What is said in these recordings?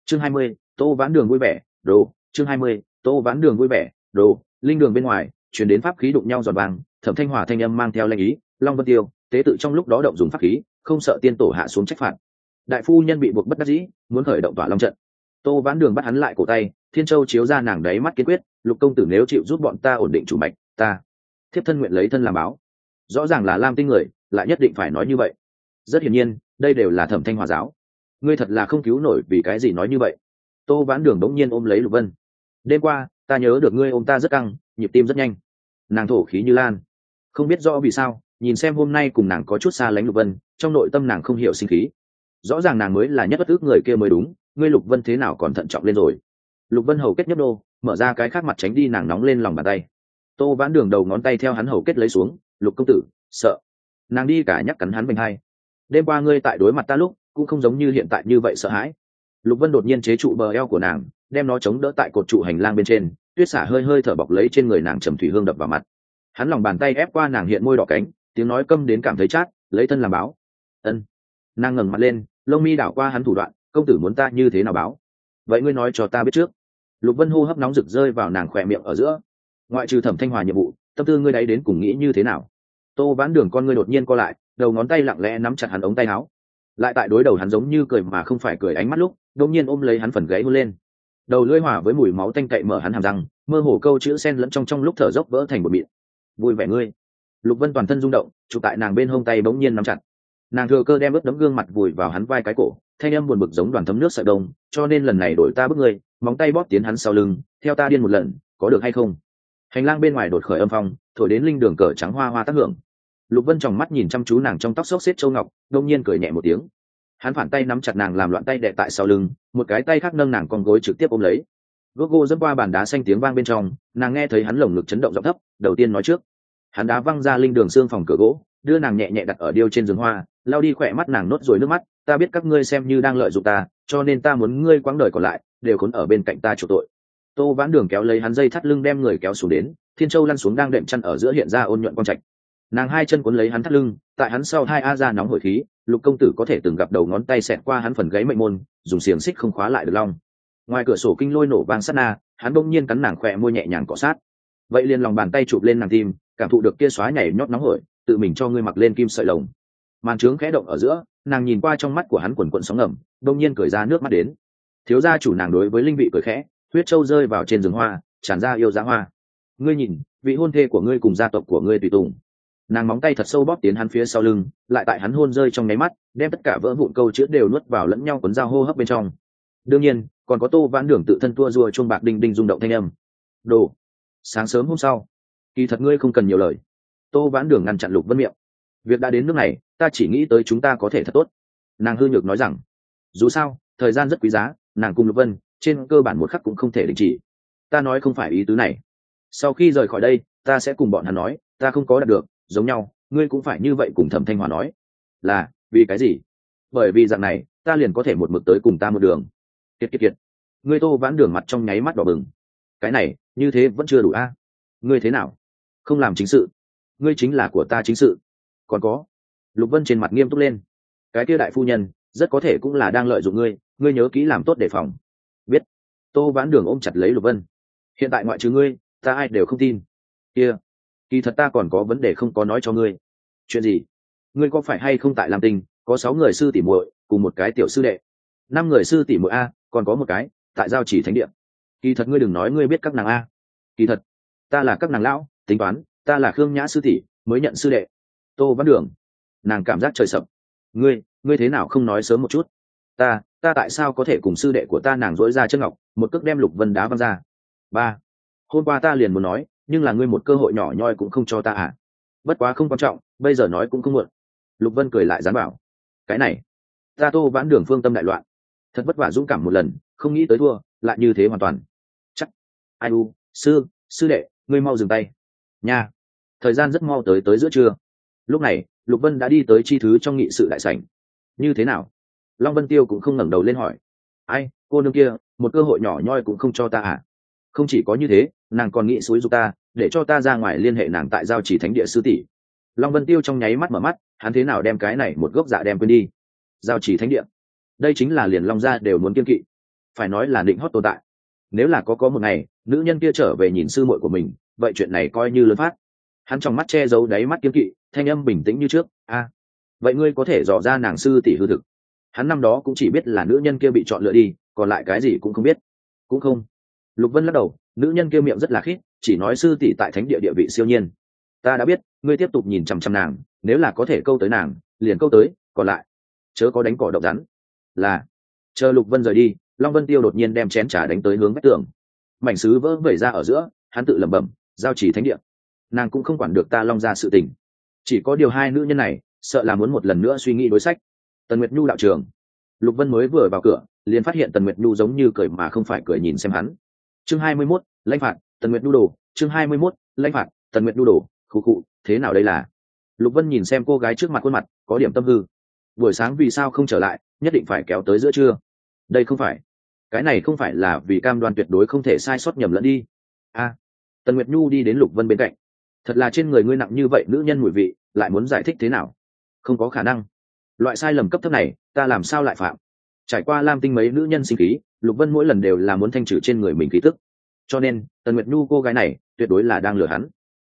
Chương 20, Tô Vãn Đường vui vẻ, đồ. Chương 20, Tô Vãn Đường vui vẻ, đồ. Linh đường bên ngoài, truyền đến pháp khí đụng nhau giòn vàng, Thẩm Thanh Hòa thanh âm mang theo lệnh ý, Long Vân Tiêu, tế tự trong lúc đó động dùng pháp khí, không sợ tiên tổ hạ xuống trách phạt. Đại phu nhân bị buộc bất đắc dĩ, muốn khởi động tỏa long trận. Tô Vãn Đường bắt hắn lại cổ tay, Thiên Châu chiếu ra nàng đáy mắt kiên quyết, Lục công tử nếu chịu giúp bọn ta ổn định chủ mạch, ta thiếp thân nguyện lấy thân làm báo. Rõ ràng là Lam Tinh người, lại nhất định phải nói như vậy. Rất hiển nhiên, đây đều là Thẩm Thanh Hòa giáo. Ngươi thật là không cứu nổi, vì cái gì nói như vậy? Tô Vãn Đường đống nhiên ôm lấy Lục Vân. Đêm qua, ta nhớ được ngươi ôm ta rất căng, nhịp tim rất nhanh. Nàng thổ khí như lan. Không biết rõ vì sao, nhìn xem hôm nay cùng nàng có chút xa lánh Lục Vân, trong nội tâm nàng không hiểu sinh khí. Rõ ràng nàng mới là nhất bất ước người kia mới đúng, ngươi Lục Vân thế nào còn thận trọng lên rồi? Lục Vân hầu kết nhấp đô, mở ra cái khác mặt tránh đi nàng nóng lên lòng bàn tay. Tô Vãn Đường đầu ngón tay theo hắn hầu kết lấy xuống, Lục công tử, sợ. Nàng đi cả nhắc cắn hắn bình hai. Đêm qua ngươi tại đối mặt ta lúc, cũng không giống như hiện tại như vậy sợ hãi. Lục Vân đột nhiên chế trụ bờ eo của nàng, đem nó chống đỡ tại cột trụ hành lang bên trên, tuyết xả hơi hơi thở bọc lấy trên người nàng trầm thủy hương đập vào mặt. Hắn lòng bàn tay ép qua nàng hiện môi đỏ cánh, tiếng nói câm đến cảm thấy chát, lấy thân làm báo. Ân. Nàng ngẩng mặt lên, lông mi đảo qua hắn thủ đoạn, công tử muốn ta như thế nào báo? Vậy ngươi nói cho ta biết trước. Lục Vân hô hấp nóng rực rơi vào nàng khỏe miệng ở giữa. Ngoại trừ Thẩm Thanh Hòa nhiệm vụ, tâm tư ngươi đấy đến cùng nghĩ như thế nào? Tô Vãn Đường con ngươi đột nhiên co lại, đầu ngón tay lặng lẽ nắm chặt hắn ống tay áo. Lại tại đối đầu hắn giống như cười mà không phải cười ánh mắt lúc, đột nhiên ôm lấy hắn phần gáy hôn lên. Đầu lưỡi hòa với mùi máu tanh cậy mở hắn hàm răng, mơ hồ câu chữ xen lẫn trong lúc thở dốc vỡ thành một mịn. Vui vẻ ngươi. Lục Vân toàn thân rung động, chụp tại nàng bên hông tay bỗng nhiên nắm chặt. Nàng thừa cơ đem ướt đẫm gương mặt vùi vào hắn vai cái cổ, thanh âm buồn bực giống đoàn thấm nước sợi đông, cho nên lần này đổi ta bức ngươi, móng tay bóp tiến hắn sau lưng, theo ta điên một lần, có được hay không? Hành lang bên ngoài đột khởi âm phong, thổi đến linh đường cờ trắng hoa hoa tác hưởng. Lục Vân tròng mắt nhìn chăm chú nàng trong tóc xốc xếp châu ngọc, đông nhiên cười nhẹ một tiếng. Hắn phản tay nắm chặt nàng làm loạn tay đè tại sau lưng, một cái tay khác nâng nàng con gối trực tiếp ôm lấy. Gogo dẫm qua bàn đá xanh tiếng vang bên trong, nàng nghe thấy hắn lồng ngực chấn động giọng thấp, đầu tiên nói trước. Hắn đá văng ra linh đường xương phòng cửa gỗ, đưa nàng nhẹ nhẹ đặt ở điêu trên giường hoa, lau đi khỏe mắt nàng nốt rồi nước mắt. Ta biết các ngươi xem như đang lợi dụng ta, cho nên ta muốn ngươi quãng đời còn lại đều khốn ở bên cạnh ta chịu tội. Tô Vãn Đường kéo lấy hắn dây thắt lưng đem người kéo xuống đến, Thiên Châu lăn xuống đang đệm chăn ở giữa hiện ra ôn nhuận quang trạch. Nàng hai chân cuốn lấy hắn thắt lưng, tại hắn sau hai a ra nóng hổi khí, Lục công tử có thể từng gặp đầu ngón tay xẹt qua hắn phần gáy mệnh môn, dùng xiềng xích không khóa lại được long. Ngoài cửa sổ kinh lôi nổ vang sát na, hắn bỗng nhiên cắn nàng khỏe môi nhẹ nhàng cọ sát. Vậy liền lòng bàn tay chụp lên nàng tim, cảm thụ được kia xóa nhảy nhót nóng hổi, tự mình cho ngươi mặc lên kim sợi lồng. Màn trướng khẽ động ở giữa, nàng nhìn qua trong mắt của hắn quần quần sóng ngầm, bỗng nhiên cười ra nước mắt đến. Thiếu gia chủ nàng đối với linh vị cười khẽ, huyết châu rơi vào trên rừng hoa, tràn ra yêu giá hoa. Ngươi nhìn, vị hôn thê của ngươi cùng gia tộc của ngươi tùy tùng. Nàng móng tay thật sâu bóp tiến hắn phía sau lưng, lại tại hắn hôn rơi trong nháy mắt, đem tất cả vỡ vụn câu chữ đều nuốt vào lẫn nhau cuốn dao hô hấp bên trong. Đương nhiên, còn có Tô Vãn Đường tự thân tua rùa chuông bạc đinh đinh rung động thanh âm. Đồ. Sáng sớm hôm sau, kỳ thật ngươi không cần nhiều lời. Tô Vãn Đường ngăn chặn Lục Vân miệng. Việc đã đến nước này, ta chỉ nghĩ tới chúng ta có thể thật tốt. Nàng hư nhược nói rằng, dù sao, thời gian rất quý giá, nàng cùng Lục Vân, trên cơ bản một khắc cũng không thể đình chỉ. Ta nói không phải ý tứ này. Sau khi rời khỏi đây, ta sẽ cùng bọn hắn nói, ta không có đạt được, giống nhau, ngươi cũng phải như vậy cùng Thẩm Thanh Hòa nói. Là, vì cái gì? Bởi vì dạng này, ta liền có thể một mực tới cùng ta một đường. Kiệt. Ngươi Tô Vãn Đường mặt trong nháy mắt đỏ bừng. Cái này, như thế vẫn chưa đủ a. Ngươi thế nào? Không làm chính sự. Ngươi chính là của ta chính sự. Còn có. Lục Vân trên mặt nghiêm túc lên. Cái kia đại phu nhân, rất có thể cũng là đang lợi dụng ngươi, ngươi nhớ kỹ làm tốt đề phòng. Biết. Tô Vãn Đường ôm chặt lấy Lục Vân. Hiện tại ngoại trừ ngươi, ta ai đều không tin. Kia, kỳ thật ta còn có vấn đề không có nói cho ngươi. Chuyện gì? Ngươi có phải hay không tại Lam Tinh có 6 người sư tỷ muội cùng một cái tiểu sư đệ, 5 người sư tỷ muội a, còn có một cái tại Giao Chỉ Thánh Địa. Kỳ thật ngươi đừng nói ngươi biết các nàng a. Kỳ thật, ta là các nàng lão, tính toán, ta là Khương Nhã sư tỷ, mới nhận sư đệ. Tô Vãn Đường, nàng cảm giác trời sập. Ngươi thế nào không nói sớm một chút? Ta tại sao có thể cùng sư đệ của ta? Nàng dỗi ra chân ngọc, một cước đem Lục Vân đá văng ra. Ba, hôm qua ta liền muốn nói, nhưng là ngươi một cơ hội nhỏ nhoi cũng không cho ta à? Bất quá không quan trọng, bây giờ nói cũng không muộn. Lục Vân cười lại gián bảo, cái này, ta Tô Vãn Đường phương tâm đại loạn, thật vất vả dũng cảm một lần, không nghĩ tới thua lại như thế hoàn toàn. Chắc ai u sư đệ, ngươi mau dừng tay nha. Thời gian rất mau tới giữa trưa. Lúc này Lục Vân đã đi tới chi thứ trong nghị sự đại sảnh. Như thế nào? Long Vân Tiêu cũng không ngẩng đầu lên hỏi. Ai, cô nương kia, một cơ hội nhỏ nhoi cũng không cho ta à? Không chỉ có như thế, nàng còn nghĩ xúi giục ta, để cho ta ra ngoài liên hệ nàng tại Giao Chỉ Thánh Địa sư tỷ. Long Vân Tiêu trong nháy mắt mở mắt, hắn thế nào đem cái này một gốc dạ đem quên đi? Giao Chỉ Thánh Địa, đây chính là liền Long gia đều muốn kiêng kỵ. phải nói là định hót tồn tại. Nếu là có một ngày nữ nhân kia trở về nhìn sư muội của mình, vậy chuyện này coi như lớn phát. Hắn trong mắt che giấu đáy mắt kiên kỵ, thanh âm bình tĩnh như trước. Vậy ngươi có thể dò ra nàng sư tỷ hư thực? Hắn năm đó cũng chỉ biết là nữ nhân kia bị chọn lựa đi, còn lại cái gì cũng không biết. Cũng không. Lục Vân lắc đầu, nữ nhân kia miệng rất là khít, chỉ nói sư tỷ tại thánh địa địa vị siêu nhiên. Ta đã biết, ngươi tiếp tục nhìn chằm chằm nàng, nếu là có thể câu tới nàng liền câu tới, còn lại chớ có đánh cỏ độc rắn. Là. Chờ Lục Vân rời đi, Long Vân Tiêu đột nhiên đem chén trà đánh tới hướng vách tường. Mảnh sứ vỡ vẩy ra ở giữa, hắn tự lẩm bẩm, giao chỉ thánh địa, nàng cũng không quản được ta Long gia sự tình. Chỉ có điều hai nữ nhân này sợ là muốn một lần nữa suy nghĩ đối sách. Tần Nguyệt Nhu đạo trường. Lục Vân mới vừa vào cửa liền phát hiện Tần Nguyệt Nhu giống như cười mà không phải cười nhìn xem hắn. Chương 21, lãnh phạt Tần Nguyệt Nhu đồ. Chương 21, lãnh phạt Tần Nguyệt Nhu đồ. Khụ khụ, thế nào đây là? Lục Vân nhìn xem cô gái trước mặt, khuôn mặt có điểm tâm hư. Buổi sáng vì sao không trở lại, nhất định phải kéo tới giữa trưa? Đây không phải, cái này không phải là vì cam đoan tuyệt đối không thể sai sót nhầm lẫn đi. Tần Nguyệt Nhu đi đến Lục Vân bên cạnh. Thật là trên người ngươi nặng như vậy nữ nhân mùi vị, lại muốn giải thích thế nào? Không có khả năng, loại sai lầm cấp thấp này ta làm sao lại phạm? Trải qua Lam Tinh mấy nữ nhân sinh khí, Lục Vân mỗi lần đều là muốn thanh trừ trên người mình khí tức, cho nên Tần Nguyệt Nhu cô gái này tuyệt đối là đang lừa hắn.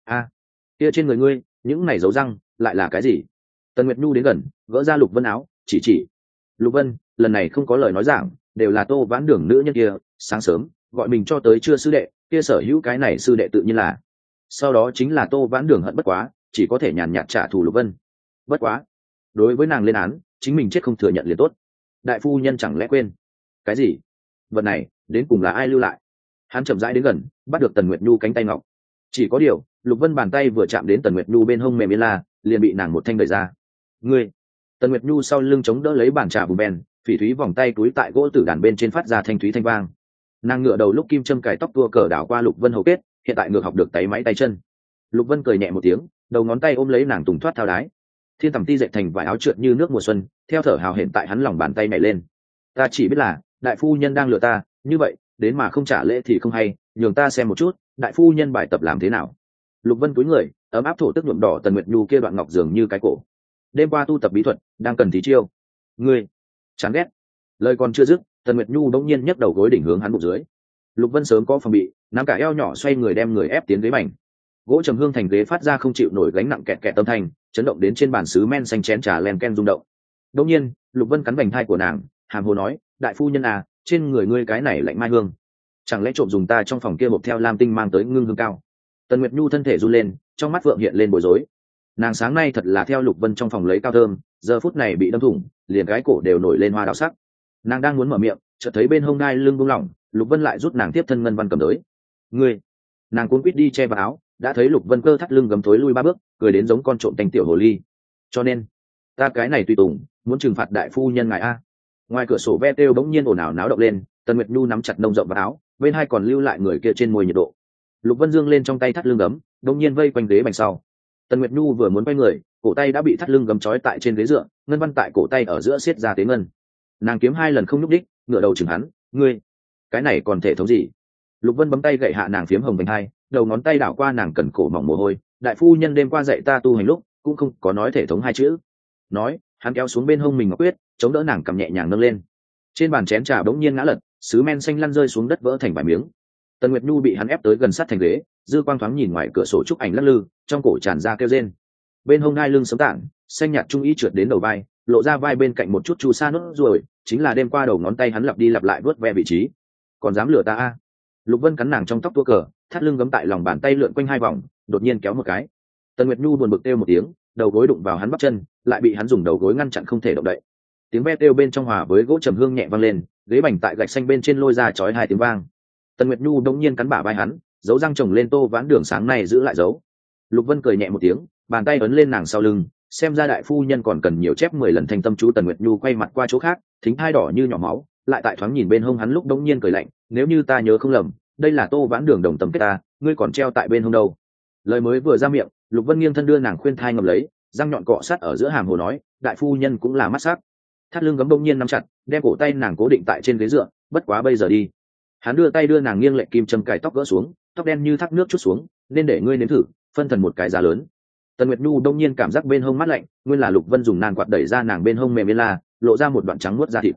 Kia trên người ngươi những này dấu răng lại là cái gì? Tần Nguyệt Nhu đến gần, gỡ ra Lục Vân áo, chỉ. Lục Vân, lần này không có lời nói giảng, đều là Tô Vãn Đường nữ nhân kia, sáng sớm gọi mình cho tới chưa sư đệ, kia sở hữu cái này sư đệ tự nhiên là. Sau đó chính là Tô Vãn Đường hận bất quá, chỉ có thể nhàn nhạt trả thù Lục Vân. Bất quá, đối với nàng lên án, chính mình chết không thừa nhận liền tốt. Đại phu nhân chẳng lẽ quên? Cái gì? Vật này đến cùng là ai lưu lại? Hắn chậm rãi đến gần, bắt được Tần Nguyệt Nhu cánh tay ngọc. Chỉ có điều, Lục Vân bàn tay vừa chạm đến Tần Nguyệt Nhu bên hông mềm yên la, liền bị nàng một thanh đẩy ra. Ngươi! Tần Nguyệt Nhu sau lưng chống đỡ lấy bàn trà bùm bèn, phỉ thúy vòng tay túi tại gỗ tử đàn bên trên phát ra thanh thúy thanh vang. Nàng ngựa đầu lúc kim châm cài tóc tua cờ đảo qua Lục Vân hầu kết, hiện tại ngược học được tay máy tay chân. Lục Vân cười nhẹ một tiếng, đầu ngón tay ôm lấy nàng tùng thoát thao đái. Thiên tầm ti dệt thành vải áo trượt như nước mùa xuân, theo thở hào hiện tại hắn lòng bàn tay nhảy lên. Ta chỉ biết là đại phu nhân đang lừa ta, như vậy đến mà không trả lễ thì không hay, nhường ta xem một chút đại phu nhân bài tập làm thế nào. Lục Vân cúi người, ấm áp thổ tức nhuộm đỏ Tần Nguyệt Nhu kia đoạn ngọc dường như cái cổ. Đêm qua tu tập bí thuật, đang cần thí chiêu. Ngươi chán ghét. Lời còn chưa dứt, Tần Nguyệt Nhu đống nhiên nhấc đầu gối đỉnh hướng hắn bụng dưới. Lục Vân sớm có phòng bị, nắm cả eo nhỏ xoay người đem người ép tiến ghế mảnh. Gỗ trầm hương thành ghế phát ra không chịu nổi gánh nặng kẹt kẹt âm thanh, chấn động đến trên bàn sứ men xanh chén trà len ken rung động. Đống nhiên, Lục Vân cắn vành thai của nàng, hàm hồ nói, đại phu nhân à, trên người ngươi cái này lạnh mai hương, chẳng lẽ trộm dùng ta trong phòng kia hộp theo lam tinh mang tới ngưng hương cao? Tần Nguyệt Nhu thân thể run lên, trong mắt vượng hiện lên bối rối. Nàng sáng nay thật là theo Lục Vân trong phòng lấy cao thơm, giờ phút này bị đâm thủng, liền cái cổ đều nổi lên hoa đào sắc. Nàng đang muốn mở miệng, chợt thấy bên hông đai lưng buông lỏng, Lục Vân lại rút nàng tiếp thân ngân văn cầm tới. Ngươi! Nàng cuốn quýt đi che vào áo, đã thấy Lục Vân cơ thắt lưng gầm thối lui 3 bước, cười đến giống con trộm tanh tiểu hồ ly. Cho nên, ta cái này tùy tùng, muốn trừng phạt đại phu nhân ngài a. Ngoài cửa sổ ve kêu bỗng nhiên ồn ào náo động lên, Tần Nguyệt Nhu nắm chặt nông rộng vào áo, bên hai còn lưu lại người kia trên môi nhiệt độ. Lục Vân dương lên trong tay thắt lưng gấm, bỗng nhiên vây quanh ghế bành sau. Tần Nguyệt Nhu vừa muốn quay người, cổ tay đã bị thắt lưng gấm trói tại trên ghế dựa, ngân văn tại cổ tay ở giữa siết ra tế ngân. Nàng kiếm 2 lần không nhúc đích, ngửa đầu chừng hắn, ngươi, cái này còn thể thống gì? Lục Vân bấm tay gậy hạ nàng phiếm hồng vành hai, đầu ngón tay đảo qua nàng cần cổ mỏng mồ hôi. Đại phu nhân đêm qua dạy ta tu hành lúc, cũng không có nói thể thống 2 chữ. Nói, hắn kéo xuống bên hông mình ngọc quyết, chống đỡ nàng cầm nhẹ nhàng nâng lên. Trên bàn chén trà bỗng nhiên ngã lật, sứ men xanh lăn rơi xuống đất vỡ thành vài miếng. Tần Nguyệt Nhu bị hắn ép tới gần sát thành ghế, dư quang thoáng nhìn ngoài cửa sổ trúc ảnh lắc lư, trong cổ tràn ra kêu rên. Bên hông hai lưng sớm tảng, xanh nhạt trung y trượt đến đầu vai, lộ ra vai bên cạnh một chút chu sa nốt ruồi, chính là đêm qua đầu ngón tay hắn lặp đi lặp lại vuốt ve vị trí. Còn dám lừa ta a? Lục Vân cắn nàng trong tóc tua cờ, thắt lưng gấm tại lòng bàn tay lượn quanh 2 vòng, đột nhiên kéo một cái. Tần Nguyệt Nhu buồn bực kêu một tiếng, đầu gối đụng vào hắn bắp chân, lại bị hắn dùng đầu gối ngăn chặn không thể động đậy. Tiếng ve kêu bên trong hòa với gỗ trầm hương nhẹ vang lên, ghế bành tại gạch xanh bên trên lôi ra chói 2 tiếng vang. Tần Nguyệt Nhu đống nhiên cắn bả vai hắn, dấu răng chồng lên Tô Vãn Đường sáng nay giữ lại dấu. Lục Vân cười nhẹ một tiếng, bàn tay ấn lên nàng sau lưng, xem ra đại phu nhân còn cần nhiều chép 10 lần thanh tâm chú. Tần Nguyệt Nhu quay mặt qua chỗ khác, thính hai đỏ như nhỏ máu, lại tại thoáng nhìn bên hông hắn lúc đống nhiên cười lạnh, nếu như ta nhớ không lầm, đây là Tô Vãn Đường đồng tâm kết ta, ngươi còn treo tại bên hông đâu. Lời mới vừa ra miệng, Lục Vân nghiêng thân đưa nàng khuyên thai ngậm lấy, răng nhọn cọ sát ở giữa hàm hồ nói, đại phu nhân cũng là mắt sắc. Thắt lưng gấm bỗng nhiên nắm chặt, đem cổ tay nàng cố định tại trên ghế dựa, bất quá bây giờ đi. Hắn đưa tay đưa nàng nghiêng lệnh kim châm cài tóc gỡ xuống, tóc đen như thác nước chút xuống, nên để ngươi nếm thử, phân thần một cái giá lớn. Tần Nguyệt Nhu đông nhiên cảm giác bên hông mát lạnh, nguyên là Lục Vân dùng nàng quạt đẩy ra nàng bên hông mềm yên la, lộ ra một đoạn trắng muốt da thịt.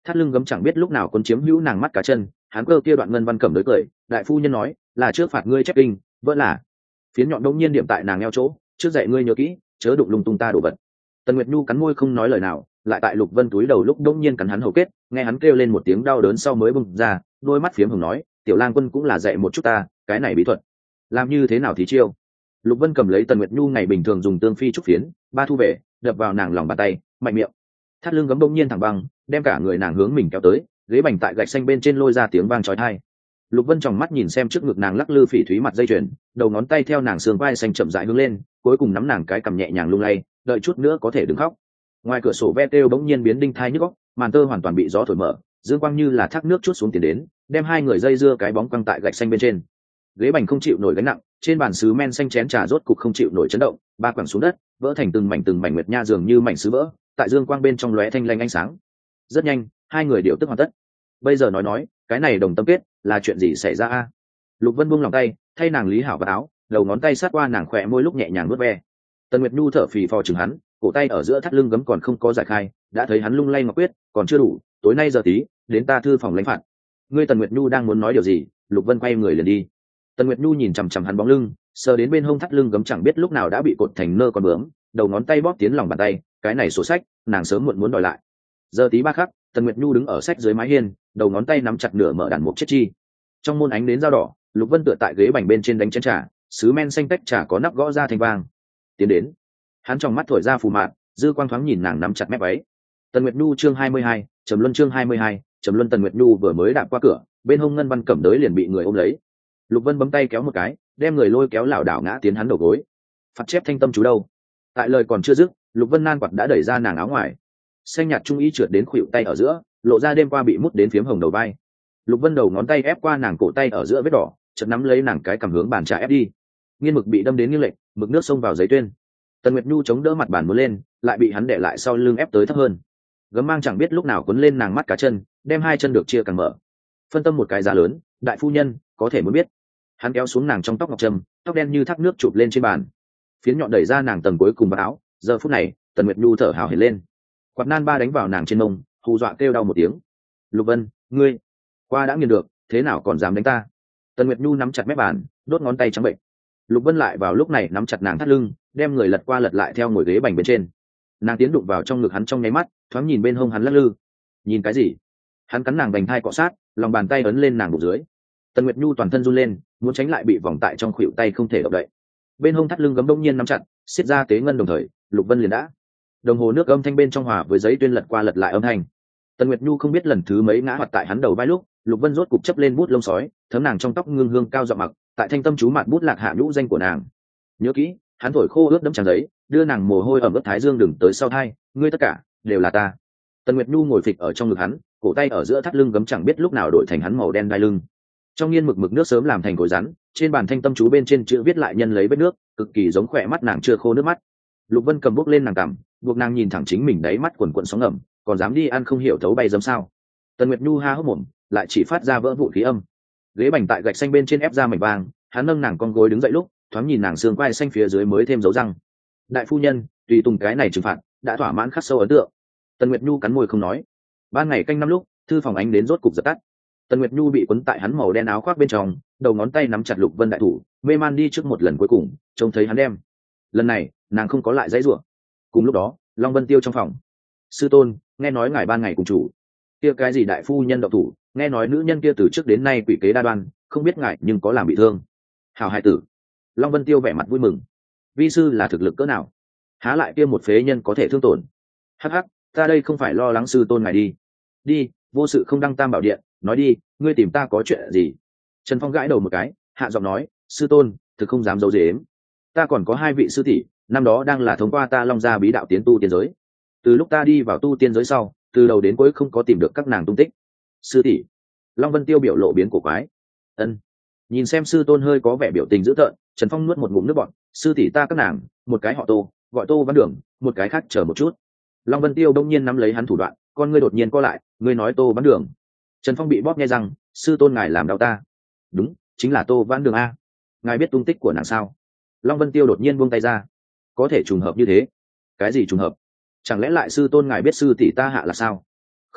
Thắt lưng gấm chẳng biết lúc nào quân chiếm hữu nàng mắt cá chân, hắn cơ kia đoạn ngân văn cẩm đối cười, đại phu nhân nói là trước phạt ngươi chép kinh, vẫn là phiến nhọn đông nhiên điểm tại nàng eo chỗ, trước dạy ngươi nhớ kỹ, chớ đụng lung tung ta đồ vật. Tần Nguyệt Nhu cắn môi không nói lời nào, lại tại Lục Vân túi đầu lúc đông nhiên cắn hắn hầu kết, nghe hắn kêu lên một tiếng đau đớn sau mới bung ra, đôi mắt phiếm hồng nói, tiểu lang quân cũng là dạy một chút ta, cái này bí thuật làm như thế nào thì chiêu. Lục Vân cầm lấy Tần Nguyệt Nhu ngày bình thường dùng tương phi trúc phiến, ba thu về, đập vào nàng lòng bàn tay, mạnh miệng. Thắt lưng gấm đông nhiên thẳng băng, đem cả người nàng hướng mình kéo tới, ghế bành tại gạch xanh bên trên lôi ra tiếng vang chói tai. Lục Vân tròng mắt nhìn xem trước ngực nàng lắc lư phỉ thúy mặt dây chuyền, đầu ngón tay theo nàng xương vai xanh chậm rãi hướng lên, cuối cùng nắm nàng cái cằm nhẹ nhàng lung lay, đợi chút nữa có thể đừng khóc. Ngoài cửa sổ ve kêu bỗng nhiên biến đinh thai nhức óc, màn tơ hoàn toàn bị gió thổi mở, dương quang như là thác nước chút xuống tiền đến, đem hai người dây dưa cái bóng quăng tại gạch xanh bên trên. Ghế bành không chịu nổi gánh nặng, trên bàn sứ men xanh chén trà rốt cục không chịu nổi chấn động, ba quẳng xuống đất, vỡ thành từng mảnh nguyệt nha dường như mảnh sứ vỡ, tại dương quang bên trong lóe thanh lanh ánh sáng. Rất nhanh, hai người điều tức hoàn tất. Bây giờ nói, cái này đồng tâm kết là chuyện gì xảy ra a? Lục Vân buông lòng tay, thay nàng lý hảo vào áo, đầu ngón tay sát qua nàng khỏe môi lúc nhẹ nhàng nuốt ve. Tần Nguyệt Nhu thở phì phò chừng hắn, cổ tay ở giữa thắt lưng gấm còn không có giải khai, đã thấy hắn lung lay ngọc quyết, còn chưa đủ, tối nay giờ tí, đến ta thư phòng lãnh phạt. Ngươi Tần Nguyệt Nhu đang muốn nói điều gì, Lục Vân quay người liền đi. Tần Nguyệt Nhu nhìn chằm chằm hắn bóng lưng, sờ đến bên hông thắt lưng gấm chẳng biết lúc nào đã bị cột thành nơ con bướm, đầu ngón tay bóp tiến lòng bàn tay, cái này sổ sách, nàng sớm muộn muốn đòi lại. Giờ tí ba khắc, Tần Nguyệt Nhu đứng ở sách dưới mái hiên, đầu ngón tay nắm chặt nửa mở đàn mục chết chi. Trong môn ánh đến dao đỏ, Lục Vân tựa tại ghế bành bên trên đánh chén trà, sứ men xanh tách trà có nắp gõ ra thành vang. Tiến đến, hắn trong mắt thổi ra phù mạn, dư quang thoáng nhìn nàng nắm chặt mép váy. Tần Nguyệt Nhu chương 22, Trầm Luân chương 22, Trầm Luân. Tần Nguyệt Nhu vừa mới đạp qua cửa, bên hông ngân văn cẩm đới liền bị người ôm lấy. Lục Vân bấm tay kéo một cái, đem người lôi kéo lảo đảo ngã tiến hắn đầu gối. Phạt chép thanh tâm chú đâu? Tại lời còn chưa dứt, Lục Vân nan quạt đã đẩy ra nàng áo ngoài. Xanh nhạt trung y trượt đến khuỷu tay ở giữa, lộ ra đêm qua bị mút đến phiếm hồng đầu vai. Lục Vân đầu ngón tay ép qua nàng cổ tay ở giữa vết đỏ, chợt nắm lấy nàng cái cằm hướng bàn trà ép đi. Nghiên mực bị đâm đến nghiêng lệch, mực nước xông vào giấy tuyên. Tần Nguyệt Nhu chống đỡ mặt bàn muốn lên, lại bị hắn để lại sau lưng ép tới thấp hơn. Gấm mang chẳng biết lúc nào quấn lên nàng mắt cá chân, đem hai chân được chia càng mở. Phân tâm một cái giá lớn, đại phu nhân có thể muốn biết. Hắn kéo xuống nàng trong tóc ngọc trâm, tóc đen như thác nước chụp lên trên bàn. Phiến nhọn đẩy ra nàng tầng cuối cùng vào áo. Giờ phút này, Tần Nguyệt Nhu thở hào hển lên. Quạt nan ba đánh vào nàng trên mông, hù dọa kêu đau một tiếng. Lục Vân, ngươi qua đã nghiền được, thế nào còn dám đánh ta? Tần Nguyệt Nhu nắm chặt mép bàn, đốt ngón tay trắng bệnh. Lục Vân lại vào lúc này nắm chặt nàng thắt lưng, đem người lật qua lật lại theo ngồi ghế bành bên trên. Nàng tiến đụng vào trong ngực hắn trong nháy mắt, thoáng nhìn bên hông hắn lắc lư. Nhìn cái gì? Hắn cắn nàng bành thai cọ sát, lòng bàn tay ấn lên nàng bụng dưới. Tần Nguyệt Nhu toàn thân run lên, muốn tránh lại bị vòng tại trong khuỷu tay không thể động đậy. Bên hông thắt lưng gấm đông nhiên nắm chặt, siết ra tế ngân đồng thời, Lục Vân liền đã. Đồng hồ nước âm thanh bên trong hòa với giấy tuyên lật qua lật lại âm thanh. Tần Nguyệt Nhu không biết lần thứ mấy ngã hoạt tại hắn đầu vai lúc, Lục Vân rốt cục chấp lên bút lông sói, thấm nàng trong tóc ngưng hương cao giọng mặc, tại thanh tâm chú mạt bút lạc hạ nhũ danh của nàng. Nhớ kỹ, hắn thổi khô ướt đẫm trang giấy, đưa nàng mồ hôi ẩm ướt thái dương đừng tới sau thai, ngươi tất cả đều là ta. Tần Nguyệt Nhu ngồi phịch ở trong ngực hắn, cổ tay ở giữa thắt lưng gấm chẳng biết lúc nào đổi thành hắn màu đen đai lưng. Trong nghiên mực nước sớm làm thành cối rắn, trên bàn thanh tâm chú bên trên chữ viết lại nhân lấy vết nước, cực kỳ giống khỏe mắt nàng chưa khô nước mắt. Lục Vân cầm bút lên nàng cằm, buộc nàng nhìn thẳng chính mình đáy mắt quần quần sóng ngầm, còn dám đi ăn không hiểu thấu bay dấm sao? Tần Nguyệt Nhu ha hốc mồm, lại chỉ phát ra vỡ vụn khí âm. Ghế bành tại gạch xanh bên trên ép ra mảnh vàng, hắn nâng nàng con gối đứng dậy lúc, thoáng nhìn nàng xương quai xanh phía dưới mới thêm dấu răng. Đại phu nhân, tùy tùng cái này trừng phạt, đã thỏa mãn khắc sâu ấn tượng. Tần Nguyệt Nhu cắn môi không nói. Ban ngày canh năm lúc, thư phòng ánh đến rốt cục dập tắt. Tần Nguyệt Nhu bị quấn tại hắn màu đen áo khoác bên trong, đầu ngón tay nắm chặt Lục Vân đại thủ, mê man đi trước một lần cuối cùng, trông thấy hắn đem. Lần này, nàng không có lại dãy rủa. Cùng lúc đó, Long Vân Tiêu trong phòng. Sư tôn, nghe nói ngài ban ngày cùng chủ. Kia cái gì đại phu nhân động thủ, nghe nói nữ nhân kia từ trước đến nay quỷ kế đa đoan, không biết ngài nhưng có làm bị thương. Hảo hài tử. Long Vân Tiêu vẻ mặt vui mừng. Vi sư là thực lực cỡ nào? Há lại kia một phế nhân có thể thương tổn. Hắc hắc, ta đây không phải lo lắng sư tôn ngài đi. Đi, vô sự không đăng tam bảo điện, nói đi, ngươi tìm ta có chuyện gì? Trần Phong gãi đầu một cái, hạ giọng nói, sư tôn, thực không dám giấu giếm. Ta còn có hai vị sư tỷ, năm đó đang là thông qua ta Long gia bí đạo tiến tu tiên giới. Từ lúc ta đi vào tu tiên giới sau, từ đầu đến cuối không có tìm được các nàng tung tích. Sư tỷ. Long Vân Tiêu biểu lộ biến cổ quái. Ân. Nhìn xem sư tôn hơi có vẻ biểu tình dữ tợn, Trần Phong nuốt một ngụm nước bọt, sư tỷ ta các nàng, một cái họ Tô, gọi Tô Văn Đường, một cái khác chờ một chút. Long Vân Tiêu đông nhiên nắm lấy hắn thủ đoạn, con ngươi đột nhiên co lại, ngươi nói Tô Văn Đường? Trần Phong bị bóp nghe rằng, sư tôn ngài làm đau ta. Đúng, chính là Tô Văn Đường a. Ngài biết tung tích của nàng sao? Long Vân Tiêu đột nhiên buông tay ra. Có thể trùng hợp như thế? Cái gì trùng hợp? Chẳng lẽ lại sư tôn ngài biết sư tỷ ta hạ là sao? Không tệ,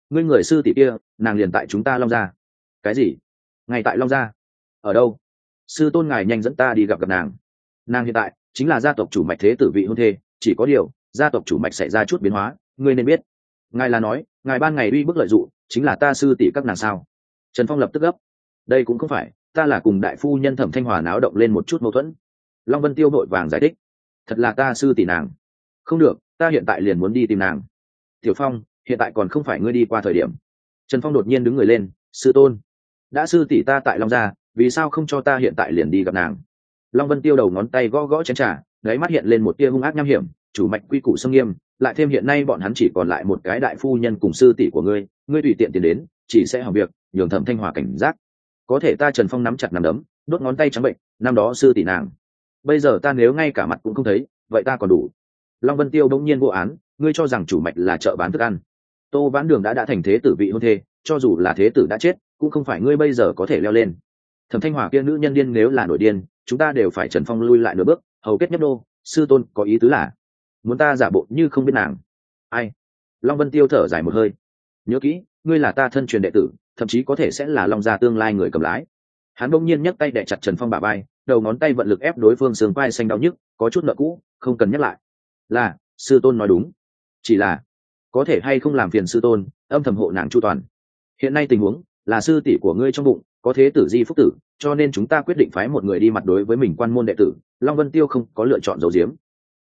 ngươi người sư tỷ kia nàng liền tại chúng ta Long Gia. Cái gì? Ngay tại Long Gia? Ở đâu? Sư tôn ngài nhanh dẫn ta đi gặp nàng. Nàng hiện tại chính là gia tộc chủ mạch thế tử vị hôn thê, chỉ có điều gia tộc chủ mạch xảy ra chút biến hóa, ngươi nên biết. Ngài là nói ngài ban ngày uy bức lợi dụng chính là ta sư tỷ các nàng sao? Trần Phong lập tức gấp. Đây cũng không phải, ta là cùng đại phu nhân Thẩm Thanh Hòa náo động lên một chút mâu thuẫn. Long Vân Tiêu vội vàng giải thích. Thật là ta sư tỷ nàng. Không được, ta hiện tại liền muốn đi tìm nàng. Tiểu Phong, hiện tại còn không phải ngươi đi qua thời điểm. Trần Phong đột nhiên đứng người lên. Sư tôn, đã sư tỷ ta tại Long Gia, vì sao không cho ta hiện tại liền đi gặp nàng? Long Vân Tiêu đầu ngón tay gõ gõ chén trà, đáy mắt hiện lên một tia hung ác nham hiểm. Chủ mạch quy củ sông nghiêm, lại thêm hiện nay bọn hắn chỉ còn lại một cái đại phu nhân cùng sư tỷ của ngươi, ngươi tùy tiện tiền đến chỉ sẽ hỏng việc, nhường Thẩm Thanh Hòa cảnh giác. Có thể ta Trần Phong nắm chặt nắm đấm, đốt ngón tay trắng bệnh. Năm đó sư tỷ nàng, bây giờ ta nếu ngay cả mặt cũng không thấy, vậy ta còn đủ. Long Vân Tiêu bỗng nhiên vô án, ngươi cho rằng chủ mạch là chợ bán thức ăn? Tô Vãn Đường đã thành thế tử vị hôn thê, cho dù là thế tử đã chết cũng không phải ngươi bây giờ có thể leo lên. Thẩm Thanh Hòa kia nữ nhân điên nếu là nổi điên, chúng ta đều phải Trần Phong lui lại nửa bước, hầu kết nhấp đô. Sư tôn có ý tứ là muốn ta giả bộ như không biết nàng? Ai? Long Vân Tiêu thở dài một hơi. Nhớ kỹ, ngươi là ta thân truyền đệ tử, thậm chí có thể sẽ là Long Gia tương lai người cầm lái. Hắn bỗng nhiên nhấc tay đè chặt Trần Phong bả vai, đầu ngón tay vận lực ép đối phương sườn vai xanh đau nhức, có chút nợ cũ, không cần nhắc lại. Là, sư tôn nói đúng. Chỉ là, có thể hay không làm phiền sư tôn, âm thầm hộ nàng chu toàn. Hiện nay tình huống là sư tỷ của ngươi trong bụng có thế tử di phúc tử, cho nên chúng ta quyết định phái một người đi mặt đối với mình quan môn đệ tử. Long Vân Tiêu không có lựa chọn giấu giếm.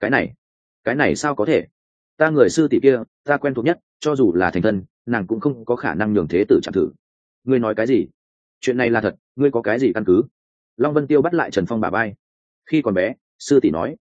Cái này sao có thể? Ta người sư tỷ kia ta quen thuộc nhất, cho dù là thành thân nàng cũng không có khả năng nhường thế tử chạm thử. Ngươi nói cái gì? Chuyện này là thật, ngươi có cái gì căn cứ? Long Vân Tiêu bắt lại Trần Phong bả vai. Khi còn bé sư tỷ nói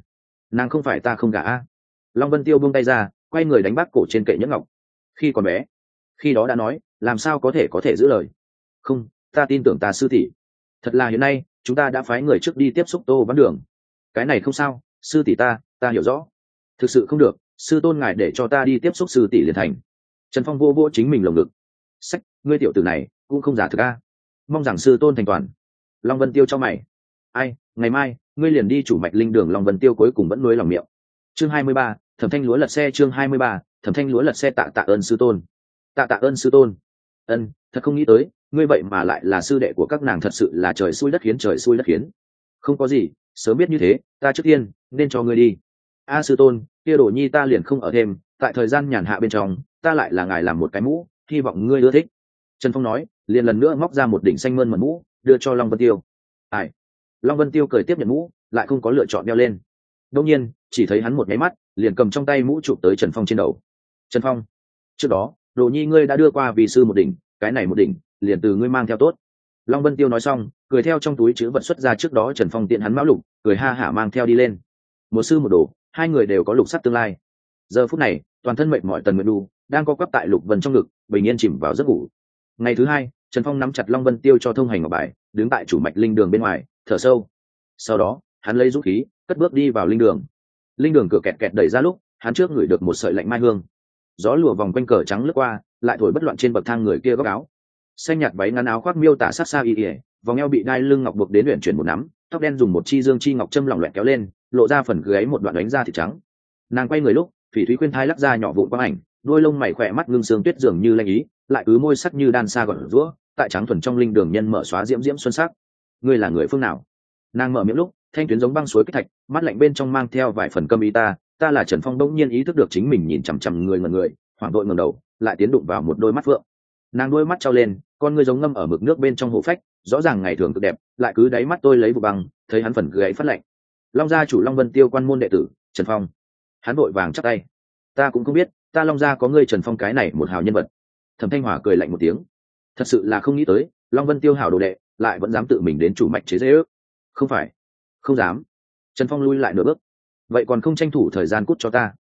nàng không phải ta không gả a. Long Vân Tiêu buông tay ra, quay người đánh bác cổ trên kệ nhẫn ngọc. Khi còn bé, khi đó đã nói, làm sao có thể giữ lời? Không, ta tin tưởng ta sư tỷ. Thật là hiện nay chúng ta đã phái người trước đi tiếp xúc Tô Vãn Đường. Cái này không sao, sư tỷ ta hiểu rõ. Thực sự không được, sư tôn ngài để cho ta đi tiếp xúc sư tỷ liền thành. Trần Phong vô vô chính mình lồng ngực. Sách, ngươi tiểu tử này cũng không giả thực a. Mong rằng sư tôn thành toàn. Long Vân Tiêu cho mày. Ai, ngày mai ngươi liền đi chủ mạch linh đường. Long Vân Tiêu cuối cùng vẫn nuối lòng miệng. Chương 23, Thẩm Thanh Lúa lật xe. Chương 23, Thẩm Thanh Lúa lật xe. Tạ ơn sư tôn. Tạ ơn sư tôn. Ân, thật không nghĩ tới, ngươi vậy mà lại là sư đệ của các nàng, thật sự là trời xui đất khiến, trời xui đất khiến. Không có gì, sớm biết như thế, ta trước tiên nên cho ngươi đi. A sư tôn, kia đồ nhi ta liền không ở thêm, tại thời gian nhàn hạ bên trong, ta lại là ngài làm một cái mũ, hy vọng ngươi ưa thích. Trần Phong nói, liền lần nữa móc ra một đỉnh xanh mơn mận mũ, đưa cho Long Vân Tiêu. Ai? Long Vân Tiêu cười tiếp nhận mũ, lại không có lựa chọn đeo lên. Đương nhiên, chỉ thấy hắn một nháy mắt, liền cầm trong tay mũ chụp tới Trần Phong trên đầu. Trần Phong, trước đó, đồ nhi ngươi đã đưa qua vì sư một đỉnh, cái này một đỉnh, liền từ ngươi mang theo tốt. Long Vân Tiêu nói xong, cười theo trong túi chữ vật xuất ra trước đó Trần Phong tiện hắn mão lục, cười ha hả mang theo đi lên. Một sư một đồ, hai người đều có lục sắc tương lai. Giờ phút này, toàn thân mệt mỏi Tần Nguyệt Đu đang co quắp tại Lục Vân trong ngực, bình yên chìm vào giấc ngủ. Ngày thứ hai, Trần Phong nắm chặt Long Vân Tiêu cho thông hành ngọc bài, đứng tại chủ mạch linh đường bên ngoài, thở sâu. Sau đó, hắn lấy dũng khí, cất bước đi vào linh đường. Linh đường cửa kẹt kẹt đẩy ra lúc, hắn trước ngửi được một sợi lạnh mai hương. Gió lùa vòng quanh cờ trắng lướt qua, lại thổi bất loạn trên bậc thang người kia góc áo. Xanh nhạt váy ngắn áo khoác miêu tả sát xa y, vòng eo bị đai lưng ngọc buộc đến luyện chuyển một nắm, tóc đen dùng một chi dương chi ngọc châm lỏng loẹt kéo lên, lộ ra phần gáy một đoạn đánh ra thịt trắng. Nàng quay người lúc, Phỉ Thúy khuyên thai lắc ra nhỏ vụn quang ảnh, đôi lông mày khỏe mắt ngưng sương tuyết dường như lanh ý, lại cứ môi sắc như đan sa gọn rũa, tại trắng thuần trong linh đường nhân mở xóa diễm diễm xuân sắc. Ngươi là người phương nào? Nàng mở miệng lúc, thanh tuyến giống băng suối kích thạch, mắt lạnh bên trong mang theo vài phần câm ý. Ta là Trần Phong. Bỗng nhiên ý thức được chính mình nhìn chằm chằm người ngẩn người, hoảng vội ngẩng đầu, lại tiến đụng vào một đôi mắt phượng. Nàng đôi mắt trao lên, con ngươi giống ngâm ở mực nước bên trong hồ phách, rõ ràng ngày thường cực đẹp, lại cứ đáy mắt tôi lấy vụ băng, thấy hắn phần gáy phát lạnh. Long gia chủ Long Vân Tiêu quan môn đệ tử Trần Phong. Hắn vội vàng chắp tay. Ta cũng không biết, ta Long gia có ngươi Trần Phong cái này một hào nhân vật. Thẩm Thanh Hòa cười lạnh một tiếng. Thật sự là không nghĩ tới, Long Vân Tiêu hảo đồ đệ, lại vẫn dám tự mình đến chủ mạch chế giễu. Không phải, không dám. Trần Phong lui lại nửa bước. Vậy còn không tranh thủ thời gian cút cho ta.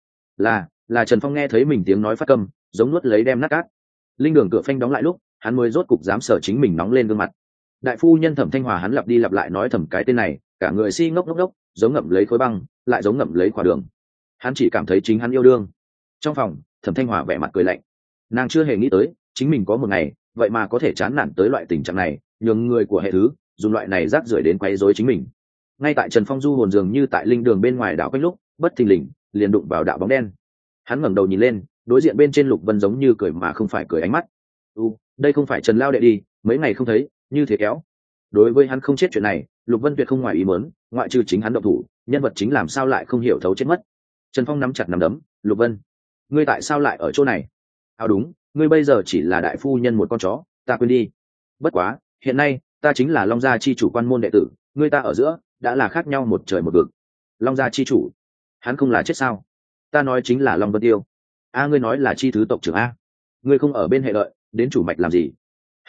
Là Trần Phong nghe thấy mình tiếng nói phát câm, giống nuốt lấy đem nát cát. Linh đường cửa phanh đóng lại lúc, hắn mới rốt cục dám sở chính mình nóng lên gương mặt. Đại phu nhân Thẩm Thanh Hòa hắn lặp đi lặp lại nói thầm cái tên này, cả người si ngốc, giống ngậm lấy khối băng, lại giống ngậm lấy quả đường. Hắn chỉ cảm thấy chính hắn yêu đương. Trong phòng, Thẩm Thanh Hòa vẻ mặt cười lạnh. Nàng chưa hề nghĩ tới, chính mình có một ngày, vậy mà có thể chán nản tới loại tình trạng này, nhường người của hệ thứ dùng loại này rác rưởi đến quấy rối chính mình. Ngay tại Trần Phong du hồn dường như tại linh đường bên ngoài đảo quanh lúc, bất thình lình liền đụng vào đạo bóng đen. Hắn ngẩng đầu nhìn lên, đối diện bên trên Lục Vân giống như cười mà không phải cười ánh mắt. Đây không phải Trần Lao đệ đi, mấy ngày không thấy, như thế kéo. Đối với hắn không chết chuyện này, Lục Vân tuyệt không ngoài ý muốn, ngoại trừ chính hắn động thủ, nhân vật chính làm sao lại không hiểu thấu chết mất. Trần Phong nắm chặt nắm đấm, Lục Vân, ngươi tại sao lại ở chỗ này? Đúng, ngươi bây giờ chỉ là đại phu nhân một con chó, ta quên đi. Bất quá, hiện nay ta chính là Long gia chi chủ quan môn đệ tử, ngươi ta ở giữa đã là khác nhau một trời một vực. Long gia chi chủ, hắn không là chết sao? Ta nói chính là Long Vân Tiêu. Ngươi nói là chi thứ tộc trưởng a? Ngươi không ở bên hệ lợi, đến chủ mạch làm gì?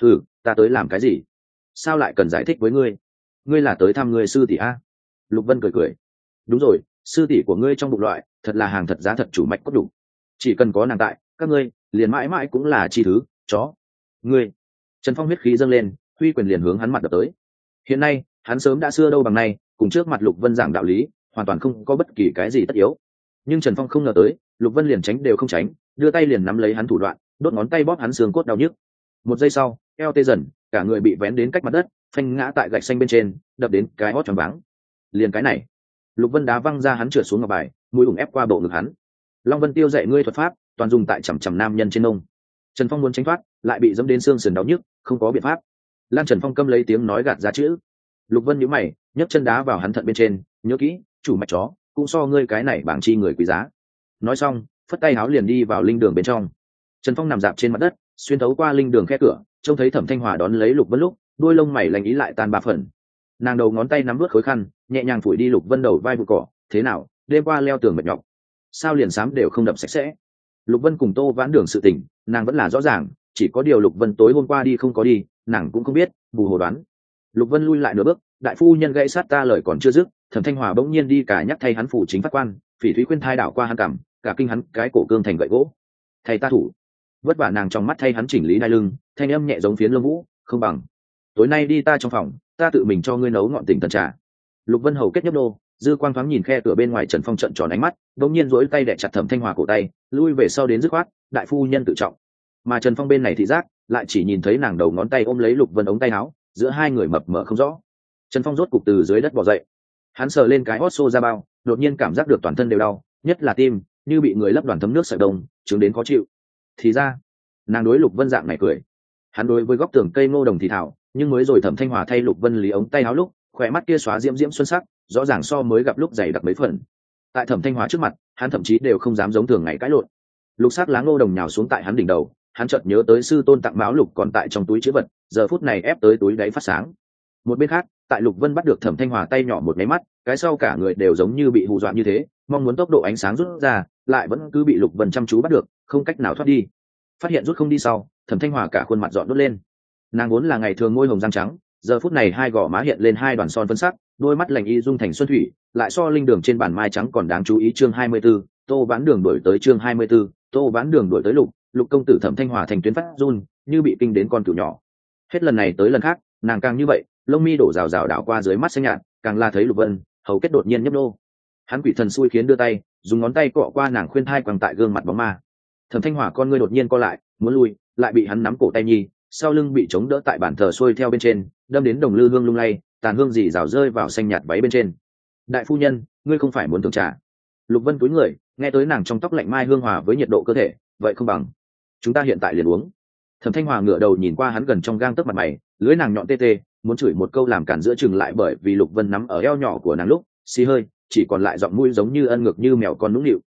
Ta tới làm cái gì? Sao lại cần giải thích với ngươi? Ngươi là tới thăm ngươi sư tỷ a? Lục Vân cười cười. Đúng rồi, sư tỷ của ngươi trong bụng loại thật là hàng thật giá thật chủ mạch cốt đủ, chỉ cần có nàng tại, các ngươi liền mãi mãi cũng là chi thứ chó. Ngươi. Trần Phong huyết khí dâng lên, huy quyền liền hướng hắn mặt đập tới. Hiện nay hắn sớm đã xưa đâu bằng nay, cùng trước mặt Lục Vân giảng đạo lý hoàn toàn không có bất kỳ cái gì tất yếu. Nhưng Trần Phong không ngờ tới Lục Vân liền tránh đều không tránh, đưa tay liền nắm lấy hắn thủ đoạn, đốt ngón tay bóp hắn xương cốt đau nhức. Một giây sau, eo tê dần, cả người bị vén đến cách mặt đất, phanh ngã tại gạch xanh bên trên, đập đến cái hót choáng váng. Liền cái này, Lục Vân đá văng ra hắn trượt xuống ngọc bài, mũi ủng ép qua bộ ngực hắn. Long Vân Tiêu dạy ngươi thuật pháp, toàn dùng tại chằm nam nhân trên nông. Trần Phong muốn tránh thoát, lại bị dẫm đến xương sườn đau nhức, không có biện pháp. Lan Trần Phong câm lấy tiếng nói gạt ra chữ. Lục Vân nhíu mày, nhấc chân đá vào hắn thận bên trên, nhớ kỹ, chủ mạch chó, cũng so ngươi cái này bảng chi người quý giá. Nói xong, phất tay háo liền đi vào linh đường bên trong. Trần Phong nằm dạp trên mặt đất, xuyên thấu qua linh đường khe cửa, trông thấy Thẩm Thanh Hòa đón lấy Lục Vân lúc, đuôi lông mày lành ý lại tan ba phần. Nàng đầu ngón tay nắm vớt khối khăn, nhẹ nhàng phủi đi Lục Vân đầu vai bụi cỏ. Thế nào, đêm qua leo tường mệt nhọc, sao liền xám đều không đập sạch sẽ? Lục Vân cùng Tô Vãn Đường sự tình, nàng vẫn là rõ ràng, chỉ có điều Lục Vân tối hôm qua đi không có đi, nàng cũng không biết, bù hồ đoán. Lục Vân lui lại nửa bước, đại phu nhân gãy sát ta lời còn chưa dứt, Thẩm Thanh Hòa bỗng nhiên đi cả nhắc thay hắn phủ chính phát quan, Phỉ Thúy khuyên thai đảo qua hắn cằm, cả kinh hắn cái cổ cương thành gậy gỗ. Thầy ta thủ, vất vả nàng trong mắt thay hắn chỉnh lý đai lưng, thanh âm nhẹ giống phiến lông vũ, không bằng tối nay đi ta trong phòng, ta tự mình cho ngươi nấu ngọn tình tần trà. Lục Vân hầu kết nhấp đô, dư quang thoáng nhìn khe cửa bên ngoài, Trần Phong trợn tròn ánh mắt, đống nhiên duỗi tay đè chặt Thẩm Thanh Hòa cổ tay, lui về sau đến dứt khoát, đại phu nhân tự trọng. Mà Trần Phong bên này thị giác lại chỉ nhìn thấy nàng đầu ngón tay ôm lấy Lục Vân ống tay áo, giữa hai người mập mờ không rõ. Trần Phong rốt cục từ dưới đất bò dậy, hắn sờ lên cái hót xô ra bao, đột nhiên cảm giác được toàn thân đều đau, nhất là tim, như bị người lấp đoàn thấm nước sợi đông, chứng đến khó chịu. Thì ra, nàng đối Lục Vân dạng này cười. Hắn đối với góc tường cây ngô đồng thì thảo, nhưng mới rồi Thẩm Thanh Hòa thay Lục Vân lý ống tay áo lúc, khỏe mắt kia xóa diễm diễm xuân sắc, rõ ràng so mới gặp lúc dày đặc mấy phần. Tại Thẩm Thanh Hòa trước mặt, hắn thậm chí đều không dám giống thường ngày cãi lộn. Lục sắc lá ngô đồng nhào xuống tại hắn đỉnh đầu, hắn chợt nhớ tới sư tôn tặng máu lục còn tại trong túi chữ vật, giờ phút này ép tới túi đáy phát sáng. Một bên khác, tại Lục Vân bắt được Thẩm Thanh Hòa tay nhỏ một cái mắt, cái sau cả người đều giống như bị hù dọa như thế, mong muốn tốc độ ánh sáng rút ra, lại vẫn cứ bị Lục Vân chăm chú bắt được, không cách nào thoát đi. Phát hiện rút không đi sau, Thẩm Thanh Hòa cả khuôn mặt dọn đốt lên. Nàng vốn là ngày thường môi hồng răng trắng, giờ phút này hai gò má hiện lên hai đoàn son phấn sắc, đôi mắt lành y dung thành xuân thủy, lại so linh đường trên bàn mai trắng còn đáng chú ý. Chương 24, Tô Vãn Đường đổi tới. Chương 24, Tô Vãn Đường đổi tới. Lục công tử Thẩm Thanh Hòa thành tuyến phát run, như bị kinh đến con cừu nhỏ. Hết lần này tới lần khác, nàng càng như vậy, lông mi đổ rào rào đảo qua dưới mắt xanh nhạt, càng là thấy Lục Vân hầu kết đột nhiên nhấp nô. Hắn quỷ thần xui khiến đưa tay, dùng ngón tay cọ qua nàng khuyên thai quàng tại gương mặt bóng ma. Thẩm Thanh Hòa con ngươi đột nhiên co lại, muốn lui, lại bị hắn nắm cổ tay nhi, sau lưng bị chống đỡ tại bàn thờ xuôi theo bên trên, đâm đến đồng lư hương lung lay, tàn hương dì rào rơi vào xanh nhạt váy bên trên. Đại phu nhân, ngươi không phải muốn thưởng trà? Lục Vân cúi người, nghe tới nàng trong tóc lạnh mai hương hòa với nhiệt độ cơ thể, vậy không bằng chúng ta hiện tại liền uống. Thẩm Thanh Hòa ngửa đầu nhìn qua hắn gần trong gang tấc mặt mày, lưỡi nàng nhọn tê tê, muốn chửi một câu làm cản giữa chừng lại bởi vì Lục Vân nắm ở eo nhỏ của nàng lúc xì hơi, chỉ còn lại giọng mũi giống như ân ngược như mèo con nũng nịu.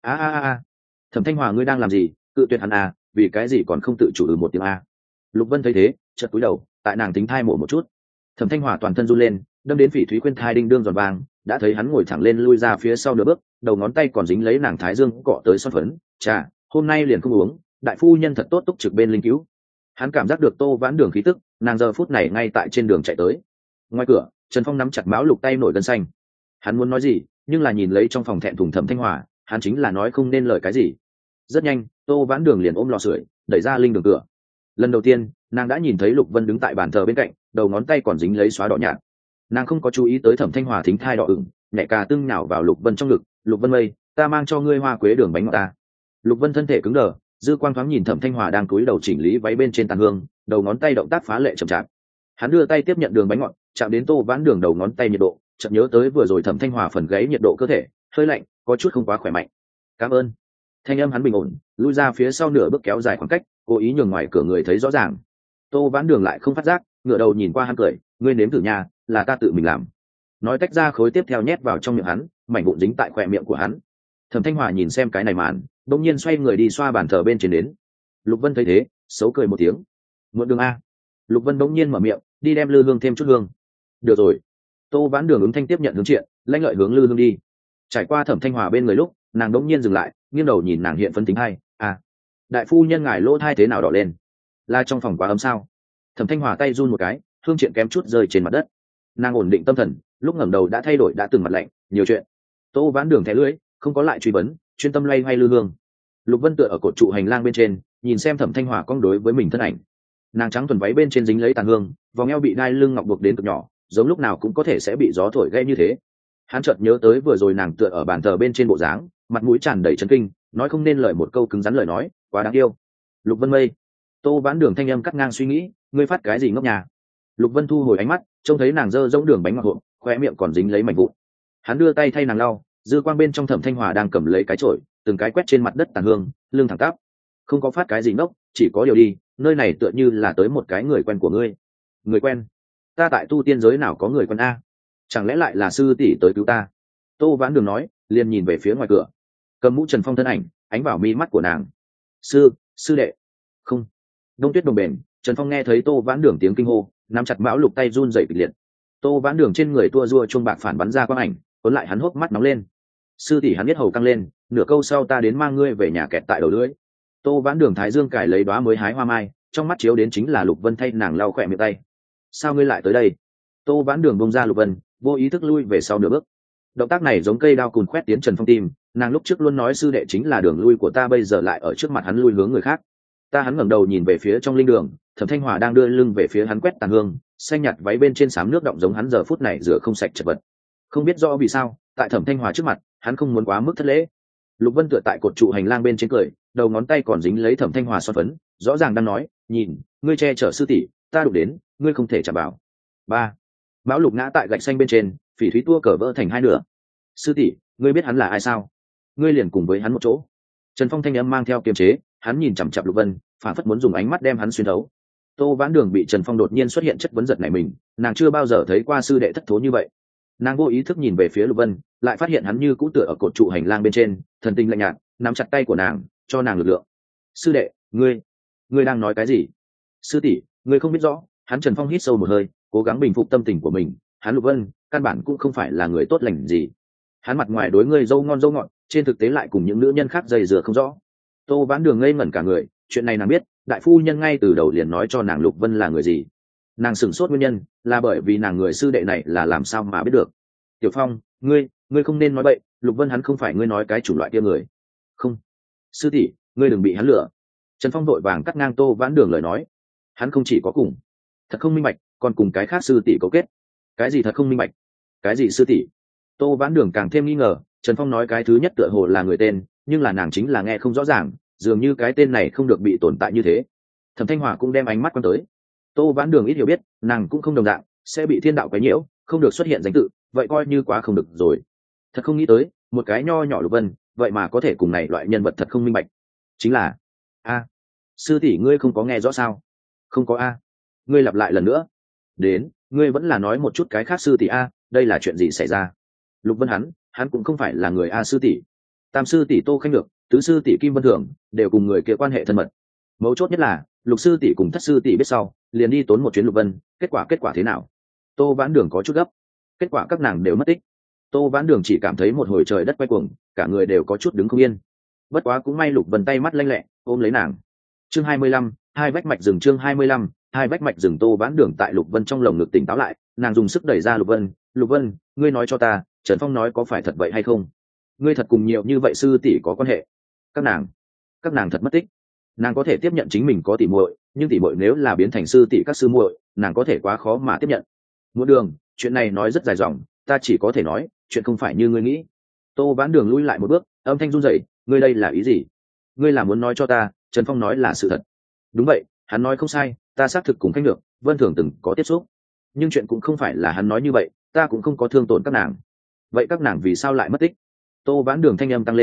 A. Thẩm Thanh Hòa ngươi đang làm gì? Cự tuyệt hắn à? Vì cái gì còn không tự chủ một tiếng a? Lục Vân thấy thế, chợt cúi đầu, tại nàng tính thai mổ một chút. Thẩm Thanh Hòa toàn thân run lên, đâm đến Phỉ Thúy khuyên thai đinh đương giòn vàng, đã thấy hắn ngồi thẳng lên lui ra phía sau nửa bước, đầu ngón tay còn dính lấy nàng thái dương cọ tới son phấn. Chà, hôm nay liền không uống, đại phu nhân thật tốt túc trực bên linh cứu. Hắn cảm giác được Tô Vãn Đường khí tức, nàng giờ phút này ngay tại trên đường chạy tới. Ngoài cửa, Trần Phong nắm chặt máu lục tay nổi gân xanh. Hắn muốn nói gì, nhưng là nhìn lấy trong phòng thẹn thùng Thẩm Thanh Hòa, hắn chính là nói không nên lời cái gì. Rất nhanh, Tô Vãn Đường liền ôm lò sưởi, đẩy ra linh đường cửa. Lần đầu tiên, nàng đã nhìn thấy Lục Vân đứng tại bàn thờ bên cạnh, đầu ngón tay còn dính lấy xóa đỏ nhạt. Nàng không có chú ý tới Thẩm Thanh Hòa thính thai đỏ ửng, nhẹ cà tưng nhào vào Lục Vân trong ngực. Lục Vân mây, ta mang cho ngươi hoa quế đường bánh ngọt ta. Lục Vân thân thể cứng đờ, dư quang thoáng nhìn Thẩm Thanh Hòa đang cúi đầu chỉnh lý váy bên trên tàn hương, đầu ngón tay động tác phá lệ chậm chạp. Hắn đưa tay tiếp nhận đường bánh ngọt, chạm đến Tô Vãn Đường đầu ngón tay nhiệt độ, chợt nhớ tới vừa rồi Thẩm Thanh Hòa phần gáy nhiệt độ cơ thể hơi lạnh, có chút không quá khỏe mạnh. Cảm ơn. thanh âm hắn bình ổn, lui ra phía sau nửa bước kéo dài khoảng cách, cố ý nhường ngoài cửa người thấy rõ ràng. Tô Vãn Đường lại không phát giác, ngửa đầu nhìn qua hắn cười, ngươi nếm thử nha, là ta tự mình làm. Nói tách ra khối tiếp theo nhét vào trong miệng hắn, mảnh vụn dính tại khóe miệng của hắn. Thẩm Thanh Hòa nhìn xem cái này màn, đột nhiên xoay người đi xoa bàn thờ bên trên đến. Lục Vân thấy thế, xấu cười một tiếng. Muộn đường a. Lục Vân bỗng nhiên mở miệng, đi đem lư hương thêm chút hương. Được rồi. Tô Vãn Đường ứng thanh tiếp nhận hướng chuyện, lãnh lợi hướng lư hương đi. Trải qua Thẩm Thanh Hòa bên người lúc, nàng đống nhiên dừng lại, nghiêng đầu nhìn nàng hiện phân tính hay, đại phu nhân ngài lỗ thai thế nào đỏ lên, là trong phòng quá ấm sao? Thẩm Thanh Hòa tay run một cái, hương triện kém chút rơi trên mặt đất. Nàng ổn định tâm thần, lúc ngẩng đầu đã thay đổi đã từng mặt lạnh, nhiều chuyện. Tô Vãn Đường thẻ lưỡi, không có lại truy vấn, chuyên tâm loay hoay lư hương. Lục Vân tựa ở cột trụ hành lang bên trên, nhìn xem Thẩm Thanh Hòa cong đối với mình thân ảnh. Nàng trắng thuần váy bên trên dính lấy tàn hương, vòng eo bị đai lưng ngọc buộc đến cực nhỏ, giống lúc nào cũng có thể sẽ bị gió thổi gãy như thế. Hắn chợt nhớ tới vừa rồi nàng tựa ở bàn thờ bên trên bộ dáng, mặt mũi tràn đầy chấn kinh, nói không nên lời một câu cứng rắn lời nói, quá đáng yêu. Lục Vân Mây. Tô Vãn Đường thanh âm cắt ngang suy nghĩ, ngươi phát cái gì ngốc nhà? Lục Vân thu hồi ánh mắt, trông thấy nàng dơ giống đường bánh ngọt hộp, khoe miệng còn dính lấy mảnh vụn. Hắn đưa tay thay nàng lau, dư quang bên trong Thẩm Thanh Hòa đang cầm lấy cái chổi, từng cái quét trên mặt đất tàn hương, lưng thẳng tắp. Không có phát cái gì ngốc, chỉ có điều đi, nơi này tựa như là tới một cái người quen của ngươi. Người quen? Ta tại tu tiên giới nào có người quen a? Chẳng lẽ lại là sư tỷ tới cứu ta? Tô Vãn Đường nói, liền nhìn về phía ngoài cửa. Cầm mũ Trần Phong thân ảnh, ánh vào mi mắt của nàng. Sư đệ. Không. Đông tuyết đồng bền, Trần Phong nghe thấy Tô Vãn Đường tiếng kinh hô, nắm chặt mão lục tay run rẩy kịch liệt. Tô Vãn Đường trên người tua rua chuông bạc phản bắn ra quang ảnh, cuốn lại hắn hốc mắt nóng lên. Sư tỷ, hắn biết hầu căng lên, nửa câu sau ta đến mang ngươi về nhà kẹt tại đầu lưỡi. Tô Vãn Đường thái dương cải lấy đóa mới hái hoa mai, trong mắt chiếu đến chính là Lục Vân thay nàng lau khỏe miệng tay. Sao ngươi lại tới đây? Tô Vãn Đường bông ra Lục Vân, vô ý thức lui về sau nửa bước. Động tác này giống cây đao cùn khoét tiến Trần Phong tim, nàng lúc trước luôn nói sư đệ chính là đường lui của ta, bây giờ lại ở trước mặt hắn lui hướng người khác. Hắn ngẩng đầu nhìn về phía trong linh đường, Thẩm Thanh Hòa đang đưa lưng về phía hắn quét tàn hương, xanh nhạt váy bên trên xám nước động giống hắn giờ phút này rửa không sạch chật vật. Không biết rõ vì sao, tại Thẩm Thanh Hòa trước mặt, hắn không muốn quá mức thất lễ. Lục Vân tựa tại cột trụ hành lang bên trên cười, đầu ngón tay còn dính lấy Thẩm Thanh Hòa son phấn, rõ ràng đang nói, nhìn, ngươi che chở sư tỷ, ta đụng đến, ngươi không thể chạm vào. Mão Lục ngã tại gạch xanh bên trên, phỉ thúy tua cờ vỡ thành hai nửa. Sư tỷ, ngươi biết hắn là ai sao? Ngươi liền cùng với hắn một chỗ. Trần Phong thanh âm mang theo kiềm chế, hắn nhìn chằm chằm Lục Vân, phản phất muốn dùng ánh mắt đem hắn xuyên thấu. Tô Vãn Đường bị Trần Phong đột nhiên xuất hiện chất vấn giật nảy mình, nàng chưa bao giờ thấy qua sư đệ thất thố như vậy. Nàng vô ý thức nhìn về phía Lục Vân, lại phát hiện hắn như cũ tựa ở cột trụ hành lang bên trên, thần tinh lạnh nhạt, nắm chặt tay của nàng, cho nàng lực lượng. Sư đệ, ngươi đang nói cái gì? Sư tỷ, ngươi không biết rõ. Hắn Trần Phong hít sâu một hơi, cố gắng bình phục tâm tình của mình. Hắn Lục Vân, căn bản cũng không phải là người tốt lành gì. Hắn mặt ngoài đối ngươi dâu ngon dâu ngọt, trên thực tế lại cùng những nữ nhân khác dày dừa không rõ. Tô Vãn Đường ngây ngẩn cả người, chuyện này nàng biết, đại phu nhân ngay từ đầu liền nói cho nàng Lục Vân là người gì. Nàng sửng sốt nguyên nhân là bởi vì nàng người sư đệ này là làm sao mà biết được. Tiểu Phong, ngươi không nên nói bậy, Lục Vân hắn không phải ngươi nói cái chủng loại kia người. Không. Sư tỷ, ngươi đừng bị hắn lừa. Trần Phong vội vàng cắt ngang Tô Vãn Đường lời nói. Hắn không chỉ có cùng thật không minh bạch, còn cùng cái khác sư tỷ cấu kết. Cái gì thật không minh bạch? Cái gì sư tỷ? Tô Vãn Đường càng thêm nghi ngờ, Trần Phong nói cái thứ nhất tựa hồ là người tên, nhưng là nàng chính là nghe không rõ ràng, dường như cái tên này không được bị tồn tại như thế. Thẩm Thanh Hòa cũng đem ánh mắt quan tới. Tô Vãn Đường ít hiểu biết, nàng cũng không đồng dạng, sẽ bị thiên đạo quấy nhiễu, không được xuất hiện danh tự, vậy coi như quá không được rồi. Thật không nghĩ tới, một cái nho nhỏ Lục Vân, vậy mà có thể cùng này loại nhân vật thật không minh bạch. Chính là, sư tỷ ngươi không có nghe rõ sao? Không có ngươi lặp lại lần nữa. Đến, ngươi vẫn là nói một chút cái khác sư tỷ đây là chuyện gì xảy ra? Lục Vân hắn cũng không phải là người sư tỷ. Tam sư tỷ Tô Khanh Được, tứ sư tỷ Kim Vân Thường đều cùng người kia quan hệ thân mật. Mấu chốt nhất là lục sư tỷ cùng thất sư tỷ biết sau liền đi tốn một chuyến Lục Vân, kết quả thế nào? Tô Vãn Đường có chút gấp. Kết quả các nàng đều mất tích. Tô Vãn Đường chỉ cảm thấy một hồi trời đất quay cuồng, cả người đều có chút đứng không yên. Bất quá cũng may Lục Vân tay mắt lanh lẹ ôm lấy nàng. Chương 25, hai vách mạch rừng. Chương 25, hai vách mạch rừng. Tô Vãn Đường tại Lục Vân trong lồng ngực tỉnh táo lại, nàng dùng sức đẩy ra Lục Vân. Lục Vân, ngươi nói cho ta, Trần Phong nói có phải thật vậy hay không? Ngươi thật cùng nhiều như vậy sư tỷ có quan hệ? Các nàng thật mất tích. Nàng có thể tiếp nhận chính mình có tỷ muội, nhưng tỷ muội nếu là biến thành sư tỷ các sư muội, nàng có thể quá khó mà tiếp nhận. Muộn Đường, chuyện này nói rất dài dòng, ta chỉ có thể nói, chuyện không phải như ngươi nghĩ. Tô Vãn Đường lui lại một bước, âm thanh run rẩy, ngươi đây là ý gì? Ngươi là muốn nói cho ta, Trần Phong nói là sự thật? Đúng vậy, hắn nói không sai, ta xác thực cùng Khanh Được, Vân Thường từng có tiếp xúc. Nhưng chuyện cũng không phải là hắn nói như vậy, ta cũng không có thương tổn các nàng. Vậy các nàng vì sao lại mất tích? Tô Vãn Đường thanh âm tăng lên,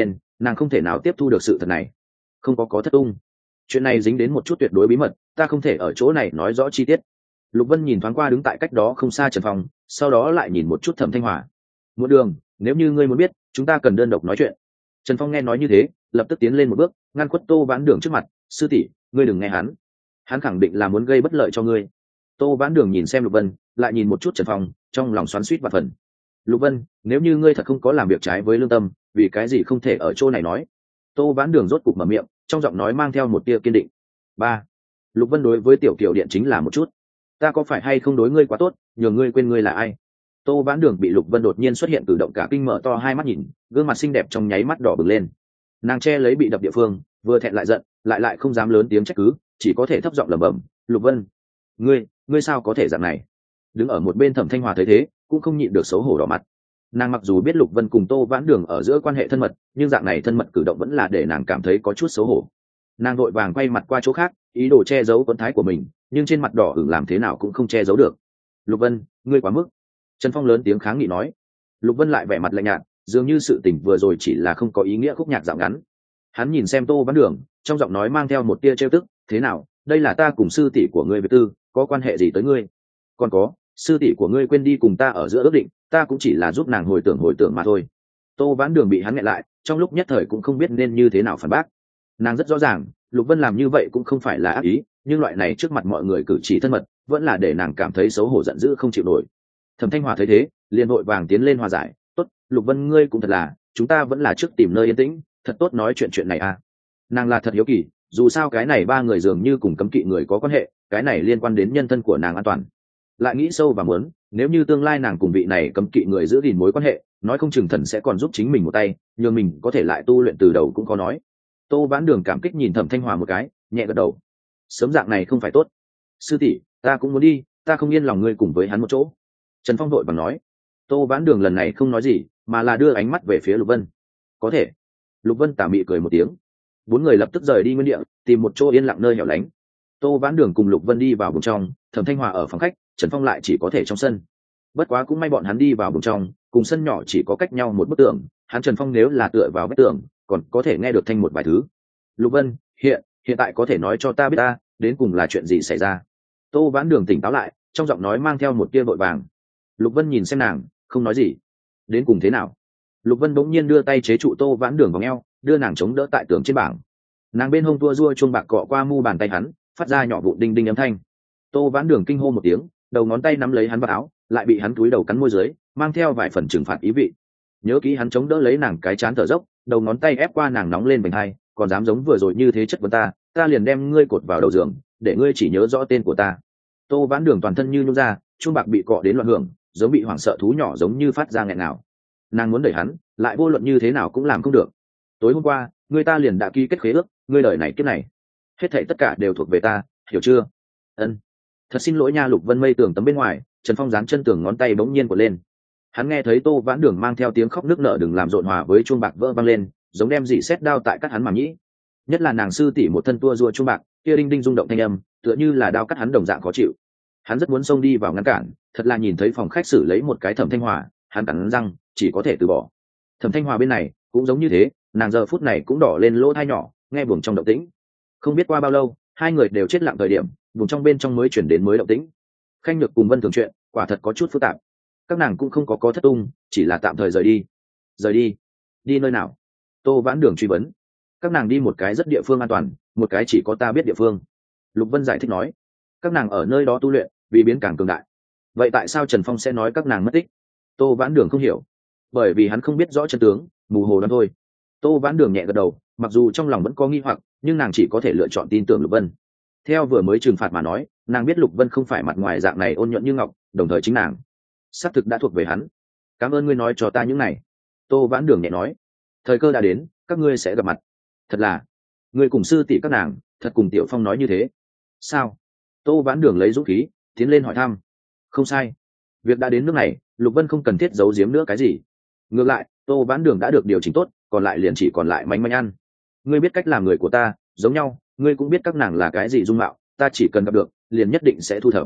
nàng không thể nào tiếp thu được sự thật này. Không có thất tung, chuyện này dính đến một chút tuyệt đối bí mật, ta không thể ở chỗ này nói rõ chi tiết. Lục Vân nhìn thoáng qua đứng tại cách đó không xa Trần Phong, sau đó lại nhìn một chút Thẩm Thanh Hòa. Một đường, nếu như ngươi muốn biết, chúng ta cần đơn độc nói chuyện. Trần Phong nghe nói như thế, lập tức tiến lên một bước, ngăn khuất Tô Vãn Đường trước mặt. Sư tỷ, ngươi đừng nghe hắn khẳng định là muốn gây bất lợi cho ngươi. Tô Vãn Đường nhìn xem Lục Vân, lại nhìn một chút Trần Phong, trong lòng xoắn xuýt và phần. Lục Vân, nếu như ngươi thật không có làm việc trái với lương tâm, vì cái gì không thể ở chỗ này nói? Tô Vãn Đường rốt cục mở miệng, trong giọng nói mang theo một tia kiên định. Ba, Lục Vân đối với Tiểu Kiều Điện chính là một chút. Ta có phải hay không đối ngươi quá tốt, nhường ngươi quên ngươi là ai? Tô Vãn Đường bị Lục Vân đột nhiên xuất hiện cử động cả kinh mở to hai mắt nhìn, gương mặt xinh đẹp trong nháy mắt đỏ bừng lên. Nàng che lấy bị đập địa phương, vừa thẹn lại giận, lại không dám lớn tiếng trách cứ, chỉ có thể thấp giọng lẩm bẩm. Lục Vân, ngươi sao có thể dạng này? Đứng ở một bên Thẩm Thanh Hòa thấy thế, cũng không nhịn được xấu hổ đỏ mặt. Nàng mặc dù biết Lục Vân cùng Tô Vãn Đường ở giữa quan hệ thân mật, nhưng dạng này thân mật cử động vẫn là để nàng cảm thấy có chút xấu hổ. Nàng vội vàng quay mặt qua chỗ khác, ý đồ che giấu tuấn thái của mình, nhưng trên mặt đỏ ửng làm thế nào cũng không che giấu được. Lục Vân, ngươi quá mức. Trần Phong lớn tiếng kháng nghị nói. Lục Vân lại vẻ mặt lạnh nhạt, dường như sự tình vừa rồi chỉ là không có ý nghĩa khúc nhạc dạo ngắn. Hắn nhìn xem Tô Vãn Đường, trong giọng nói mang theo một tia trêu tức. Thế nào, đây là ta cùng sư tỷ của ngươi với tư, có quan hệ gì tới ngươi? Còn có, sư tỷ của ngươi quên đi cùng ta ở giữa ước định, ta cũng chỉ là giúp nàng hồi tưởng mà thôi. Tô Vãn Đường bị hắn nghẹn lại, trong lúc nhất thời cũng không biết nên như thế nào phản bác. Nàng rất rõ ràng, Lục Vân làm như vậy cũng không phải là ác ý, nhưng loại này trước mặt mọi người cử chỉ thân mật, vẫn là để nàng cảm thấy xấu hổ giận dữ không chịu nổi. Thẩm Thanh Hòa thấy thế, liền vội vàng tiến lên hòa giải. Tốt, Lục Vân ngươi cũng thật là, chúng ta vẫn là trước tìm nơi yên tĩnh, thật tốt nói chuyện này à. Nàng là thật hiếu kỳ, dù sao cái này ba người dường như cùng cấm kỵ người có quan hệ, cái này liên quan đến nhân thân của nàng an toàn. Lại nghĩ sâu và muốn, nếu như tương lai nàng cùng vị này cấm kỵ người giữ gìn mối quan hệ, nói không chừng thần sẽ còn giúp chính mình một tay, nhưng mình có thể lại tu luyện từ đầu cũng có nói. Tô Vãn Đường cảm kích nhìn Thẩm Thanh Hòa một cái, nhẹ gật đầu. Sớm dạng này không phải tốt. Sư tỷ, ta cũng muốn đi, ta không yên lòng ngươi cùng với hắn một chỗ. Trần Phong đội bằng nói. Tô Vãn Đường lần này không nói gì, mà là đưa ánh mắt về phía Lục Vân. Có thể. Lục Vân tà mị cười một tiếng. Bốn người lập tức rời đi nguyên địa, tìm một chỗ yên lặng nơi hẻo lánh. Tô Vãn Đường cùng Lục Vân đi vào buồng trong, Thẩm Thanh Hòa ở phòng khách, Trần Phong lại chỉ có thể trong sân. Bất quá cũng may bọn hắn đi vào buồng trong, cùng sân nhỏ chỉ có cách nhau một bức tường, hắn Trần Phong nếu là tựa vào vách tường, còn có thể nghe được thanh một vài thứ. Lục Vân, hiện tại có thể nói cho ta biết ta đến cùng là chuyện gì xảy ra? Tô Vãn Đường tỉnh táo lại, trong giọng nói mang theo một tia vội vàng. Lục Vân nhìn xem nàng, không nói gì. Đến cùng thế nào? Lục Vân bỗng nhiên đưa tay chế trụ Tô Vãn Đường vòng eo, đưa nàng chống đỡ tại tường trên bảng. Nàng bên hông tua rua chuông bạc cọ qua mu bàn tay hắn, phát ra nhỏ vụn đinh đinh âm thanh. Tô Vãn Đường kinh hô một tiếng, đầu ngón tay nắm lấy hắn vào áo, lại bị hắn túi đầu cắn môi dưới, mang theo vài phần trừng phạt ý vị. Nhớ kỹ hắn chống đỡ lấy nàng cái chán thở dốc, đầu ngón tay ép qua nàng nóng lên vành hai, còn dám giống vừa rồi như thế chất vấn ta liền đem ngươi cột vào đầu giường, để ngươi chỉ nhớ rõ tên của ta. Tô Vãn Đường toàn thân như nhung ra, chuông bạc bị cọ đến loạn hưởng, giống bị hoảng sợ thú nhỏ giống như phát ra nghẹn nào. Nàng muốn đẩy hắn, lại vô luận như thế nào cũng làm không được. Tối hôm qua, ngươi ta liền đã ký kết khế ước, ngươi đời này kiếp này, hết thảy tất cả đều thuộc về ta, hiểu chưa? Ân. Thật xin lỗi nha. Lục Vân mây tường tấm bên ngoài, Trần Phong dán chân tường ngón tay bỗng nhiên của lên. Hắn nghe thấy Tô Vãn Đường mang theo tiếng khóc nức nở đừng làm rộn hòa với chuông bạc vỡ vang lên, giống đem dị xét đao tại cắt hắn màng nhĩ. Nhất là nàng sư tỷ một thân tua rua chuông bạc, kia đinh đinh rung động thanh âm, tựa như là đao cắt hắn đồng dạng khó chịu. Hắn rất muốn xông đi vào ngăn cản, thật là nhìn thấy phòng khách xử lấy một cái Thẩm Thanh Hòa, hắn cắn răng, chỉ có thể từ bỏ. Thẩm Thanh Hòa bên này cũng giống như thế, nàng giờ phút này cũng đỏ lên lỗ tai nhỏ, nghe buồng trong động tĩnh. Không biết qua bao lâu, hai người đều chết lặng thời điểm, buồng trong bên trong mới chuyển đến mới động tĩnh. Khanh Nhược cùng Vân Thường chuyện, quả thật có chút phức tạp. Các nàng cũng không có thất tung, chỉ là tạm thời rời đi. Rời đi? Đi nơi nào? Tô Vãn Đường truy vấn. Các nàng đi một cái rất địa phương an toàn, một cái chỉ có ta biết địa phương. Lục Vân giải thích nói. Các nàng ở nơi đó tu luyện, vì biến càng cường đại. Vậy tại sao Trần Phong sẽ nói các nàng mất tích? Tô Vãn Đường không hiểu. Bởi vì hắn không biết rõ chân tướng, mù hồ đoán thôi. Tô Vãn Đường nhẹ gật đầu, mặc dù trong lòng vẫn có nghi hoặc, nhưng nàng chỉ có thể lựa chọn tin tưởng Lục Vân. Theo vừa mới trừng phạt mà nói, nàng biết Lục Vân không phải mặt ngoài dạng này ôn nhuận như ngọc, đồng thời chính nàng xác thực đã thuộc về hắn. Cảm ơn ngươi nói cho ta những này. Tô Vãn Đường nhẹ nói. Thời cơ đã đến, các ngươi sẽ gặp mặt. Thật là, ngươi cùng sư tỷ các nàng, thật cùng Tiểu Phong nói như thế. Sao? Tô Vãn Đường lấy dũng khí, tiến lên hỏi thăm. Không sai. Việc đã đến nước này, Lục Vân không cần thiết giấu giếm nữa cái gì. Ngược lại, Tô Vãn Đường đã được điều chỉnh tốt, còn lại liền chỉ còn lại mánh mánh ăn. Ngươi biết cách làm người của ta, giống nhau, ngươi cũng biết các nàng là cái gì dung mạo, ta chỉ cần gặp được, liền nhất định sẽ thu thập.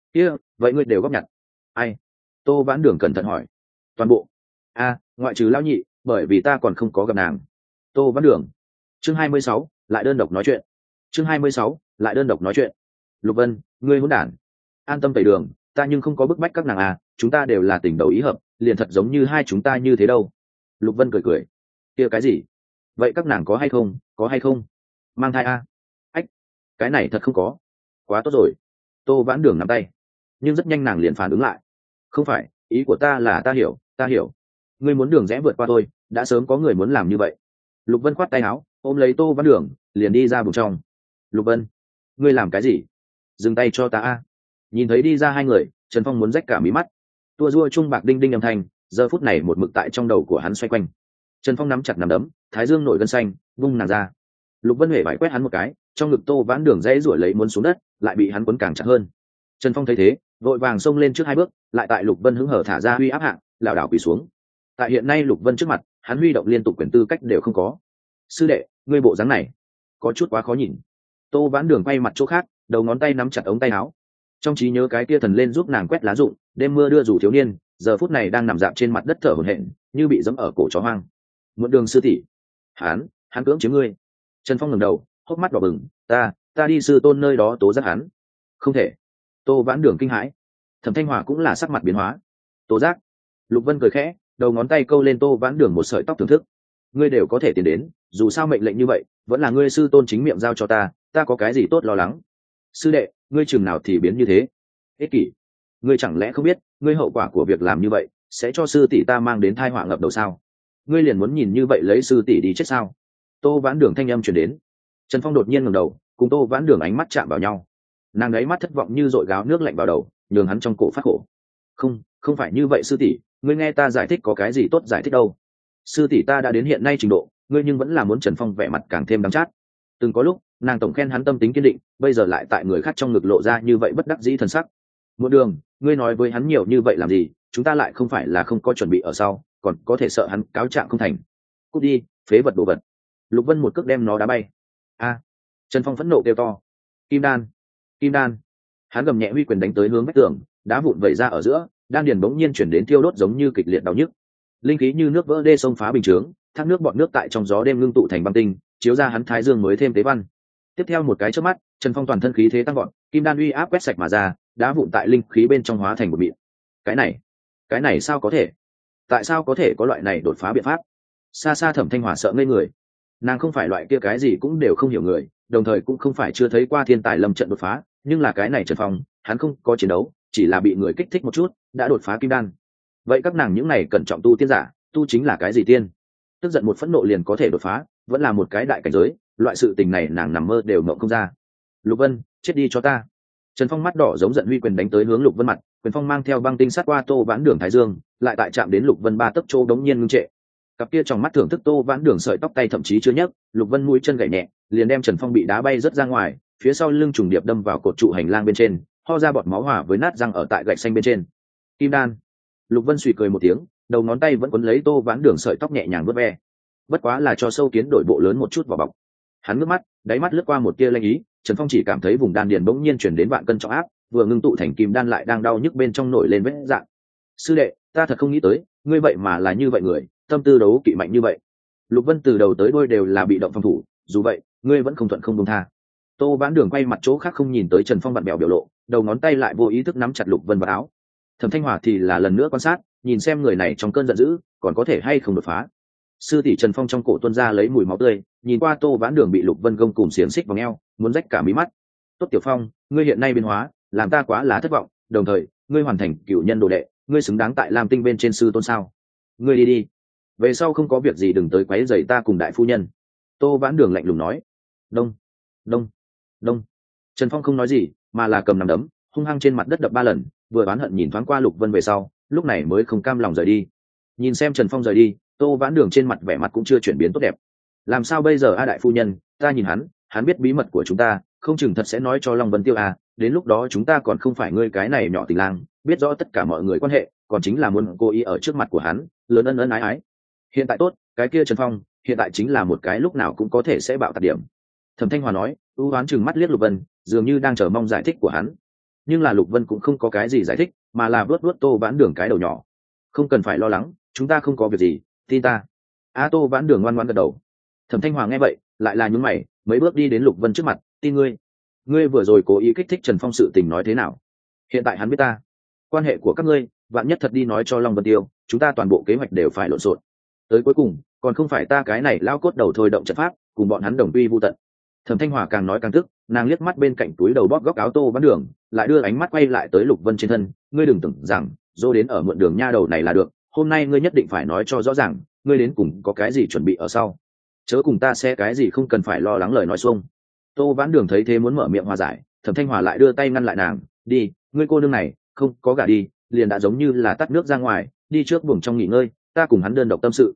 Vậy ngươi đều góp nhặt. Ai? Tô Vãn Đường cẩn thận hỏi. Toàn bộ. Ngoại trừ lão nhị, bởi vì ta còn không có gặp nàng. Tô Vãn Đường. Chương 26, lại đơn độc nói chuyện. Chương 26, lại đơn độc nói chuyện. Lục Vân, ngươi hỗn đản. An tâm tẩy đường, ta nhưng không có bức bách các nàng à, chúng ta đều là tình đầu ý hợp, liền thật giống như hai chúng ta như thế đâu. Lục Vân cười cười. Kia cái gì? Vậy các nàng có hay không, có hay không? Mang thai à? Ách, cái này thật không có. Quá tốt rồi. Tô Vãn Đường nắm tay. Nhưng rất nhanh nàng liền phản ứng lại. Không phải, ý của ta là ta hiểu, ta hiểu. Ngươi muốn đường rẽ vượt qua tôi, đã sớm có người muốn làm như vậy. Lục Vân khoát tay áo, ôm lấy Tô Vãn Đường, liền đi ra buồng trong. Lục Vân, ngươi làm cái gì? Dừng tay cho ta a. Nhìn thấy đi ra hai người, Trần Phong muốn rách cả mí mắt. Tua rua trung bạc đinh đinh âm thanh, giờ phút này một mực tại trong đầu của hắn xoay quanh. Trần Phong nắm chặt nắm đấm, thái dương nổi gân xanh, vung nàng ra. Lục Vân huệ vải quét hắn một cái, trong ngực Tô Vãn Đường dãy ruổi lấy muốn xuống đất, lại bị hắn quấn càng chặt hơn. Trần Phong thấy thế, vội vàng xông lên trước hai bước, lại tại Lục Vân hứng hở thả ra huy áp hạng, lảo đảo quỳ xuống. Tại hiện nay Lục Vân trước mặt, hắn huy động liên tục quyền tư cách đều không có. Sư đệ, ngươi bộ dáng này có chút quá khó nhìn. Tô Vãn Đường quay mặt chỗ khác, đầu ngón tay nắm chặt ống tay áo. Trong trí nhớ cái kia thần lên giúp nàng quét lá rụng, đêm mưa đưa rủ thiếu niên, giờ phút này đang nằm dạp trên mặt đất thở hổn hển, như bị giẫm ở cổ chó hoang. Muộn Đường sư tỷ, hắn cưỡng chiếm ngươi. Trần Phong ngẩng đầu, hốc mắt đỏ bừng, ta đi sư tôn nơi đó tố giác hắn. Không thể. Tô Vãn Đường kinh hãi. Thẩm Thanh Hòa cũng là sắc mặt biến hóa. Tố giác? Lục Vân cười khẽ, đầu ngón tay câu lên Tô Vãn Đường một sợi tóc thưởng thức. Ngươi đều có thể tiến đến, dù sao mệnh lệnh như vậy, vẫn là ngươi sư tôn chính miệng giao cho ta có cái gì tốt lo lắng. Sư đệ, ngươi chừng nào thì biến như thế? Ích kỷ. Ngươi chẳng lẽ không biết, ngươi hậu quả của việc làm như vậy sẽ cho sư tỷ ta mang đến tai họa ngập đầu sao? Ngươi liền muốn nhìn như vậy lấy sư tỷ đi chết sao? Tô Vãn Đường thanh âm truyền đến. Trần Phong đột nhiên ngẩng đầu, cùng Tô Vãn Đường ánh mắt chạm vào nhau. Nàng ấy mắt thất vọng như dội gáo nước lạnh vào đầu, nhường hắn trong cổ phát khổ. Không phải như vậy sư tỷ, ngươi nghe ta giải thích có cái gì tốt giải thích đâu. Sư tỷ ta đã đến hiện nay trình độ, ngươi nhưng vẫn là muốn Trần Phong vẻ mặt càng thêm đắng chát. Từng có lúc nàng tổng khen hắn tâm tính kiên định, bây giờ lại tại người khác trong ngực lộ ra như vậy bất đắc dĩ thần sắc. Một Đường, ngươi nói với hắn nhiều như vậy làm gì, chúng ta lại không phải là không có chuẩn bị ở sau, còn có thể sợ hắn cáo trạng không thành. Cút đi, phế vật đồ vật. Lục Vân một cước đem nó đá bay. A! Trần Phong phẫn nộ kêu to. Kim đan. Hắn gầm nhẹ huy quyền đánh tới hướng vách tường, đá vụn vẩy ra ở giữa, đan điền bỗng nhiên chuyển đến thiêu đốt giống như kịch liệt đau nhức. Linh khí như nước vỡ đê sông phá bình chướng, thác nước bọt nước tại trong gió đêm ngưng tụ thành băng tinh, chiếu ra hắn thái dương mới thêm tế văn. Tiếp theo một cái chớp mắt, Trần Phong toàn thân khí thế tăng vọt, kim đan uy áp quét sạch mà ra, đá vụn tại linh khí bên trong hóa thành một mịn. Cái này sao có thể? Tại sao có thể có loại này đột phá biện pháp? Xa xa Thẩm Thanh Hòa sợ ngây người. Nàng không phải loại kia cái gì cũng đều không hiểu người, đồng thời cũng không phải chưa thấy qua thiên tài lâm trận đột phá, nhưng là cái này Trần Phong, hắn không có chiến đấu, chỉ là bị người kích thích một chút, đã đột phá kim đan. Vậy các nàng những này cẩn trọng tu tiên giả, tu chính là cái gì tiên? Tức giận một phẫn nộ liền có thể đột phá, vẫn là một cái đại cảnh giới, loại sự tình này nàng nằm mơ đều mộng không ra. Lục Vân, chết đi cho ta. Trần Phong mắt đỏ giống giận huy quyền đánh tới hướng Lục Vân mặt, quyền phong mang theo băng tinh sát qua Tô Vãn Đường thái dương, lại tại chạm đến Lục Vân ba tấc chỗ đống nhiên ngưng trệ. Cặp kia trong mắt thưởng thức Tô Vãn Đường sợi tóc tay thậm chí chưa nhấc, Lục Vân mũi chân gảy nhẹ, liền đem Trần Phong bị đá bay rất ra ngoài, phía sau lưng trùng điệp đâm vào cột trụ hành lang bên trên, ho ra bọt máu hòa với nát răng ở tại gạch xanh bên trên. Kim đan. Lục Vân suy cười một tiếng, đầu ngón tay vẫn quấn lấy Tô Vãn Đường sợi tóc nhẹ nhàng vuốt ve. Bất quá là cho sâu kiến đổi bộ lớn một chút vào bọc. Hắn ngước mắt, đáy mắt lướt qua một tia lanh ý, Trần Phong chỉ cảm thấy vùng đan điền bỗng nhiên chuyển đến vạn cân trọng áp, vừa ngưng tụ thành kim đan lại đang đau nhức bên trong nổi lên vết dạng. Sư đệ, ta thật không nghĩ tới, ngươi vậy mà là như vậy người, tâm tư đấu kỵ mạnh như vậy. Lục Vân từ đầu tới đuôi đều là bị động phòng thủ, dù vậy, ngươi vẫn không thuận không buông tha. Tô Vãn Đường quay mặt chỗ khác không nhìn tới Trần Phong vặn bèo biểu lộ, đầu ngón tay lại vô ý thức nắm chặt Lục Vân vào áo. Thẩm Thanh Hòa thì là lần nữa quan sát, nhìn xem người này trong cơn giận dữ, còn có thể hay không đột phá. Sư tỷ Trần Phong trong cổ tuôn ra lấy mùi máu tươi, nhìn qua Tô Vãn Đường bị Lục Vân gông cùng xiềng xích vào eo, muốn rách cả mí mắt. Tốt Tiểu Phong, ngươi hiện nay biến hóa, làm ta quá là thất vọng, đồng thời, ngươi hoàn thành cửu nhân đồ đệ, ngươi xứng đáng tại Lam Tinh bên trên sư tôn sao? Ngươi đi, về sau không có việc gì đừng tới quấy rầy ta cùng đại phu nhân. Tô Vãn Đường lạnh lùng nói. Đông. Trần Phong không nói gì, mà là cầm nắm đấm, hung hăng trên mặt đất đập 3 lần, vừa oán hận nhìn thoáng qua Lục Vân về sau, lúc này mới không cam lòng rời đi. Nhìn xem Trần Phong rời đi, Tô Vãn Đường trên mặt vẻ mặt cũng chưa chuyển biến tốt đẹp. Làm sao bây giờ a đại phu nhân, ta nhìn hắn biết bí mật của chúng ta, không chừng thật sẽ nói cho Long Vân Tiêu à, đến lúc đó chúng ta còn không phải ngươi cái này nhỏ tình lang, biết rõ tất cả mọi người quan hệ, còn chính là muốn cố ý ở trước mặt của hắn, lớn ân ân ái ái. Hiện tại tốt, cái kia Trần Phong, hiện tại chính là một cái lúc nào cũng có thể sẽ bạo tạc điểm. Thẩm Thanh Hòa nói, ưu ám chừng mắt liếc Lục Vân, dường như đang chờ mong giải thích của hắn. Nhưng là Lục Vân cũng không có cái gì giải thích, mà là vuốt Tô Vãn Đường cái đầu nhỏ. Không cần phải lo lắng, chúng ta không có việc gì, tin ta. Tô Vãn Đường ngoan ngoãn gật đầu. Thẩm Thanh Hòa nghe vậy lại là nhún mày, mấy bước đi đến Lục Vân trước mặt, tin ngươi vừa rồi cố ý kích thích Trần Phong sự tình nói thế nào? Hiện tại hắn biết ta, quan hệ của các ngươi vạn nhất thật đi nói cho Long Vân Tiêu, chúng ta toàn bộ kế hoạch đều phải lộn xộn, tới cuối cùng còn không phải ta cái này lao cốt đầu thôi động trận pháp cùng bọn hắn đồng quy vu tận. Thẩm Thanh Hòa càng nói càng tức, nàng liếc mắt bên cạnh túi đầu bóp góc áo Tô Vãn Đường, lại đưa ánh mắt quay lại tới Lục Vân trên thân, ngươi đừng tưởng rằng dô đến ở mượn đường nha đầu này là được, hôm nay ngươi nhất định phải nói cho rõ ràng, ngươi đến cùng có cái gì chuẩn bị ở sau, chớ cùng ta xe cái gì không cần phải lo lắng lời nói xuông. Tô Vãn Đường thấy thế muốn mở miệng hòa giải, Thẩm Thanh Hòa lại đưa tay ngăn lại nàng, đi, ngươi cô nương này không có gả đi liền đã giống như là tắt nước ra ngoài, đi trước buồng trong nghỉ ngơi, ta cùng hắn đơn độc tâm sự.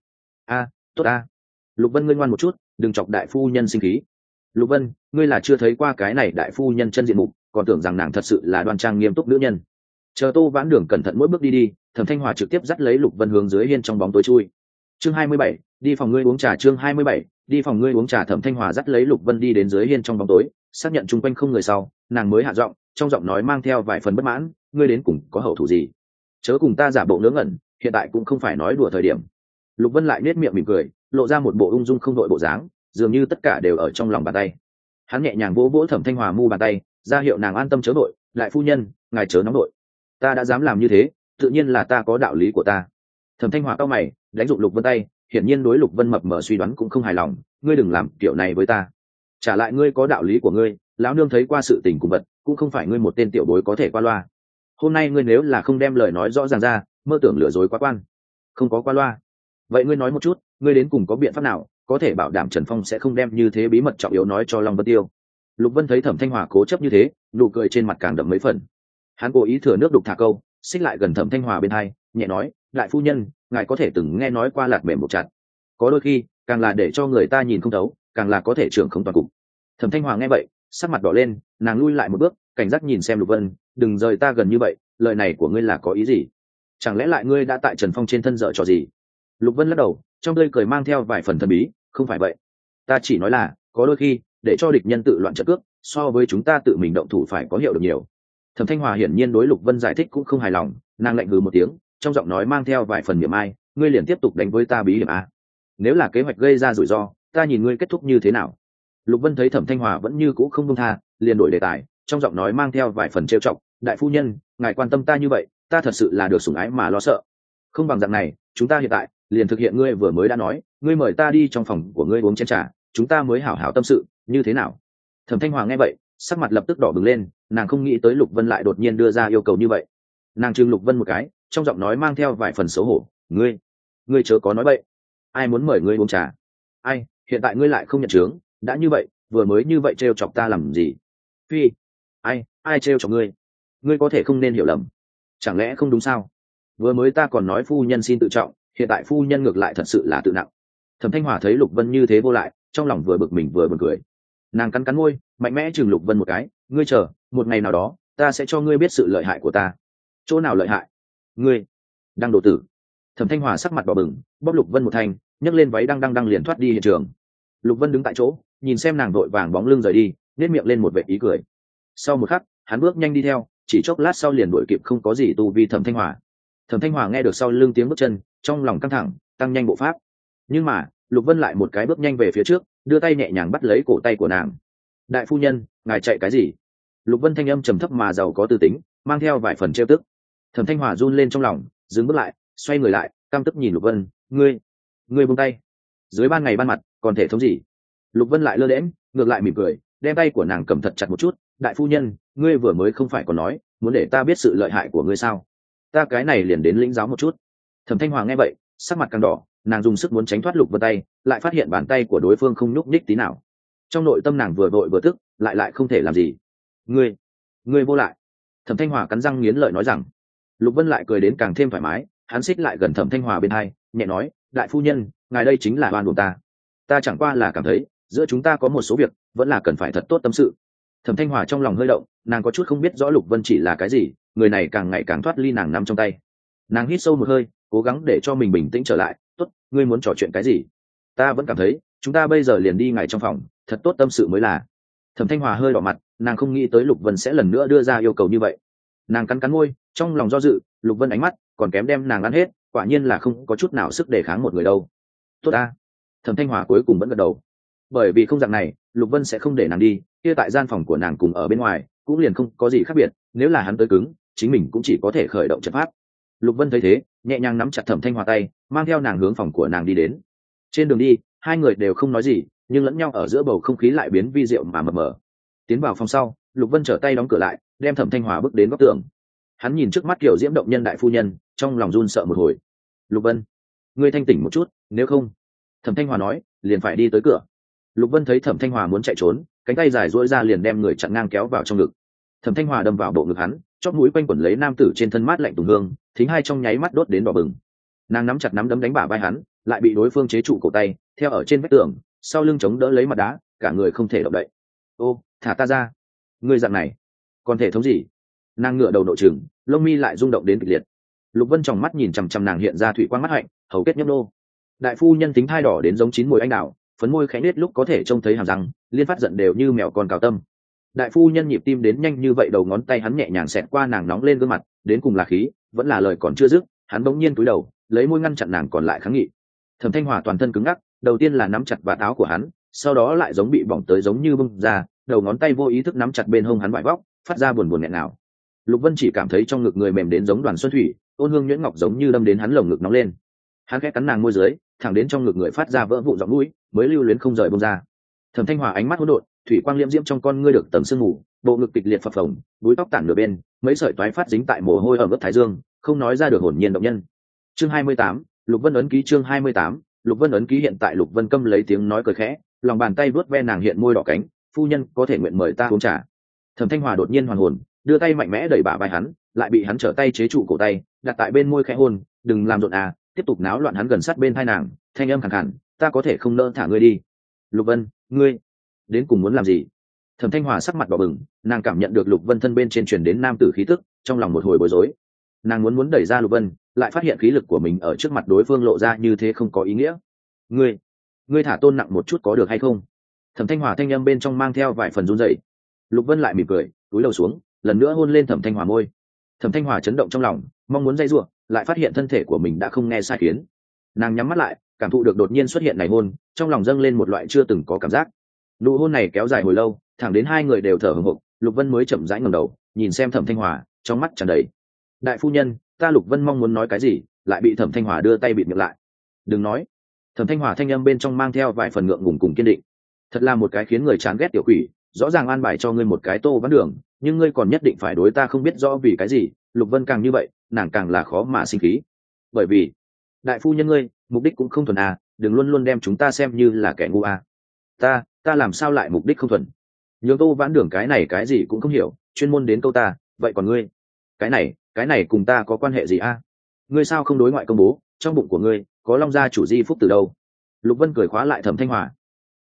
Tốt a. Lục Vân ngươi ngoan một chút, đừng chọc đại phu nhân sinh khí. Lục Vân, ngươi là chưa thấy qua cái này đại phu nhân chân diện mục, còn tưởng rằng nàng thật sự là đoan trang nghiêm túc nữ nhân. Chờ Tô Vãn Đường cẩn thận mỗi bước đi, Thẩm Thanh Hòa trực tiếp dắt lấy Lục Vân hướng dưới hiên trong bóng tối chui. Chương 27, đi phòng ngươi uống trà. Chương 27, đi phòng ngươi uống trà. Thẩm Thanh Hòa dắt lấy Lục Vân đi đến dưới hiên trong bóng tối, xác nhận chung quanh không người sau, nàng mới hạ giọng, trong giọng nói mang theo vài phần bất mãn, ngươi đến cùng có hậu thủ gì? Chớ cùng ta giả bộ ngớ ngẩn, hiện tại cũng không phải nói đùa thời điểm. Lục Vân lại nét miệng mỉm cười, lộ ra một bộ ung dung không đội bộ dáng, dường như tất cả đều ở trong lòng bàn tay. Hắn nhẹ nhàng vỗ vỗ Thẩm Thanh Hòa mu bàn tay, ra hiệu nàng an tâm chớ đội, đại phu nhân, ngài chớ nóng đội. Ta đã dám làm như thế, tự nhiên là ta có đạo lý của ta. Thẩm Thanh Hòa cau mày, đánh dụng Lục Vân tay, hiển nhiên đối Lục Vân mập mờ suy đoán cũng không hài lòng, ngươi đừng làm kiểu này với ta. Trả lại ngươi có đạo lý của ngươi, lão nương thấy qua sự tình cùng vật, cũng không phải ngươi một tên tiểu bối có thể qua loa. Hôm nay ngươi nếu là không đem lời nói rõ ràng ra, mơ tưởng lừa dối quá quan. Không có qua loa. Vậy ngươi nói một chút, ngươi đến cùng có biện pháp nào có thể bảo đảm Trần Phong sẽ không đem như thế bí mật trọng yếu nói cho Long Vân Tiêu? Lục Vân thấy Thẩm Thanh Hòa cố chấp như thế, nụ cười trên mặt càng đậm mấy phần. Hắn cố ý thừa nước đục thả câu, xích lại gần Thẩm Thanh Hòa bên hai, nhẹ nói, đại phu nhân, ngài có thể từng nghe nói qua lạt mềm một chặt, có đôi khi càng là để cho người ta nhìn không thấu, càng là có thể trưởng không toàn cục. Thẩm Thanh Hòa nghe vậy, sắc mặt đỏ lên, nàng lui lại một bước, cảnh giác nhìn xem Lục Vân, đừng rời ta gần như vậy, lời này của ngươi là có ý gì? Chẳng lẽ lại ngươi đã tại Trần Phong trên thân dở trò gì? Lục Vân lắc đầu, trong tươi cười mang theo vài phần thần bí, không phải vậy, ta chỉ nói là có đôi khi để cho địch nhân tự loạn trận cước, so với chúng ta tự mình động thủ phải có hiệu được nhiều. Thẩm Thanh Hòa hiển nhiên đối Lục Vân giải thích cũng không hài lòng, nàng lạnh hừ một tiếng, trong giọng nói mang theo vài phần miệng ai, ngươi liền tiếp tục đánh với ta bí hiểm a. Nếu là kế hoạch gây ra rủi ro, ta nhìn ngươi kết thúc như thế nào. Lục Vân thấy Thẩm Thanh Hòa vẫn như cũ không buông tha, liền đổi đề tài, trong giọng nói mang theo vài phần trêu chọc, đại phu nhân, ngài quan tâm ta như vậy, ta thật sự là được sủng ái mà lo sợ. Không bằng dạng này, chúng ta hiện tại liền thực hiện ngươi vừa mới đã nói, ngươi mời ta đi trong phòng của ngươi uống chén trà, chúng ta mới hảo hảo tâm sự, như thế nào? Thẩm Thanh Hoàng nghe vậy, sắc mặt lập tức đỏ bừng lên, nàng không nghĩ tới Lục Vân lại đột nhiên đưa ra yêu cầu như vậy. Nàng trừng Lục Vân một cái, trong giọng nói mang theo vài phần xấu hổ, ngươi chớ có nói bậy, ai muốn mời ngươi uống trà? Ai, hiện tại ngươi lại không nhận chướng, đã như vậy, vừa mới như vậy trêu chọc ta làm gì? Phi, ai trêu chọc ngươi? Ngươi có thể không nên hiểu lầm, chẳng lẽ không đúng sao? Vừa mới ta còn nói phu nhân xin tự trọng, hiện tại phu nhân ngược lại thật sự là tự nặng. Thẩm Thanh Hòa thấy Lục Vân như thế vô lại, trong lòng vừa bực mình vừa buồn cười. Nàng cắn cắn môi, mạnh mẽ chừng Lục Vân một cái, ngươi chờ, một ngày nào đó, ta sẽ cho ngươi biết sự lợi hại của ta. Chỗ nào lợi hại? Ngươi đang đổ tử. Thẩm Thanh Hòa sắc mặt đỏ bừng, bóp Lục Vân một thành, nhấc lên váy đang liền thoát đi hiện trường. Lục Vân đứng tại chỗ, nhìn xem nàng vội vàng bóng lưng rời đi, nét miệng lên một vệt ý cười. Sau một khắc, hắn bước nhanh đi theo, chỉ chốc lát sau liền đuổi kịp không có gì tu vi Thẩm Thanh Hòa. Thẩm Thanh Hòa nghe được sau lưng tiếng bước chân, trong lòng căng thẳng, tăng nhanh bộ pháp. Nhưng mà, Lục Vân lại một cái bước nhanh về phía trước, đưa tay nhẹ nhàng bắt lấy cổ tay của nàng. Đại phu nhân, ngài chạy cái gì? Lục Vân thanh âm trầm thấp mà giàu có tư tính, mang theo vài phần trêu tức. Thẩm Thanh Hòa run lên trong lòng, dừng bước lại, xoay người lại, căm tức nhìn Lục Vân, ngươi buông tay. Dưới ban ngày ban mặt, còn thể thống gì? Lục Vân lại lơ đễnh, ngược lại mỉm cười, đem tay của nàng cầm thật chặt một chút. Đại phu nhân, ngươi vừa mới không phải còn nói, muốn để ta biết sự lợi hại của ngươi sao? Ta cái này liền đến lĩnh giáo một chút. Thẩm Thanh Hoàng nghe vậy, sắc mặt càng đỏ, nàng dùng sức muốn tránh thoát Lục Vân tay, lại phát hiện bàn tay của đối phương không nhúc nhích tí nào. Trong nội tâm nàng vừa vội vừa tức, lại không thể làm gì. Ngươi vô lại. Thẩm Thanh Hòa cắn răng nghiến lợi nói rằng. Lục Vân lại cười đến càng thêm thoải mái, hắn xích lại gần Thẩm Thanh Hòa bên hai, nhẹ nói, đại phu nhân, ngài đây chính là oan uổng ta. Ta chẳng qua là cảm thấy, giữa chúng ta có một số việc, vẫn là cần phải thật tốt tâm sự. Thẩm Thanh Hòa trong lòng hơi động, nàng có chút không biết rõ Lục Vân chỉ là cái gì, người này càng ngày càng thoát ly nàng nắm trong tay. Nàng hít sâu một hơi, cố gắng để cho mình bình tĩnh trở lại. Tốt, ngươi muốn trò chuyện cái gì? Ta vẫn cảm thấy, chúng ta bây giờ liền đi ngay trong phòng, thật tốt tâm sự mới là. Thẩm Thanh Hòa hơi đỏ mặt, nàng không nghĩ tới Lục Vân sẽ lần nữa đưa ra yêu cầu như vậy. Nàng cắn cắn môi, trong lòng do dự, Lục Vân ánh mắt còn kém đem nàng ăn hết, quả nhiên là không có chút nào sức đề kháng một người đâu. Tốt ta, Thẩm Thanh Hòa cuối cùng vẫn gật đầu, bởi vì không dạng này Lục Vân sẽ không để nàng đi, kia tại gian phòng của nàng cùng ở bên ngoài cũng liền không có gì khác biệt, nếu là hắn tới cứng chính mình cũng chỉ có thể khởi động trận pháp. Lục Vân thấy thế nhẹ nhàng nắm chặt Thẩm Thanh Hòa tay, mang theo nàng hướng phòng của nàng đi đến. Trên đường đi hai người đều không nói gì, nhưng lẫn nhau ở giữa bầu không khí lại biến vi diệu mà mờ mờ. Tiến vào phòng sau, Lục Vân trở tay đóng cửa lại, đem Thẩm Thanh Hòa bước đến góc tường. Hắn nhìn trước mắt kiểu diễm động nhân đại phu nhân, trong lòng run sợ một hồi. Lục Vân, ngươi thanh tỉnh một chút, nếu không, Thẩm Thanh Hòa nói, liền phải đi tới cửa. Lục Vân thấy Thẩm Thanh Hòa muốn chạy trốn, cánh tay dài duỗi ra liền đem người chặn ngang kéo vào trong ngực. Thẩm Thanh Hòa đâm vào bộ ngực hắn, chóp mũi quanh quẩn lấy nam tử trên thân mát lạnh tùng hương, thính hai trong nháy mắt đốt đến đỏ bừng. Nàng nắm chặt nắm đấm đánh bả vai hắn, lại bị đối phương chế trụ cổ tay, theo ở trên vách tường, sau lưng chống đỡ lấy mặt đá, cả người không thể động đậy. Ô, thả ta ra! Ngươi dạng này, còn thể thống gì? Nàng ngửa đầu nội trừng, lông mi lại rung động đến kịch liệt. Lục Vân tròng mắt nhìn chằm chằm nàng hiện ra thủy quang mắt hạnh, hầu kết nhấp nô. Đại phu nhân tính thai đỏ đến giống chín mùi anh đào, phấn môi khẽ nết lúc có thể trông thấy hàm răng, liên phát giận đều như mèo con cào tâm. Đại phu nhân nhịp tim đến nhanh như vậy, đầu ngón tay hắn nhẹ nhàng xẹt qua nàng nóng lên gương mặt, đến cùng là khí, vẫn là lời còn chưa dứt, hắn bỗng nhiên cúi đầu, lấy môi ngăn chặn nàng còn lại kháng nghị. Thẩm Thanh Hòa toàn thân cứng ngắc, đầu tiên là nắm chặt vạt áo của hắn, sau đó lại giống bị bỏng tới giống như bung ra, đầu ngón tay vô ý thức nắm chặt bên hông hắn vải vóc, phát ra buồn buồn nghẹn nào. Lục Vân chỉ cảm thấy trong ngực người mềm đến giống đoàn xuân thủy, ôn hương nhuyễn ngọc giống như đâm đến hắn lồng ngực nóng lên. Hắn khẽ cắn nàng môi dưới, thẳng đến trong ngực người phát ra vỡ vụ giọng mũi, mới lưu luyến không rời bung ra. Thẩm Thanh Hòa ánh mắt hỗn độn, thủy quang liễm diễm trong con ngươi được tầng sương mù, bộ ngực kịch liệt phập phồng, búi tóc tản nửa bên, mấy sợi toái phát dính tại mồ hôi ở ướt thái dương, không nói ra được hồn nhiên động nhân. Chương 28, Lục Vân ấn ký. Chương 28, Lục Vân ấn ký. Hiện tại Lục Vân câm lấy tiếng nói cười khẽ, lòng bàn tay vuốt ve nàng hiện môi đỏ cánh, phu nhân có thể nguyện mời ta uống trà. Thẩm Thanh Hòa đột nhiên hoàn hồn, đưa tay mạnh mẽ đẩy bả vai hắn, lại bị hắn trở tay chế trụ cổ tay, đặt tại bên môi khẽ hôn, đừng làm rộn à, tiếp tục náo loạn. Hắn gần sát bên tai nàng, thanh âm khàn khàn, ta có thể không nỡ thả ngươi đi. Lục Vân, ngươi đến cùng muốn làm gì? Thẩm Thanh Hòa sắc mặt đỏ bừng, nàng cảm nhận được Lục Vân thân bên trên truyền đến nam tử khí tức, trong lòng một hồi bối rối. Nàng muốn đẩy ra Lục Vân, lại phát hiện khí lực của mình ở trước mặt đối phương lộ ra như thế không có ý nghĩa. Ngươi thả tôn nặng một chút có được hay không? Thẩm Thanh Hòa thanh âm bên trong mang theo vài phần run rẩy. Lục Vân lại mỉm cười, cúi đầu xuống, lần nữa hôn lên Thẩm Thanh Hòa môi. Thẩm Thanh Hòa chấn động trong lòng, mong muốn dây rủa, lại phát hiện thân thể của mình đã không nghe sai khiến. Nàng nhắm mắt lại, cảm thụ được đột nhiên xuất hiện này hôn, trong lòng dâng lên một loại chưa từng có cảm giác. Nụ hôn này kéo dài hồi lâu, thẳng đến hai người đều thở hổn hộc, Lục Vân mới chậm rãi ngẩng đầu, nhìn xem Thẩm Thanh Hòa, trong mắt tràn đầy. Đại phu nhân, ta Lục Vân mong muốn nói cái gì, lại bị Thẩm Thanh Hòa đưa tay bịt miệng lại. Đừng nói. Thẩm Thanh Hòa thanh âm bên trong mang theo vài phần ngượng ngùng cùng kiên định. Thật là một cái khiến người chán ghét tiểu quỷ, rõ ràng an bài cho ngươi một cái tô ván đường, nhưng ngươi còn nhất định phải đối ta không biết rõ vì cái gì. Lục Vân càng như vậy, nàng càng là khó mà sinh khí. Bởi vì, đại phu nhân ngươi, mục đích cũng không thuần à, đừng luôn luôn đem chúng ta xem như là kẻ ngu à. Ta làm sao lại mục đích không thuần? Nhường tô ván đường cái này cái gì cũng không hiểu, chuyên môn đến câu ta, vậy còn ngươi? Cái này cùng ta có quan hệ gì à? Ngươi sao không đối ngoại công bố, trong bụng của ngươi có Long gia chủ di phúc từ đâu? Lục Vân cười khóa lại Thẩm Thanh Hòa.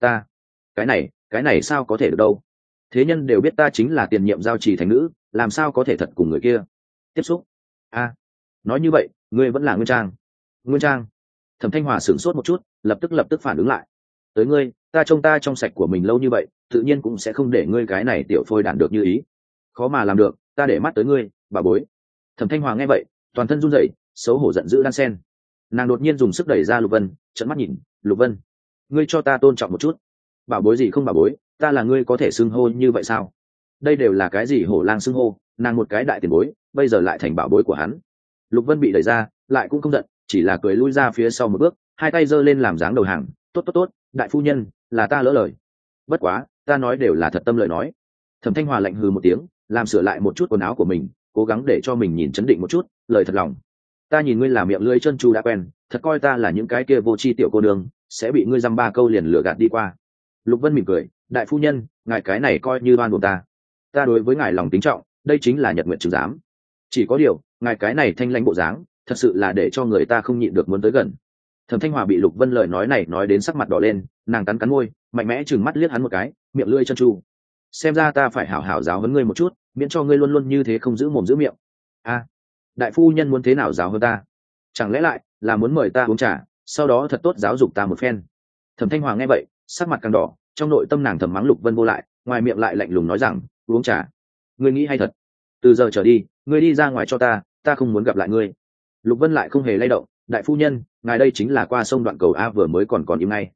Cái này sao có thể được đâu? Thế nhân đều biết ta chính là tiền nhiệm giao trì thành nữ, làm sao có thể thật cùng người kia tiếp xúc? A, nói như vậy, ngươi vẫn là Nguyên Trang. Nguyên Trang? Thẩm Thanh Hòa sửng sốt một chút, lập tức phản ứng lại. Tới ngươi, ta trông ta trong sạch của mình lâu như vậy, tự nhiên cũng sẽ không để ngươi cái này tiểu phôi đản được như ý. Khó mà làm được, ta để mắt tới ngươi, bà bối. Thẩm Thanh Hòa nghe vậy, toàn thân run rẩy, xấu hổ giận dữ đan sen. Nàng đột nhiên dùng sức đẩy ra Lục Vân, trợn mắt nhìn. Lục Vân, ngươi cho ta tôn trọng một chút. Bảo bối gì không bảo bối, ta là ngươi có thể xưng hô như vậy sao? Đây đều là cái gì hổ lang xưng hô, nàng một cái đại tiền bối, bây giờ lại thành bảo bối của hắn. Lục Vân bị đẩy ra, lại cũng không giận, chỉ là cười lui ra phía sau một bước, hai tay giơ lên làm dáng đầu hàng. Tốt, đại phu nhân, là ta lỡ lời. Bất quá, ta nói đều là thật tâm lời nói. Thẩm Thanh Hòa lạnh hừ một tiếng, làm sửa lại một chút quần áo của mình, cố gắng để cho mình nhìn chấn định một chút, lời thật lòng. Ta nhìn ngươi là miệng lưỡi chân chu đã quen, thật coi ta là những cái kia vô tri tiểu cô nương, sẽ bị ngươi dăm ba câu liền lừa gạt đi qua. Lục Vân mỉm cười, đại phu nhân, ngài cái này coi như oan buộc ta. Ta đối với ngài lòng kính trọng, đây chính là nhật nguyện chứng giám. Chỉ có điều, ngài cái này thanh lãnh bộ dáng, thật sự là để cho người ta không nhịn được muốn tới gần. Thẩm Thanh Hòa bị Lục Vân lời nói này nói đến sắc mặt đỏ lên, nàng cắn cắn môi, mạnh mẽ trừng mắt liếc hắn một cái, miệng lưỡi chân chu. Xem ra ta phải hảo hảo giáo huấn ngươi một chút, miễn cho ngươi luôn luôn như thế không giữ mồm giữ miệng. A, đại phu nhân muốn thế nào giáo hơn ta? Chẳng lẽ lại là muốn mời ta uống trà, sau đó thật tốt giáo dục ta một phen? Thẩm Thanh Hòa nghe vậy, sắc mặt càng đỏ, trong nội tâm nàng thầm mắng Lục Vân vô lại, ngoài miệng lại lạnh lùng nói rằng, uống trà? Ngươi nghĩ hay thật? Từ giờ trở đi, ngươi đi ra ngoài cho ta không muốn gặp lại ngươi. Lục Vân lại không hề lay động, đại phu nhân, ngài đây chính là qua sông đoạn cầu a, vừa mới còn im ngay.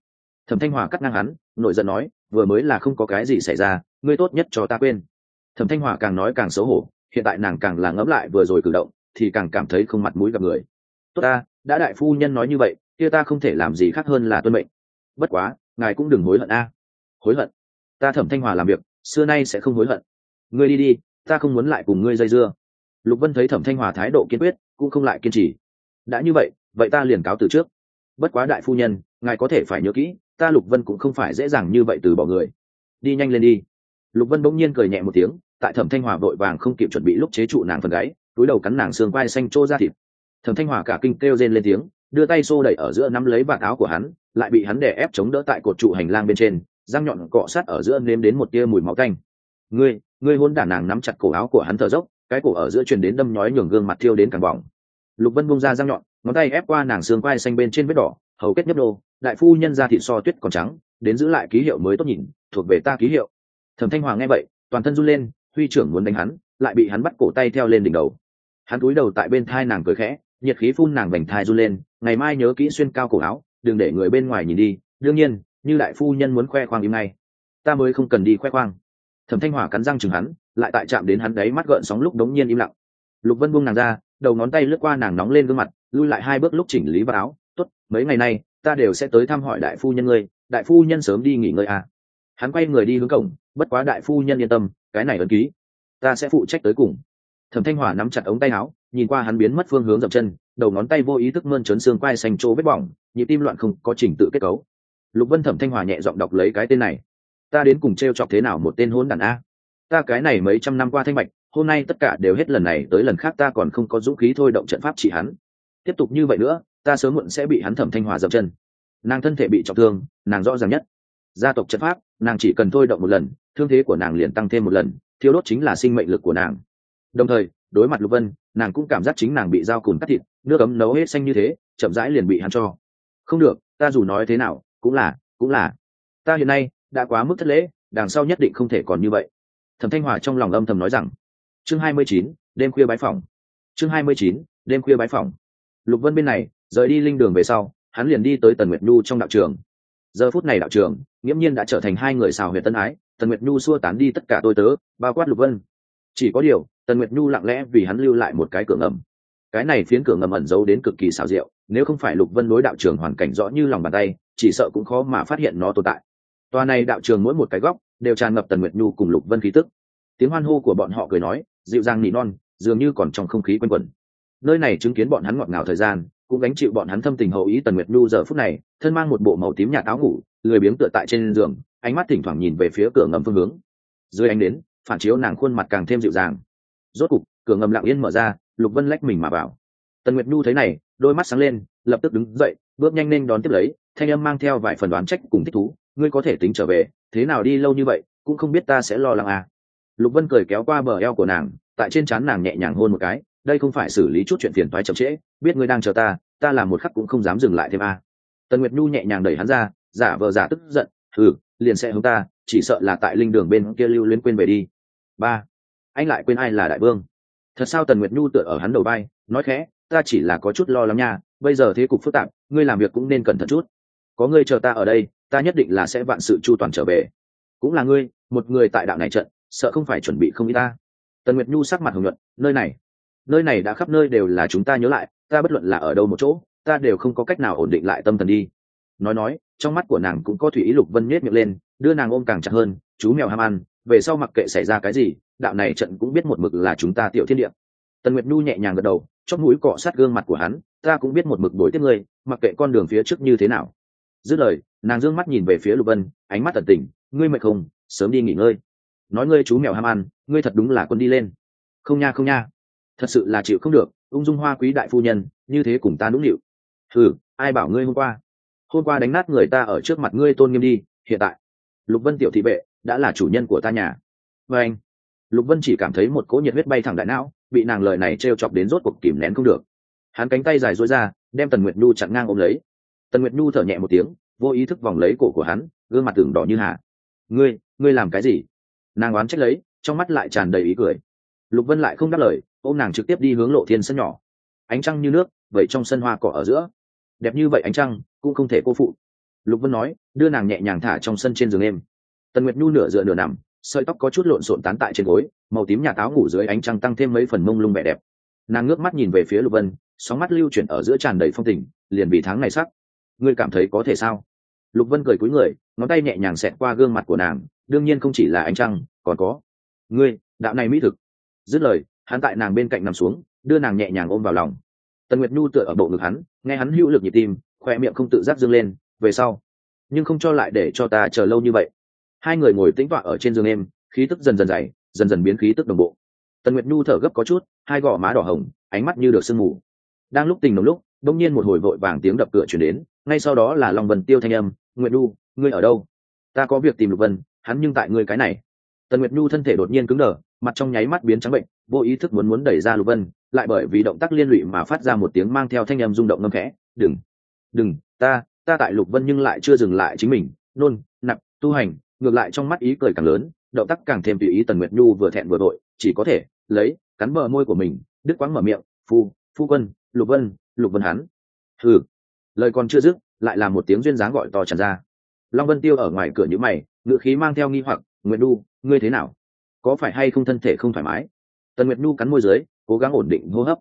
Thẩm Thanh Hòa cắt ngang hắn, nổi giận nói, vừa mới là không có cái gì xảy ra, ngươi tốt nhất cho ta quên. Thẩm Thanh Hòa càng nói càng xấu hổ, hiện tại nàng càng là ngẫm lại vừa rồi cử động thì càng cảm thấy không mặt mũi gặp người. Tốt ta, đã đại phu nhân nói như vậy, kia ta không thể làm gì khác hơn là tuân mệnh. Bất quá, ngài cũng đừng hối hận a. Hối hận? Ta Thẩm Thanh Hòa làm việc xưa nay sẽ không hối hận. Ngươi đi đi, ta không muốn lại cùng ngươi dây dưa. Lục Vân thấy Thẩm Thanh Hòa thái độ kiên quyết, cũng không lại kiên trì. Đã như vậy, vậy ta liền cáo từ trước. Bất quá đại phu nhân, ngài có thể phải nhớ kỹ, ta Lục Vân cũng không phải dễ dàng như vậy từ bỏ người. Đi nhanh lên đi. Lục Vân bỗng nhiên cười nhẹ một tiếng, tại Thẩm Thanh Hòa vội vàng không kịp chuẩn bị lúc chế trụ nàng phần gáy, túi đầu cắn nàng xương quai xanh trô ra thịt. Thẩm Thanh Hòa cả kinh kêu rên lên tiếng, đưa tay xô đẩy ở giữa nắm lấy vạt áo của hắn, lại bị hắn đè ép chống đỡ tại cột trụ hành lang bên trên, răng nhọn cọ sát ở giữa nếm đến một tia mùi máu tanh. Ngươi hôn đản, nàng nắm chặt cổ áo của hắn thở dốc, cái cổ ở giữa truyền đến đâm nhói nhường gương mặt thiêu đến càng bỏng. Lục Vân buông ra răng nhọn, ngón tay ép qua nàng xương quai xanh bên trên vết đỏ, hầu kết nhấp nô, đại phu nhân da thịt so tuyết còn trắng, đến giữ lại ký hiệu mới tốt nhìn, thuộc về ta ký hiệu. Thẩm Thanh Hoàng nghe vậy, toàn thân run lên, huy trưởng muốn đánh hắn, lại bị hắn bắt cổ tay theo lên đỉnh đầu. Hắn cúi đầu tại bên thai nàng cười khẽ, nhiệt khí phun nàng vành thai run lên, ngày mai nhớ kỹ xuyên cao cổ áo, đừng để người bên ngoài nhìn đi, đương nhiên, như đại phu nhân muốn khoe khoang im ngay. Ta mới không cần đi khoe khoang. Thẩm Thanh Hòa cắn răng chừng hắn, lại tại chạm đến hắn đáy mắt gợn sóng lúc đống nhiên im lặng. Lục Vân buông nàng ra, đầu ngón tay lướt qua nàng nóng lên gương mặt, lui lại 2 bước lúc chỉnh lý vào áo. Tốt, mấy ngày nay ta đều sẽ tới thăm hỏi đại phu nhân ngươi, đại phu nhân sớm đi nghỉ ngơi à. Hắn quay người đi hướng cổng, bất quá đại phu nhân yên tâm, cái này ấn ký ta sẽ phụ trách tới cùng. Thẩm Thanh Hòa nắm chặt ống tay áo, nhìn qua hắn biến mất phương hướng dậm chân, đầu ngón tay vô ý thức mơn trớn xương quai xanh chỗ vết bỏng, nhịp tim loạn không có trình tự kết cấu. Lục Vân Thẩm Thanh Hòa nhẹ giọng đọc lấy cái tên này. Ta đến cùng trêu chọc thế nào một tên hỗn đản a? Ta cái này mấy trăm năm qua thanh bạch, hôm nay tất cả đều hết, lần này tới lần khác ta còn không có dũng khí thôi động trận pháp trị hắn. Tiếp tục như vậy nữa, ta sớm muộn sẽ bị hắn Thẩm Thanh Hòa dậm chân. Nàng thân thể bị trọng thương, nàng rõ ràng nhất. Gia tộc trận pháp, nàng chỉ cần thôi động một lần, thương thế của nàng liền tăng thêm một lần, thiếu đốt chính là sinh mệnh lực của nàng. Đồng thời, đối mặt Lục Vân, nàng cũng cảm giác chính nàng bị dao cùn cắt thịt, nước ấm nấu hết xanh như thế, chậm rãi liền bị hắn cho. Không được, ta dù nói thế nào, cũng là, ta hiện nay đã quá mức thất lễ, đằng sau nhất định không thể còn như vậy. Thẩm Thanh Hòa trong lòng âm thầm nói rằng. Chương 29, đêm khuya bái phỏng. Chương 29, đêm khuya bái phỏng. Lục Vân bên này, rời đi linh đường về sau, hắn liền đi tới Tần Nguyệt Nhu trong đạo trường. Giờ phút này đạo trường, nghiễm nhiên đã trở thành hai người xào huyệt tân ái, Tần Nguyệt Nhu xua tán đi tất cả tôi tớ, bao quát Lục Vân. Chỉ có điều, Tần Nguyệt Nhu lặng lẽ vì hắn lưu lại một cái cửa ngầm. Cái này phiến cửa ngầm ẩn giấu đến cực kỳ xảo diệu, nếu không phải Lục Vân đối đạo trường hoàn cảnh rõ như lòng bàn tay, chỉ sợ cũng khó mà phát hiện nó tồn tại. Tòa này đạo trường mỗi một cái góc đều tràn ngập Tần Nguyệt Nhu cùng Lục Vân khí tức. Tiếng hoan hô của bọn họ cười nói, dịu dàng nỉ non, dường như còn trong không khí quanh quẩn. Nơi này chứng kiến bọn hắn ngọt ngào thời gian, cũng gánh chịu bọn hắn thâm tình hậu ý. Tần Nguyệt Nhu giờ phút này, thân mang một bộ màu tím nhạt áo ngủ, lười biếng tựa tại trên giường, ánh mắt thỉnh thoảng nhìn về phía cửa ngầm phương hướng. Dưới ánh đến, phản chiếu nàng khuôn mặt càng thêm dịu dàng. Rốt cục, cửa ngầm lặng yên mở ra, Lục Vân lách mình mà vào. Tần Nguyệt Nhu thấy này, đôi mắt sáng lên, lập tức đứng dậy, bước nhanh lên đón tiếp lấy, thanh âm mang theo vài phần đoán trách cùng thích thú, ngươi có thể tính trở về, thế nào đi lâu như vậy, cũng không biết ta sẽ lo lắng à. Lục Vân cười kéo qua bờ eo của nàng, tại trên trán nàng nhẹ nhàng hôn một cái, đây không phải xử lý chút chuyện phiền toái chậm trễ, biết ngươi đang chờ ta, ta làm một khắc cũng không dám dừng lại thêm à. Tần Nguyệt Nhu nhẹ nhàng đẩy hắn ra, giả vờ giả tức giận, liền sẽ hướng ta, chỉ sợ là tại linh đường bên kia lưu luyến quên về đi. Ba, anh lại quên ai là đại vương? Thật sao? Tần Nguyệt Nhu tựa ở hắn đầu vai, nói khẽ, ta chỉ là có chút lo lắng nha, bây giờ thế cục phức tạp, ngươi làm việc cũng nên cẩn thận chút. Có ngươi chờ ta ở đây, ta nhất định là sẽ vạn sự chu toàn trở về. Cũng là ngươi, một người tại đạo này trận, sợ không phải chuẩn bị không ý ta. Tần Nguyệt Nhu sắc mặt hồng nhuận, nơi này đã khắp nơi đều là chúng ta nhớ lại, ta bất luận là ở đâu một chỗ, ta đều không có cách nào ổn định lại tâm thần đi. Nói, trong mắt của nàng cũng có thủy ý. Lục Vân nhếch miệng lên, đưa nàng ôm càng chặt hơn, chú mèo ham ăn, về sau mặc kệ xảy ra cái gì, đạo này trận cũng biết một mực là chúng ta tiểu thiên địa. Tần Nguyệt Nhu nhẹ nhàng gật đầu, chóp mũi cọ sát gương mặt của hắn, ta cũng biết một mực đối tiếp ngươi, mặc kệ con đường phía trước như thế nào. Dứt lời, nàng dương mắt nhìn về phía Lục Vân, ánh mắt tận tình, ngươi mệt không, sớm đi nghỉ ngơi. Nói ngươi chú mèo ham ăn, ngươi thật đúng là quân đi lên. Không nha, thật sự là chịu không được, ung dung hoa quý đại phu nhân, như thế cùng ta nũng nịu. Ai bảo ngươi hôm qua đánh nát người ta ở trước mặt ngươi tôn nghiêm đi, hiện tại Lục Vân tiểu thị vệ đã là chủ nhân của ta nhà. Và anh, Lục Vân chỉ cảm thấy một cỗ nhiệt huyết bay thẳng đại não, bị nàng lời này trêu chọc đến rốt cuộc kìm nén không được. Hắn cánh tay dài duỗi ra, đem Tần Nguyệt Nhu chặn ngang ôm lấy. Tần Nguyệt Nhu thở nhẹ một tiếng, vô ý thức vòng lấy cổ của hắn, gương mặt tưởng đỏ như hà. Ngươi làm cái gì? Nàng oán trách lấy, trong mắt lại tràn đầy ý cười. Lục Vân lại không đáp lời, ôm nàng trực tiếp đi hướng Lộ Thiên sân nhỏ. Ánh trăng như nước, vậy trong sân hoa cỏ ở giữa, đẹp như vậy ánh trăng cũng không thể cô phụ. Lục Vân nói, đưa nàng nhẹ nhàng thả trong sân trên giường êm. Tần Nguyệt Nhu nửa dựa nửa nằm, sợi tóc có chút lộn xộn tán tại trên gối, màu tím nhà táo ngủ dưới ánh trăng tăng thêm mấy phần mông lung vẻ đẹp. Nàng ngước mắt nhìn về phía Lục Vân, sóng mắt lưu chuyển ở giữa tràn đầy phong tình, liền vì tháng này sắc. Ngươi cảm thấy có thể sao? Lục Vân cười cúi người, ngón tay nhẹ nhàng xẹt qua gương mặt của nàng, đương nhiên không chỉ là ánh trăng, còn có ngươi, đạo này mỹ thực. Dứt lời, hắn tại nàng bên cạnh nằm xuống, đưa nàng nhẹ nhàng ôm vào lòng. Tần Nguyệt Nhu tựa ở bộ ngực hắn, nghe hắn hữu lực nhịp tim, khoe miệng không tự giác dương lên. Về sau, nhưng không cho lại để cho ta chờ lâu như vậy. Hai người ngồi tĩnh tọa ở trên giường êm, khí tức dần dần dày, dần dần biến khí tức đồng bộ. Tần Nguyệt Nhu thở gấp có chút, hai gò má đỏ hồng, ánh mắt như được sương mù. Đang lúc tình nồng lúc, đột nhiên một hồi vội vàng tiếng đập cửa truyền đến, ngay sau đó là Long Vân Tiêu thanh âm, "Nguyệt Nhu, ngươi ở đâu? Ta có việc tìm Lục Vân, hắn nhưng tại ngươi cái này." Tần Nguyệt Nhu thân thể đột nhiên cứng đờ, mặt trong nháy mắt biến trắng bệnh, vô ý thức muốn đẩy ra Lục Vân, lại bởi vì động tác liên lụy mà phát ra một tiếng mang theo thanh âm rung động ngâm khẽ, "Đừng, ta tại Lục Vân." Nhưng lại chưa dừng lại chính mình, nôn nặng tu hành, ngược lại trong mắt ý cười càng lớn, động tác càng thêm tùy ý. Tần Nguyệt Nhu vừa thẹn vừa vội, chỉ có thể cắn bờ môi của mình, đứt quãng mở miệng, phu quân, Lục Vân hắn." Lời còn chưa dứt, lại là một tiếng duyên dáng gọi to tràn ra. Long Vân Tiêu ở ngoài cửa nhíu mày, ngữ khí mang theo nghi hoặc, "Nguyệt Nhu, ngươi thế nào? Có phải hay không thân thể không thoải mái?" Tần Nguyệt Nhu cắn môi dưới, cố gắng ổn định hô hấp,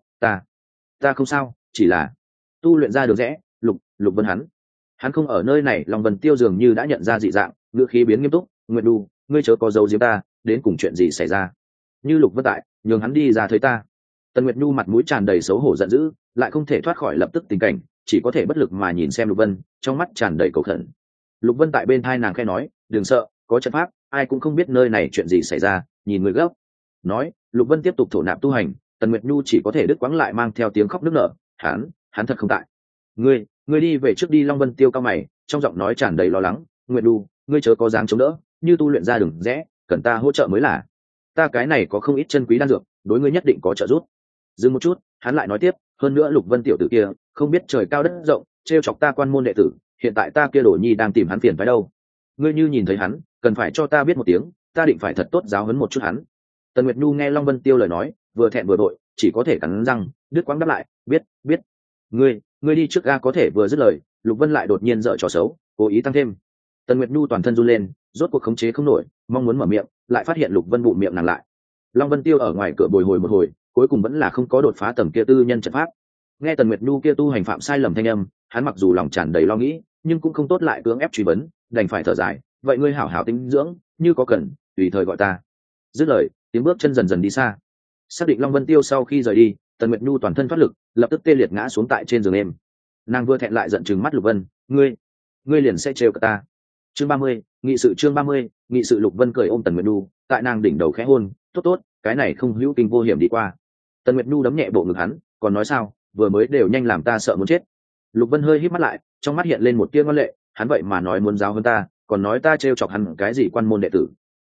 ta không sao, chỉ là tu luyện ra được rẽ. Lục Vân hắn không ở nơi này." Long Vân Tiêu dường như đã nhận ra dị dạng, ngữ khí biến nghiêm túc, "Nguyệt Nhu, ngươi chớ có giấu giếm ta, đến cùng chuyện gì xảy ra? Như Lục Vân tại, nhường hắn đi ra thấy ta." Tần Nguyệt Nhu mặt mũi tràn đầy xấu hổ giận dữ, lại không thể thoát khỏi lập tức tình cảnh, chỉ có thể bất lực mà nhìn xem Lục Vân, trong mắt tràn đầy cầu khẩn. Lục Vân tại bên tai nàng khẽ nói, "Đừng sợ, có trận pháp, ai cũng không biết nơi này chuyện gì xảy ra, nhìn người gấp." Nói, Lục Vân tiếp tục thổ nạp tu hành, Tần Nguyệt Nhu chỉ có thể đứt quãng lại mang theo tiếng khóc nức nở, hắn thật không tại. Ngươi đi về trước đi." Long Vân Tiêu cao mày, trong giọng nói tràn đầy lo lắng, "Nguyệt Nhu, ngươi chớ có dáng chống đỡ, như tu luyện ra đừng rẽ, cần ta hỗ trợ mới là. Ta cái này có không ít chân quý đan dược, đối ngươi nhất định có trợ giúp." Dừng một chút, hắn lại nói tiếp, "Hơn nữa Lục Vân tiểu tử kia, không biết trời cao đất rộng, trêu chọc ta quan môn đệ tử, hiện tại ta kia Đồ Nhi đang tìm hắn phiền phải đâu. Ngươi như nhìn thấy hắn, cần phải cho ta biết một tiếng, ta định phải thật tốt giáo huấn một chút hắn." Tần Nguyệt Nhu nghe Long Vân Tiêu lời nói, vừa thẹn vừa vội, chỉ có thể cắn răng, đứt quãng đáp lại, biết. Ngươi đi trước ga." Có thể vừa dứt lời, Lục Vân lại đột nhiên giở trò xấu, cố ý tăng thêm. Tần Nguyệt Nhu toàn thân run lên, rốt cuộc khống chế không nổi, mong muốn mở miệng, lại phát hiện Lục Vân bụm miệng nàng lại. Long Vân Tiêu ở ngoài cửa bồi hồi một hồi, cuối cùng vẫn là không có đột phá tầng kia tư nhân trận pháp. Nghe Tần Nguyệt Nhu kia tu hành phạm sai lầm thanh âm, hắn mặc dù lòng tràn đầy lo nghĩ, nhưng cũng không tốt lại cưỡng ép truy vấn, đành phải thở dài, "Vậy ngươi hảo hảo tinh dưỡng, như có cần, tùy thời gọi ta." Dứt lời, tiếng bước chân dần dần đi xa. Xác định Long Vân Tiêu sau khi rời đi, Tần Nguyệt Nhu toàn thân thoát lực, lập tức tê liệt ngã xuống tại trên giường êm. Nàng vừa thẹn lại giận trừng mắt Lục Vân, ngươi liền sẽ trêu cả ta." Chương 30, nghị sự. Chương 30, nghị sự. Lục Vân cười ôm Tần Nguyệt Nhu, tại nàng đỉnh đầu khẽ hôn, tốt, cái này không hữu kinh vô hiểm đi qua." Tần Nguyệt Nhu đấm nhẹ bộ ngực hắn, "Còn nói sao, vừa mới đều nhanh làm ta sợ muốn chết." Lục Vân hơi híp mắt lại, trong mắt hiện lên một tia ngoan lệ, hắn vậy mà nói muốn giáo hơn ta, còn nói ta trêu chọc hắn cái gì quan môn đệ tử.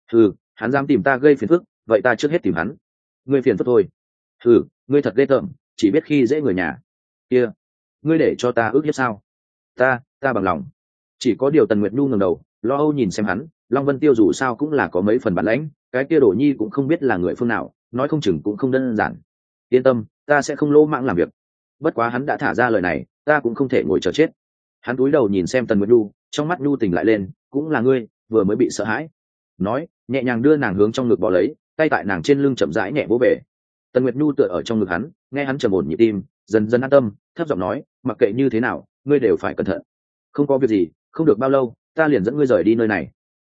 Hắn dám tìm ta gây phiền phức, vậy ta trước hết tìm hắn. Ngươi phiền phức thôi. Ngươi thật ghê tởm, chỉ biết khi dễ người nhà. Kia, ngươi để cho ta ước hiếp sao? Ta bằng lòng. Chỉ có điều Tần Nguyệt Nhu ngẩng đầu, lo âu nhìn xem hắn, Long Vân Tiêu dù sao cũng là có mấy phần bản lãnh, cái kia Đồ Nhi cũng không biết là người phương nào, nói không chừng cũng không đơn giản. Yên tâm, ta sẽ không lỗ mãng làm việc. Bất quá hắn đã thả ra lời này, ta cũng không thể ngồi chờ chết. Hắn cúi đầu nhìn xem Tần Nguyệt Nhu, trong mắt Nhu tỉnh lại lên, "Cũng là ngươi, vừa mới bị sợ hãi." Nói, nhẹ nhàng đưa nàng hướng trong ngực bò lấy, tay tại nàng trên lưng chậm rãi nhẹ vỗ về. Tần Nguyệt Nhu tựa ở trong ngực hắn, nghe hắn trầm ổn nhịp tim, dần dần an tâm, thấp giọng nói, "Mặc kệ như thế nào, ngươi đều phải cẩn thận." "Không có việc gì, không được bao lâu, ta liền dẫn ngươi rời đi nơi này."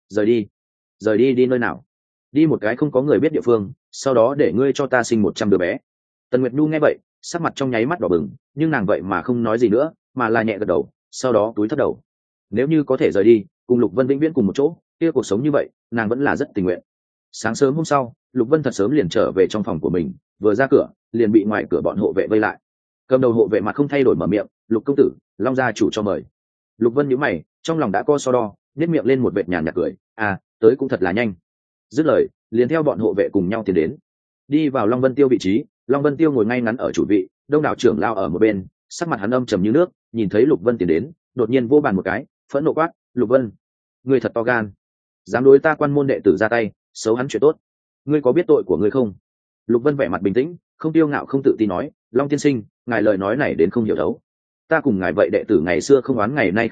Rời đi đi nơi nào? "Đi một cái không có người biết địa phương, sau đó để ngươi cho ta sinh 100 đứa bé." Tần Nguyệt Nhu nghe vậy, sắc mặt trong nháy mắt đỏ bừng, nhưng nàng vậy mà không nói gì nữa, mà là nhẹ gật đầu, sau đó túi thấp đầu. Nếu như có thể rời đi, cùng Lục Vân vĩnh viễn cùng một chỗ, kia cuộc sống như vậy, nàng vẫn là rất tình nguyện. Sáng sớm hôm sau, Lục Vân thật sớm liền trở về trong phòng của mình, vừa ra cửa, liền bị ngoài cửa bọn hộ vệ vây lại. Cầm đầu hộ vệ mặt không thay đổi mở miệng, "Lục công tử, Long gia chủ cho mời." Lục Vân nhíu mày, trong lòng đã co so đo, nhếch miệng lên một vệt nhàn nhạt cười, tới cũng thật là nhanh." Dứt lời, liền theo bọn hộ vệ cùng nhau tiến đến. Đi vào Long Vân Tiêu vị trí, Long Vân Tiêu ngồi ngay ngắn ở chủ vị, đông đảo trưởng lao ở một bên, sắc mặt hắn âm trầm như nước, nhìn thấy Lục Vân tiến đến, đột nhiên vô bàn một cái, phẫn nộ quát, "Lục Vân, ngươi thật to gan, dám đối ta quan môn đệ tử ra tay, xấu hắn chuyện tốt, ngươi có biết tội của ngươi không?" Lục Vân vẻ mặt bình tĩnh, không tiêu ngạo không tự tin nói, "Long tiên sinh, ngài lời nói này đến không hiểu đấu. Ta cùng ngài vậy đệ tử ngày xưa không oán ngày nay không thủ,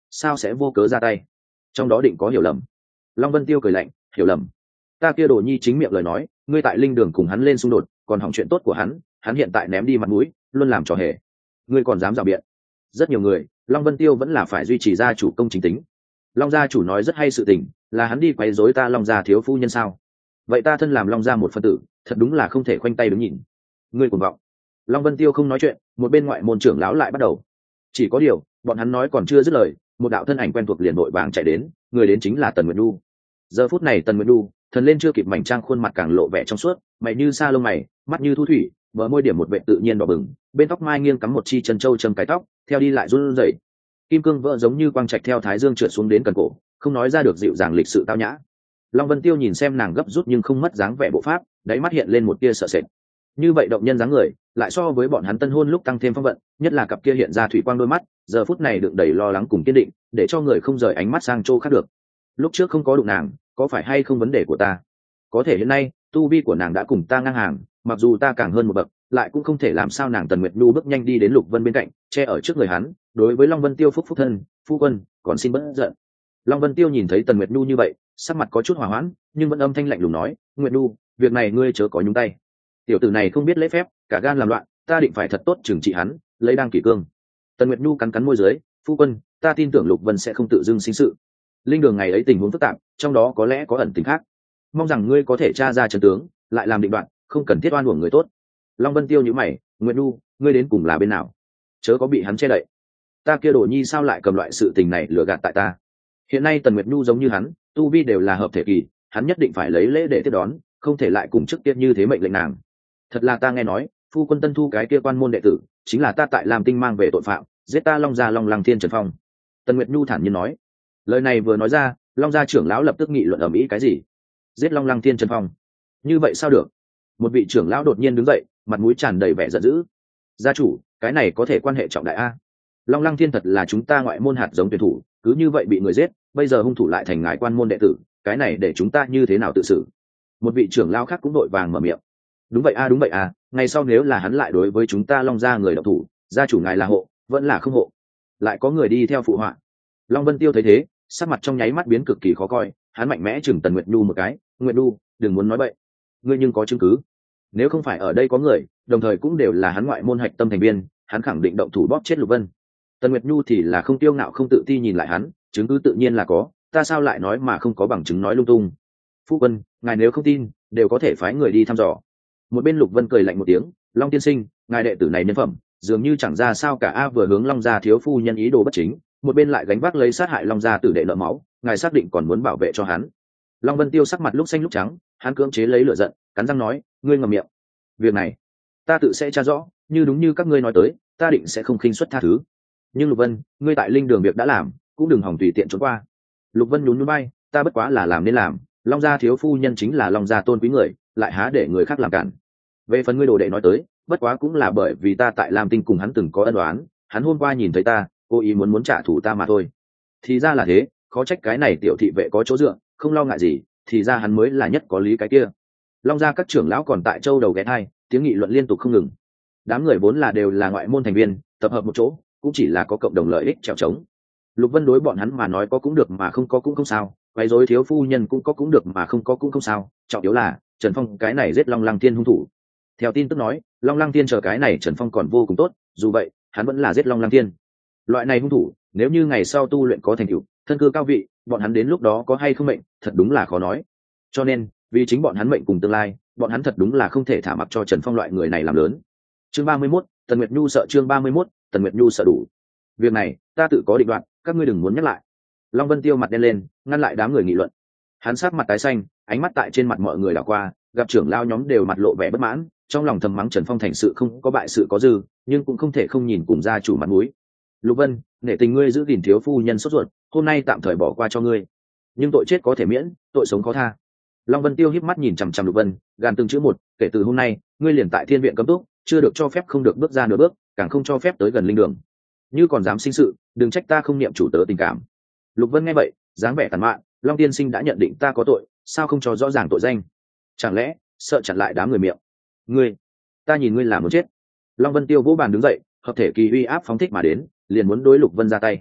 sao sẽ vô cớ ra tay? Trong đó định có hiểu lầm. Long Vân Tiêu cười lạnh, hiểu lầm? Ta kia đồ nhi chính miệng lời nói, ngươi tại linh đường cùng hắn lên xung đột, còn hỏng chuyện tốt của hắn, hắn hiện tại ném đi mặt mũi, luôn làm trò hề. Ngươi còn dám rào biện? Rất nhiều người, Long Vân Tiêu vẫn là phải duy trì gia chủ công chính tính. Long gia chủ nói rất hay sự tình, là hắn đi quấy rối ta Long gia thiếu phu nhân sao? Vậy ta thân làm Long gia một phân tử, thật đúng là không thể khoanh tay đứng nhìn. Ngươi cuồng vọng. Long Vân Tiêu không nói chuyện, một bên ngoại môn trưởng lão lại bắt đầu. Chỉ có điều, bọn hắn nói còn chưa dứt lời, một đạo thân ảnh quen thuộc liền vội vàng chạy đến, người đến chính là Tần Nguyệt Nhu. Giờ phút này Tần Nguyệt Nhu, thần lên chưa kịp mảnh trang khuôn mặt càng lộ vẻ trong suốt, mày như sa lông mày, mắt như thu thủy, bờ môi điểm một vệ tự nhiên đỏ bừng, bên tóc mai nghiêng cắm một chi chân châu châm cái tóc, theo đi lại run rẩy. Kim cương vỡ giống như quang trạch theo thái dương trượt xuống đến cần cổ, không nói ra được dịu dàng lịch sự tao nhã. Long Vân Tiêu nhìn xem nàng gấp rút nhưng không mất dáng vẻ bộ pháp, đáy mắt hiện lên một tia sợ sệt. Như vậy động nhân dáng người, lại so với bọn hắn tân hôn lúc tăng thêm phong vận, nhất là cặp kia hiện ra thủy quang đôi mắt, giờ phút này đựng đầy lo lắng cùng kiên định, để cho người không rời ánh mắt sang chỗ khác được. Lúc trước không có đụng nàng, có phải hay không vấn đề của ta? Có thể hiện nay, tu vi của nàng đã cùng ta ngang hàng, mặc dù ta càng hơn một bậc, lại cũng không thể làm sao nàng Tần Nguyệt Nhu bước nhanh đi đến Lục Vân bên cạnh, che ở trước người hắn, đối với Long Vân Tiêu phúc thân, phu quân, còn xin bớt giận. Long Vân Tiêu nhìn thấy Tần Nguyệt Nhu như vậy, sắc mặt có chút hòa hoãn, nhưng vẫn âm thanh lạnh lùng nói, Nguyệt Nhu, việc này ngươi chớ có nhúng tay. Tiểu tử này không biết lễ phép, cả gan làm loạn, ta định phải thật tốt trừng trị hắn, lấy đang kỷ cương. Tần Nguyệt Nhu cắn cắn môi dưới, phu quân, ta tin tưởng Lục Vân sẽ không tự dưng sinh sự. Linh đường ngày ấy tình huống phức tạp, trong đó có lẽ có ẩn tình khác. Mong rằng ngươi có thể tra ra chân tướng, lại làm định đoạn, không cần thiết oan uổng người tốt. Long Vân Tiêu nhíu mày, Nguyệt Nhu, ngươi đến cùng là bên nào? Chớ có bị hắn che đậy. Ta kia đồ nhi sao lại cầm loại sự tình này lừa gạt tại ta? Hiện nay Tần Nguyệt Nhu giống như hắn, tu vi đều là hợp thể kỳ, hắn nhất định phải lấy lễ để tiếp đón, không thể lại cùng trước tiên như thế mệnh lệnh nàng. Thật là ta nghe nói, phu quân tân thu cái kia quan môn đệ tử, chính là ta tại Lam Tinh mang về tội phạm, giết ta Long gia Long Lăng Thiên Trần Phong. Tần Nguyệt Nhu thản nhiên nói. Lời này vừa nói ra, Long gia trưởng lão lập tức nghị luận ầm ĩ cái gì? Giết Long Lăng Thiên Trần Phong? Như vậy sao được? Một vị trưởng lão đột nhiên đứng dậy, mặt mũi tràn đầy vẻ giận dữ. Gia chủ, cái này có thể quan hệ trọng đại a. Long Lăng Thiên thật là chúng ta ngoại môn hạt giống tuyển thủ, cứ như vậy bị người giết, bây giờ hung thủ lại thành ngài quan môn đệ tử, cái này để chúng ta như thế nào tự xử? Một vị trưởng lão khác cũng đội vàng mở miệng. Đúng vậy a, đúng vậy a, ngày sau nếu là hắn lại đối với chúng ta Long gia người độc thủ, gia chủ ngài là hộ, vẫn là không hộ? Lại có người đi theo phụ họa. Long Vân Tiêu thấy thế, sắc mặt trong nháy mắt biến cực kỳ khó coi, hắn mạnh mẽ chừng Tần Nguyệt Nhu một cái, Nguyệt Nhu, đừng muốn nói bậy, ngươi nhưng có chứng cứ? Nếu không phải ở đây có người, đồng thời cũng đều là hắn ngoại môn hạch tâm thành viên, hắn khẳng định động thủ bóp chết Lục Vân. Tần Nguyệt Nhu thì là không tiêu ngạo không tự ti nhìn lại hắn, chứng cứ tự nhiên là có, ta sao lại nói mà không có bằng chứng nói lung tung? Phu quân, ngài nếu không tin, đều có thể phái người đi thăm dò. Một bên Lục Vân cười lạnh một tiếng, Long tiên sinh, ngài đệ tử này nhân phẩm, dường như chẳng ra sao cả a, vừa hướng Long gia thiếu phu nhân ý đồ bất chính, một bên lại gánh vác lấy sát hại Long gia tử đệ nợ máu, ngài xác định còn muốn bảo vệ cho hắn? Long Vân Tiêu sắc mặt lúc xanh lúc trắng, hắn cưỡng chế lấy lửa giận, cắn răng nói, ngươi ngậm miệng. Việc này, ta tự sẽ tra rõ, như đúng như các ngươi nói tới, ta định sẽ không khinh suất tha thứ. Nhưng Lục Vân, ngươi tại linh đường việc đã làm, cũng đừng hòng tùy tiện trốn qua. Lục Vân nhún nhún bay, ta bất quá là làm nên làm, Long gia thiếu phu nhân chính là Long gia tôn quý người, lại há để người khác làm cản. Về phần ngươi đồ đệ nói tới, bất quá cũng là bởi vì ta tại Lam Tinh cùng hắn từng có ân oán, hắn hôm qua nhìn thấy ta, cố ý muốn trả thù ta mà thôi. Thì ra là thế, khó trách cái này tiểu thị vệ có chỗ dựa, không lo ngại gì, thì ra hắn mới là nhất có lý cái kia. Long gia các trưởng lão còn tại châu đầu ghé thai, tiếng nghị luận liên tục không ngừng. Đám người vốn là đều là ngoại môn thành viên, tập hợp một chỗ, cũng chỉ là có cộng đồng lợi ích trèo trống. Lục Vân đối bọn hắn mà nói có cũng được mà không có cũng không sao, quấy rối thiếu phu nhân cũng có cũng được mà không có cũng không sao, trọng yếu là Trần Phong cái này giết Long Lăng Thiên hung thủ. Theo tin tức nói, Long Lăng Thiên chờ cái này Trần Phong còn vô cùng tốt, dù vậy, hắn vẫn là giết Long Lăng Thiên. Loại này hung thủ, nếu như ngày sau tu luyện có thành tựu, thân cư cao vị, bọn hắn đến lúc đó có hay không mệnh, thật đúng là khó nói. Cho nên, vì chính bọn hắn mệnh cùng tương lai, bọn hắn thật đúng là không thể thả mặc cho Trần Phong loại người này làm lớn. Chương 31, Tần Nguyệt Nhu sợ chương 31, Tần Nguyệt Nhu sợ đủ. Việc này, ta tự có định đoạn, các ngươi đừng muốn nhắc lại. Long Vân Tiêu mặt đen lên, ngăn lại đám người nghị luận. Hắn sát mặt tái xanh, ánh mắt tại trên mặt mọi người đảo qua, gặp trưởng lao nhóm đều mặt lộ vẻ bất mãn, trong lòng thầm mắng Trần Phong thành sự không có bại sự có dư, nhưng cũng không thể không nhìn cùng gia chủ mặt mũi. Lục Vân, nể tình ngươi giữ gìn thiếu phu nhân sốt ruột, hôm nay tạm thời bỏ qua cho ngươi, nhưng tội chết có thể miễn, tội sống khó tha. Long Vân Tiêu híp mắt nhìn chằm chằm Lục Vân, gàn từng chữ một, kể từ hôm nay, ngươi liền tại thiên viện cấm túc, chưa được cho phép không được bước ra nửa bước, càng không cho phép tới gần linh đường. Như còn dám sinh sự, đừng trách ta không niệm chủ tớ tình cảm. Lục Vân nghe vậy, dáng vẻ tàn mạn, Long tiên sinh đã nhận định ta có tội, sao không cho rõ ràng tội danh? Chẳng lẽ sợ chặn lại đám người miệng? Ngươi, ta nhìn ngươi là muốn chết. Long Vân Tiêu vỗ bàn đứng dậy, hợp thể kỳ uy áp phóng thích mà đến, liền muốn đối Lục Vân ra tay.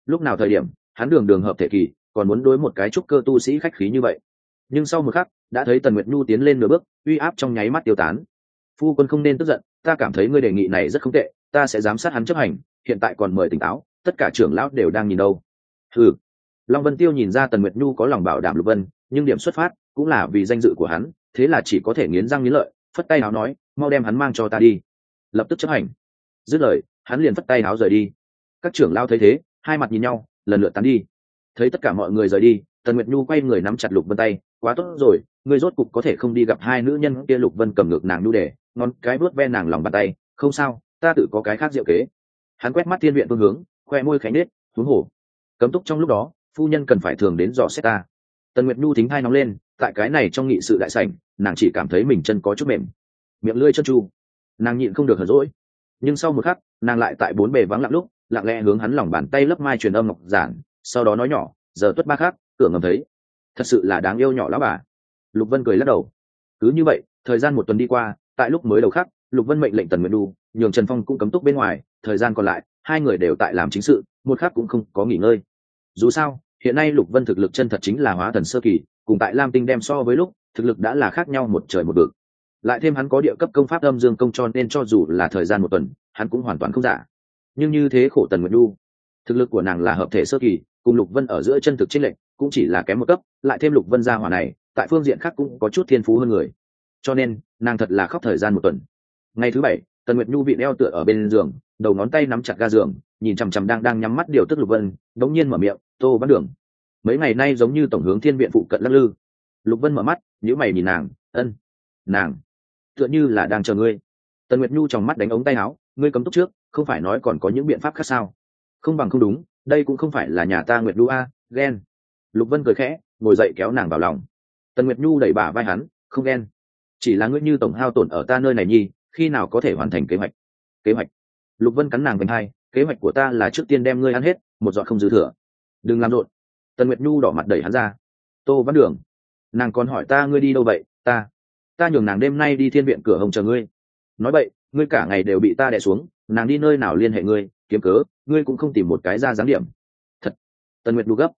lúc nào thời điểm hắn đường đường hợp thể kỳ còn muốn đối một cái trúc cơ tu sĩ khách khí như vậy. Nhưng sau một khắc đã thấy Tần Nguyệt Nhu tiến lên nửa bước, uy áp trong nháy mắt tiêu tán. Phu quân không nên tức giận, ta cảm thấy ngươi đề nghị này rất không tệ, ta sẽ giám sát hắn chấp hành, hiện tại còn mời tỉnh táo, tất cả trưởng lão đều đang nhìn đâu. Ừ. Long Vân Tiêu nhìn ra Tần Nguyệt Nhu có lòng bảo đảm Lục Vân, nhưng điểm xuất phát cũng là vì danh dự của hắn, thế là chỉ có thể nghiến răng nghiến lợi, phất tay áo nói, mau đem hắn mang cho ta đi. Lập tức chấp hành. Dứt lời, hắn liền phất tay áo rời đi. Các trưởng lão thấy thế, hai mặt nhìn nhau, lần lượt tán đi. Thấy tất cả mọi người rời đi, Tần Nguyệt Nhu quay người nắm chặt Lục Vân tay, quá tốt rồi, ngươi rốt cục có thể không đi gặp hai nữ nhân kia. Lục Vân cầm ngược nàng nhu để, ngón cái vuốt ve nàng lòng bàn tay, không sao, ta tự có cái khác diệu kế. Hắn quét mắt thiên viện phương hướng, khoe môi khẽ nết, huống hồ cấm túc trong lúc đó, phu nhân cần phải thường đến dò xét ta. Tần Nguyệt Nhu thính thai nóng lên, tại cái này trong nghị sự đại sảnh, nàng chỉ cảm thấy mình chân có chút mềm, miệng lưỡi chân chu, nàng nhịn không được hờn dỗi. Nhưng sau một khắc, nàng lại tại bốn bề vắng lặng lúc, lặng lẽ hướng hắn lòng bàn tay lấp mai truyền âm ngọc giản, sau đó nói nhỏ, giờ tuất ba khác, cửa ngầm thấy, thật sự là đáng yêu nhỏ lão bà. Lục Vân cười lắc đầu. Cứ như vậy, thời gian một tuần đi qua, tại lúc mới đầu khắc, Lục Vân mệnh lệnh Tần Nguyệt Nhu nhường Trần Phong cũng cấm túc bên ngoài, thời gian còn lại hai người đều tại làm chính sự, một khắc cũng không có nghỉ ngơi. Dù sao hiện nay Lục Vân thực lực chân thật chính là hóa thần sơ kỳ, cùng tại Lam Tinh đem so với lúc thực lực đã là khác nhau một trời một vực. Lại thêm hắn có địa cấp công pháp âm dương công, cho nên cho dù là thời gian một tuần hắn cũng hoàn toàn không giả. Nhưng như thế khổ Tần Nguyệt Nhu, thực lực của nàng là hợp thể sơ kỳ, cùng Lục Vân ở giữa chân thực chênh lệch cũng chỉ là kém một cấp, lại thêm Lục Vân gia hỏa này tại phương diện khác cũng có chút thiên phú hơn người, cho nên nàng thật là khóc thời gian một tuần. Ngày thứ bảy, Tần Nguyệt Nhu vị đeo tựa ở bên giường, đầu ngón tay nắm chặt ga giường, nhìn chằm chằm đang nhắm mắt điều tức Lục Vân, đống nhiên mở miệng, Tô Văn Đường, mấy ngày nay giống như tổng hướng thiên viện phụ cận lắc lư. Lục Vân mở mắt, nhíu mày nhìn nàng, ân, nàng tựa như là đang chờ ngươi. Tần Nguyệt Nhu trong mắt đánh ống tay áo, ngươi cấm túc trước, không phải nói còn có những biện pháp khác sao? Không bằng không đúng, đây cũng không phải là nhà ta Nguyệt Nhu a, ghen. Lục Vân cười khẽ, ngồi dậy kéo nàng vào lòng. Tần Nguyệt Nhu đẩy bả vai hắn, không ghen, chỉ là ngươi như tổng hao tổn ở ta nơi này nhi, khi nào có thể hoàn thành kế hoạch? Kế hoạch? Lục Vân cắn nàng vành hai, kế hoạch của ta là trước tiên đem ngươi ăn hết, một giọt không dư thừa. Đừng làm rộn. Tần Nguyệt Nhu đỏ mặt đẩy hắn ra. Tô Văn Đường, nàng còn hỏi ta ngươi đi đâu vậy? Ta nhường nàng đêm nay đi thiên viện cửa hồng chờ ngươi. Nói vậy, ngươi cả ngày đều bị ta đè xuống, nàng đi nơi nào liên hệ ngươi, kiếm cớ, ngươi cũng không tìm một cái ra dáng điểm. Thật. Tần Nguyệt Nhu gấp.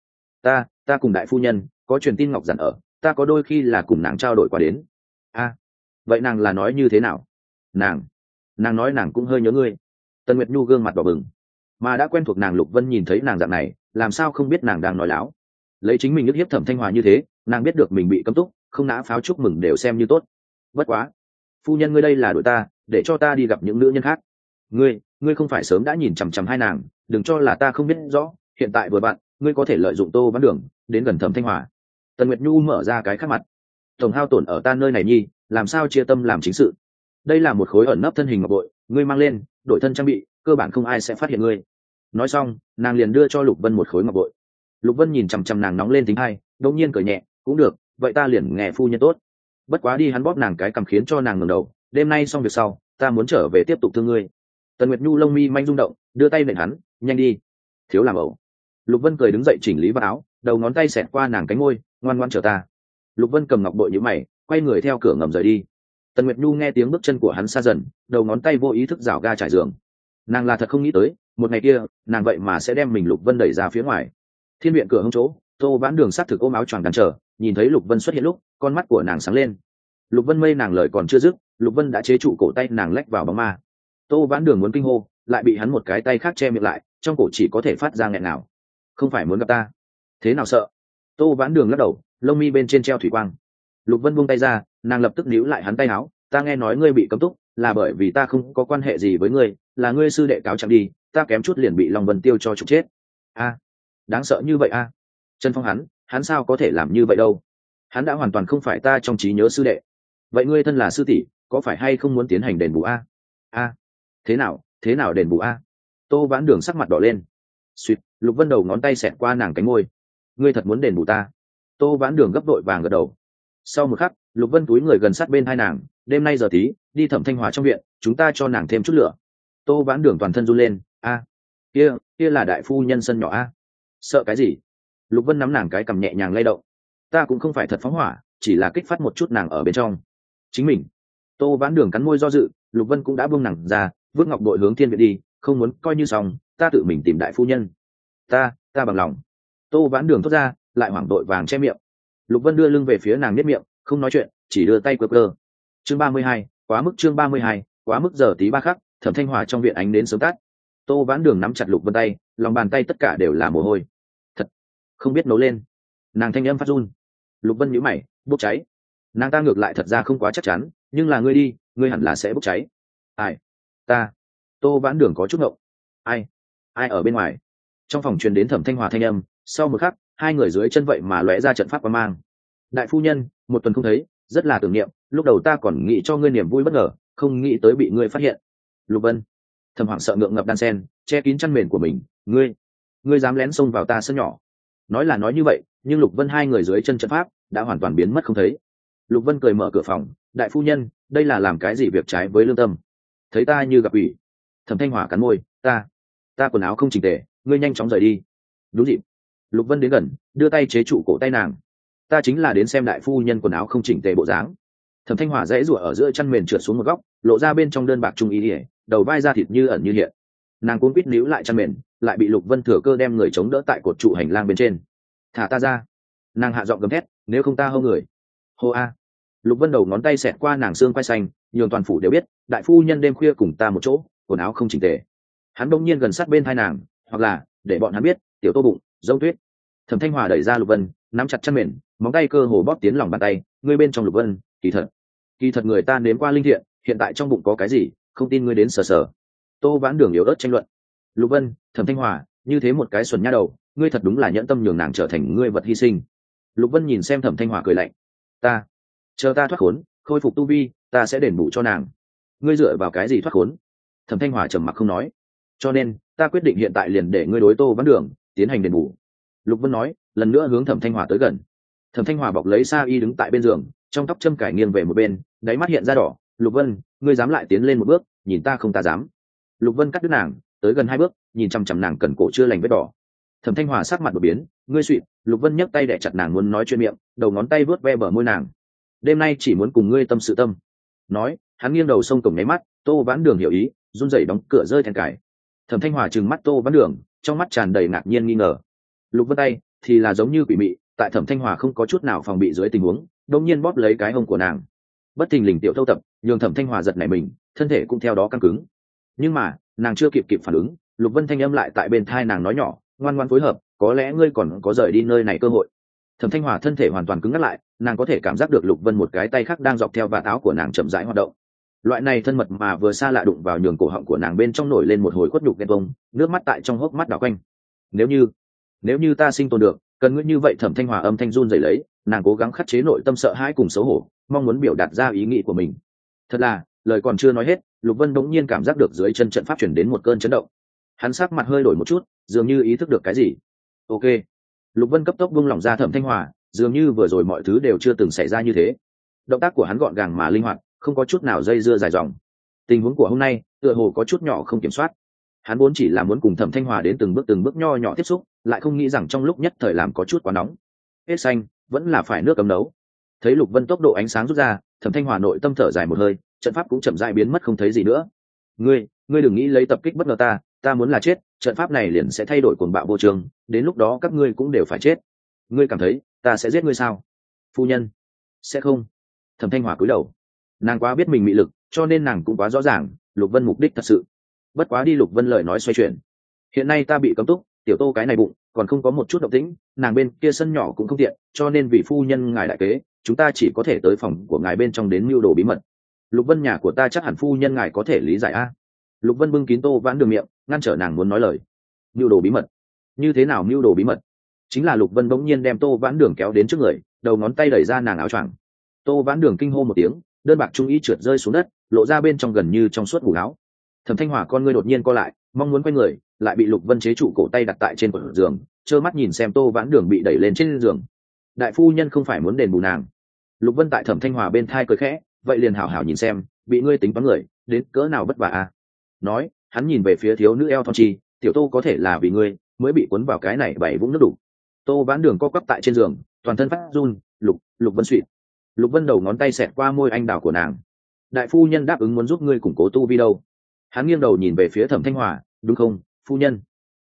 Ta cùng đại phu nhân có truyền tin ngọc giản ở, ta có đôi khi là cùng nàng trao đổi qua đến. Vậy nàng là nói như thế nào? Nàng nói nàng cũng hơi nhớ ngươi. Tần Nguyệt Nhu gương mặt đỏ bừng, mà đã quen thuộc nàng Lục Vân nhìn thấy nàng dạng này, làm sao không biết nàng đang nói láo. Lấy chính mình ức hiếp Thẩm Thanh Hòa như thế, nàng biết được mình bị cấm túc, không nã pháo chúc mừng đều xem như tốt. Bất quá, phu nhân ngươi đây là đuổi ta, để cho ta đi gặp những nữ nhân khác. Ngươi không phải sớm đã nhìn chằm chằm hai nàng, đừng cho là ta không biết rõ, hiện tại vừa bạn, ngươi có thể lợi dụng Tô Văn Đường đến gần Thẩm Thanh Hòa. Tần Nguyệt Nhu mở ra cái khác mặt, tổng hao tổn ở ta nơi này nhi, làm sao chia tâm làm chính sự. Đây là một khối ẩn nấp thân hình ngọc bội, ngươi mang lên, đổi thân trang bị, cơ bản không ai sẽ phát hiện ngươi. Nói xong, nàng liền đưa cho Lục Vân một khối ngọc bội. Lục Vân nhìn chằm chằm nàng nóng lên tính hay, đột nhiên cười nhẹ, cũng được, vậy ta liền nghe phu nhân tốt. Bất quá đi, hắn bóp nàng cái cằm khiến cho nàng ngẩng đầu, đêm nay xong việc sau, ta muốn trở về tiếp tục thương ngươi. Tần Nguyệt Nhu lông mi manh rung động, đưa tay nện hắn, nhanh đi, thiếu làm ẩu. Lục Vân cười đứng dậy chỉnh lý vào áo, đầu ngón tay xẹt qua nàng cánh môi, ngoan ngoan chờ ta. Lục Vân cầm ngọc bội nhíu mày, quay người theo cửa ngầm rời đi. Tần Nguyệt Nhu nghe tiếng bước chân của hắn xa dần, đầu ngón tay vô ý thức rảo ga trải giường. Nàng là thật không nghĩ tới, một ngày kia, nàng vậy mà sẽ đem mình Lục Vân đẩy ra phía ngoài. Thiên viện cửa hông chỗ, Tô Vãn Đường sát thực ôm áo choàng cản trở, nhìn thấy Lục Vân xuất hiện lúc, con mắt của nàng sáng lên. Lục Vân mây nàng lời còn chưa dứt, Lục Vân đã chế trụ cổ tay nàng lách vào bóng ma. Tô Vãn Đường muốn kinh hô, lại bị hắn một cái tay khác che miệng lại, trong cổ chỉ có thể phát ra nghẹn nào. Không phải muốn gặp ta? Thế nào sợ? Tô Vãn Đường lắc đầu, lông mi bên trên treo thủy quang. Lục Vân buông tay ra, nàng lập tức níu lại hắn tay áo, ta nghe nói ngươi bị cấm túc, là bởi vì ta không có quan hệ gì với ngươi, là ngươi sư đệ cáo trạng đi, ta kém chút liền bị Long Vân Tiêu cho trục chết. Đáng sợ như vậy Trần Phong hắn sao có thể làm như vậy đâu? Hắn đã hoàn toàn không phải ta trong trí nhớ sư đệ. Vậy ngươi thân là sư tỷ, có phải hay không muốn tiến hành đền bù thế nào đền bù Tô Vãn Đường sắc mặt đỏ lên. Suýt, Lục Vân đầu ngón tay xẹt qua nàng cánh môi. Ngươi thật muốn đền bù ta? Tô Vãn Đường gấp đội vàng gật đầu. Sau một khắc, Lục Vân túi người gần sát bên hai nàng, đêm nay giờ tí, đi Thẩm Thanh Hòa trong viện, chúng ta cho nàng thêm chút lửa. Tô Vãn Đường toàn thân run lên, kia là đại phu nhân sân nhỏ Sợ cái gì? Lục Vân nắm nàng cái cằm nhẹ nhàng lay động. Ta cũng không phải thật phóng hỏa, chỉ là kích phát một chút nàng ở bên trong. Chính mình. Tô Vãn Đường cắn môi do dự, Lục Vân cũng đã buông nàng ra, vứt ngọc bội hướng thiên viện đi, không muốn coi như xong, ta tự mình tìm đại phu nhân. Ta bằng lòng. Tô vãn đường thốt ra, lại hoảng đội vàng che miệng. Lục Vân đưa lưng về phía nàng, nếp miệng không nói chuyện, chỉ đưa tay cơ. Chương 32, quá mức. Chương 32, quá mức. Giờ tí ba khắc, Thẩm Thanh Hòa trong viện ánh đến sớm tắt. Tô vãn đường nắm chặt Lục Vân tay, lòng bàn tay tất cả đều là mồ hôi. Thật không biết nấu lên. Nàng thanh âm phát run. Lục Vân nhíu mày, bốc cháy. Nàng ta ngược lại thật ra không quá chắc chắn, nhưng là ngươi đi, ngươi hẳn là sẽ bốc cháy. Ai? Ta. Tô vãn đường có chút ngộng. Ai ở bên ngoài? Trong phòng truyền đến Thẩm Thanh Hòa thanh âm, sau một khắc, hai người dưới chân vậy mà lóe ra trận pháp quang mang. Đại phu nhân, một tuần không thấy, rất là tưởng niệm, lúc đầu ta còn nghĩ cho ngươi niềm vui bất ngờ, không nghĩ tới bị ngươi phát hiện. Lục Vân. Thẩm Hoàng sợ ngượng ngập đan sen, che kín chăn mền của mình. Ngươi dám lén xông vào ta sân nhỏ? Nói là nói như vậy, nhưng Lục Vân hai người dưới chân trận pháp đã hoàn toàn biến mất không thấy. Lục Vân cười mở cửa phòng, đại phu nhân, đây là làm cái gì việc trái với lương tâm? Thấy ta như gặp ủy. Thẩm Thanh Hòa cắn môi, ta quần áo không chỉnh tề, ngươi nhanh chóng rời đi. Đúng dịp. Lục Vân đến gần, đưa tay chế trụ cổ tay nàng. Ta chính là đến xem đại phu nhân quần áo không chỉnh tề bộ dáng. Thẩm Thanh Hòa dãy rủa ở giữa chăn mền trượt xuống một góc, lộ ra bên trong đơn bạc trung ý ỉa, đầu vai da thịt như ẩn như hiện. Nàng cuốn quýt níu lại chăn mền, lại bị Lục Vân thừa cơ đem người chống đỡ tại cột trụ hành lang bên trên. Thả ta ra. Nàng hạ giọng gầm thét, nếu không ta hô người. Hô a. Lục Vân đầu ngón tay xẹt qua nàng xương quai xanh, nhường toàn phủ đều biết, đại phu nhân đêm khuya cùng ta một chỗ, quần áo không chỉnh tề. Hắn đông nhiên gần sát bên thai nàng, hoặc là để bọn hắn biết, tiểu Tô bụng dâu tuyết. Thẩm Thanh Hòa đẩy ra Lục Vân, nắm chặt chân mền, móng tay cơ hồ bóp tiến lòng bàn tay. Ngươi bên trong Lục Vân, kỳ thật người ta nếm qua linh thiện, hiện tại trong bụng có cái gì, không tin ngươi đến sờ sờ. Tô vãn đường yếu ớt tranh luận. Lục Vân, Thẩm Thanh Hòa, như thế một cái xuẩn nha đầu, ngươi thật đúng là nhẫn tâm nhường nàng trở thành ngươi vật hy sinh. Lục Vân nhìn xem Thẩm Thanh Hòa cười lạnh. Chờ ta thoát khốn, khôi phục tu vi, ta sẽ đền bù cho nàng. Ngươi dựa vào cái gì thoát khốn? Thẩm Thanh Hòa trầm mặc không nói. Cho nên ta quyết định hiện tại liền để ngươi đối Tô vãn đường tiến hành đền bù. Lục Vân nói, lần nữa hướng Thẩm Thanh Hòa tới gần. Thẩm Thanh Hòa bọc lấy sa y đứng tại bên giường, trong tóc châm cải nghiêng về một bên, đáy mắt hiện ra đỏ. Lục Vân, ngươi dám lại tiến lên một bước, nhìn ta không ta dám. Lục Vân cắt đứt nàng, tới gần 2 bước, nhìn chằm chằm nàng cần cổ chưa lành vết đỏ. Thẩm Thanh Hòa sắc mặt đột biến, ngươi suỵt. Lục Vân nhấc tay đè chặt nàng muốn nói chuyện miệng, đầu ngón tay vớt ve bờ môi nàng. Đêm nay chỉ muốn cùng ngươi tâm sự tâm. Nói, hắn nghiêng đầu xông cổng nháy mắt, Tô vãn đường hiểu ý, run rẩy đóng cửa rơi then cài. Thẩm Thanh Hòa trừng mắt Tô vãn đường, trong mắt tràn đầy ngạc nhiên nghi ngờ. Lục Vân tay thì là giống như quỷ mị, tại Thẩm Thanh Hòa không có chút nào phòng bị dưới tình huống, đột nhiên bóp lấy cái hông của nàng. Bất thình lình tiểu thâu tập, nhường Thẩm Thanh Hòa giật nảy mình, thân thể cũng theo đó căng cứng. Nhưng mà, nàng chưa kịp phản ứng, Lục Vân thanh âm lại tại bên tai nàng nói nhỏ, ngoan ngoãn phối hợp, có lẽ ngươi còn có rời đi nơi này cơ hội. Thẩm Thanh Hòa thân thể hoàn toàn cứng ngắt lại, nàng có thể cảm giác được Lục Vân một cái tay khác đang dọc theo vạt áo của nàng chậm rãi hoạt động. Loại này thân mật mà vừa xa lạ đụng vào nhường cổ họng của nàng bên trong nổi lên một hồi khuất nhục ghen tuông, nước mắt tại trong hốc mắt đảo quanh. Nếu như ta sinh tồn được, cần ngươi như vậy. Thẩm Thanh Hòa âm thanh run rẩy lấy, nàng cố gắng khắc chế nội tâm sợ hãi cùng xấu hổ, mong muốn biểu đạt ra ý nghĩ của mình. Thật là, lời còn chưa nói hết, Lục Vân bỗng nhiên cảm giác được dưới chân trận pháp chuyển đến một cơn chấn động. Hắn sắc mặt hơi đổi một chút, dường như ý thức được cái gì. Ok. Lục Vân cấp tốc buông lỏng ra Thẩm Thanh Hòa, dường như vừa rồi mọi thứ đều chưa từng xảy ra như thế. Động tác của hắn gọn gàng mà linh hoạt, không có chút nào dây dưa dài dòng. Tình huống của hôm nay tựa hồ có chút nhỏ không kiểm soát. Hắn vốn chỉ là muốn cùng Thẩm Thanh Hòa đến từng bước nho nhỏ tiếp xúc, lại không nghĩ rằng trong lúc nhất thời làm có chút quá nóng. Hết xanh, vẫn là phải nước cấm nấu. Thấy Lục Vân tốc độ ánh sáng rút ra, Thẩm Thanh Hòa nội tâm thở dài một hơi, trận pháp cũng chậm rãi biến mất không thấy gì nữa. Ngươi đừng nghĩ lấy tập kích bất ngờ ta muốn là chết, trận pháp này liền sẽ thay đổi cuồng bạo vô trường, đến lúc đó các ngươi cũng đều phải chết. Ngươi cảm thấy ta sẽ giết ngươi sao? Phu nhân, sẽ không. Thẩm Thanh Hòa cúi đầu. Nàng quá biết mình mị lực, cho nên nàng cũng quá rõ ràng Lục Vân mục đích thật sự. Bất quá đi. Lục Vân lời nói xoay chuyển. Hiện nay ta bị cấm túc, tiểu Tô cái này bụng còn không có một chút động tĩnh, nàng bên kia sân nhỏ cũng không tiện, cho nên vị phu nhân ngài đại kế, chúng ta chỉ có thể tới phòng của ngài bên trong đến mưu đồ bí mật. Lục Vân, nhà của ta chắc hẳn phu nhân ngài có thể lý giải a. Lục Vân bưng kín Tô vãn đường miệng, ngăn trở nàng muốn nói lời. Mưu đồ bí mật? Như thế nào mưu đồ bí mật? Chính là Lục Vân bỗng nhiên đem Tô vãn đường kéo đến trước người, đầu ngón tay đẩy ra nàng áo choàng. Tô vãn đường kinh hô một tiếng, đơn bạc trung y trượt rơi xuống đất, lộ ra bên trong gần như trong suốt mũ áo. Thẩm Thanh Hòa con ngươi đột nhiên co lại, mong muốn quay người, lại bị Lục Vân chế trụ cổ tay đặt tại trên cổ giường, trơ mắt nhìn xem Tô vãn đường bị đẩy lên trên giường. Đại phu nhân không phải muốn đền bù nàng? Lục Vân tại Thẩm Thanh Hòa bên thai cười khẽ, vậy liền hảo hảo nhìn xem, bị ngươi tính toán người, đến cỡ nào vất vả à? Nói, hắn nhìn về phía thiếu nữ eo thon chi, tiểu Tô có thể là vì ngươi mới bị cuốn vào cái này bảy vũng nước đủ. Tô vãn đường co quắp tại trên giường, toàn thân phát run. Lục Vân suýt. Lục Vân đầu ngón tay xẹt qua môi anh đào của nàng. Đại phu nhân đáp ứng muốn giúp ngươi củng cố tu vi đâu? Hắn nghiêng đầu nhìn về phía Thẩm Thanh Hòa, đúng không, phu nhân?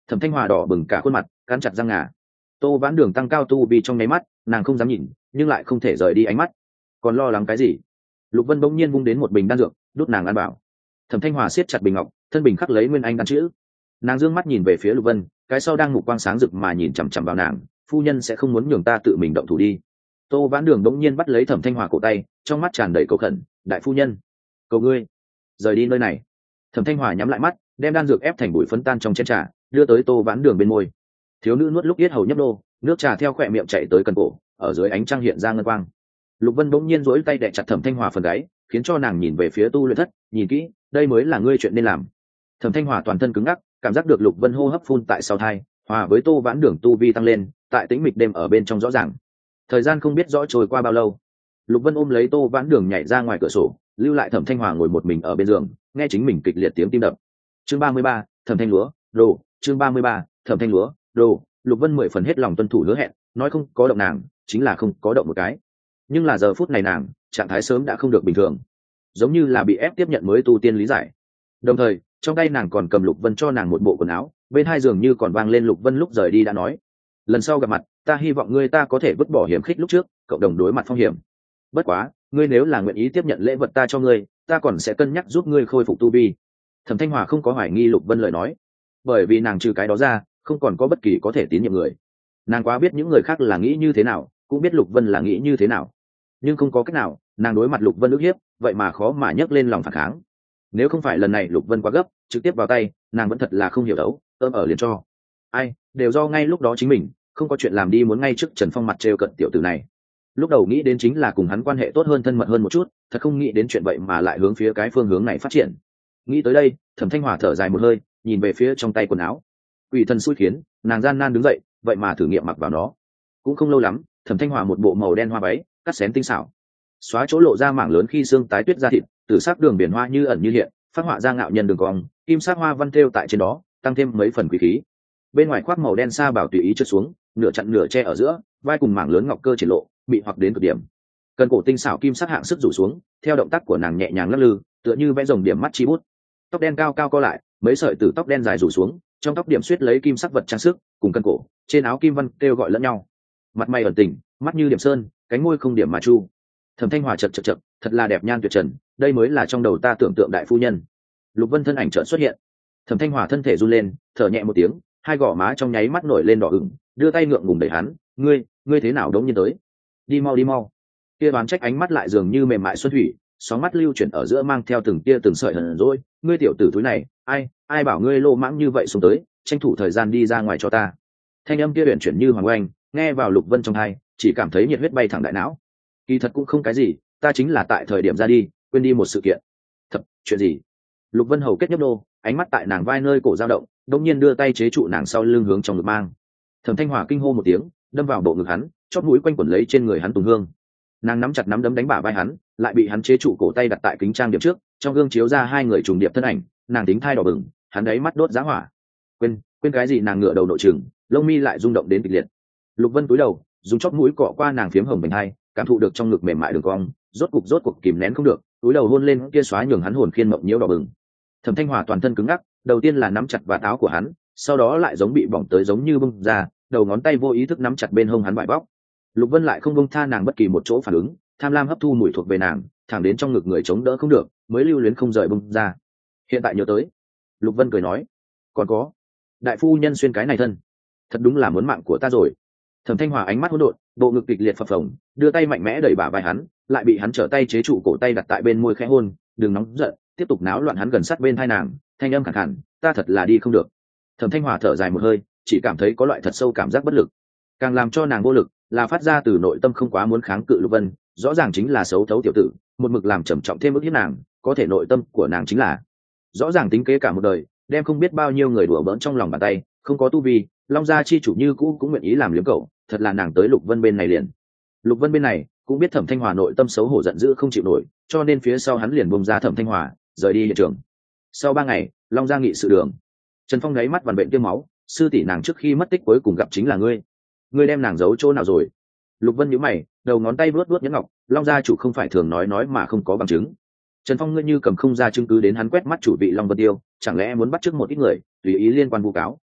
Thẩm Thanh Hòa đỏ bừng cả khuôn mặt, cắn chặt răng ngà. Tô Vãn Đường tăng cao tu vì trong nháy mắt, nàng không dám nhìn, nhưng lại không thể rời đi ánh mắt. Còn lo lắng cái gì? Lục Vân bỗng nhiên vung đến một bình đan dược, đút nàng ăn bảo. Thẩm Thanh Hòa siết chặt bình ngọc, thân bình khắc lấy nguyên anh đan chữ. Nàng dương mắt nhìn về phía Lục Vân, cái sau đang mục quang sáng rực mà nhìn chằm chằm vào nàng. Phu nhân sẽ không muốn nhường ta tự mình động thủ đi. Tô Vãn Đường bỗng nhiên bắt lấy Thẩm Thanh Hòa cổ tay, trong mắt tràn đầy cầu khẩn. Đại phu nhân, cầu ngươi rời đi nơi này. Thẩm Thanh Hòa nhắm lại mắt, đem đan dược ép thành bụi phấn tan trong chén trà, đưa tới Tô Vãn Đường bên môi. Thiếu nữ nuốt lúc yết hầu nhấp nô, nước trà theo khỏe miệng chảy tới cần cổ, ở dưới ánh trăng hiện ra ngân quang. Lục Vân bỗng nhiên duỗi tay đè chặt Thẩm Thanh Hòa phần gáy, khiến cho nàng nhìn về phía tu luyện thất, nhìn kỹ, đây mới là ngươi chuyện nên làm. Thẩm Thanh Hòa toàn thân cứng ngắc, cảm giác được Lục Vân hô hấp phun tại sau thai, hòa với Tô Vãn Đường tu vi tăng lên, tại tĩnh mịch đêm ở bên trong rõ ràng. Thời gian không biết rõ trôi qua bao lâu. Lục Vân ôm lấy Tô Vãn Đường nhảy ra ngoài cửa sổ, lưu lại Thẩm Thanh Hòa ngồi một mình ở bên giường, nghe chính mình kịch liệt tiếng tim đập. Chương 33, Thẩm Thanh Lúa, đồ, chương 33, Thẩm Thanh Lúa, đồ. Lục Vân 10 phần hết lòng tuân thủ hứa hẹn, nói không có động nàng, chính là không có động một cái. Nhưng là giờ phút này nàng, trạng thái sớm đã không được bình thường, giống như là bị ép tiếp nhận mới tu tiên lý giải. Đồng thời, trong tay nàng còn cầm Lục Vân cho nàng một bộ quần áo, bên hai giường như còn vang lên Lục Vân lúc rời đi đã nói: lần sau gặp mặt, ta hy vọng ngươi ta có thể vứt bỏ hiểm khích lúc trước, cộng đồng đối mặt phong hiểm. Bất quá, ngươi nếu là nguyện ý tiếp nhận lễ vật ta cho ngươi, ta còn sẽ cân nhắc giúp ngươi khôi phục tu vi. Thẩm Thanh Hòa không có hoài nghi Lục Vân lời nói, bởi vì nàng trừ cái đó ra, không còn có bất kỳ có thể tín nhiệm người. Nàng quá biết những người khác là nghĩ như thế nào, cũng biết Lục Vân là nghĩ như thế nào, nhưng không có cách nào, nàng đối mặt Lục Vân ức hiếp, vậy mà khó mà nhấc lên lòng phản kháng. Nếu không phải lần này Lục Vân quá gấp, trực tiếp vào tay, nàng vẫn thật là không hiểu đấu, ôm ở liền cho. Ai, đều do ngay lúc đó chính mình, không có chuyện làm đi muốn ngay trước Trần Phong mặt trêu cận tiểu tử này. Lúc đầu nghĩ đến chính là cùng hắn quan hệ tốt hơn, thân mật hơn một chút, thật không nghĩ đến chuyện vậy mà lại hướng phía cái phương hướng này phát triển. Nghĩ tới đây, Thẩm Thanh Hòa thở dài một hơi, nhìn về phía trong tay quần áo. Quỷ thần xui khiến, nàng gian nan đứng dậy, vậy mà thử nghiệm mặc vào nó. Cũng không lâu lắm, Thẩm Thanh Hòa một bộ màu đen hoa váy, cắt xén tinh xảo, xóa chỗ lộ ra mảng lớn khi xương tái tuyết da thịt, từ sắc đường biển hoa như ẩn như hiện, phát họa ra ngạo nhân đường cong, kim sắc hoa văn thêu tại trên đó, tăng thêm mấy phần quý khí. Bên ngoài khoác màu đen sa bảo tùy ý trượt xuống, nửa chặn nửa che ở giữa, vai cùng mảng lớn ngọc cơ triển lộ, bị hoặc đến cực điểm. Cần cổ tinh xảo kim sắc hạng sức rủ xuống, theo động tác của nàng nhẹ nhàng lắc lư, tựa như vẽ rồng điểm mắt chi bút. Tóc đen cao cao co lại, mấy sợi từ tóc đen dài rủ xuống, trong tóc điểm xuyết lấy kim sắc vật trang sức, cùng cân cổ, trên áo kim văn kêu gọi lẫn nhau. Mặt mày ẩn tình, mắt như điểm sơn, cánh môi không điểm mà chu. Thẩm Thanh Hòa chật, thật là đẹp nhan tuyệt trần, đây mới là trong đầu ta tưởng tượng đại phu nhân. Lục Vân thân ảnh chợt xuất hiện. Thẩm Thanh Hòa thân thể run lên, thở nhẹ một tiếng, hai gò má trong nháy mắt nổi lên đỏ ửng, đưa tay ngượng ngùng đẩy hắn, ngươi thế nào đống nhiên tới? Đi mau. Kia đoán trách ánh mắt lại dường như mềm mại xuân thủy, sóng mắt lưu chuyển ở giữa mang theo từng tia từng sợi hờn dỗi, ngươi tiểu tử túi này, ai bảo ngươi lô mãng như vậy xuống tới, tranh thủ thời gian đi ra ngoài cho ta. Thanh âm kia huyền chuyển như hoàng oanh, nghe vào Lục Vân trong tai, chỉ cảm thấy nhiệt huyết bay thẳng đại não. Kỳ thật cũng không cái gì, ta chính là tại thời điểm ra đi, quên đi một sự kiện. Thật, chuyện gì? Lục Vân hầu kết nhấp đô, ánh mắt tại nàng vai nơi cổ dao động, đột nhiên đưa tay chế trụ nàng sau lưng hướng trong ngực mang. Thẩm Thanh Hòa kinh hô một tiếng, đâm vào bộ ngực hắn, chóp mũi quanh quẩn lấy trên người hắn tùng hương. Nàng nắm chặt nắm đấm đánh bả vai hắn, lại bị hắn chế trụ cổ tay đặt tại kính trang điểm trước, trong gương chiếu ra hai người trùng điệp thân ảnh, nàng tính thai đỏ bừng, hắn đấy mắt đốt giá hỏa. Quên cái gì? Nàng ngửa đầu nội trừng, lông mi lại rung động đến kịch liệt. Lục Vân cúi đầu, dùng chóp mũi cọ qua nàng phiếm hồng vành hai, cảm thụ được trong ngực mềm mại đường cong, rốt cục kìm nén không được, cúi đầu hôn lên kia xóa nhường hắn hồn khiên mộng nhiễu đỏ bừng. Thẩm Thanh Hòa toàn thân cứng ngắc, đầu tiên là nắm chặt vạt áo của hắn, sau đó lại giống bị bỏng tới giống như bung ra, đầu ngón tay vô ý thức nắm chặt bên hông hắn vải bóc. Lục Vân lại không buông tha nàng bất kỳ một chỗ phản ứng, tham lam hấp thu mùi thuộc về nàng, thẳng đến trong ngực người chống đỡ không được, mới lưu luyến không rời bung ra. Hiện tại nhớ tới, Lục Vân cười nói, còn có, đại phu nhân xuyên cái này thân, thật đúng là muốn mạng của ta rồi. Thẩm Thanh Hòa ánh mắt hỗn độn, bộ ngực kịch liệt phập phồng, đưa tay mạnh mẽ đẩy bả vai hắn, lại bị hắn trở tay chế trụ cổ tay đặt tại bên môi khẽ hôn, đừng nóng giận, tiếp tục náo loạn. Hắn gần sát bên tai nàng, thanh âm khàn khàn, ta thật là đi không được. Thẩm Thanh Hòa thở dài một hơi, chỉ cảm thấy có loại thật sâu cảm giác bất lực, càng làm cho nàng vô lực là phát ra từ nội tâm không quá muốn kháng cự Lục Vân, rõ ràng chính là xấu thấu tiểu tử, một mực làm trầm trọng thêm ức hiếp nàng, có thể nội tâm của nàng chính là rõ ràng tính kế cả một đời, đem không biết bao nhiêu người đùa bỡn trong lòng bàn tay, không có tu vi, Long gia chi chủ như cũ cũng nguyện ý làm liếm cậu, thật là nàng tới Lục Vân bên này liền. Lục Vân bên này cũng biết Thẩm Thanh Hòa nội tâm xấu hổ giận dữ không chịu nổi, cho nên phía sau hắn liền bông ra Thẩm Thanh Hòa, rời đi hiện trường. Sau 3 ngày, Long gia nghị sự đường, Trần Phong gáy mắt vằn bệnh tiêm máu, sư tỷ nàng trước khi mất tích cuối cùng gặp chính là ngươi đem nàng giấu chỗ nào rồi? Lục Vân nhíu mày, đầu ngón tay vuốt nhẫn ngọc, Long gia chủ không phải thường nói mà không có bằng chứng. Trần Phong ngươi như cầm không ra chứng cứ đến hắn quét mắt chủ vị Long Vân Tiêu, chẳng lẽ muốn bắt chước một ít người tùy ý liên quan vu cáo?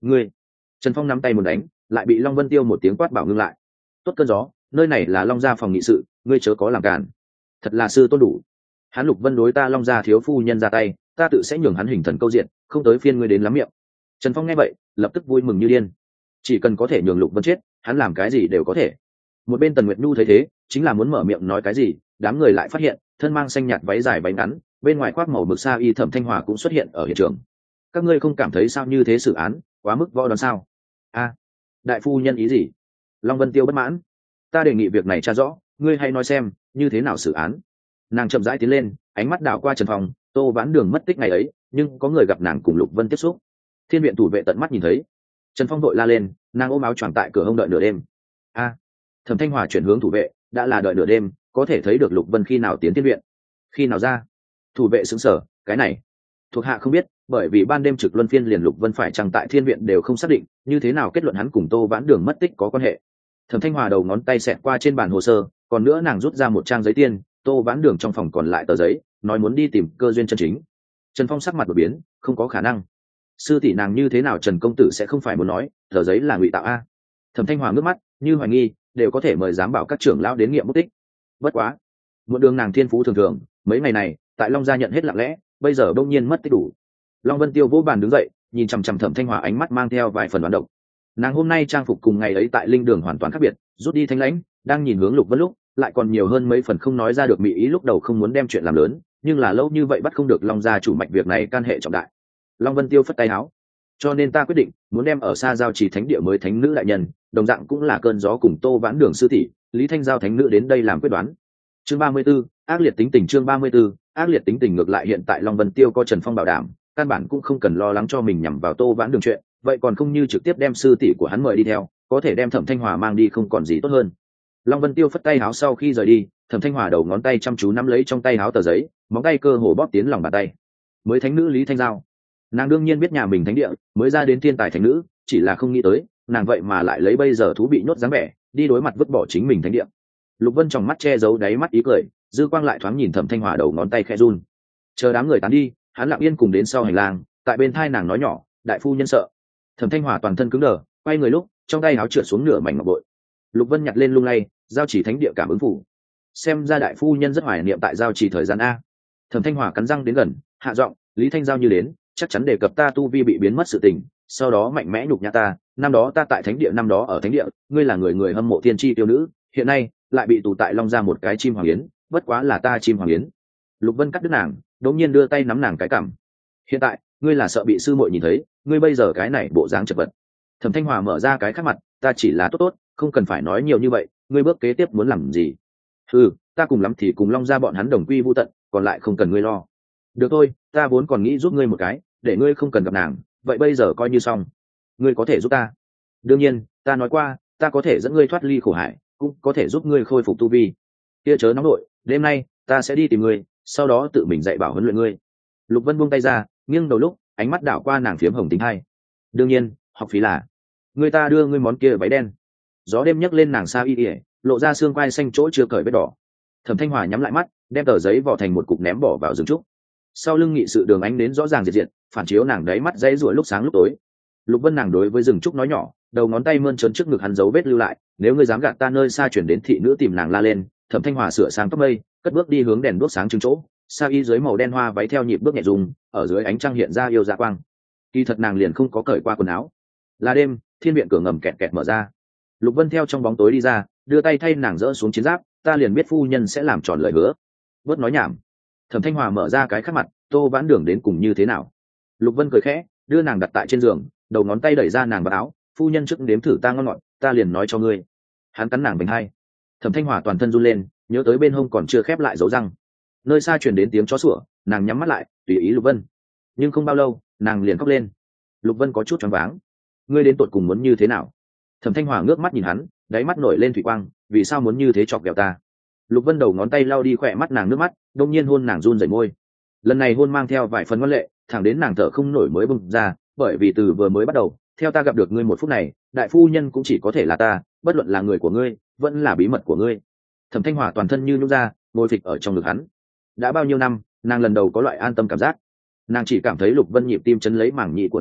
ngươi. Trần Phong nắm tay một đánh, lại bị Long Vân Tiêu một tiếng quát bảo ngưng lại. Tốt cơn gió, nơi này là Long gia phòng nghị sự, ngươi chớ có làm cản. Thật là sư tôn đủ. Hắn Lục Vân đối ta Long gia thiếu phu nhân ra tay, ta tự sẽ nhường hắn hình thần câu diện, không tới phiên ngươi đến lắm miệng. Trần Phong nghe vậy, lập tức vui mừng như điên. Chỉ cần có thể nhường Lục Vân chết, hắn làm cái gì đều có thể. Một bên Tần Nguyệt Nhu thấy thế, chính là muốn mở miệng nói cái gì, đám người lại phát hiện, thân mang xanh nhạt váy dài váy ngắn, bên ngoài khoác màu mực sa y Thẩm Thanh Hòa cũng xuất hiện ở hiện trường. Các ngươi không cảm thấy sao như thế xử án, quá mức võ đoán sao? A, đại phu nhân ý gì? Long Vân Tiêu bất mãn. Ta đề nghị việc này tra rõ, ngươi hãy nói xem, như thế nào xử án. Nàng chậm rãi tiến lên, ánh mắt đảo qua Trần Phong, Tô Vãn Đường mất tích ngày ấy, nhưng có người gặp nàng cùng Lục Vân tiếp xúc. Thiên viện thủ vệ tận mắt nhìn thấy. Trần Phong vội la lên, nàng ôm áo choàng tại cửa hông đợi nửa đêm. A, Thẩm Thanh Hòa chuyển hướng thủ vệ, đã là đợi nửa đêm, có thể thấy được Lục Vân khi nào tiến thiên viện, khi nào ra. Thủ vệ sững sờ, cái này thuộc hạ không biết, bởi vì ban đêm trực luân phiên liền Lục Vân phải chăng tại thiên viện đều không xác định, như thế nào kết luận hắn cùng Tô Vãn Đường mất tích có quan hệ. Thẩm Thanh Hòa đầu ngón tay xẹt qua trên bàn hồ sơ, còn nữa nàng rút ra một trang giấy tiên, Tô Vãn Đường trong phòng còn lại tờ giấy, nói muốn đi tìm cơ duyên chân chính. Trần Phong sắc mặt đột biến, không có khả năng. Sư tỷ nàng như thế nào Trần công tử sẽ không phải muốn nói, tờ giấy là ngụy tạo a. Thẩm Thanh Hòa ngước mắt, như hoài nghi, đều có thể mời giám bảo các trưởng lão đến nghiệm mất tích. Bất quá, một đường nàng thiên phú thường thường, mấy ngày này, tại Long gia nhận hết lặng lẽ, bây giờ đông nhiên mất tích đủ. Long Vân Tiêu vỗ bàn đứng dậy, nhìn chằm chằm Thẩm Thanh Hòa ánh mắt mang theo vài phần đoán độc. Nàng hôm nay trang phục cùng ngày ấy tại linh đường hoàn toàn khác biệt, rút đi thanh lãnh, đang nhìn hướng Lục Vân lúc, lại còn nhiều hơn mấy phần không nói ra được mỹ ý, lúc đầu không muốn đem chuyện làm lớn, nhưng là lâu như vậy bắt không được Long gia chủ mạch việc này can hệ trọng đại. Long Vân Tiêu phất tay áo, cho nên ta quyết định muốn đem ở xa giao trì thánh địa mới thánh nữ đại nhân, đồng dạng cũng là cơn gió cùng Tô Vãn Đường sư tỷ, Lý Thanh Giao thánh nữ đến đây làm quyết đoán. Chương 34, ác liệt tính tình. Chương 34, ác liệt tính tình. Ngược lại hiện tại Long Vân Tiêu có Trần Phong bảo đảm, căn bản cũng không cần lo lắng cho mình nhằm vào Tô Vãn Đường chuyện, vậy còn không như trực tiếp đem sư tỷ của hắn mời đi theo, có thể đem Thẩm Thanh Hòa mang đi không còn gì tốt hơn. Long Vân Tiêu phất tay áo sau khi rời đi, Thẩm Thanh Hòa đầu ngón tay chăm chú nắm lấy trong tay áo tờ giấy, móng tay cơ hồ bóp tiến lòng bàn tay. Mới thánh nữ Lý Thanh Giao, nàng đương nhiên biết nhà mình thánh địa mới ra đến thiên tài thánh nữ, chỉ là không nghĩ tới nàng vậy mà lại lấy bây giờ thú bị nhốt dáng vẻ đi đối mặt vứt bỏ chính mình thánh địa. Lục Vân trong mắt che giấu đáy mắt ý cười, dư quang lại thoáng nhìn Thẩm Thanh Hòa đầu ngón tay khẽ run. Chờ đám người tán đi, hắn lặng yên cùng đến sau hành lang, tại bên thai nàng nói nhỏ, đại phu nhân sợ. Thẩm Thanh Hòa toàn thân cứng đờ, quay người lúc trong tay áo trượt xuống nửa mảnh ngọc bội. Lục Vân nhặt lên lung lay, giao chỉ thánh địa cảm ứng phủ, xem ra đại phu nhân rất hoài niệm tại giao chỉ thời gian a. Thẩm Thanh Hòa cắn răng đến gần, hạ giọng, Lý Thanh Giao như đến, chắc chắn đề cập ta tu vi bị biến mất sự tình, sau đó mạnh mẽ nhục nhã ta, năm đó ta tại thánh địa, năm đó ở thánh địa, ngươi là người người hâm mộ thiên chi tiêu nữ, hiện nay lại bị tù tại Long gia một cái chim hoàng yến, bất quá là ta chim hoàng yến. Lục Vân cắt đứt nàng, đột nhiên đưa tay nắm nàng cái cằm. Hiện tại, ngươi là sợ bị sư muội nhìn thấy, ngươi bây giờ cái này bộ dáng chật vật. Thẩm Thanh Hòa mở ra cái khác mặt, ta chỉ là tốt tốt, không cần phải nói nhiều như vậy, ngươi bước kế tiếp muốn làm gì? Ừ, ta cùng lắm thì cùng Long gia bọn hắn đồng quy vu tận, còn lại không cần ngươi lo. Được thôi, ta vốn còn nghĩ giúp ngươi một cái, để ngươi không cần gặp nàng, vậy bây giờ coi như xong. Ngươi có thể giúp ta? Đương nhiên, ta nói qua, ta có thể dẫn ngươi thoát ly khổ hải, cũng có thể giúp ngươi khôi phục tu vi. Kia chớ nóng nội, đêm nay ta sẽ đi tìm ngươi, sau đó tự mình dạy bảo huấn luyện ngươi. Lục Vân buông tay ra, nghiêng đầu lúc, ánh mắt đảo qua nàng phiếm hồng tính hai. Đương nhiên, học phí là người ta đưa ngươi món kia váy đen. Gió đêm nhấc lên nàng sa y ỉa, lộ ra xương quai xanh chỗ chưa cởi vết đỏ. Thẩm Thanh Hòa nhắm lại mắt, đem tờ giấy vỏ thành một cục ném bỏ vào rừng trúc. Sau lưng nghị sự đường ánh đến rõ ràng diệt diệt, phản chiếu nàng đáy mắt dãy ruổi lúc sáng lúc tối. Lục Vân nàng đối với rừng trúc nói nhỏ, đầu ngón tay mơn trớn trước ngực hắn dấu vết lưu lại, nếu ngươi dám gạt ta nơi xa chuyển đến thị nữ tìm nàng la lên. Thẩm Thanh Hòa sửa sang tóc mây, cất bước đi hướng đèn đuốc sáng trưng chỗ, sa y dưới màu đen hoa váy theo nhịp bước nhẹ rung, ở dưới ánh trăng hiện ra yêu dạ quang. Kỳ thật nàng liền không có cởi qua quần áo. Là đêm, thiên viện cửa ngầm kẹt kẹt mở ra. Lục Vân theo trong bóng tối đi ra, đưa tay thay nàng dỡ xuống chiến giáp, ta liền biết phu nhân sẽ làm tròn lời hứa. Bớt nói nhảm. Thẩm Thanh Hòa mở ra cái khắc mặt, Tô Vãn Đường đến cùng như thế nào? Lục Vân cười khẽ, đưa nàng đặt tại trên giường, đầu ngón tay đẩy ra nàng vào áo, phu nhân trước đếm thử ta ngon ngọt, ta liền nói cho ngươi. Hắn cắn nàng bánh hai. Thẩm Thanh Hòa toàn thân run lên, nhớ tới bên hông còn chưa khép lại dấu răng. Nơi xa truyền đến tiếng chó sủa, nàng nhắm mắt lại, tùy ý Lục Vân. Nhưng không bao lâu, nàng liền khóc lên. Lục Vân có chút choáng váng. Ngươi đến tột cùng muốn như thế nào? Thẩm Thanh Hòa ngước mắt nhìn hắn, đáy mắt nổi lên thủy quang, vì sao muốn như thế chọc ghẹo ta? Lục Vân đầu ngón tay lau đi khỏe mắt nàng nước mắt, đông nhiên hôn nàng run rẩy môi. Lần này hôn mang theo vài phần ngoan lệ, thẳng đến nàng thở không nổi mới bùng ra, bởi vì từ vừa mới bắt đầu, theo ta gặp được ngươi một phút này, đại phu nhân cũng chỉ có thể là ta, bất luận là người của ngươi, vẫn là bí mật của ngươi. Thẩm Thanh Hòa toàn thân như nhũn ra, ngồi phịch ở trong ngực hắn. Đã bao nhiêu năm, nàng lần đầu có loại an tâm cảm giác. Nàng chỉ cảm thấy Lục Vân nhịp tim chấn lấy mảng nhị của nàng,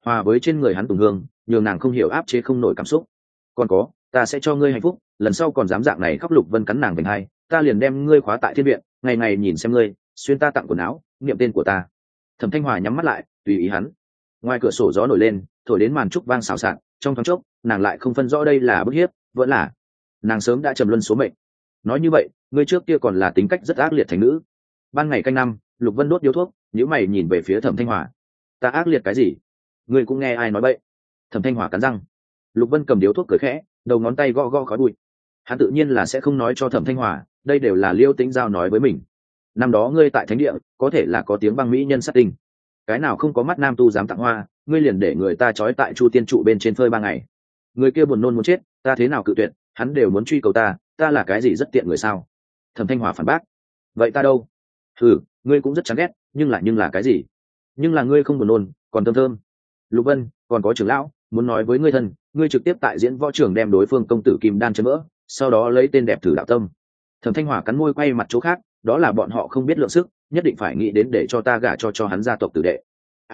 hòa với trên người hắn tùng hương, nhường nàng không hiểu áp chế không nổi cảm xúc. Còn có, ta sẽ cho ngươi hạnh phúc, lần sau còn dám dạng này khóc. Lục Vân cắn nàng vành hai, ta liền đem ngươi khóa tại thiên viện, ngày ngày nhìn xem ngươi, xuyên ta tặng quần áo, niệm tên của ta. Thẩm Thanh Hòa nhắm mắt lại, tùy ý hắn. Ngoài cửa sổ gió nổi lên, thổi đến màn trúc vang xào xạc, trong thoáng chốc nàng lại không phân rõ đây là bức hiếp vẫn là nàng sớm đã trầm luân số mệnh. Nói như vậy, ngươi trước kia còn là tính cách rất ác liệt thành nữ. Ban ngày canh năm, Lục Vân đốt điếu thuốc, nhíu mày nhìn về phía Thẩm Thanh Hòa. Ta ác liệt cái gì? Ngươi cũng nghe ai nói bậy? Thẩm Thanh Hòa cắn răng. Lục Vân cầm điếu thuốc cười khẽ, đầu ngón tay gõ gõ khói bụi. Hắn tự nhiên là sẽ không nói cho Thẩm Thanh Hòa, đây đều là Liêu Tĩnh Giao nói với mình. Năm đó ngươi tại thánh địa, có thể là có tiếng băng mỹ nhân sát tinh, cái nào không có mắt nam tu dám tặng hoa, ngươi liền để người ta trói tại Chu Tiên trụ bên trên phơi 3 ngày. Người kia buồn nôn muốn chết, ta thế nào cự tuyệt, hắn đều muốn truy cầu ta là cái gì rất tiện người sao? Thẩm Thanh Hòa phản bác. Vậy ta đâu? Ngươi cũng rất chán ghét, nhưng là cái gì? Nhưng là ngươi không buồn nôn, còn thơm thơm. Lục Vân, còn có trưởng lão muốn nói với ngươi thân, ngươi trực tiếp tại diễn võ trường đem đối phương công tử kim đan chấn vỡ, sau đó lấy tên đẹp thử đạo tâm. Thẩm Thanh Hòa cắn môi quay mặt chỗ khác, đó là bọn họ không biết lượng sức, nhất định phải nghĩ đến để cho ta gả cho hắn gia tộc tử đệ.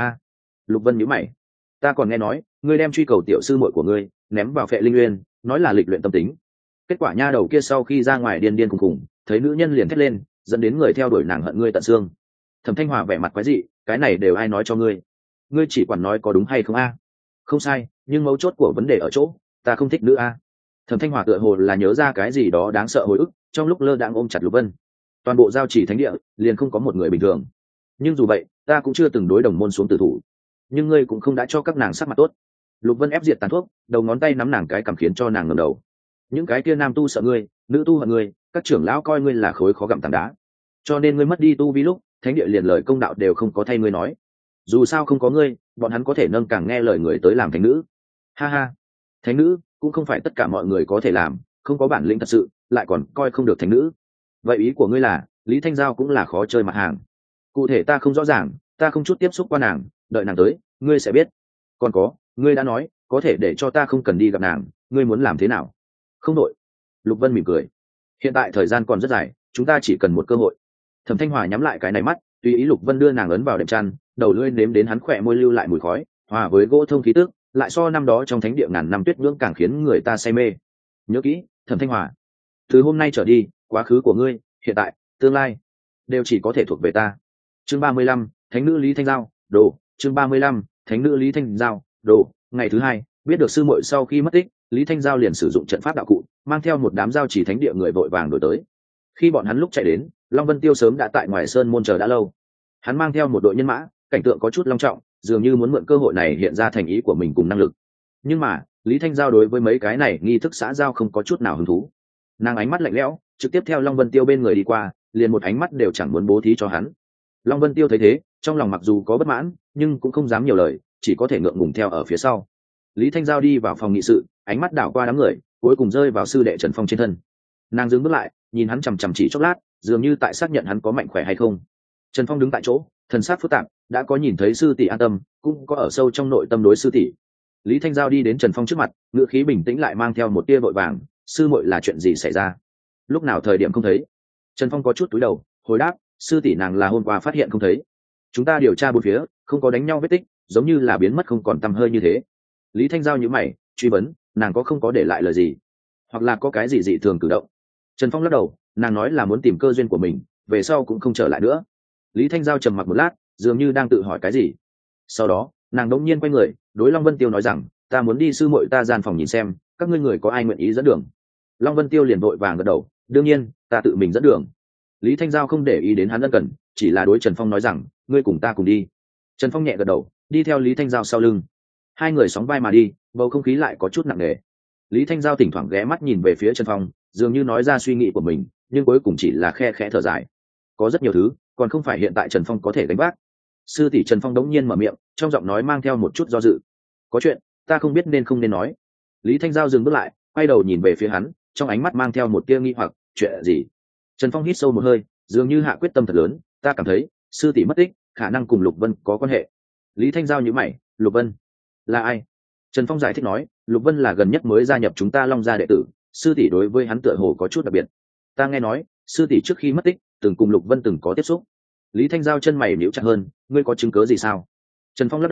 Lục Vân nhíu mày. Ta còn nghe nói, ngươi đem truy cầu tiểu sư muội của ngươi ném vào Phệ Linh Uyên, nói là lịch luyện tâm tính. Kết quả nha đầu kia sau khi ra ngoài điên điên khùng khùng, thấy nữ nhân liền thét lên, dẫn đến người theo đuổi nàng hận ngươi tận xương. Thẩm Thanh Hòa vẻ mặt quái dị, cái này đều ai nói cho ngươi? Ngươi chỉ quản nói có đúng hay không a? Không sai, nhưng mấu chốt của vấn đề ở chỗ, ta không thích nữ a. Thẩm Thanh Hòa tựa hồ là nhớ ra cái gì đó đáng sợ hồi ức, trong lúc lơ đãng ôm chặt Lục Vân. Toàn bộ giao chỉ thánh địa liền không có một người bình thường. Nhưng dù vậy, ta cũng chưa từng đối đồng môn xuống tử thủ. Nhưng ngươi cũng không đã cho các nàng sắc mặt tốt. Lục Vân ép diệt tàn thuốc, đầu ngón tay nắm nàng cái cằm khiến cho nàng ngẩng đầu. Những cái kia nam tu sợ ngươi, nữ tu hận ngươi, các trưởng lão coi ngươi là khối khó gặm tảng đá, cho nên ngươi mất đi tu vi lúc, thánh địa liền lời công đạo đều không có thay ngươi nói. Dù sao không có ngươi, bọn hắn có thể nâng càng nghe lời người tới làm thánh nữ. Ha ha, thánh nữ cũng không phải tất cả mọi người có thể làm, không có bản lĩnh thật sự, lại còn coi không được thánh nữ. Vậy ý của ngươi là, Lý Thanh Giao cũng là khó chơi mặt hàng? Cụ thể ta không rõ ràng, ta không chút tiếp xúc qua nàng, đợi nàng tới, ngươi sẽ biết. Còn có, ngươi đã nói, có thể để cho ta không cần đi gặp nàng, ngươi muốn làm thế nào? Không đội. Lục Vân mỉm cười. Hiện tại thời gian còn rất dài, chúng ta chỉ cần một cơ hội. Thẩm Thanh Hòa nhắm lại cái này mắt, tùy ý Lục Vân đưa nàng ấn vào đệm chăn, đầu lưỡi nếm đến hắn khỏe môi lưu lại mùi khói, hòa với gỗ thông khí tức, lại so năm đó trong thánh địa ngàn năm tuyết nhưỡng càng khiến người ta say mê. Nhớ kỹ, Thẩm Thanh Hòa, từ hôm nay trở đi, quá khứ của ngươi, hiện tại, tương lai, đều chỉ có thể thuộc về ta. Chương 35, Thánh nữ Lý Thanh Giao, đồ. Chương 35, Thánh nữ Lý Thanh Giao, đồ. Ngày thứ hai, biết được sư muội sau khi mất tích, Lý Thanh Giao liền sử dụng trận pháp đạo cụ, mang theo một đám giao chỉ thánh địa người vội vàng đuổi tới. Khi bọn hắn lúc chạy đến, Long Vân Tiêu sớm đã tại ngoài sơn môn chờ đã lâu. Hắn mang theo một đội nhân mã, cảnh tượng có chút long trọng, dường như muốn mượn cơ hội này hiện ra thành ý của mình cùng năng lực. Nhưng mà, Lý Thanh Giao đối với mấy cái này nghi thức xã giao không có chút nào hứng thú. Nàng ánh mắt lạnh lẽo, trực tiếp theo Long Vân Tiêu bên người đi qua, liền một ánh mắt đều chẳng muốn bố thí cho hắn. Long Vân Tiêu thấy thế, trong lòng mặc dù có bất mãn, nhưng cũng không dám nhiều lời, chỉ có thể ngượng ngùng theo ở phía sau. Lý Thanh Giao đi vào phòng nghị sự, ánh mắt đảo qua đám người, cuối cùng rơi vào sư đệ Trần Phong trên thân. Nàng dừng bước lại, nhìn hắn chằm chằm chỉ chốc lát, dường như tại xác nhận hắn có mạnh khỏe hay không. Trần Phong đứng tại chỗ, thần sắc phức tạp, đã có nhìn thấy sư tỷ an tâm, cũng có ở sâu trong nội tâm đối sư tỷ. Lý Thanh Giao đi đến Trần Phong trước mặt, ngữ khí bình tĩnh lại mang theo một tia vội vàng, sư muội là chuyện gì xảy ra? Lúc nào thời điểm không thấy? Trần Phong có chút cúi đầu, hồi đáp, sư tỷ nàng là hôm qua phát hiện không thấy. Chúng ta điều tra bốn phía, không có đánh nhau vết tích, giống như là biến mất không còn tăm hơi như thế. Lý Thanh Giao nhíu mày, truy vấn, nàng có không có để lại lời gì, hoặc là có cái gì dị thường cử động? Trần Phong lắc đầu, nàng nói là muốn tìm cơ duyên của mình, về sau cũng không trở lại nữa. Lý Thanh Giao trầm mặc một lát, dường như đang tự hỏi cái gì. Sau đó, nàng đống nhiên quay người, đối Long Vân Tiêu nói rằng, ta muốn đi sư muội ta gian phòng nhìn xem, các ngươi người có ai nguyện ý dẫn đường? Long Vân Tiêu liền vội vàng gật đầu, đương nhiên, ta tự mình dẫn đường. Lý Thanh Giao không để ý đến hắn ân cần, chỉ là đối Trần Phong nói rằng, ngươi cùng ta cùng đi. Trần Phong nhẹ gật đầu, đi theo Lý Thanh Giao sau lưng. Hai người sóng vai mà đi, bầu không khí lại có chút nặng nề. Lý Thanh Giao thỉnh thoảng ghé mắt nhìn về phía Trần Phong, dường như nói ra suy nghĩ của mình, nhưng cuối cùng chỉ là khe khẽ thở dài. Có rất nhiều thứ, còn không phải hiện tại Trần Phong có thể gánh vác. Sư tỷ Trần Phong đống nhiên mở miệng, trong giọng nói mang theo một chút do dự. Có chuyện, ta không biết nên không nên nói. Lý Thanh Giao dừng bước lại, quay đầu nhìn về phía hắn, trong ánh mắt mang theo một tia nghi hoặc, chuyện gì? Trần Phong hít sâu một hơi, dường như hạ quyết tâm thật lớn, ta cảm thấy, sư tỷ mất tích, khả năng cùng Lục Vân có quan hệ. Lý Thanh Giao nhíu mày, Lục Vân là ai? Trần Phong giải thích nói, Lục Vân là gần nhất mới gia nhập chúng ta Long gia đệ tử, sư tỷ đối với hắn tựa hồ có chút đặc biệt. Ta nghe nói, sư tỷ trước khi mất tích, từng cùng Lục Vân từng có tiếp xúc. Lý Thanh Giao chân mày nhíu chặt hơn, ngươi có chứng cứ gì sao? Trần Phong lắc đầu,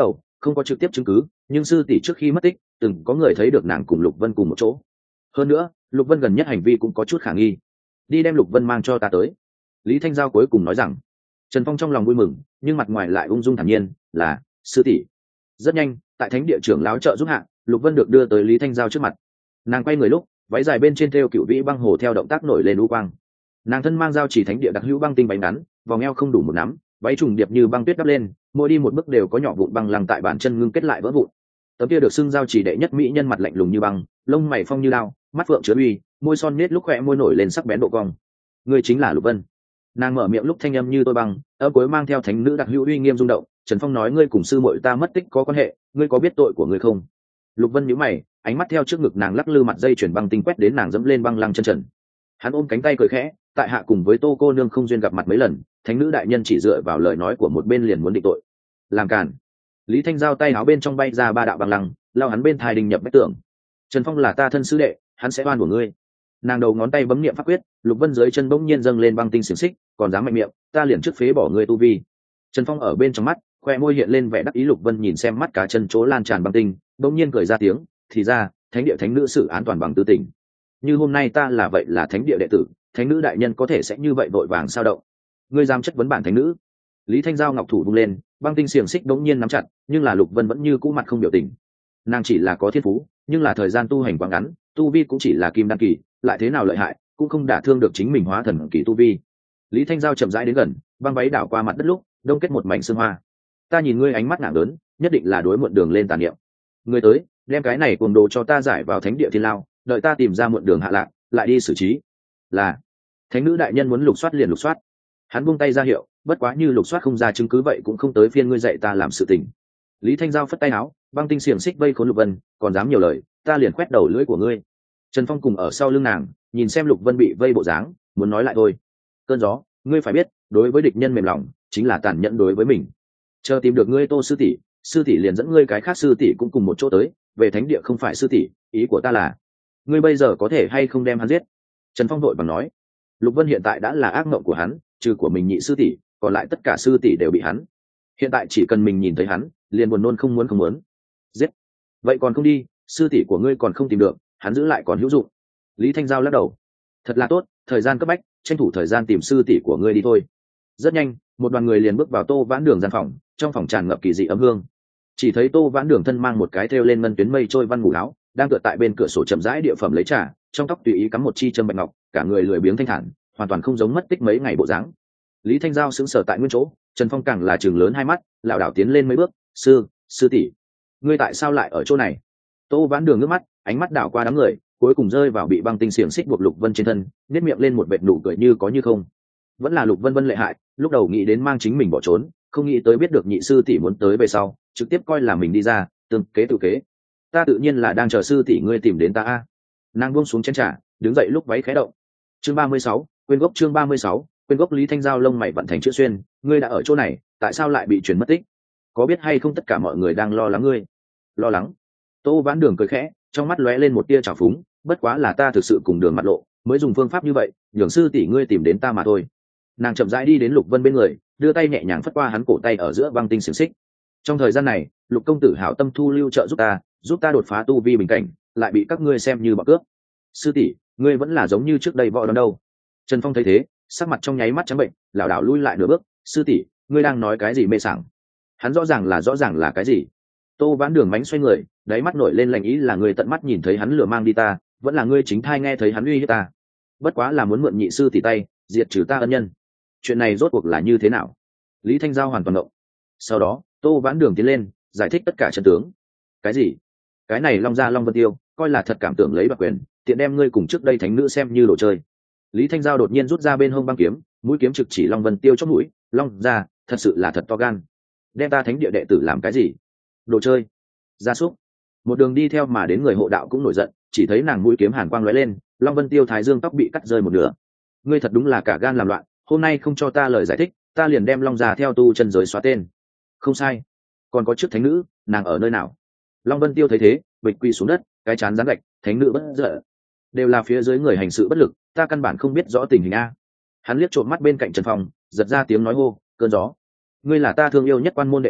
không có trực tiếp chứng cứ, nhưng sư tỷ trước khi mất tích từng có người thấy được nàng cùng Lục Vân cùng một chỗ. Hơn nữa Lục Vân gần nhất hành vi cũng có chút khả nghi. Đi đem Lục Vân mang cho ta tới. Lý Thanh Giao cuối cùng nói rằng. Trần Phong trong lòng vui mừng, nhưng mặt ngoài lại ung dung thản nhiên, là sư tỷ. Rất nhanh, tại thánh địa trưởng lão trợ giúp hạ, Lục Vân được đưa tới Lý Thanh Giao trước mặt. Nàng quay người lúc, váy dài bên trên thêu cựu vĩ băng hồ theo động tác nổi lên u quang. Nàng thân mang giao chỉ thánh địa đặc hữu băng tinh bánh ngắn, vòng eo không đủ một nắm, váy trùng điệp như băng tuyết đắp lên, mỗi đi một bước đều có nhỏ vụn băng lăng tại bàn chân ngưng kết lại vỡ vụn. Tấm kia được xưng giao chỉ đệ nhất mỹ nhân mặt lạnh lùng như băng, lông mày phong như lao, mắt phượng chứa uy, môi son nết lúc khẽ môi nổi lên sắc bén độ cong. Ngươi chính là Lục Vân. Nàng mở miệng lúc thanh âm như tôi băng, âm cuối mang theo thánh nữ đặc hữu uy nghiêm rung động. Trần Phong nói ngươi cùng sư muội ta mất tích có quan hệ, ngươi có biết tội của ngươi không? Lục Vân nhíu mày, ánh mắt theo trước ngực nàng lắc lư mặt dây chuyển băng tinh quét đến nàng dẫm lên băng lăng chân trần. Hắn ôm cánh tay cười khẽ, tại hạ cùng với Tô cô nương không duyên gặp mặt mấy lần, thánh nữ đại nhân chỉ dựa vào lời nói của một bên liền muốn định tội. Làm cản. Lý Thanh Giao tay áo bên trong bay ra ba đạo băng lăng, lao hắn bên thai đình nhập bách tượng. Trần Phong là ta thân sư đệ, hắn sẽ oan của ngươi. Nàng đầu ngón tay bấm niệm pháp quyết, Lục Vân dưới chân bỗng nhiên dâng lên băng tinh xiềng xích, còn dám mạnh miệng, ta liền trước phế bỏ ngươi tu vi. Trần Phong ở bên trong mắt, khoe môi hiện lên vẻ đắc ý. Lục Vân nhìn xem mắt cá chân chỗ lan tràn băng tinh, bỗng nhiên cười ra tiếng, thì ra thánh địa thánh nữ xử án toàn bằng tư tình. Như hôm nay ta là vậy là thánh địa đệ tử, thánh nữ đại nhân có thể sẽ như vậy vội vàng sao động. Ngươi dám chất vấn bản thánh nữ? Lý Thanh Giao ngọc thủ vung lên, băng tinh xiềng xích bỗng nhiên nắm chặt, nhưng là Lục Vân vẫn như cũ mặt không biểu tình. Nàng chỉ là có thiên phú, nhưng là thời gian tu hành quá ngắn, tu vi cũng chỉ là kim đan kỳ, lại thế nào lợi hại cũng không đả thương được chính mình hóa thần kỳ tu vi. Lý Thanh Giao chậm rãi đến gần, băng váy đảo qua mặt đất lúc đông kết một mảnh sương hoa. Ta nhìn ngươi ánh mắt nặng lớn, nhất định là đối muộn đường lên tàn niệm. Ngươi tới đem cái này cuồng đồ cho ta giải vào thánh địa thiên lao, đợi ta tìm ra muộn đường hạ lạc lại đi xử trí. Là thánh nữ đại nhân muốn lục soát liền lục soát. Hắn buông tay ra hiệu, bất quá như lục soát không ra chứng cứ vậy cũng không tới phiên ngươi dạy ta làm sự tình. Lý Thanh Giao phất tay áo, băng tinh xiềng xích vây khốn Lục Vân, còn dám nhiều lời ta liền quét đầu lưỡi của ngươi. Trần Phong cùng ở sau lưng nàng, nhìn xem Lục Vân bị vây bộ dáng, muốn nói lại thôi. Cơn gió, ngươi phải biết, đối với địch nhân mềm lòng, chính là tàn nhẫn đối với mình. Chờ tìm được ngươi Tô sư tỷ liền dẫn ngươi cái khác sư tỷ cũng cùng một chỗ tới, về thánh địa không phải sư tỷ, ý của ta là, ngươi bây giờ có thể hay không đem hắn giết? Trần Phong vội vàng nói. Lục Vân hiện tại đã là ác mộng của hắn, trừ của mình nhị sư tỷ, còn lại tất cả sư tỷ đều bị hắn. Hiện tại chỉ cần mình nhìn thấy hắn, liền buồn nôn không muốn. Giết. Vậy còn không đi, sư tỷ của ngươi còn không tìm được, hắn giữ lại còn hữu dụng. Lý Thanh Giao lắc đầu. Thật là tốt, thời gian cấp bách, tranh thủ thời gian tìm sư tỷ của ngươi đi thôi. Rất nhanh, một đoàn người liền bước vào Tô Vãn Đường gian phòng, trong phòng tràn ngập kỳ dị ấm hương. Chỉ thấy Tô Vãn Đường thân mang một cái thêu lên ngân tuyến mây trôi văn ngủ áo, đang tựa tại bên cửa sổ chậm rãi địa phẩm lấy trà, trong tóc tùy ý cắm một chi châm bạch ngọc, cả người lười biếng thanh thản, hoàn toàn không giống mất tích mấy ngày bộ dáng. Lý Thanh Giao sững sờ tại nguyên chỗ, Trần Phong càng là trừng lớn hai mắt, lảo đảo tiến lên mấy bước, sư tỷ, ngươi tại sao lại ở chỗ này? Tô Vãn Đường ngước mắt, ánh mắt đảo qua đám người, cuối cùng rơi vào bị băng tinh xiềng xích buộc Lục Vân trên thân, nhếch miệng lên một vệt nụ cười như có như không. Vẫn là Lục Vân lợi hại, lúc đầu nghĩ đến mang chính mình bỏ trốn, không nghĩ tới biết được nhị sư tỷ muốn tới về sau, trực tiếp coi là mình đi ra, tương kế tự kế. Ta tự nhiên là đang chờ sư tỷ ngươi tìm đến ta a. Nàng buông xuống chén trà, đứng dậy lúc váy khẽ động. Chương 36, quên gốc. Chương 36, quên gốc. Lý Thanh Giao lông mày vận thành chữ xuyên, ngươi đã ở chỗ này, tại sao lại bị chuyển mất tích? Có biết hay không tất cả mọi người đang lo lắng ngươi? Lo lắng? Tô Vãn Đường cười khẽ, trong mắt lóe lên một tia trào phúng, bất quá là ta thực sự cùng đường mặt lộ, mới dùng phương pháp như vậy, nhường sư tỷ ngươi tìm đến ta mà thôi. Nàng chậm rãi đi đến Lục Vân bên người, đưa tay nhẹ nhàng phất qua hắn cổ tay ở giữa băng tinh xiềng xích. Trong thời gian này, Lục công tử hảo tâm thu lưu trợ giúp ta đột phá tu vi bình cảnh, lại bị các ngươi xem như bọ cướp. Sư tỷ, ngươi vẫn là giống như trước đây võ đón đâu? Trần Phong thấy thế, sắc mặt trong nháy mắt trắng bệnh, lảo đảo lui lại nửa bước. Sư tỷ, ngươi đang nói cái gì mê sảng? Hắn rõ ràng là cái gì? Tô Vãn Đường mánh xoay người, đáy mắt nổi lên lạnh ý, là ngươi tận mắt nhìn thấy hắn lừa mang đi ta, vẫn là ngươi chính thai nghe thấy hắn uy hiếp ta? Bất quá là muốn mượn nhị sư tỷ tay, diệt trừ ta ân nhân. Chuyện này rốt cuộc là như thế nào? Lý Thanh Giao hoàn toàn động. Sau đó, Tô Vãn Đường tiến lên, giải thích tất cả trận tướng. Cái gì? Cái này Long Gia Long Vân Tiêu, coi là thật cảm tưởng lấy bạc quyền, tiện đem ngươi cùng trước đây thánh nữ xem như đồ chơi. Lý Thanh Giao đột nhiên rút ra bên hông băng kiếm, mũi kiếm trực chỉ Long Vân Tiêu chóp mũi. Long Gia, thật sự là thật to gan. Đem ta thánh địa đệ tử làm cái gì? Đồ chơi, gia súc. Một đường đi theo mà đến người hộ đạo cũng nổi giận, chỉ thấy nàng mũi kiếm hàn quang lóe lên, Long Vân Tiêu thái dương tóc bị cắt rơi một nửa. Ngươi thật đúng là cả gan làm loạn, hôm nay không cho ta lời giải thích, ta liền đem Long Gia theo tu chân giới xóa tên. Không sai, còn có trước thánh nữ, nàng ở nơi nào? Long Vân Tiêu thấy thế, bịch quỳ xuống đất, cái chán rắn gạch, thánh nữ bất dở, đều là phía dưới người hành sự bất lực, ta căn bản không biết rõ tình hình a. Hắn liếc trộm mắt bên cạnh Trần Phong, giật ra tiếng nói hô, cơn gió, ngươi là ta thương yêu nhất quan môn đệ tử,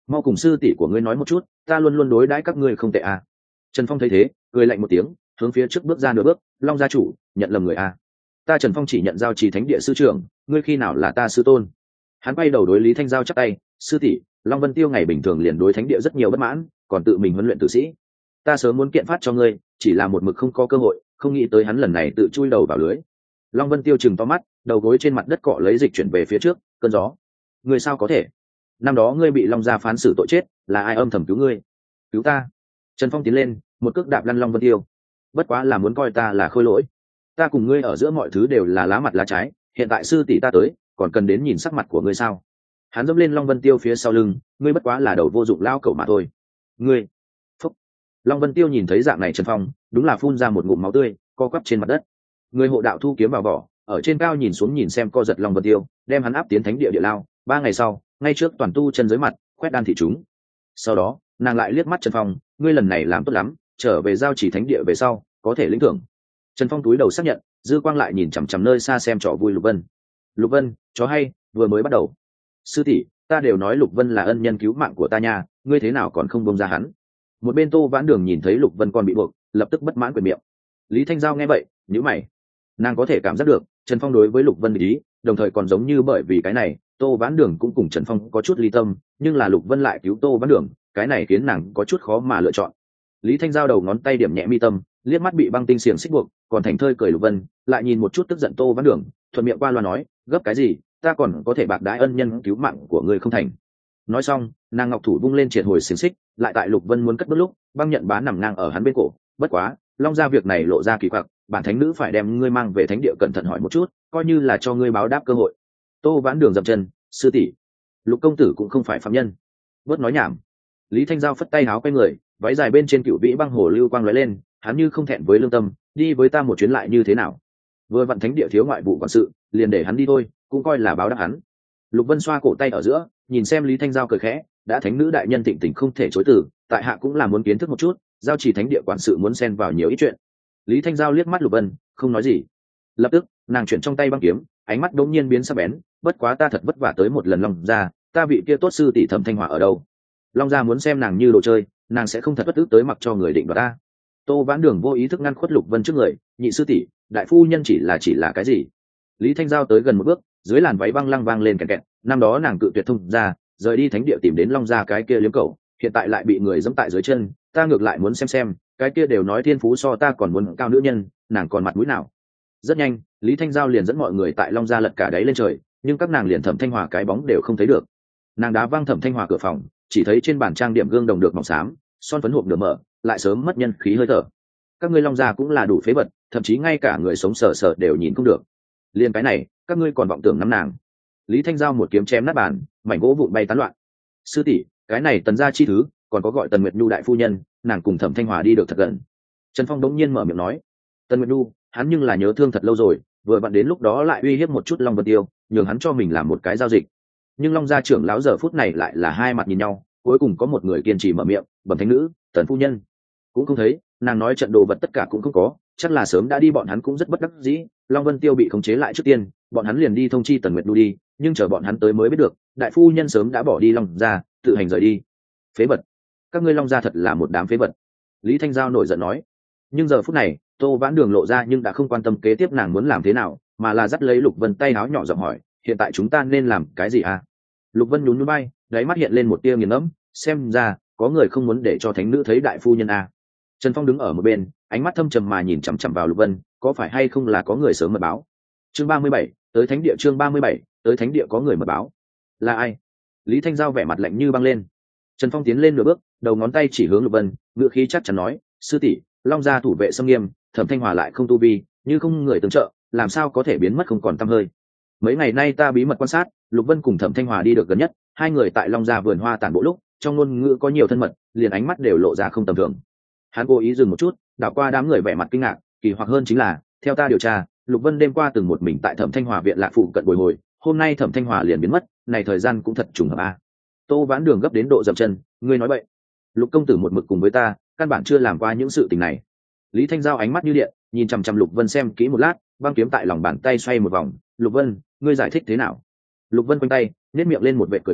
mau cùng sư tỷ của ngươi nói một chút, ta luôn luôn đối đãi các ngươi không tệ à. Trần Phong thấy thế cười lạnh một tiếng, hướng phía trước bước ra nửa bước. Long gia chủ, nhận lầm người à. Ta Trần Phong chỉ nhận giao trì thánh địa sư trưởng, ngươi khi nào là ta sư tôn? Hắn quay đầu đối Lý Thanh Giao chắp tay, sư tỷ, Long Vân Tiêu ngày bình thường liền đối thánh địa rất nhiều bất mãn, còn tự mình huấn luyện tử sĩ. Ta sớm muốn kiện phát cho ngươi, chỉ là một mực không có cơ hội, không nghĩ tới hắn lần này tự chui đầu vào lưới. Long Vân Tiêu chừng to mắt, đầu gối trên mặt đất cọ lấy dịch chuyển về phía trước. Cơn gió, ngươi sao có thể? Năm đó ngươi bị Long gia phán xử tội chết, là ai âm thầm cứu ngươi? Cứu ta? Trần Phong tiến lên, một cước đạp lăn Long Vân Tiêu. Bất quá là muốn coi ta là khôi lỗi. Ta cùng ngươi ở giữa mọi thứ đều là lá mặt lá trái, hiện tại sư tỷ ta tới, còn cần đến nhìn sắc mặt của ngươi sao? Hắn dẫm lên Long Vân Tiêu phía sau lưng, ngươi bất quá là đầu vô dụng lao cẩu mà thôi. Ngươi, phúc. Long Vân Tiêu nhìn thấy dạng này Trần Phong, đúng là phun ra một ngụm máu tươi, co quắp trên mặt đất. Người hộ đạo thu kiếm vào vỏ, ở trên cao nhìn xuống nhìn xem co giật Long Vân Tiêu, đem hắn áp tiến thánh địa địa lao. 3 ngày sau, ngay trước toàn tu chân giới mặt, quét đan thị chúng. Sau đó, nàng lại liếc mắt Trần Phong, ngươi lần này làm tốt lắm, trở về giao chỉ thánh địa về sau, có thể lĩnh thưởng. Trần Phong túi đầu xác nhận, dư quang lại nhìn chằm chằm nơi xa xem trò vui Lục Vân. Lục Vân, chó hay, vừa mới bắt đầu. Sư tỷ, ta đều nói Lục Vân là ân nhân cứu mạng của ta nha, ngươi thế nào còn không buông ra hắn? Một bên Tô Vãn Đường nhìn thấy Lục Vân còn bị buộc, lập tức bất mãn quyền miệng. Lý Thanh Giao nghe vậy, nhíu mày. Nàng có thể cảm giác được, Trần Phong đối với Lục Vân ý, đồng thời còn giống như bởi vì cái này, Tô Vãn Đường cũng cùng Trần Phong có chút ly tâm, nhưng là Lục Vân lại cứu Tô Vãn Đường, cái này khiến nàng có chút khó mà lựa chọn. Lý Thanh Giao đầu ngón tay điểm nhẹ mi tâm, liếc mắt bị băng tinh xiềng xích buộc, còn thành thơi cười Lục Vân, lại nhìn một chút tức giận Tô Vãn Đường, thuận miệng qua loa nói, gấp cái gì, ta còn có thể bạc đãi ân nhân cứu mạng của ngươi không thành. Nói xong, nàng ngọc thủ vung lên triệt hồi xiềng xích, lại tại Lục Vân muốn cất bước lúc, băng nhận bá nằm ngang ở hắn bên cổ, bất quá, Long gia việc này lộ ra kỳ quặc, bản thánh nữ phải đem ngươi mang về thánh địa cẩn thận hỏi một chút, coi như là cho ngươi báo đáp cơ hội. Tô Vãn Đường dậm chân, sư tỷ, Lục công tử cũng không phải phạm nhân. Bớt nói nhảm. Lý Thanh Giao phất tay áo quay người, váy dài bên trên cựu vĩ băng hồ lưu quang lóe lên, hắn như không thẹn với lương tâm, đi với ta một chuyến lại như thế nào? Vừa vặn thánh địa thiếu ngoại vụ quản sự, liền để hắn đi thôi, cũng coi là báo đáp hắn. Lục Vân xoa cổ tay ở giữa, nhìn xem Lý Thanh Giao cười khẽ, đã thánh nữ đại nhân thịnh tình không thể chối từ, tại hạ cũng là muốn kiến thức một chút, giao chỉ thánh địa quản sự muốn xen vào nhiều ít chuyện. Lý Thanh Giao liếc mắt Lục Vân, không nói gì. Lập tức, nàng chuyển trong tay băng kiếm, ánh mắt đột nhiên biến sắc bén, bất quá ta thật vất vả tới một lần Long gia, ta vị kia tốt sư tỷ Thẩm Thanh Hỏa ở đâu? Long gia muốn xem nàng như đồ chơi, nàng sẽ không thật bất ức tới mặc cho người định đoạt ta. Tô Vãn Đường vô ý thức ngăn khuất Lục Vân trước người, nhị sư tỷ, đại phu nhân chỉ là cái gì? Lý Thanh Giao tới gần một bước, dưới làn váy băng lăng vang lên kẹt kẹt, năm đó nàng cự tuyệt thông ra, rời đi thánh địa tìm đến Long gia cái kia liếm cẩu, hiện tại lại bị người giẫm tại dưới chân, ta ngược lại muốn xem, cái kia đều nói thiên phú so ta còn muốn cao nữ nhân, nàng còn mặt mũi nào? Rất nhanh, Lý Thanh Giao liền dẫn mọi người tại Long gia lật cả đáy lên trời, nhưng các nàng liền Thẩm Thanh Hòa cái bóng đều không thấy được. Nàng đá văng Thẩm Thanh Hòa cửa phòng, chỉ thấy trên bàn trang điểm gương đồng được màu xám, son phấn hộp được mở, lại sớm mất nhân khí hơi thở. Các ngươi Long gia cũng là đủ phế vật, thậm chí ngay cả người sống sờ sờ đều nhìn không được. Liên cái này, các ngươi còn vọng tưởng nắm nàng? Lý Thanh Giao một kiếm chém nát bàn, mảnh gỗ vụn bay tán loạn. Sư tỷ, cái này Tần gia chi thứ, còn có gọi Tần Nguyệt Nhu đại phu nhân, nàng cùng Thẩm Thanh Hòa đi được thật gần. Trần Phong đống nhiên mở miệng nói, Tần Nguyệt Nhu, hắn nhưng là nhớ thương thật lâu rồi, vừa vặn đến lúc đó lại uy hiếp một chút Long Vân Tiêu, nhường hắn cho mình làm một cái giao dịch. Nhưng Long gia trưởng lão giờ phút này lại là hai mặt nhìn nhau, cuối cùng có một người kiên trì mở miệng, bẩm thánh nữ, Tần phu nhân cũng không thấy, nàng nói trận đồ vật tất cả cũng không có, chắc là sớm đã đi, bọn hắn cũng rất bất đắc dĩ. Long Vân Tiêu bị khống chế lại trước tiên, bọn hắn liền đi thông chi Tần Nguyệt Nhu đi, nhưng chờ bọn hắn tới mới biết được, đại phu nhân sớm đã bỏ đi Long gia, tự hành rời đi. Phế vật, các ngươi Long gia thật là một đám phế vật. Lý Thanh Giao nổi giận nói. Nhưng giờ phút này, Tô Vãn Đường lộ ra nhưng đã không quan tâm kế tiếp nàng muốn làm thế nào, mà là dắt lấy Lục Vân tay áo nhỏ giọng hỏi, hiện tại chúng ta nên làm cái gì à? Lục Vân nhún nhún bay, đáy mắt hiện lên một tia nghiền ngẫm, xem ra có người không muốn để cho thánh nữ thấy đại phu nhân à. Trần Phong đứng ở một bên, ánh mắt thâm trầm mà nhìn chằm chằm vào Lục Vân, có phải hay không là có người sớm mật báo? Chương 37, tới thánh địa. Chương 37, tới thánh địa có người mật báo. Là ai? Lý Thanh Giao vẻ mặt lạnh như băng lên. Trần Phong tiến lên nửa bước, đầu ngón tay chỉ hướng Lục Vân, ngữ khí chắc chắn nói, sư tỷ, Long gia thủ vệ xâm nghiêm, Thẩm Thanh Hòa lại không tu vi, như không người tương trợ, làm sao có thể biến mất không còn tăm hơi. Mấy ngày nay ta bí mật quan sát, Lục Vân cùng Thẩm Thanh Hòa đi được gần nhất, hai người tại Long gia vườn hoa tản bộ lúc, trong ngôn ngữ có nhiều thân mật, liền ánh mắt đều lộ ra không tầm thường. Hắn cố ý dừng một chút, đảo qua đám người vẻ mặt kinh ngạc, kỳ hoặc hơn chính là, theo ta điều tra, Lục Vân đêm qua từng một mình tại Thẩm Thanh Hòa viện lạc phụ cận bồi hồi, hôm nay Thẩm Thanh Hòa liền biến mất, này thời gian cũng thật trùng hợp a. Tô Vãn Đường gấp đến độ dậm chân, ngươi nói bậy. Lục công tử một mực cùng với ta, căn bản chưa làm qua những sự tình này. Lý Thanh Giao ánh mắt như điện, nhìn chằm chằm Lục Vân xem kỹ một lát, băng kiếm tại lòng bàn tay xoay một vòng. Lục Vân, ngươi giải thích thế nào? Lục Vân quanh tay, nét miệng lên một vệt cười khẽ,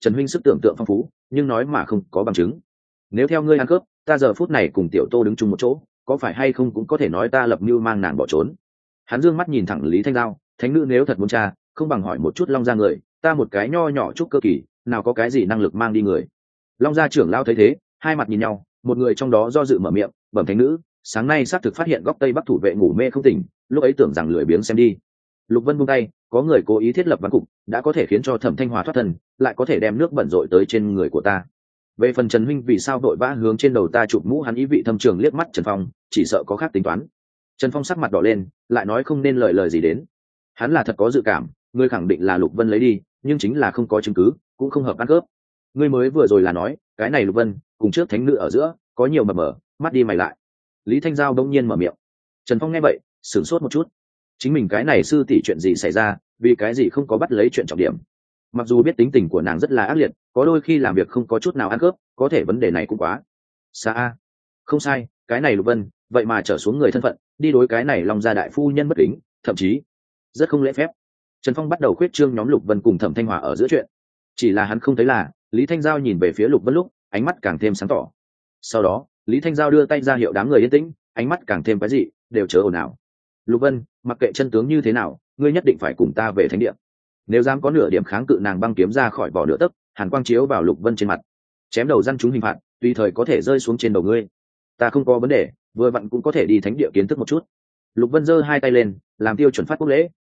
Trần huynh sức tưởng tượng phong phú, nhưng nói mà không có bằng chứng. Nếu theo ngươi ăn cướp, ta giờ phút này cùng tiểu Tô đứng chung một chỗ, có phải hay không cũng có thể nói ta lập mưu mang nàng bỏ trốn. Hắn dương mắt nhìn thẳng Lý Thanh Giao, thánh nữ nếu thật muốn tra, không bằng hỏi một chút Long gia người, ta một cái nho nhỏ chút cơ kỳ, nào có cái gì năng lực mang đi người. Long gia trưởng lao thấy thế, hai mặt nhìn nhau, một người trong đó do dự mở miệng, bẩm thánh nữ, sáng nay xác thực phát hiện góc tây bắc thủ vệ ngủ mê không tỉnh, lúc ấy tưởng rằng lười biếng xem đi. Lục Vân buông tay, có người cố ý thiết lập ván cục, đã có thể khiến cho Thẩm Thanh Hòa thoát thân, lại có thể đem nước bẩn rội tới trên người của ta. Về phần Trần huynh vì sao đội vã hướng trên đầu ta chụp mũ, hắn ý vị thâm trường liếc mắt Trần Phong, chỉ sợ có khác tính toán. Trần Phong sắc mặt đỏ lên, lại nói không nên lời gì đến. Hắn là thật có dự cảm, ngươi khẳng định là Lục Vân lấy đi, nhưng chính là không có chứng cứ, cũng không hợp ăn cướp. Ngươi mới vừa rồi là nói, cái này Lục Vân cùng trước thánh nữ ở giữa có nhiều mập mờ, mắt đi mày lại. Lý Thanh Giao đông nhiên mở miệng. Trần Phong nghe vậy, sửng sốt một chút. Chính mình cái này sư tỷ chuyện gì xảy ra, vì cái gì không có bắt lấy chuyện trọng điểm. Mặc dù biết tính tình của nàng rất là ác liệt, có đôi khi làm việc không có chút nào ăn cướp, có thể vấn đề này cũng quá xa. Không sai, cái này Lục Vân vậy mà trở xuống người thân phận, đi đối cái này Long gia đại phu nhân bất kính, thậm chí rất không lễ phép. Trần Phong bắt đầu khuyết trương nhóm Lục Vân cùng Thẩm Thanh Hòa ở giữa chuyện. Chỉ là hắn không thấy là Lý Thanh Giao nhìn về phía Lục Vân lúc, ánh mắt càng thêm sáng tỏ. Sau đó, Lý Thanh Giao đưa tay ra hiệu đám người yên tĩnh, ánh mắt càng thêm cái gì, đều chớ ồn ào. Lục Vân, mặc kệ chân tướng như thế nào, ngươi nhất định phải cùng ta về thánh địa. Nếu dám có nửa điểm kháng cự, nàng băng kiếm ra khỏi vỏ nửa tấc, hàn quang chiếu vào Lục Vân trên mặt, chém đầu răn chúng hình phạt, tùy thời có thể rơi xuống trên đầu ngươi. Ta không có vấn đề, vừa vặn cũng có thể đi thánh địa kiến thức một chút. Lục Vân giơ hai tay lên, làm tiêu chuẩn phát quốc lễ.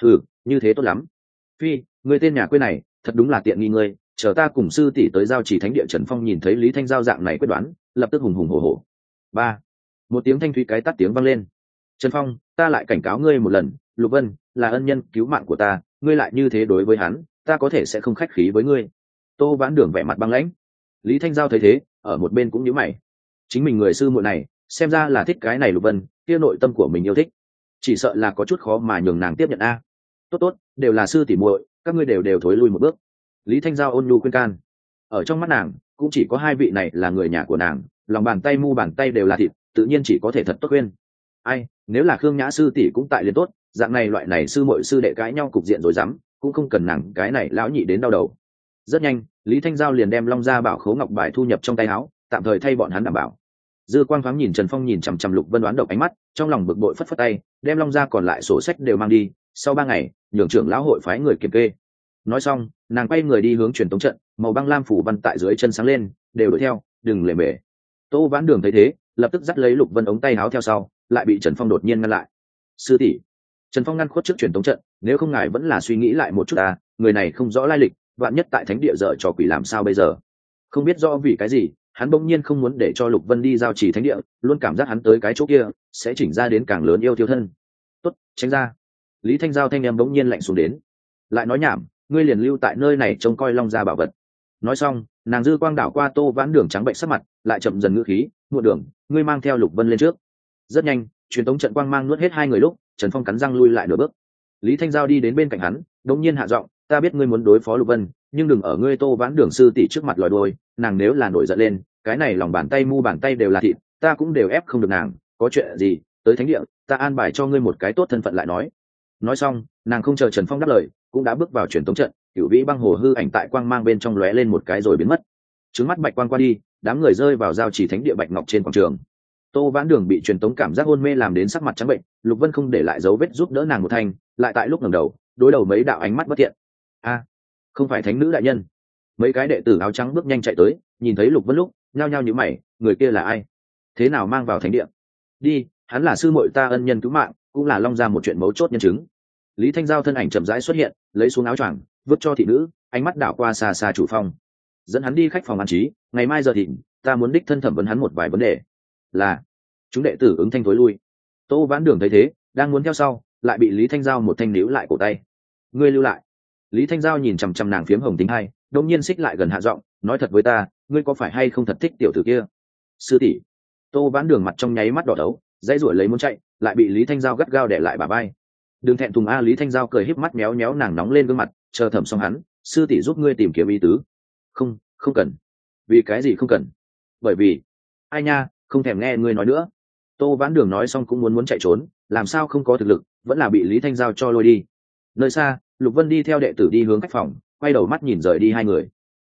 Như thế tốt lắm. Phi, ngươi tên nhà quê này, thật đúng là tiện nghi ngươi, chờ ta cùng sư tỷ tới giao chỉ thánh địa. Trần Phong nhìn thấy Lý Thanh Giao dạng này quyết đoán, lập tức hùng hùng hổ hổ. Ba, một tiếng thanh thúy cái tắt tiếng vang lên. Trần Phong, ta lại cảnh cáo ngươi một lần, Lục Vân là ân nhân cứu mạng của ta, ngươi lại như thế đối với hắn, ta có thể sẽ không khách khí với ngươi. Tô Vãn Đường vẻ mặt băng lãnh. Lý Thanh Giao thấy thế, ở một bên cũng nhíu mày. Chính mình người sư muội này, xem ra là thích cái này Lục Vân, kia nội tâm của mình yêu thích, chỉ sợ là có chút khó mà nhường nàng tiếp nhận a. Tốt, đều là sư tỷ muội, các ngươi đều thối lui một bước. Lý Thanh Giao ôn nhu khuyên can. Ở trong mắt nàng, cũng chỉ có hai vị này là người nhà của nàng, lòng bàn tay mu bàn tay đều là thịt, tự nhiên chỉ có thể thật tốt khuyên. Ai, nếu là Khương Nhã sư tỷ cũng tại liền tốt, dạng này loại này sư muội sư đệ cãi nhau cục diện rồi dám, cũng không cần nàng cái này lão nhị đến đau đầu. Rất nhanh, Lý Thanh Giao liền đem Long gia bảo khố ngọc bài thu nhập trong tay áo, tạm thời thay bọn hắn đảm bảo. Dư Quang thoáng nhìn Trần Phong nhìn chằm chằm Lục Vân đoán độc ánh mắt, trong lòng bực bội phất phất tay, đem Long gia còn lại sổ sách đều mang đi, sau 3 ngày, nhường trưởng lão hội phái người kiểm kê. Nói xong, nàng quay người đi hướng truyền tống trận, màu băng lam phủ văn tại dưới chân sáng lên, đều đuổi theo, đừng lề mề. Tô Vãn Đường thấy thế, lập tức dắt lấy Lục Vân ống tay áo theo sau, lại bị Trần Phong đột nhiên ngăn lại. Sư tỷ, Trần Phong ngăn khuất trước truyền tống trận, nếu không ngài vẫn là suy nghĩ lại một chút à, người này không rõ lai lịch, vạn nhất tại thánh địa dở trò quỷ làm sao bây giờ? Không biết rõ vì cái gì, hắn bỗng nhiên không muốn để cho Lục Vân đi giao trì thánh địa, luôn cảm giác hắn tới cái chỗ kia sẽ chỉnh ra đến càng lớn yêu tiêu thân. Tốt, tránh ra. Lý Thanh Giao thanh em bỗng nhiên lạnh xuống đến. Lại nói nhảm, ngươi liền lưu tại nơi này trông coi Long gia bảo vật. Nói xong, nàng dư quang đảo qua Tô Vãn Đường trắng bệnh sắc mặt, lại chậm dần ngữ khí, muộn đường, ngươi mang theo Lục Vân lên trước. Rất nhanh, truyền tống trận quang mang nuốt hết hai người lúc, Trần Phong cắn răng lui lại nửa bước. Lý Thanh Giao đi đến bên cạnh hắn, đống nhiên hạ giọng, ta biết ngươi muốn đối phó Lục Vân, nhưng đừng ở ngươi Tô Vãn Đường sư tỷ trước mặt lòi đuôi, nàng nếu là nổi giận lên, cái này lòng bàn tay mu bàn tay đều là thịt, ta cũng đều ép không được nàng, có chuyện gì, tới thánh địa, ta an bài cho ngươi một cái tốt thân phận lại nói. Nói xong, nàng không chờ Trần Phong đáp lời, cũng đã bước vào truyền tống trận, Cửu Vĩ băng hồ hư ảnh tại quang mang bên trong lóe lên một cái rồi biến mất. Trứng mắt bạch quang qua đi, đám người rơi vào giao chỉ thánh địa bạch ngọc trên quảng trường. Tô Vãn Đường bị truyền tống cảm giác hôn mê làm đến sắc mặt trắng bệnh, Lục Vân không để lại dấu vết giúp đỡ nàng một thanh, lại tại lúc ngẩng đầu, đối đầu mấy đạo ánh mắt bất thiện. A, không phải thánh nữ đại nhân. Mấy cái đệ tử áo trắng bước nhanh chạy tới, nhìn thấy Lục Vân lúc, nhao nhao nhíu mày, người kia là ai? Thế nào mang vào thánh địa? Đi, hắn là sư muội ta ân nhân cứu mạng, cũng là Long gia một chuyện mấu chốt nhân chứng. Lý Thanh Giao thân ảnh chậm rãi xuất hiện, lấy xuống áo choàng, vứt cho thị nữ, ánh mắt đảo qua xa xa chủ phòng, dẫn hắn đi khách phòng an trí, ngày mai giờ thịnh, ta muốn đích thân thẩm vấn hắn một vài vấn đề. Là, chúng đệ tử ứng thanh thối lui. Tô Vãn Đường thấy thế, đang muốn theo sau, lại bị Lý Thanh Giao một thanh níu lại cổ tay. Ngươi lưu lại. Lý Thanh Giao nhìn chằm chằm nàng phiếm hồng tính hai, đột nhiên xích lại gần hạ giọng, nói thật với ta, ngươi có phải hay không thật thích tiểu tử kia? Sư tỷ. Tô Vãn Đường mặt trong nháy mắt đỏ đấu, dãy ruổi lấy muốn chạy, lại bị Lý Thanh Giao gắt gao để lại bả vai. Đừng thẹn thùng a. Lý Thanh Giao cười híp mắt méo méo nàng nóng lên gương mặt, chờ thẩm xong hắn, sư tỷ giúp ngươi tìm kiếm ý tứ. Không cần. Vì cái gì không cần? Bởi vì, ai nha, không thèm nghe ngươi nói nữa. Tô Vãn Đường nói xong cũng muốn chạy trốn, làm sao không có thực lực, vẫn là bị Lý Thanh Giao cho lôi đi. Nơi xa, Lục Vân đi theo đệ tử đi hướng khách phòng, quay đầu mắt nhìn rời đi hai người.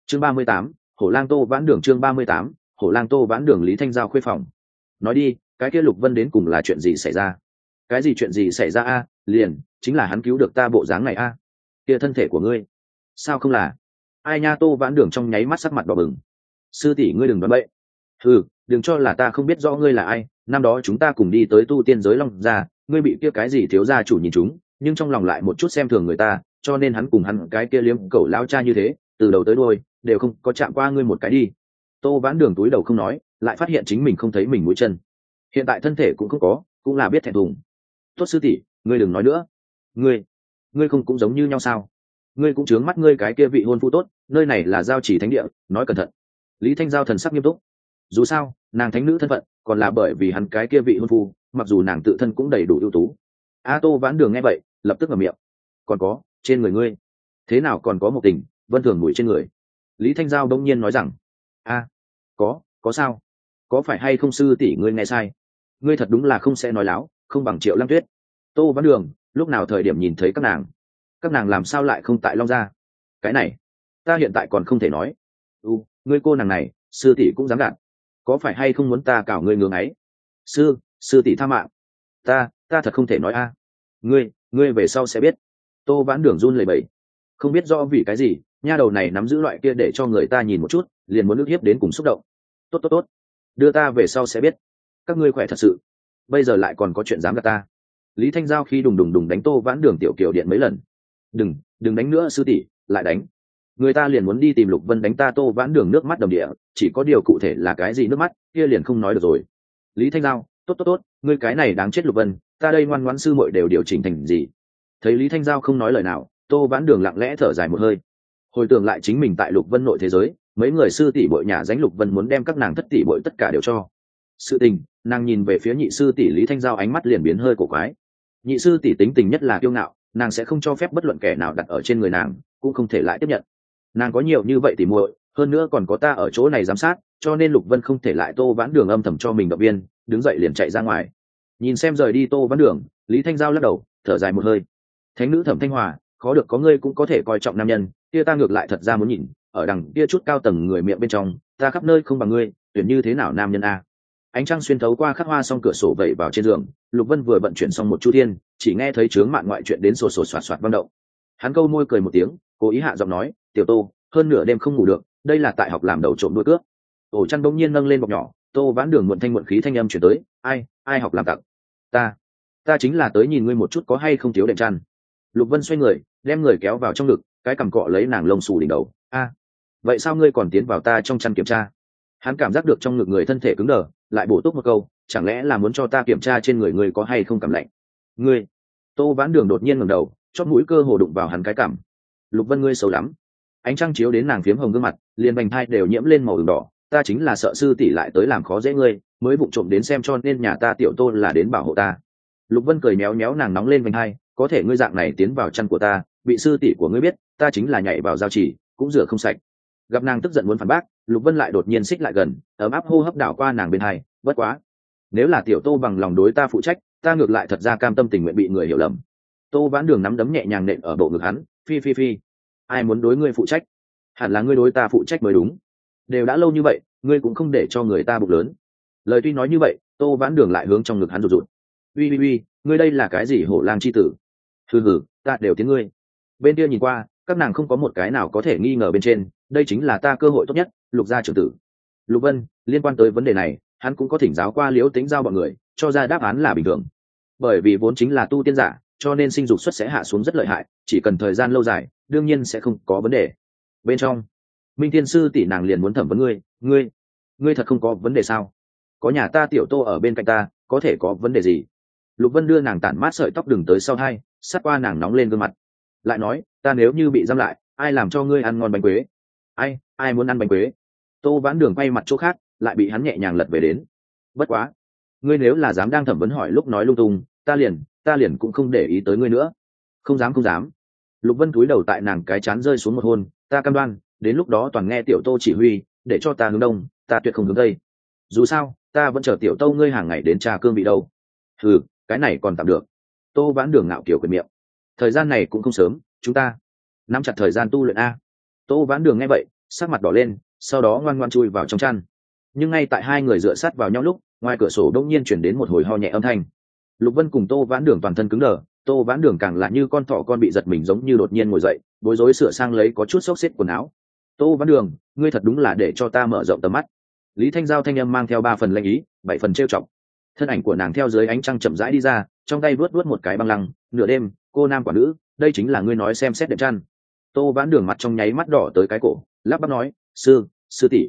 Chương 38, Hổ Lang Tô Vãn Đường. Chương 38, Hổ Lang Tô Vãn Đường. Lý Thanh Giao khuê phòng. Nói đi, cái kia Lục Vân đến cùng là chuyện gì xảy ra? Cái gì chuyện gì xảy ra a? Liền chính là hắn cứu được ta bộ dáng này a. Kia thân thể của ngươi sao không là? Ai nha? Tô Vãn Đường trong nháy mắt sắc mặt đỏ bừng. Sư tỷ ngươi đừng nói bậy. Đừng cho là ta không biết rõ ngươi là ai. Năm đó chúng ta cùng đi tới tu tiên giới Long gia, ngươi bị kia cái gì thiếu gia chủ nhìn chúng, nhưng trong lòng lại một chút xem thường người ta, cho nên hắn cùng hắn cái kia liếm cẩu lao cha như thế, từ đầu tới đuôi đều không có chạm qua ngươi một cái đi. Tô Vãn Đường túi đầu không nói, lại phát hiện chính mình không thấy mình mũi chân, hiện tại thân thể cũng không có, cũng là biết thẹn thùng. Tốt sư tỷ, ngươi đừng nói nữa. Ngươi không cũng giống như nhau sao? Ngươi cũng chướng mắt ngươi cái kia vị hôn phu tốt, nơi này là giao chỉ thánh địa, nói cẩn thận. Lý Thanh Giao thần sắc nghiêm túc. Dù sao nàng thánh nữ thân phận còn là bởi vì hắn cái kia vị hôn phu, mặc dù nàng tự thân cũng đầy đủ ưu tú. Tô Vãn Đường nghe vậy lập tức ngậm miệng. Còn có trên người ngươi thế nào còn có một tình vân thường mùi trên người? Lý Thanh Giao đông nhiên nói rằng có sao? Có phải hay không sư tỷ ngươi nghe sai? Ngươi thật đúng là không sẽ nói láo, không bằng Triệu Lăng Tuyết. Tô Vãn Đường lúc nào thời điểm nhìn thấy các nàng làm sao lại không tại Long gia? Cái này ta hiện tại còn không thể nói. Ngươi cô nàng này sư tỷ cũng dám gạt, có phải hay không muốn ta cào ngươi ngưỡng ấy? Sư tỷ tha mạng, ta thật không thể nói a. Ngươi về sau sẽ biết. Tô Vãn Đường run lẩy bẩy, không biết rõ vì cái gì nha đầu này nắm giữ loại kia để cho người ta nhìn một chút liền muốn ức hiếp đến cùng xúc động. Tốt, đưa ta về sau sẽ biết. Các ngươi khỏe thật sự, bây giờ lại còn có chuyện dám gạt ta. Lý Thanh Giao khi đùng đùng đánh Tô Vãn Đường tiểu kiều điện mấy lần. Đừng đánh nữa sư tỷ, lại đánh người ta liền muốn đi tìm Lục Vân đánh ta. Tô Vãn Đường nước mắt đầm địa, chỉ có điều cụ thể là cái gì nước mắt kia liền không nói được rồi. Lý Thanh Giao, tốt, ngươi cái này đáng chết Lục Vân, ta đây ngoan ngoãn sư muội đều điều chỉnh thành gì? Thấy Lý Thanh Giao không nói lời nào, Tô Vãn Đường lặng lẽ thở dài một hơi, hồi tưởng lại chính mình tại Lục Vân nội thế giới, mấy người sư tỷ bội nhà danh Lục Vân muốn đem các nàng thất tỷ bội tất cả đều cho. Sự tình, nàng nhìn về phía nhị sư tỷ Lý Thanh Giao, ánh mắt liền biến hơi cổ quái. Nhị sư tỷ tính tình nhất là kiêu ngạo, nàng sẽ không cho phép bất luận kẻ nào đặt ở trên người nàng, cũng không thể lại tiếp nhận. Nàng có nhiều như vậy tỷ muội, hơn nữa còn có ta ở chỗ này giám sát, cho nên Lục Vân không thể lại. Tô Vãn Đường âm thầm cho mình động viên, đứng dậy liền chạy ra ngoài. Nhìn xem rời đi Tô Vãn Đường, Lý Thanh Giao lắc đầu, thở dài một hơi. Thánh nữ Thẩm Thanh Hòa, khó được có ngươi cũng có thể coi trọng nam nhân, kia ta ngược lại thật ra muốn nhìn, ở đằng kia chút cao tầng người miệng bên trong, ta khắp nơi không bằng ngươi, tuyển như thế nào nam nhân a? Ánh trăng xuyên thấu qua khắc hoa song cửa sổ vẩy vào trên giường, Lục Vân vừa vận chuyển xong một chu thiên, chỉ nghe thấy chướng mạn ngoại chuyện đến sổ sổ soạt soạt vang động. Hắn câu môi cười một tiếng, cố ý hạ giọng nói, "Tiểu Tô, hơn nửa đêm không ngủ được, đây là tại học làm đầu trộm đuôi cướp." Ổ chăn bỗng nhiên nâng lên bọc nhỏ, Tô Vãn Đường muộn thanh muộn khí thanh âm chuyển tới, "Ai học làm tặc? Ta chính là tới nhìn ngươi một chút có hay không thiếu đệm chăn." Lục Vân xoay người, đem người kéo vào trong ngực, cái cằm cọ lấy nàng lông xù đỉnh đầu. Vậy sao ngươi còn tiến vào ta trong chăn kiểm tra?" Hắn cảm giác được trong ngực người thân thể cứng đờ, lại bổ túc một câu, "Chẳng lẽ là muốn cho ta kiểm tra trên người ngươi có hay không cảm lạnh?" "Ngươi?" Tô Vãn Đường đột nhiên ngẩng đầu, chót mũi cơ hồ đụng vào hắn cái cằm. "Lục Vân ngươi xấu lắm." Ánh trăng chiếu đến nàng phiếm hồng gương mặt, liền vành thai đều nhiễm lên màu ửng đỏ. "Ta chính là sợ sư tỷ lại tới làm khó dễ ngươi, mới vụng trộm đến xem, cho nên nhà ta Tiểu Tô là đến bảo hộ ta." Lục Vân cười méo méo nàng nóng lên vành thai, "Có thể ngươi dạng này tiến vào chăn của ta, bị sư tỷ của ngươi biết, ta chính là nhảy vào giao chỉ cũng rửa không sạch." Gặp nàng tức giận muốn phản bác, Lục Vân lại đột nhiên xích lại gần, ấm áp hô hấp đảo qua nàng bên hai, "Bất quá, nếu là Tiểu Tô bằng lòng đối ta phụ trách, ta ngược lại thật ra cam tâm tình nguyện bị người hiểu lầm." Tô Vãn Đường nắm đấm nhẹ nhàng nện ở bộ ngực hắn, phi, "Ai muốn đối ngươi phụ trách? Hẳn là ngươi đối ta phụ trách mới đúng. Đều đã lâu như vậy, ngươi cũng không để cho người ta bụng lớn." Lời tuy nói như vậy, Tô Vãn Đường lại hướng trong ngực hắn rụt rụt. Uy, ngươi đây là cái gì hổ lang chi tử? Hừ, ta đều tiếng ngươi." Bên kia nhìn qua, các nàng không có một cái nào có thể nghi ngờ bên trên, đây chính là ta cơ hội tốt nhất, Lục gia trưởng tử. Lục Vân liên quan tới vấn đề này, hắn cũng có thỉnh giáo qua Liễu Tĩnh Giao bọn người, cho ra đáp án là bình thường. Bởi vì vốn chính là tu tiên giả, cho nên sinh dục suất sẽ hạ xuống rất lợi hại, chỉ cần thời gian lâu dài, đương nhiên sẽ không có vấn đề. Bên trong, Minh Thiên sư tỷ nàng liền muốn thẩm vấn ngươi thật không có vấn đề sao? Có nhà ta Tiểu Tô ở bên cạnh ta, có thể có vấn đề gì? Lục Vân đưa nàng tản mát sợi tóc đừng tới sau hai, sát qua nàng nóng lên gương mặt, lại nói, "Ta nếu như bị giam lại, ai làm cho ngươi ăn ngon bánh quế? Ai muốn ăn bánh quế?" Tô Vãn Đường quay mặt chỗ khác, lại bị hắn nhẹ nhàng lật về đến. "Bất quá, ngươi nếu là dám đang thẩm vấn hỏi lúc nói lung tung, ta liền cũng không để ý tới ngươi nữa." Không dám." Lục Vân cúi đầu tại nàng cái chán rơi xuống một hôn, "Ta cam đoan, đến lúc đó toàn nghe Tiểu Tô chỉ huy, để cho ta hướng đông, ta tuyệt không hướng tây. Dù sao, ta vẫn chờ Tiểu Tô ngươi hàng ngày đến trà cương vị đâu." Cái này còn tạm được. Tô Vãn Đường ngạo kiểu cười miệng, "Thời gian này cũng không sớm, chúng ta nắm chặt thời gian tu luyện a." Tô Vãn Đường nghe vậy, sắc mặt đỏ lên, sau đó ngoan ngoan chui vào trong chăn. Nhưng ngay tại hai người dựa sát vào nhau lúc, ngoài cửa sổ đông nhiên chuyển đến một hồi ho nhẹ âm thanh. Lục Vân cùng Tô Vãn Đường toàn thân cứng đờ, Tô Vãn Đường càng là như con thỏ con bị giật mình, giống như đột nhiên ngồi dậy, bối rối sửa sang lấy có chút xốc xếp quần áo. Tô Vãn Đường, ngươi thật đúng là để cho ta mở rộng tầm mắt. Lý Thanh Giao thanh âm mang theo 3 phần lanh ý, 7 phần trêu chọc. Thân ảnh của nàng theo dưới ánh trăng chậm rãi đi ra, trong tay vuốt vuốt một cái băng lăng. Nửa đêm, cô nam quả nữ, đây chính là ngươi nói xem xét đệm chăn. Tô Vãn Đường mặt trong nháy mắt đỏ tới cái cổ, lắp bắp nói, sư tỷ,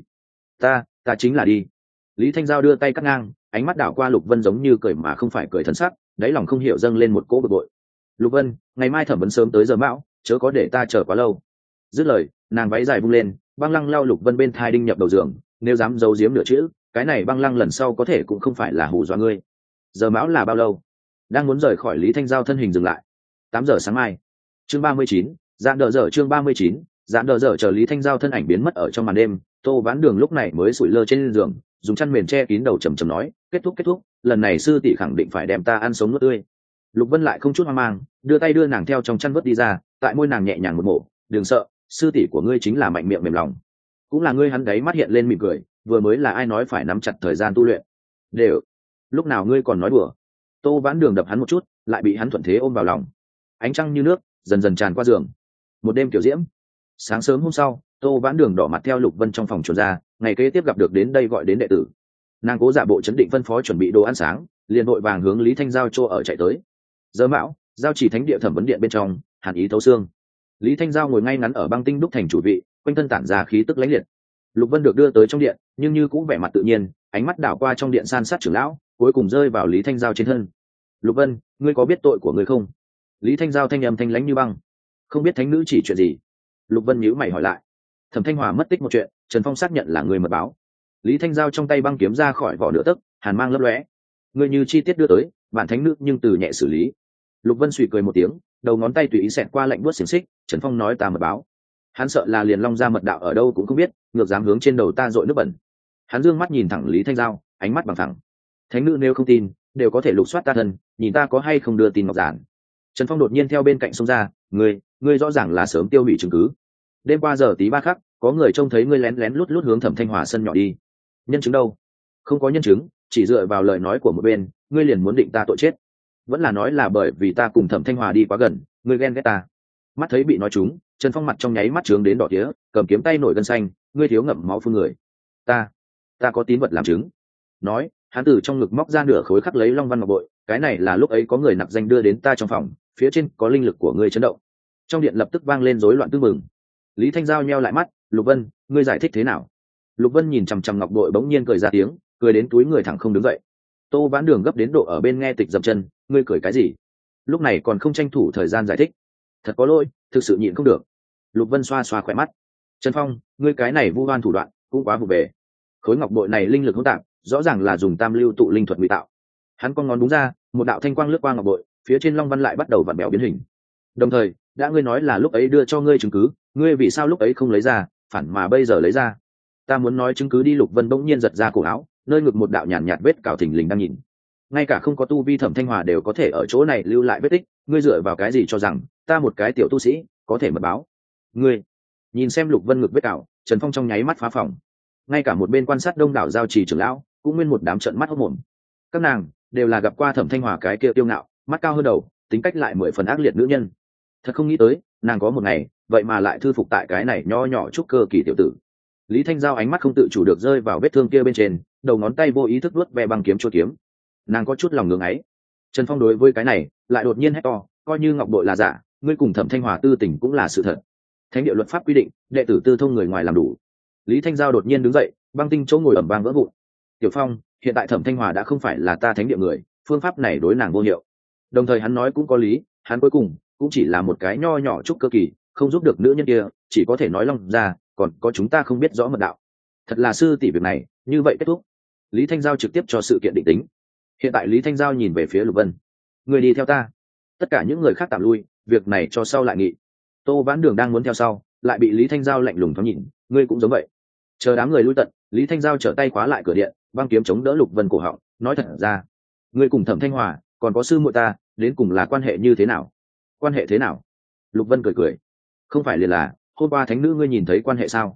ta chính là đi. Lý Thanh Giao đưa tay cắt ngang, ánh mắt đảo qua Lục Vân giống như cười mà không phải cười thân sắc, đáy lòng không hiểu dâng lên một cỗ bực bội. Lục Vân, ngày mai thẩm vấn sớm tới giờ mão, chớ có để ta chờ quá lâu. Dứt lời, nàng váy dài vung lên, băng lăng lao Lục Vân bên thai đinh nhập đầu giường, nếu dám giấu giếm nửa chữ, cái này băng lăng lần sau có thể cũng không phải là hù dọa ngươi. Giờ mão là bao lâu? Đang muốn rời khỏi, Lý Thanh Giao thân hình dừng lại. 8 giờ sáng mai. Chương 39, dạn đờ dở. Chương 39, dạn đờ dở. Chờ Lý Thanh Giao thân ảnh biến mất ở trong màn đêm, Tô Vãn Đường lúc này mới sụi lơ trên giường, dùng chăn mền che kín đầu, trầm trầm nói, kết thúc, lần này sư tỷ khẳng định phải đem ta ăn sống nuốt tươi. Lục Vân lại không chút hoang mang, đưa tay đưa nàng theo trong chăn vớt đi ra, tại môi nàng nhẹ nhàng một mổ, đừng sợ, sư tỷ của ngươi chính là mạnh miệng mềm lòng. Cũng là ngươi. Hắn đấy mắt hiện lên mỉm cười, vừa mới là ai nói phải nắm chặt thời gian tu luyện? Đều, lúc nào ngươi còn nói đùa? Tô Vãn Đường đập hắn một chút, lại bị hắn thuận thế ôm vào lòng. Ánh trăng như nước dần dần tràn qua giường. Một đêm kiểu diễm. Sáng sớm hôm sau, Tô Vãn Đường đỏ mặt theo Lục Vân trong phòng chuồn ra, ngày kế tiếp gặp được đến đây gọi đến đệ tử. Nàng cố giả bộ chấn định phân phó chuẩn bị đồ ăn sáng, liền vội vàng hướng Lý Thanh Giao chỗ ở chạy tới. Giờ mão, giao chỉ thánh địa thẩm vấn điện bên trong, hàn ý thấu xương. Lý Thanh Giao ngồi ngay ngắn ở băng tinh đúc thành chủ vị, quanh thân tản ra khí tức lãnh liệt. Lục Vân được đưa tới trong điện, nhưng như cũng vẻ mặt tự nhiên, ánh mắt đảo qua trong điện san sát trưởng lão, cuối cùng rơi vào Lý Thanh Giao trên thân. Lục Vân, ngươi có biết tội của ngươi không? Lý Thanh Giao thanh âm thanh lãnh như băng. Không biết thánh nữ chỉ chuyện gì? Lục Vân nhíu mày hỏi lại. Thẩm Thanh Hòa mất tích một chuyện, Trần Phong xác nhận là người mật báo. Lý Thanh Giao trong tay băng kiếm ra khỏi vỏ nửa tấc, hàn mang lấp lóe. Ngươi như chi tiết đưa tới, bản thánh nữ nhưng từ nhẹ xử lý. Lục Vân suy cười một tiếng, đầu ngón tay tùy ý xẹt qua lạnh buốt xiềng xích. Trần Phong nói ta mật báo. Hắn sợ là liền long ra mật đạo ở đâu cũng không biết, ngược dám hướng trên đầu ta dội nước bẩn. Hắn dương mắt nhìn thẳng Lý Thanh Giao, ánh mắt bằng thẳng. Thánh nữ nếu không tin, đều có thể lục soát ta thân, nhìn ta có hay không đưa tin ngọc giản. Trần Phong đột nhiên theo bên cạnh xông ra, ngươi rõ ràng là sớm tiêu hủy chứng cứ. Đêm qua giờ tí ba khắc, có người trông thấy ngươi lén lén lút lút hướng Thẩm Thanh Hòa sân nhỏ đi. Nhân chứng đâu? Không có nhân chứng, chỉ dựa vào lời nói của một bên, ngươi liền muốn định ta tội chết. Vẫn là nói là bởi vì ta cùng Thẩm Thanh Hòa đi quá gần, ngươi ghen ghét ta. Mắt thấy bị nói trúng, Trần Phong mặt trong nháy mắt trướng đến đỏ tía, cầm kiếm tay nổi gân xanh, ngươi thiếu ngậm máu phun người. Ta có tín vật làm chứng. Nói, hắn từ trong ngực móc ra nửa khối khắc lấy long văn ngọc bội, cái này là lúc ấy có người nặc danh đưa đến ta trong phòng, phía trên có linh lực của ngươi chấn động. Trong điện lập tức vang lên rối loạn tương mừng. Lý Thanh Giao nheo lại mắt, Lục Vân, ngươi giải thích thế nào? Lục Vân nhìn chằm chằm ngọc bội, bỗng nhiên cười ra tiếng, cười đến túi người thẳng không đứng dậy. Tô Vãn Đường gấp đến độ ở bên nghe tịch dậm chân, ngươi cười cái gì? Lúc này còn không tranh thủ thời gian giải thích. Thật có lỗi, thực sự nhịn không được. Lục Vân xoa xoa khỏe mắt. Trần Phong, ngươi cái này vu oan thủ đoạn cũng quá vụ về. Khối ngọc bội này linh lực hỗn tạp, rõ ràng là dùng tam lưu tụ linh thuật ngụy tạo. Hắn con ngón đúng ra, một đạo thanh quang lướt qua ngọc bội, phía trên long văn lại bắt đầu vặn bèo biến hình. Đồng thời, đã ngươi nói là lúc ấy đưa cho ngươi chứng cứ, ngươi vì sao lúc ấy không lấy ra, phản mà bây giờ lấy ra? Ta muốn nói chứng cứ đi. Lục Vân bỗng nhiên giật ra cổ áo, nơi ngực một đạo nhàn nhạt vết cào thình lình đang nhìn. Ngay cả không có tu vi Thẩm Thanh Hòa đều có thể ở chỗ này lưu lại vết tích, ngươi dựa vào cái gì cho rằng ta một cái tiểu tu sĩ có thể mật báo? Ngươi nhìn xem Lục Vân ngực vết cào, Trần Phong trong nháy mắt phá phòng. Ngay cả một bên quan sát đông đảo giao trì trưởng lão cũng nguyên một đám trợn mắt hốt mồm. Các nàng đều là gặp qua Thẩm Thanh Hòa cái kia tiêu ngạo, mắt cao hơn đầu, tính cách lại 10 phần ác liệt nữ nhân. Thật không nghĩ tới, nàng có một ngày vậy mà lại thư phục tại cái này nho nhỏ trúc cơ kỳ tiểu tử. Lý Thanh Giao ánh mắt không tự chủ được rơi vào vết thương kia bên trên, đầu ngón tay vô ý thức vuốt ve băng kiếm chua kiếm. Nàng có chút lòng ngưỡng ấy. Trần Phong đối với cái này lại đột nhiên hét to, coi như ngọc bội là giả, ngươi cùng Thẩm Thanh Hòa tư tình cũng là sự thật. Thánh địa luật pháp quy định, đệ tử tư thông người ngoài làm đủ. Lý Thanh Giao đột nhiên đứng dậy, băng tinh chỗ ngồi ẩm vang vỡ vụn. Tiểu Phong, hiện tại Thẩm Thanh Hòa đã không phải là ta thánh địa người, phương pháp này đối nàng vô hiệu. Đồng thời hắn nói cũng có lý, hắn cuối cùng cũng chỉ là một cái nho nhỏ trúc cơ kỳ, không giúp được nữ nhân kia, chỉ có thể nói long ra, còn có chúng ta không biết rõ mật đạo. Thật là sư tỷ việc này, như vậy kết thúc. Lý Thanh Giao trực tiếp cho sự kiện định tính. Hiện tại Lý Thanh Giao nhìn về phía Lục Vân, người đi theo ta. Tất cả những người khác tạm lui, việc này cho sau lại nghị. Tô Vãn Đường đang muốn theo sau, lại bị Lý Thanh Giao lạnh lùng thoáng nhìn, ngươi cũng giống vậy. Chờ đám người lui tận, Lý Thanh Giao trở tay khóa lại cửa điện, băng kiếm chống đỡ Lục Vân cổ họng, nói thật ra, ngươi cùng Thẩm Thanh Hòa, còn có sư muội ta, đến cùng là quan hệ như thế nào? Quan hệ thế nào? Lục Vân cười cười, không phải liền là hôm qua thánh nữ ngươi nhìn thấy quan hệ sao?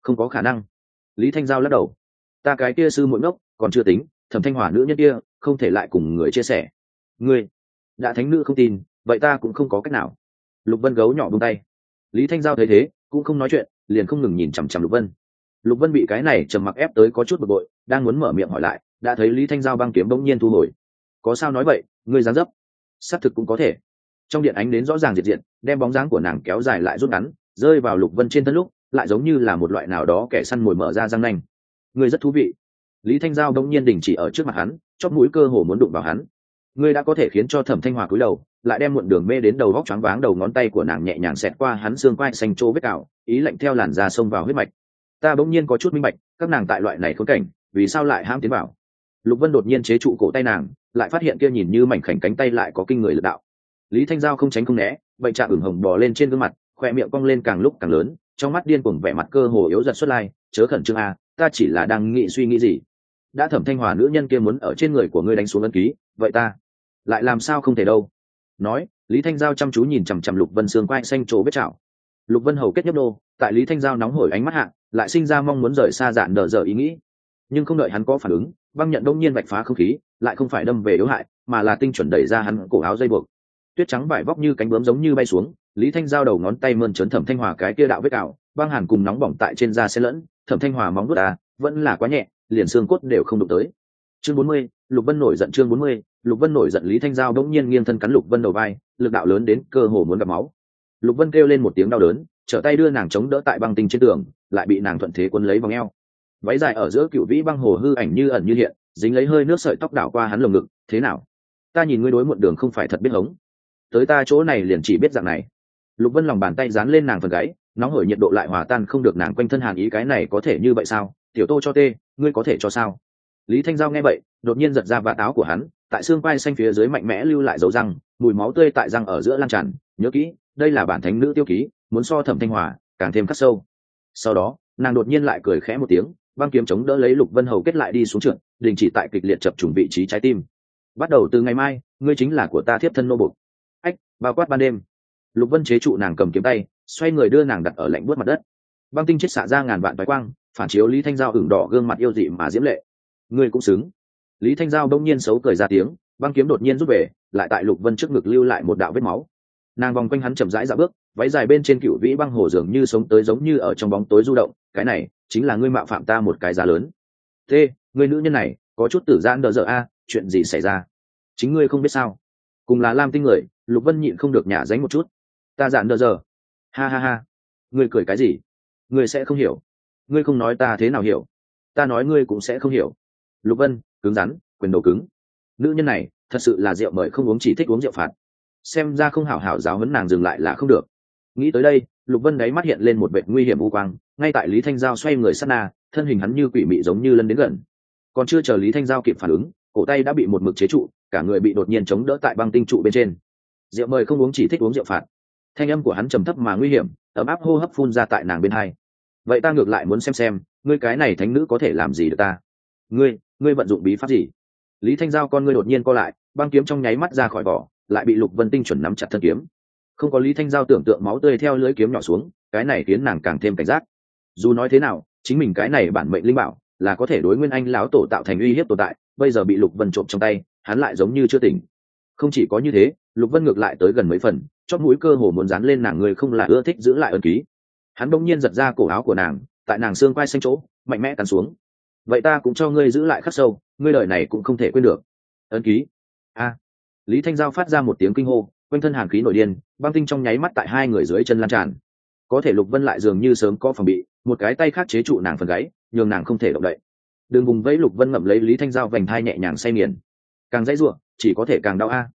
Không có khả năng. Lý Thanh Giao lắc đầu. Ta cái kia sư muội ngốc còn chưa tính, Thẩm Thanh Hòa nữ nhân kia không thể lại cùng người chia sẻ. Ngươi đã thánh nữ không tin, vậy ta cũng không có cách nào. Lục Vân gấu nhỏ buông tay. Lý Thanh Giao thấy thế cũng không nói chuyện, liền không ngừng nhìn chằm chằm Lục Vân. Lục Vân bị cái này trầm mặc ép tới có chút bực bội, đang muốn mở miệng hỏi lại, đã thấy Lý Thanh Giao băng kiếm bỗng nhiên thu hồi. Có sao nói vậy, ngươi dáng dấp xác thực cũng có thể. Trong điện ánh đến rõ ràng diệt diện, đem bóng dáng của nàng kéo dài lại rút ngắn, rơi vào Lục Vân trên thân lúc lại giống như là một loại nào đó kẻ săn mồi mở ra răng nanh. Ngươi rất thú vị. Lý Thanh Giao bỗng nhiên đình chỉ ở trước mặt hắn, chóp mũi cơ hồ muốn đụng vào hắn. Ngươi đã có thể khiến cho Thẩm Thanh Hòa cúi đầu, lại đem muộn đường mê đến đầu góc choáng váng, đầu ngón tay của nàng nhẹ nhàng xẹt qua hắn xương quai xanh trô vết cào, ý lệnh theo làn da xông vào huyết mạch. Ta bỗng nhiên có chút minh bạch, các nàng tại loại này khốn cảnh, vì sao lại ham tiến vào. Lục Vân đột nhiên chế trụ cổ tay nàng, lại phát hiện kia nhìn như mảnh khảnh cánh tay lại có kinh người lực đạo. Lý Thanh Giao không tránh không né, bệnh trạng ửng hồng bò lên trên gương mặt, khóe miệng cong lên càng lúc càng lớn, trong mắt điên cuồng vẻ mặt cơ hồ yếu dần xuất lai, chớ khẩn trương a, ta chỉ là đang nghĩ suy nghĩ gì. Đã Thẩm Thanh Hòa nữ nhân kia muốn ở trên người của ngươi đánh xuống ấn ký, vậy ta lại làm sao không thể đâu. Nói, Lý Thanh Giao chăm chú nhìn chằm chằm Lục Vân xương quai xanh trổ vết chảo. Lục Vân hầu kết nhấp đô, tại Lý Thanh Giao nóng hổi ánh mắt hạ, lại sinh ra mong muốn rời xa dạn đờ dở ý nghĩ. Nhưng không đợi hắn có phản ứng, băng nhận đông nhiên vạch phá không khí, lại không phải đâm về yếu hại, mà là tinh chuẩn đẩy ra hắn cổ áo dây buộc. Tuyết trắng vải vóc như cánh bướm giống như bay xuống, Lý Thanh Giao đầu ngón tay mơn trớn Thẩm Thanh Hòa cái kia đạo vết cào, băng hàn cùng nóng bỏng tại trên da xen lẫn, Thẩm Thanh Hòa móng vuốt vẫn là quá nhẹ, liền xương cốt đều không đụng tới. Chương 40, Lục Vân nổi giận. Chương 40, Lục Vân nổi giận. Lý Thanh Giao đống nhiên nghiêng thân cắn Lục Vân đầu vai, lực đạo lớn đến cơ hồ muốn gặp máu. Lục Vân kêu lên một tiếng đau đớn, trở tay đưa nàng chống đỡ tại băng tinh trên tường, lại bị nàng thuận thế cuốn lấy vòng eo. Váy dài ở giữa cựu vĩ băng hồ hư ảnh như ẩn như hiện, dính lấy hơi nước sợi tóc đảo qua hắn lồng ngực. Thế nào? Ta nhìn ngươi đối muộn đường không phải thật biết hống, tới ta chỗ này liền chỉ biết dạng này. Lục Vân lòng bàn tay dán lên nàng phần gáy, nóng hổi nhiệt độ lại hòa tan không được nàng quanh thân hàn ý. Cái này có thể như vậy sao? Tiểu Tô cho tê, ngươi có thể cho sao? Lý Thanh Giao nghe vậy, đột nhiên giật ra vạt áo của hắn, tại xương quai xanh phía dưới mạnh mẽ lưu lại dấu răng, mùi máu tươi tại răng ở giữa lan tràn. Nhớ kỹ, đây là bản thánh nữ tiêu ký, muốn so Thẩm Thanh Hòa càng thêm khắc sâu. Sau đó, nàng đột nhiên lại cười khẽ một tiếng, băng kiếm chống đỡ lấy Lục Vân hầu kết lại đi xuống trượt, đình chỉ tại kịch liệt chập trùng vị trí trái tim. Bắt đầu từ ngày mai, ngươi chính là của ta thiếp thân nô bộc. Ách, bao quát ban đêm. Lục Vân chế trụ nàng cầm kiếm tay, xoay người đưa nàng đặt ở lạnh buốt mặt đất. Băng tinh chết xạ ra ngàn vạn toái quang, phản chiếu Lý Thanh Giao ửng đỏ gương mặt yêu dị mà diễm lệ. Ngươi cũng xứng. Lý Thanh Giao đông nhiên xấu cười ra tiếng, băng kiếm đột nhiên rút về, lại tại Lục Vân trước ngực lưu lại một đạo vết máu. Nàng vòng quanh hắn chậm rãi dạo bước, váy dài bên trên cựu vĩ băng hồ dường như sống tới giống như ở trong bóng tối du động. Cái này chính là ngươi mạo phạm ta một cái giá lớn. Thế, ngươi nữ nhân này có chút tử giãn đờ dở a, chuyện gì xảy ra? Chính ngươi không biết sao? Cùng là Lam Tinh người, Lục Vân nhịn không được nhả dánh một chút. Ta giãn đờ dở? Ha ha ha, ngươi cười cái gì? Ngươi sẽ không hiểu. Ngươi không nói ta thế nào hiểu? Ta nói ngươi cũng sẽ không hiểu. Lục Vân cứng rắn, quyền đầu cứng. Nữ nhân này thật sự là rượu mời không uống, chỉ thích uống rượu phạt. Xem ra không hảo hảo giáo huấn nàng dừng lại là không được. Nghĩ tới đây, Lục Vân đáy mắt hiện lên một vệt nguy hiểm u quang. Ngay tại Lý Thanh Giao xoay người sát na, thân hình hắn như quỷ mị giống như lân đến gần. Còn chưa chờ Lý Thanh Giao kịp phản ứng, cổ tay đã bị một mực chế trụ, cả người bị đột nhiên chống đỡ tại băng tinh trụ bên trên. Rượu mời không uống, chỉ thích uống rượu phạt. Thanh âm của hắn trầm thấp mà nguy hiểm, ấm áp hô hấp phun ra tại nàng bên hai. Vậy ta ngược lại muốn xem ngươi cái này thánh nữ có thể làm gì được ta. Ngươi vận dụng bí pháp gì? Lý Thanh Giao con ngươi đột nhiên co lại, băng kiếm trong nháy mắt ra khỏi vỏ, lại bị Lục Vân tinh chuẩn nắm chặt thân kiếm. Không có Lý Thanh Giao tưởng tượng máu tươi theo lưỡi kiếm nhỏ xuống, cái này khiến nàng càng thêm cảnh giác. Dù nói thế nào, chính mình cái này bản mệnh linh bảo là có thể đối Nguyên Anh lão tổ tạo thành uy hiếp tồn tại, bây giờ bị Lục Vân trộm trong tay, hắn lại giống như chưa tỉnh. Không chỉ có như thế, Lục Vân ngược lại tới gần mấy phần, chóp mũi cơ hồ muốn dán lên nàng, người không là ưa thích giữ lại ấn ký. Hắn bỗng nhiên giật ra cổ áo của nàng, tại nàng xương quai xanh chỗ mạnh mẽ cắn xuống. Vậy ta cũng cho ngươi giữ lại khắc sâu, ngươi đời này cũng không thể quên được. Ấn ký? A! Lý Thanh Giao phát ra một tiếng kinh hô, quanh thân hàn khí nổi điên, băng tinh trong nháy mắt tại hai người dưới chân lan tràn. Có thể Lục Vân lại dường như sớm có phòng bị, một cái tay khác chế trụ nàng phần gáy, nhường nàng không thể động đậy. Đường vùng vẫy, Lục Vân ngậm lấy Lý Thanh Giao vành thai nhẹ nhàng say nghiền. Càng dãy rủa, chỉ có thể càng đau a.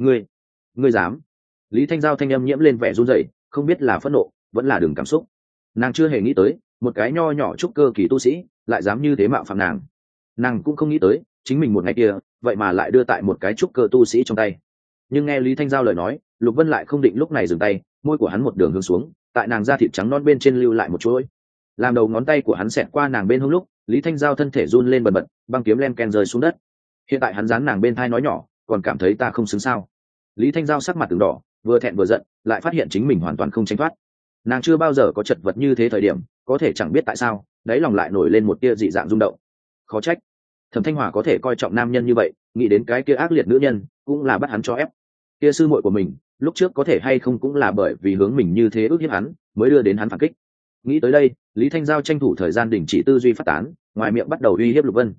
Ngươi dám? Lý Thanh Giao thanh âm nhiễm lên vẻ run rẩy, không biết là phẫn nộ, vẫn là đường cảm xúc. Nàng chưa hề nghĩ tới, một cái nho nhỏ trúc cơ kỳ tu sĩ lại dám như thế mạo phạm nàng. Nàng cũng không nghĩ tới, chính mình một ngày kia vậy mà lại đưa tại một cái trúc cơ tu sĩ trong tay. Nhưng nghe Lý Thanh Giao lời nói, Lục Vân lại không định lúc này dừng tay, môi của hắn một đường hướng xuống, tại nàng da thịt trắng non bên trên lưu lại một chuỗi. Làm đầu ngón tay của hắn xẹt qua nàng bên hông lúc, Lý Thanh Giao thân thể run lên bần bật, băng kiếm len ken rơi xuống đất. Hiện tại hắn dán nàng bên thai nói nhỏ, còn cảm thấy ta không xứng sao? Lý Thanh Giao sắc mặt từng đỏ, vừa thẹn vừa giận, lại phát hiện chính mình hoàn toàn không tránh thoát. Nàng chưa bao giờ có chật vật như thế thời điểm, có thể chẳng biết tại sao đáy lòng lại nổi lên một tia dị dạng rung động. Khó trách Thẩm Thanh Hòa có thể coi trọng nam nhân như vậy, nghĩ đến cái kia ác liệt nữ nhân cũng là bắt hắn cho ép. Kia sư muội của mình lúc trước có thể hay không cũng là bởi vì hướng mình như thế ước hiếp hắn mới đưa đến hắn phản kích. Nghĩ tới đây, Lý Thanh Giao tranh thủ thời gian đình chỉ tư duy phát tán, ngoài miệng bắt đầu uy hiếp Lục Vân.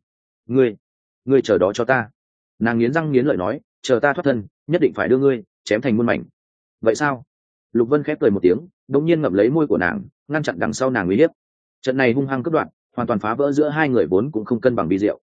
Ngươi chờ đó cho ta. Nàng nghiến răng nghiến lợi nói, chờ ta thoát thân nhất định phải đưa ngươi chém thành muôn mảnh. Vậy sao? Lục Vân khép cười một tiếng, đống nhiên ngậm lấy môi của nàng, ngăn chặn đằng sau nàng uy hiếp. Trận này hung hăng cướp đoạt, hoàn toàn phá vỡ giữa hai người vốn cũng không cân bằng bi diệu.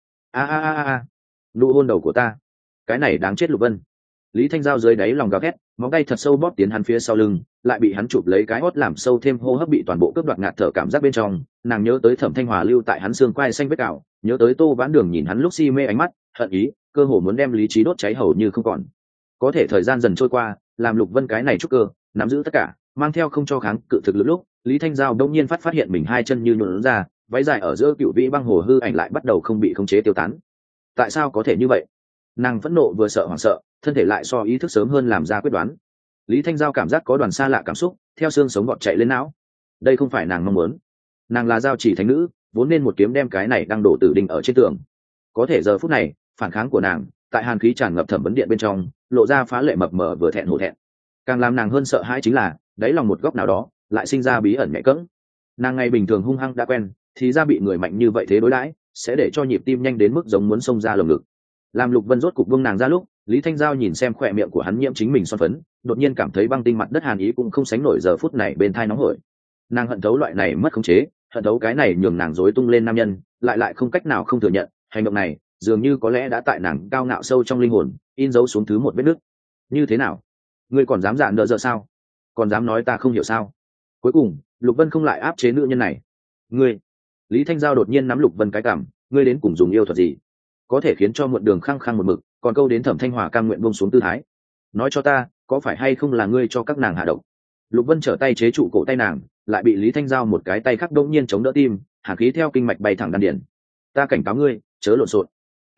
A, nụ hôn đầu của ta, cái này đáng chết. Lục Vân. Lý Thanh Giao dưới đáy lòng gào ghét, móng tay thật sâu bóp tiến hắn phía sau lưng, lại bị hắn chụp lấy cái hót làm sâu thêm hô hấp bị toàn bộ cướp đoạt ngạt thở cảm giác bên trong. Nàng nhớ tới Thẩm Thanh Hòa lưu tại hắn xương quai xanh vết cào, nhớ tới Tô Vãn Đường nhìn hắn lúc si mê ánh mắt, hận ý, cơ hồ muốn đem lý trí đốt cháy hầu như không còn. Có thể thời gian dần trôi qua, làm Lục Vân cái này trúc cơ, nắm giữ tất cả, mang theo không cho kháng cự thực lực lúc, Lý Thanh Giao đông nhiên phát hiện mình hai chân như nhũn ra, váy dài ở giữa cựu vĩ băng hồ hư ảnh lại bắt đầu không bị khống chế tiêu tán. Tại sao có thể như vậy? Nàng phẫn nộ vừa sợ hoảng sợ, thân thể lại so ý thức sớm hơn làm ra quyết đoán. Lý Thanh Giao cảm giác có đoàn xa lạ cảm xúc theo xương sống bọt chạy lên não. Đây không phải nàng mong muốn. Nàng là giao chỉ thánh nữ, vốn nên một kiếm đem cái này đang đổ tử đinh ở trên tường. Có thể giờ phút này, phản kháng của nàng tại hàn khí tràn ngập thẩm vấn điện bên trong, lộ ra phá lệ mập mờ vừa thẹn hổ thẹn. Càng làm nàng hơn sợ hãi chính là đáy lòng một góc nào đó lại sinh ra bí ẩn nhạy cẫng. Nàng ngày bình thường hung hăng đã quen, thì ra bị người mạnh như vậy thế đối đãi sẽ để cho nhịp tim nhanh đến mức giống muốn xông ra lồng ngực. Làm Lục Vân rốt cục buông nàng ra lúc, Lý Thanh Giao nhìn xem khỏe miệng của hắn nhiễm chính mình son phấn, đột nhiên cảm thấy băng tinh mặt đất hàn ý cũng không sánh nổi giờ phút này bên thai nóng hổi. Nàng hận thấu loại này mất khống chế, hận thấu cái này nhường nàng rối tung lên nam nhân, lại không cách nào không thừa nhận, hành động này dường như có lẽ đã tại nàng cao ngạo sâu trong linh hồn in dấu xuống thứ một vết nứt. Như thế nào? Ngươi còn dám dạn nợ giờ sao? Còn dám nói ta không hiểu sao? Cuối cùng, Lục Vân không lại áp chế nữ nhân này. Ngươi. Lý Thanh Giao đột nhiên nắm Lục Vân cái cằm, ngươi đến cùng dùng yêu thuật gì? Có thể khiến cho muộn đường khăng khăng một mực, còn câu đến Thẩm Thanh Hòa cam nguyện buông xuống tư thái. Nói cho ta, có phải hay không là ngươi cho các nàng hạ độc? Lục Vân trở tay chế trụ cổ tay nàng, lại bị Lý Thanh Giao một cái tay khác đột nhiên chống đỡ tim, hàn khí theo kinh mạch bay thẳng đan điền. Ta cảnh cáo ngươi, chớ lộn xộn.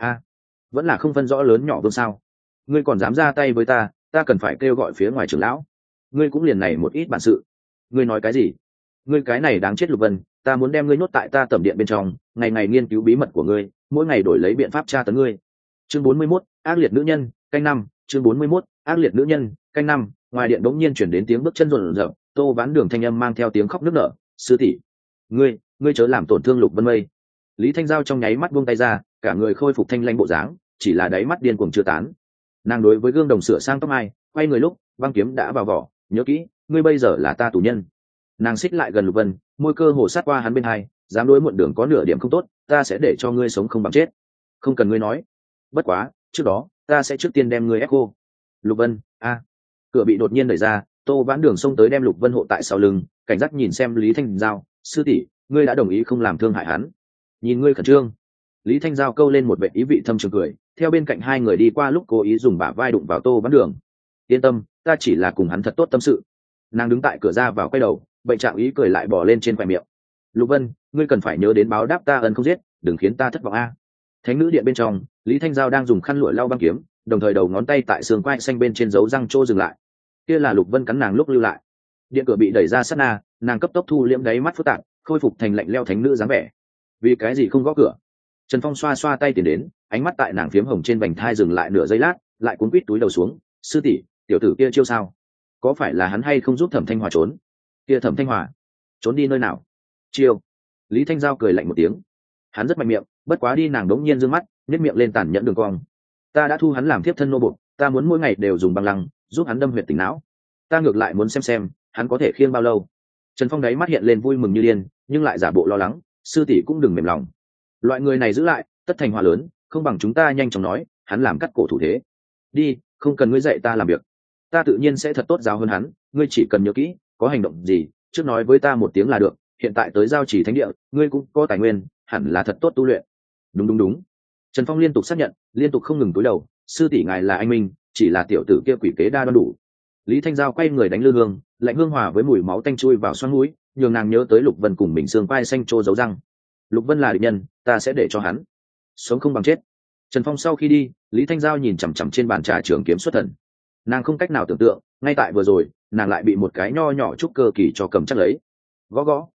Vẫn là không phân rõ lớn nhỏ vương sao? Ngươi còn dám ra tay với ta, ta cần phải kêu gọi phía ngoài trưởng lão. Ngươi cũng liền này một ít bản sự. Ngươi nói cái gì? Ngươi cái này đáng chết. Lục Vân, ta muốn đem ngươi nhốt tại ta tẩm điện bên trong, ngày ngày nghiên cứu bí mật của ngươi, mỗi ngày đổi lấy biện pháp tra tấn ngươi. Chương 41, ác liệt nữ nhân, canh năm. Chương 41, ác liệt nữ nhân, canh năm. Ngoài điện đống nhiên chuyển đến tiếng bước chân rộn rợn, Tô Vãn Đường thanh âm mang theo tiếng khóc nức nở, sư tỷ, ngươi chớ làm tổn thương Lục Vân Mây. Lý Thanh Giao trong nháy mắt buông tay ra, cả người khôi phục thanh lãnh bộ dáng, chỉ là đáy mắt điên cuồng chưa tán. Nàng đối với gương đồng sửa sang tóc mai, quay người lúc băng kiếm đã vào vỏ, nhớ kỹ, ngươi bây giờ là ta tù nhân. Nàng xích lại gần Lục Vân, môi cơ hồ sát qua hắn bên hai, dám đối muộn đường có nửa điểm không tốt, ta sẽ để cho ngươi sống không bằng chết. Không cần ngươi nói. Bất quá, trước đó, ta sẽ trước tiên đem ngươi ép cô. Lục Vân, cửa bị đột nhiên đẩy ra, Tô Vãn Đường xông tới đem Lục Vân hộ tại sau lưng, cảnh giác nhìn xem Lý Thanh Giao, sư tỷ, ngươi đã đồng ý không làm thương hại hắn. Nhìn ngươi khẩn trương. Lý Thanh Giao câu lên một vẻ ý vị thâm trường cười, theo bên cạnh hai người đi qua lúc cố ý dùng bả vai đụng vào Tô Vãn Đường. Yên tâm, ta chỉ là cùng hắn thật tốt tâm sự. Nàng đứng tại cửa ra vào quay đầu, bệnh trạng ý cười lại bỏ lên trên khoẻ miệng. Lục Vân, ngươi cần phải nhớ đến báo đáp ta ân không giết, đừng khiến ta thất vọng a. Thánh nữ điện bên trong, Lý Thanh Giao đang dùng khăn lụa lau băng kiếm, đồng thời đầu ngón tay tại xương quai xanh bên trên dấu răng trô dừng lại. Kia là Lục Vân cắn nàng lúc lưu lại. Điện cửa bị đẩy ra sát na, nàng cấp tốc thu liễm đáy mắt phức tạp, khôi phục thành lạnh leo thánh nữ dáng vẻ. Vì cái gì không gõ cửa? Trần Phong xoa xoa tay tiến đến, ánh mắt tại nàng phiếm hồng trên vành thai dừng lại nửa giây lát, lại cuốn quít túi đầu xuống. Sư tỷ, tiểu tử kia chiêu sao? Có phải là hắn hay không giúp Thẩm Thanh Hòa trốn? Kia Thẩm Thanh Hòa trốn đi nơi nào? Chiêu. Lý Thanh Giao cười lạnh một tiếng. Hắn rất mạnh miệng, bất quá đi. Nàng đống nhiên dương mắt, nhếch miệng lên tàn nhẫn đường cong. Ta đã thu hắn làm thiếp thân nô bộc, ta muốn mỗi ngày đều dùng băng lăng giúp hắn đâm huyệt tỉnh não. Ta ngược lại muốn xem hắn có thể khiêng bao lâu. Trần Phong đáy mắt hiện lên vui mừng như điên, nhưng lại giả bộ lo lắng. Sư tỷ cũng đừng mềm lòng. Loại người này giữ lại, tất thành họa lớn, không bằng chúng ta nhanh chóng nói, hắn làm cắt cổ thủ thế. Đi, không cần ngươi dạy ta làm việc, ta tự nhiên sẽ thật tốt giáo hơn hắn. Ngươi chỉ cần nhớ kỹ, có hành động gì, trước nói với ta một tiếng là được. Hiện tại tới giao chỉ thánh địa, ngươi cũng có tài nguyên, hẳn là thật tốt tu luyện. Đúng. Trần Phong liên tục xác nhận, liên tục không ngừng cúi đầu. Sư tỷ ngài là anh minh, chỉ là tiểu tử kia quỷ kế đa đoan đủ. Lý Thanh Giao quay người đánh lư hương, lạnh hương hòa với mùi máu tanh chui vào xoang mũi, nhường nàng nhớ tới Lục Vân cùng mình xương vai xanh trô giấu răng. Lục Vân là địch nhân, ta sẽ để cho hắn sống không bằng chết. Trần Phong sau khi đi, Lý Thanh Giao nhìn chằm chằm trên bàn trà trường kiếm xuất thần. Nàng không cách nào tưởng tượng, ngay tại vừa rồi, nàng lại bị một cái nho nhỏ trúc cơ kỳ cho cầm chắc lấy. Gõ.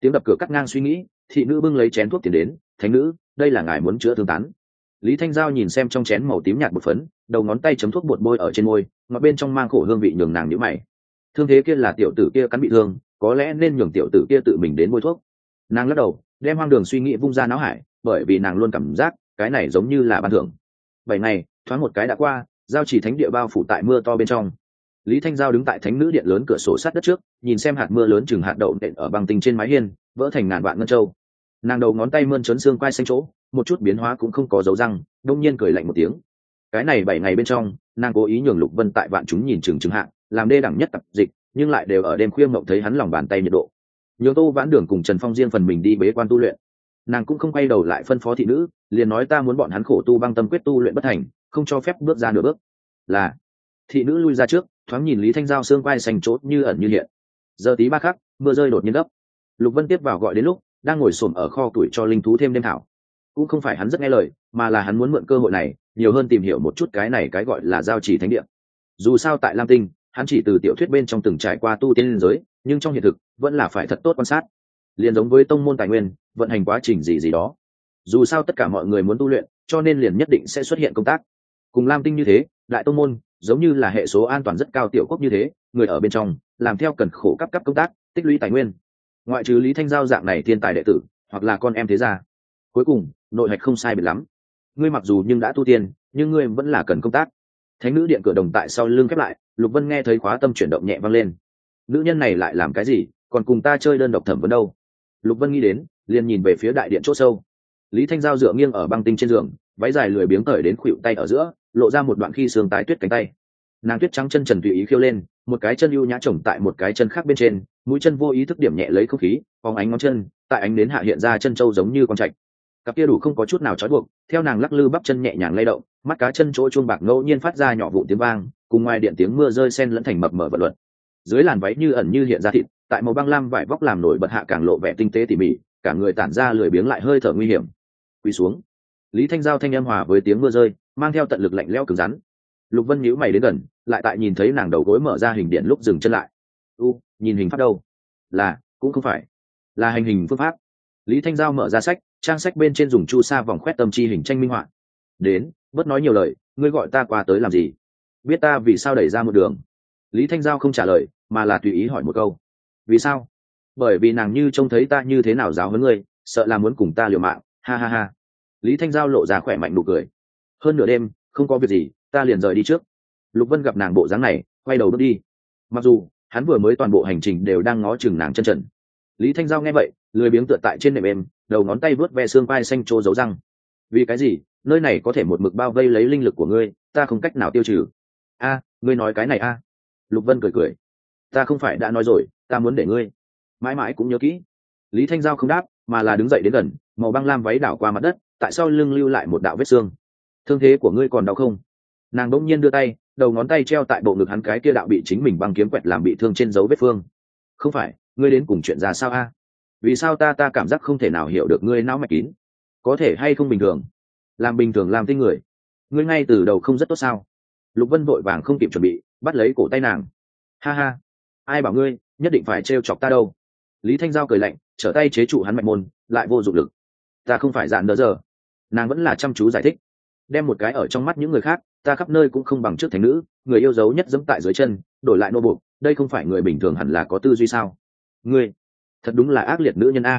Tiếng đập cửa cắt ngang suy nghĩ, thị nữ bưng lấy chén thuốc tiền đến. Thánh nữ, đây là ngài muốn chữa thương tán. Lý Thanh Giao nhìn xem trong chén màu tím nhạt bột phấn, đầu ngón tay chấm thuốc bột bôi ở trên môi, ngọt bên trong mang khổ hương vị nhường nàng nhíu mày. Thương thế kia là tiểu tử kia cắn bị thương, có lẽ nên nhường tiểu tử kia tự mình đến bôi thuốc. Nàng lắc đầu, đem hoang đường suy nghĩ vung ra não hải, bởi vì nàng luôn cảm giác cái này giống như là ban thưởng. 7 ngày thoáng một cái đã qua, giao chỉ thánh địa bao phủ tại mưa to bên trong. Lý Thanh Giao đứng tại thánh nữ điện lớn cửa sổ sát đất trước, nhìn xem hạt mưa lớn chừng hạt đậu nện ở băng tinh trên mái hiên, vỡ thành ngàn vạn ngân châu. Nàng đầu ngón tay mơn trớn xương quai xanh chỗ, một chút biến hóa cũng không có dấu răng, đông nhiên cười lạnh một tiếng. Cái này 7 ngày bên trong, nàng cố ý nhường Lục Vân tại vạn chúng nhìn chừng hạng, làm đê đẳng nhất tập dịch, nhưng lại đều ở đêm khuya mộng thấy hắn lòng bàn tay nhiệt độ. Nhường Tô Vãn Đường cùng Trần Phong riêng phần mình đi bế quan tu luyện. Nàng cũng không quay đầu lại phân phó thị nữ, liền nói ta muốn bọn hắn khổ tu băng tâm quyết tu luyện bất thành, không cho phép bước ra nửa bước. Là thị nữ lui ra trước, thoáng nhìn Lý Thanh Giao xương quai xanh chốt như ẩn như hiện. Giờ tí ba khắc, mưa rơi đột nhiên gấp. Lục Vân tiếp vào gọi đến lúc đang ngồi xổm ở kho tuổi cho linh thú thêm đêm thảo. Cũng không phải hắn rất nghe lời, mà là hắn muốn mượn cơ hội này nhiều hơn tìm hiểu một chút cái này cái gọi là giao chỉ thánh địa. Dù sao tại Lam Tinh, hắn chỉ từ tiểu thuyết bên trong từng trải qua tu tiên liên giới, nhưng trong hiện thực vẫn là phải thật tốt quan sát. Liền giống với tông môn tài nguyên vận hành quá trình gì đó, dù sao tất cả mọi người muốn tu luyện, cho nên liền nhất định sẽ xuất hiện công tác. Cùng Lam Tinh như thế, đại tông môn giống như là hệ số an toàn rất cao tiểu quốc như thế, người ở bên trong làm theo cần khổ cấp công tác, tích lũy tài nguyên. Ngoại trừ Lý Thanh Giao dạng này thiên tài đệ tử, hoặc là con em thế gia, cuối cùng nội hạch không sai biệt lắm. Ngươi mặc dù nhưng đã tu tiên, nhưng ngươi vẫn là cần công tác. Thánh nữ điện cửa đồng tại sau lưng khép lại, Lục Vân nghe thấy khóa tâm chuyển động nhẹ vang lên. Nữ nhân này lại làm cái gì, còn cùng ta chơi đơn độc thẩm vấn đâu? Lục Vân nghĩ đến, liền nhìn về phía đại điện chỗ sâu. Lý Thanh Giao dựa nghiêng ở băng tinh trên giường, váy dài lười biếng cởi đến khuỵu tay ở giữa, lộ ra một đoạn khi xương tái tuyết cánh tay. Nàng tuyết trắng chân trần tùy ý khiêu lên, một cái chân ưu nhã chồng tại một cái chân khác bên trên, mũi chân vô ý thức điểm nhẹ lấy không khí, phóng ánh ngón chân, tại ánh đến hạ hiện ra chân trâu giống như con trạch. Cặp kia đủ không có chút nào trói buộc, theo nàng lắc lư bắp chân nhẹ nhàng lay động, mắt cá chân chỗ chuông bạc ngẫu nhiên phát ra nhỏ vụ tiếng vang, cùng ngoài điện tiếng mưa rơi xen lẫn thành mập mờ vật luật. Dưới làn váy như ẩn như hiện ra thịt, tại màu băng lam vải vóc làm nổi bật hạ càng lộ vẻ tinh tế tỉ mỉ, cả người tản ra lười biếng lại hơi thở nguy hiểm. Quỳ xuống. Lý Thanh Giao thanh âm hòa với tiếng mưa rơi, mang theo tận lực lạnh lẽo cứng rắn. Lục Vân nhíu mày đến gần, lại tại nhìn thấy nàng đầu gối mở ra hình điện lúc dừng chân lại. Nhìn hình pháp đâu? Là, cũng không phải, là hành hình phương pháp. Lý Thanh Giao mở ra sách, trang sách bên trên dùng chu sa vòng khoét tâm chi hình tranh minh họa. Đến, bớt nói nhiều lời, ngươi gọi ta qua tới làm gì? Biết ta vì sao đẩy ra một đường? Lý Thanh Giao không trả lời, mà là tùy ý hỏi một câu. Vì sao? Bởi vì nàng như trông thấy ta như thế nào giáo huấn ngươi, sợ là muốn cùng ta liều mạng, ha ha ha. Lý Thanh Giao lộ ra khỏe mạnh nụ cười. Hơn nửa đêm, không có việc gì, ta liền rời đi trước. Lục Vân gặp nàng bộ dáng này, quay đầu bước đi. Mặc dù hắn vừa mới toàn bộ hành trình đều đang ngó chừng nàng chân trần. Lý Thanh Giao nghe vậy, lười biếng tựa tại trên nệm êm, đầu ngón tay vuốt ve xương vai xanh trô dấu răng. Vì cái gì? Nơi này có thể một mực bao vây lấy linh lực của ngươi, ta không cách nào tiêu trừ. Ngươi nói cái này a? Lục Vân cười cười. Ta không phải đã nói rồi, ta muốn để ngươi mãi mãi cũng nhớ kỹ. Lý Thanh Giao không đáp, mà là đứng dậy đến gần, màu băng lam váy đảo qua mặt đất, tại sau lưng lưu lại một đạo vết xương. Thương thế của ngươi còn đau không? Nàng đỗng nhiên đưa tay, đầu ngón tay treo tại bộ ngực hắn cái kia đạo bị chính mình băng kiếm quẹt làm bị thương trên dấu vết phương. Không phải, ngươi đến cùng chuyện ra sao a? Vì sao ta cảm giác không thể nào hiểu được ngươi não mạch kín? Có thể hay không bình thường? Làm bình thường làm tinh người. Ngươi ngay từ đầu không rất tốt sao? Lục Vân vội vàng không kịp chuẩn bị, bắt lấy cổ tay nàng. Ha ha, ai bảo ngươi nhất định phải trêu chọc ta đâu? Lý Thanh Giao cười lạnh, trở tay chế trụ hắn mạch môn, lại vô dụng lực. Ta không phải dạn đỡ giờ. Nàng vẫn là chăm chú giải thích. Đem một cái ở trong mắt những người khác, ta khắp nơi cũng không bằng trước thánh nữ, người yêu dấu nhất dẫm tại dưới chân, đổi lại nô buộc, đây không phải người bình thường hẳn là có tư duy sao? Ngươi, thật đúng là ác liệt nữ nhân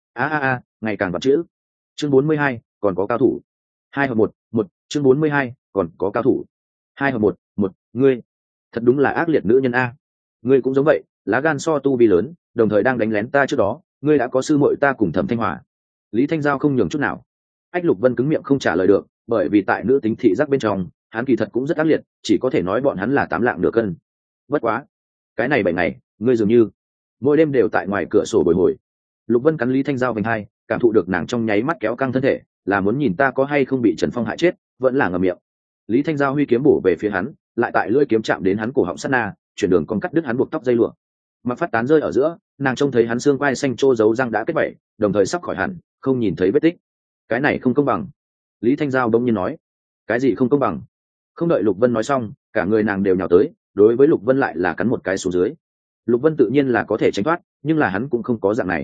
a. Ngày càng vật chữ. Chương 42, còn có cao thủ. 2 hợp 1, chương 42, còn có cao thủ. 2 hợp 1, ngươi, thật đúng là ác liệt nữ nhân a. Ngươi cũng giống vậy, lá gan so tu vi lớn, đồng thời đang đánh lén ta trước đó, ngươi đã có sư muội ta cùng Thẩm Thanh Hòa. Lý Thanh Giao không nhường chút nào. Ách Lục Vân cứng miệng không trả lời được, bởi vì tại nữ tính thị giác bên trong, hắn kỳ thật cũng rất ác liệt, chỉ có thể nói bọn hắn là 8 lạng nửa cân. Bất quá, cái này 7 ngày, ngươi dường như mỗi đêm đều tại ngoài cửa sổ bồi hồi. Lục Vân cắn Lý Thanh Giao vành hai, cảm thụ được nàng trong nháy mắt kéo căng thân thể, là muốn nhìn ta có hay không bị Trần Phong hại chết, vẫn là ngậm miệng. Lý Thanh Giao huy kiếm bổ về phía hắn, lại tại lưỡi kiếm chạm đến hắn cổ họng sát na, chuyển đường con cắt đứt hắn buộc tóc dây lụa. Mặc phát tán rơi ở giữa, nàng trông thấy hắn xương quai xanh trô dấu răng đã kết vảy, đồng thời sắp khỏi hẳn, không nhìn thấy vết tích. Cái này không công bằng. Lý Thanh Giao đông nhiên nói. Cái gì không công bằng? Không đợi Lục Vân nói xong, cả người nàng đều nhào tới, đối với Lục Vân lại là cắn một cái xuống dưới. Lục Vân tự nhiên là có thể tránh thoát, nhưng là hắn cũng không có dạng này.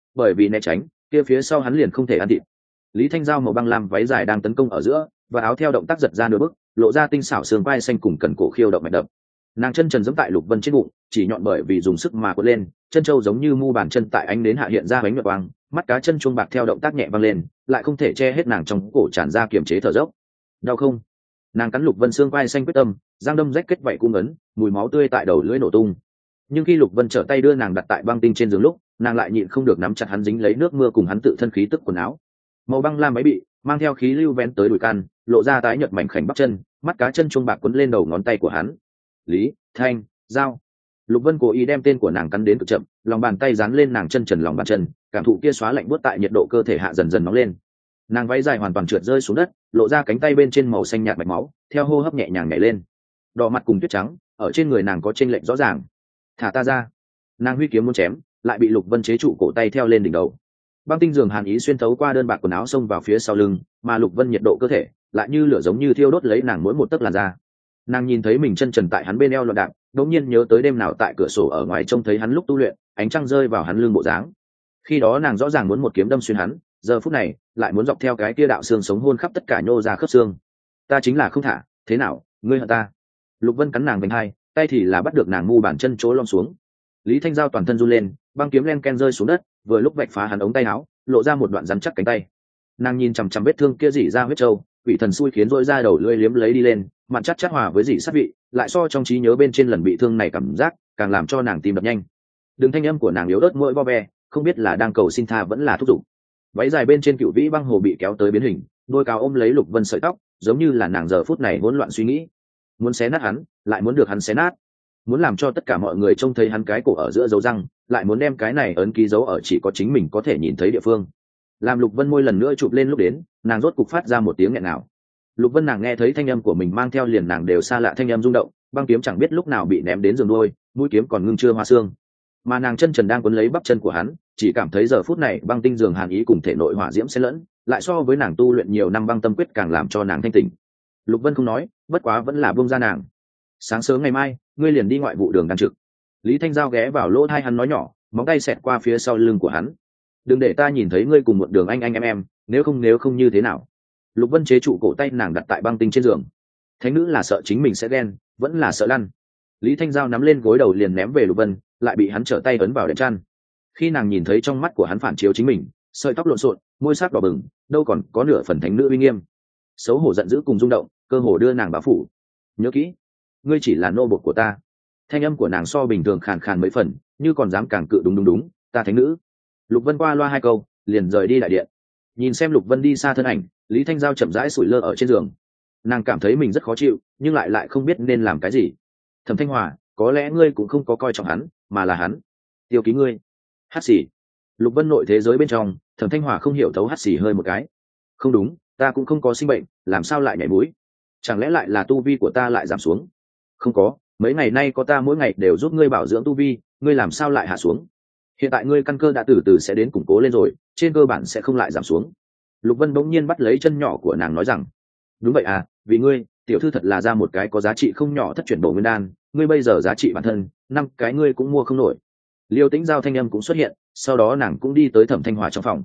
bởi vì né tránh kia phía sau hắn liền không thể ăn thịt. Lý Thanh Giao màu băng lam váy dài đang tấn công ở giữa, và áo theo động tác giật ra nửa bước, lộ ra tinh xảo xương vai xanh cùng cần cổ khiêu động mạch đập. Nàng chân trần giẫm tại Lục Vân trên bụng, chỉ nhọn bởi vì dùng sức mà quật lên, chân trâu giống như mu bàn chân tại ánh đến hạ hiện ra bánh nhuận quang, mắt cá chân chuông bạc theo động tác nhẹ văng lên, lại không thể che hết nàng trong cổ tràn ra kiềm chế thở dốc. Đau không? Nàng cắn Lục Vân xương vai xanh quyết tâm, giang đâm rách kết vảy cung ấn, mùi máu tươi tại đầu lưỡi nổ tung. Nhưng khi Lục Vân trở tay đưa nàng đặt tại băng tinh trên giường lúc, nàng lại nhịn không được nắm chặt hắn dính lấy nước mưa cùng hắn tự thân khí tức quần áo. Màu băng lam váy bị mang theo khí lưu vén tới đùi can, lộ ra tái nhợt mảnh khảnh bắp chân, mắt cá chân chuông bạc quấn lên đầu ngón tay của hắn. Lý Thanh Giao. Lục Vân cố ý đem tên của nàng cắn đến cực chậm, lòng bàn tay dán lên nàng chân trần lòng bàn chân, cảm thụ kia xóa lạnh buốt tại nhiệt độ cơ thể hạ dần dần nóng lên. Nàng váy dài hoàn toàn trượt rơi xuống đất, lộ ra cánh tay bên trên màu xanh nhạt mạch máu, theo hô hấp nhẹ nhàng nhảy lên. Đỏ mặt cùng tuyết trắng, ở trên người nàng có chênh lệch rõ ràng. Thả ta ra. Nàng huy kiếm muốn chém, lại bị Lục Vân chế trụ cổ tay theo lên đỉnh đầu. Băng tinh giường hàn ý xuyên thấu qua đơn bạc quần áo xông vào phía sau lưng, mà Lục Vân nhiệt độ cơ thể lại như lửa giống như thiêu đốt lấy nàng mỗi một tấc làn da. Nàng nhìn thấy mình chân trần tại hắn bên eo loạn đạp, đột nhiên nhớ tới đêm nào tại cửa sổ ở ngoài trông thấy hắn lúc tu luyện, ánh trăng rơi vào hắn lưng bộ dáng. Khi đó nàng rõ ràng muốn một kiếm đâm xuyên hắn, giờ phút này lại muốn dọc theo cái kia đạo xương sống hôn khắp tất cả nhô ra khớp xương. Ta chính là không thả, thế nào, ngươi hận ta? Lục Vân cắn nàng vành hai, tay thì là bắt được nàng mu bàn chân chỗ lom xuống. Lý Thanh Giao toàn thân run lên, băng kiếm len ken rơi xuống đất, vừa lúc vạch phá hắn ống tay áo, lộ ra một đoạn rắn chắc cánh tay. Nàng nhìn chằm chằm vết thương kia rỉ ra huyết trâu, quỷ thần xui khiến rỗi ra đầu lưỡi liếm lấy đi lên, mặn chắc chắc hòa với rỉ sát vị, lại so trong trí nhớ bên trên lần bị thương này cảm giác càng làm cho nàng tim đập nhanh. Đường thanh âm của nàng yếu ớt mỗi vo ve, không biết là đang cầu xin tha vẫn là thúc giục. Váy dài bên trên cựu vĩ băng hồ bị kéo tới biến hình, đôi cao ôm lấy Lục Vân sợi tóc, giống như là nàng giờ phút này hỗn loạn suy nghĩ, muốn xé nát hắn, lại muốn được hắn xé nát, muốn làm cho tất cả mọi người trông thấy hắn cái cổ ở giữa dấu răng, lại muốn đem cái này ấn ký dấu ở chỉ có chính mình có thể nhìn thấy địa phương. Làm Lục Vân môi lần nữa chụp lên lúc đến, nàng rốt cục phát ra một tiếng nghẹn nào. Lục Vân nàng nghe thấy thanh âm của mình mang theo liền nàng đều xa lạ thanh âm rung động, băng kiếm chẳng biết lúc nào bị ném đến giường đôi, mũi kiếm còn ngưng chưa hoa xương, mà nàng chân trần đang quấn lấy bắp chân của hắn, chỉ cảm thấy giờ phút này băng tinh giường hàn ý cùng thể nội hỏa diễm xen lẫn, lại so với nàng tu luyện nhiều năm băng tâm quyết càng làm cho nàng thanh tỉnh. Lục Vân không nói, bất quá vẫn là buông ra nàng. Sáng sớm ngày mai, ngươi liền đi ngoại vụ đường đàn trực. Lý Thanh Giao ghé vào lỗ tai hắn nói nhỏ, móng tay xẹt qua phía sau lưng của hắn. Đừng để ta nhìn thấy ngươi cùng một đường anh em, nếu không như thế nào? Lục Vân chế trụ cổ tay nàng đặt tại băng tinh trên giường. Thánh nữ là sợ chính mình sẽ ghen, vẫn là sợ lăn. Lý Thanh Giao nắm lên gối đầu liền ném về Lục Vân, lại bị hắn trở tay ấn vào đệm chăn. Khi nàng nhìn thấy trong mắt của hắn phản chiếu chính mình, sợi tóc lộn xộn, môi sắc đỏ bừng, đâu còn có nửa phần thánh nữ uy nghiêm. Xấu hổ giận dữ cùng rung động, cơ hồ đưa nàng bao phủ. Nhớ kỹ, ngươi chỉ là nô bộc của ta. Thanh âm của nàng so bình thường khàn khàn mấy phần, như còn dám càng cự đúng, ta thánh nữ. Lục Vân qua loa hai câu, liền rời đi đại điện. Nhìn xem Lục Vân đi xa thân ảnh, Lý Thanh Giao chậm rãi sủi lơ ở trên giường. Nàng cảm thấy mình rất khó chịu, nhưng lại không biết nên làm cái gì. Thẩm Thanh Hòa, có lẽ ngươi cũng không có coi trọng hắn, mà là hắn tiêu ký ngươi. Hắt xì. Lục Vân nội thế giới bên trong, Thẩm Thanh Hòa không hiểu thấu hắt xì hơi một cái. Không đúng, ta cũng không có sinh bệnh, làm sao lại nhảy mũi? Chẳng lẽ lại là tu vi của ta lại giảm xuống? Không có, mấy ngày nay có ta mỗi ngày đều giúp ngươi bảo dưỡng tu vi, ngươi làm sao lại hạ xuống? Hiện tại ngươi căn cơ đã từ từ sẽ đến củng cố lên rồi, trên cơ bản sẽ không lại giảm xuống. Lục Vân bỗng nhiên bắt lấy chân nhỏ của nàng nói rằng, đúng vậy à, vì ngươi, tiểu thư thật là ra một cái có giá trị không nhỏ thất chuyển bổ nguyên đan, ngươi bây giờ giá trị bản thân, 5 cái ngươi cũng mua không nổi. Liêu Tĩnh Giao thanh âm cũng xuất hiện, sau đó nàng cũng đi tới Thẩm Thanh Hòa trong phòng.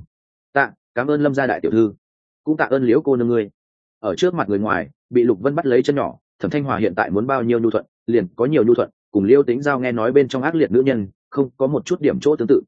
Cảm ơn Lâm gia đại tiểu thư, cũng tạ ơn Liễu cô nương ngươi. Ở trước mặt người ngoài, bị Lục Vân bắt lấy chân nhỏ, Thẩm Thanh Hòa hiện tại muốn bao nhiêu nhu thuận, liền có nhiều nhu thuận, cùng Liêu Tĩnh Giao nghe nói bên trong ác liệt nữ nhân, không có một chút điểm chỗ tương tự.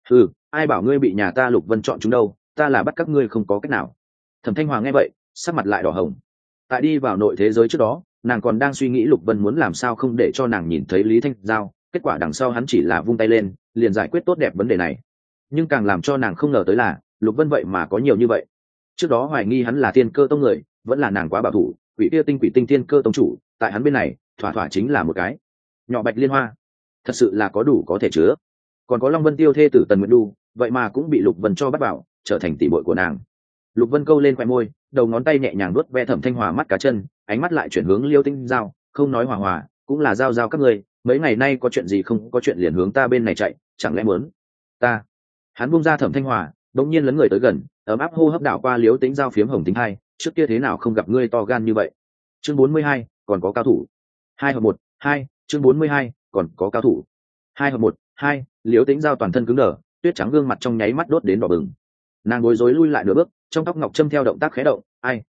Ai bảo ngươi bị nhà ta Lục Vân chọn chúng đâu, ta là bắt các ngươi không có cách nào. Thẩm Thanh Hòa nghe vậy, sắc mặt lại đỏ hồng. Tại đi vào nội thế giới trước đó, nàng còn đang suy nghĩ Lục Vân muốn làm sao không để cho nàng nhìn thấy Lý Thanh Giao, kết quả đằng sau hắn chỉ là vung tay lên, liền giải quyết tốt đẹp vấn đề này. Nhưng càng làm cho nàng không ngờ tới là, Lục Vân vậy mà có nhiều như vậy. Trước đó hoài nghi hắn là Thiên Cơ tông người, vẫn là nàng quá bảo thủ, quỷ tinh Thiên Cơ tông chủ, tại hắn bên này, thỏa thỏa chính là một cái nhỏ bạch liên hoa. Thật sự là có đủ có thể chứa. Còn có Long Vân Tiêu thê tử Tần Nguyệt Đu, vậy mà cũng bị Lục Vân cho bắt bảo, trở thành tỷ muội của nàng. Lục Vân câu lên khóe môi, đầu ngón tay nhẹ nhàng vuốt ve Thẩm Thanh Hòa mắt cá chân, ánh mắt lại chuyển hướng Liêu Tĩnh Giao, không nói hòa, cũng là giao các ngươi, mấy ngày nay có chuyện gì không có chuyện liền hướng ta bên này chạy, chẳng lẽ muốn ta? Hắn buông ra Thẩm Thanh Hòa, đột nhiên lấn người tới gần, ấm áp hô hấp đảo qua Liêu Tĩnh Giao phiếm hồng tính hai, trước kia thế nào không gặp ngươi to gan như vậy. Chương 42, còn có cao thủ. 2 hợp 1, 2, chương 42, còn có cao thủ. 2 hợp 1, 2, Liêu Tĩnh Giao toàn thân cứng đờ, tuyết trắng gương mặt trong nháy mắt đốt đến đỏ bừng. Nàng bối rối lui lại nửa bước, trong tóc ngọc châm theo động tác khẽ động.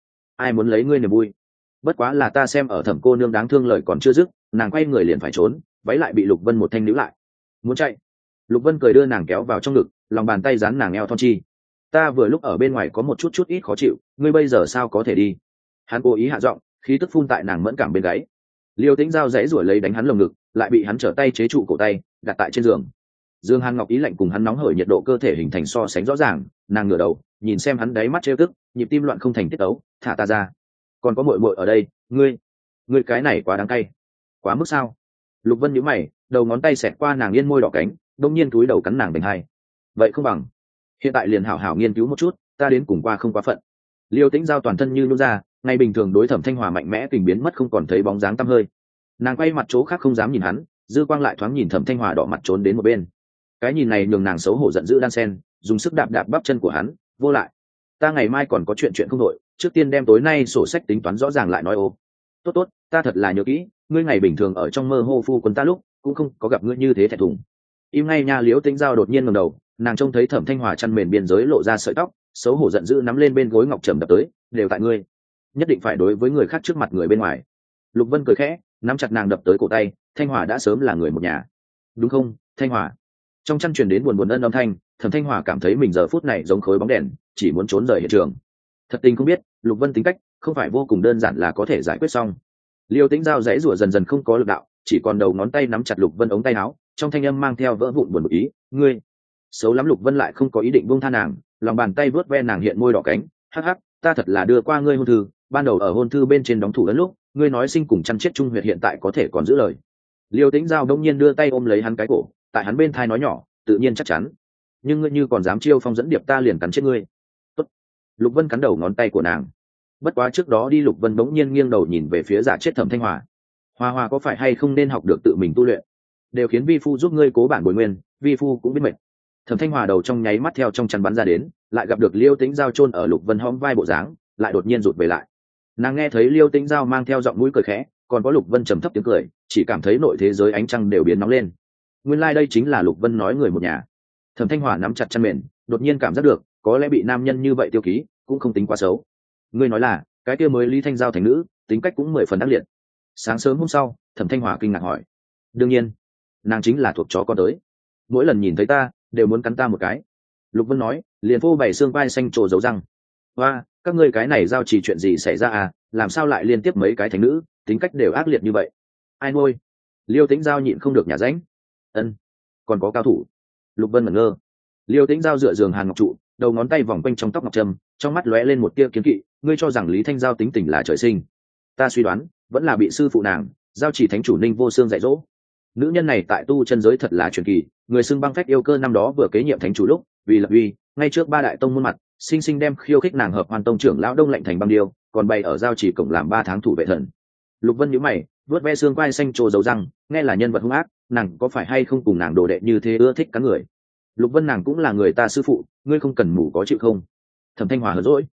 Ai muốn lấy ngươi niềm vui? Bất quá là ta xem ở Thẩm cô nương đáng thương lời còn chưa dứt, nàng quay người liền phải trốn, váy lại bị Lục Vân một thanh níu lại. Muốn chạy? Lục Vân cười đưa nàng kéo vào trong ngực, lòng bàn tay dán nàng eo thon chi. Ta vừa lúc ở bên ngoài có một chút ít khó chịu, ngươi bây giờ sao có thể đi? Hắn cố ý hạ giọng, khí tức phun tại nàng mẫn cảm bên gáy. Liêu Tĩnh Giao giãy giụa lấy đánh hắn lồng ngực, lại bị hắn trở tay chế trụ cổ tay, đặt tại trên giường. Dương Hàn Ngọc ý lạnh cùng hắn nóng hởi nhiệt độ cơ thể hình thành so sánh rõ ràng, nàng ngửa đầu, nhìn xem hắn đáy mắt trêu tức, nhịp tim loạn không thành tiết tấu, thả ta ra. Còn có muội muội ở đây, ngươi cái này quá đáng cay. Quá mức sao? Lục Vân nhíu mày, đầu ngón tay xẹt qua nàng yên môi đỏ cánh, đột nhiên cúi đầu cắn nàng bành hai. Vậy không bằng, hiện tại liền hảo hảo nghiên cứu một chút, ta đến cùng qua không quá phận. Liêu Tĩnh Giao toàn thân như nhũn ra, ngày bình thường đối Thẩm Thanh Hòa mạnh mẽ tình biến mất không còn thấy bóng dáng tăm hơi. Nàng quay mặt chỗ khác không dám nhìn hắn, dư quang lại thoáng nhìn Thẩm Thanh Hòa đỏ mặt trốn đến một bên. Cái nhìn này nhường nàng xấu hổ giận dữ đan sen, dùng sức đạp đạp bắp chân của hắn, vô lại. Ta ngày mai còn có chuyện không đội, trước tiên đem tối nay sổ sách tính toán rõ ràng lại nói ô. Tốt, ta thật là nhớ kỹ, ngươi ngày bình thường ở trong mơ hô phu quân ta lúc, cũng không có gặp ngươi như thế thẹn thùng. Im ngay nha. Liễu Tĩnh Giao đột nhiên ngẩng đầu, nàng trông thấy Thẩm Thanh Hòa chăn mền biên giới lộ ra sợi tóc, xấu hổ giận dữ nắm lên bên gối ngọc trầm đập tới, đều tại ngươi, nhất định phải đối với người khác trước mặt người bên ngoài. Lục Vân cười khẽ, nắm chặt nàng đập tới cổ tay. Thanh Hòa đã sớm là người một nhà, đúng không, Thanh Hòa? Trong chăn truyền đến buồn buồn ân âm thanh, Thẩm Thanh Hòa cảm thấy mình giờ phút này giống khối bóng đèn, chỉ muốn trốn rời hiện trường. Thật tình không biết, Lục Vân tính cách không phải vô cùng đơn giản là có thể giải quyết xong. Liêu Tĩnh Giao giãy rủa dần dần không có lực đạo, chỉ còn đầu ngón tay nắm chặt Lục Vân ống tay áo, trong thanh âm mang theo vỡ vụn buồn bực ý. Ngươi xấu lắm. Lục Vân lại không có ý định buông tha nàng, lòng bàn tay vớt ve nàng hiện môi đỏ cánh. Hắc hắc, ta thật là đưa qua ngươi hôn thư, ban đầu ở hôn thư bên trên đóng thủ ấn lúc, ngươi nói sinh cùng chăn chết chung huyệt hiện tại có thể còn giữ lời. Liêu Tĩnh Giao đông nhiên đưa tay ôm lấy hắn cái cổ, tại hắn bên thai nói nhỏ, tự nhiên chắc chắn. Nhưng ngươi như còn dám chiêu phong dẫn điệp ta liền cắn chết ngươi. Tốt. Lục Vân cắn đầu ngón tay của nàng. Bất quá trước đó đi, Lục Vân bỗng nhiên nghiêng đầu nhìn về phía giả chết Thẩm Thanh Hòa. Hòa có phải hay không nên học được tự mình tu luyện? Đều khiến vi phu giúp ngươi cố bản bồi nguyên, vi phu cũng biết mệt. Thẩm Thanh Hòa đầu trong nháy mắt theo trong chăn bắn ra đến, lại gặp được Liêu Tĩnh Giao chôn ở Lục Vân hõm vai bộ dáng, lại đột nhiên rụt về lại. Nàng nghe thấy Liêu Tĩnh Giao mang theo giọng mũi cười khẽ, còn có Lục Vân trầm thấp tiếng cười, chỉ cảm thấy nội thế giới ánh trăng đều biến nóng lên. Nguyên lai đây chính là Lục Vân nói người một nhà. Thẩm Thanh Hòa nắm chặt chăn mền, đột nhiên cảm giác được, có lẽ bị nam nhân như vậy tiêu ký, cũng không tính quá xấu. Ngươi nói là, cái kia mới Lý Thanh Giao thành nữ, tính cách cũng 10 phần đắc liệt. Sáng sớm hôm sau, Thẩm Thanh Hòa kinh ngạc hỏi. Đương nhiên, nàng chính là thuộc chó con tới. Mỗi lần nhìn thấy ta, đều muốn cắn ta một cái. Lục Vân nói, liền phô bày xương vai xanh trồ dấu răng. Hoa, các ngươi cái này giao chỉ chuyện gì xảy ra à, làm sao lại liên tiếp mấy cái thành nữ, tính cách đều ác liệt như vậy. Ai nuôi? Liêu Tĩnh Giao nhịn không được nhả ránh. Ân, còn có cao thủ. Lục Vân ngẩn ngơ. Liêu Tĩnh Giao dựa giường Hàn Ngọc trụ, đầu ngón tay vòng quanh trong tóc ngọc trâm, trong mắt lóe lên một tia kiến kỵ. Ngươi cho rằng Lý Thanh Giao tính tình là trời sinh? Ta suy đoán, vẫn là bị sư phụ nàng, Giao chỉ thánh chủ Ninh Vô Xương dạy dỗ. Nữ nhân này tại tu chân giới thật là truyền kỳ, người xưng băng phách yêu cơ năm đó vừa kế nhiệm thánh chủ lúc, vì lập uy, ngay trước 3 đại tông môn mặt, sinh sinh đem khiêu khích nàng hợp hoàn tông trưởng lão Đông lạnh thành băng điêu, còn bày ở Giao chỉ cổng làm 3 tháng thủ vệ thần. Lục Vân nhíu mày, vuốt ve xương quai xanh trồ dấu răng, nghe là nhân vật hung ác, nàng có phải hay không cùng nàng đồ đệ như thế ưa thích cắn người? Lục Vân nàng cũng là người ta sư phụ, ngươi không cần mù có chịu không? Thẩm Thanh Hòa hờn dỗi.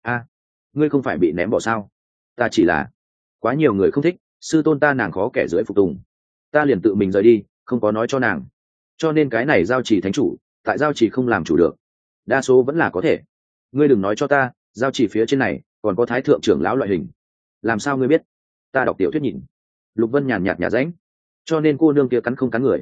Ngươi không phải bị ném bỏ sao? Ta chỉ là quá nhiều người không thích, sư tôn ta nàng khó kẻ dưới phục tùng, ta liền tự mình rời đi, không có nói cho nàng. Cho nên cái này Giao chỉ thánh chủ, tại Giao chỉ không làm chủ được, đa số vẫn là có thể. Ngươi đừng nói cho ta, Giao chỉ phía trên này còn có thái thượng trưởng lão loại hình. Làm sao ngươi biết? Ta đọc tiểu thuyết nhìn. Lục Vân nhàn nhạt nhả ránh. Cho nên cô nương kia cắn không cắn người?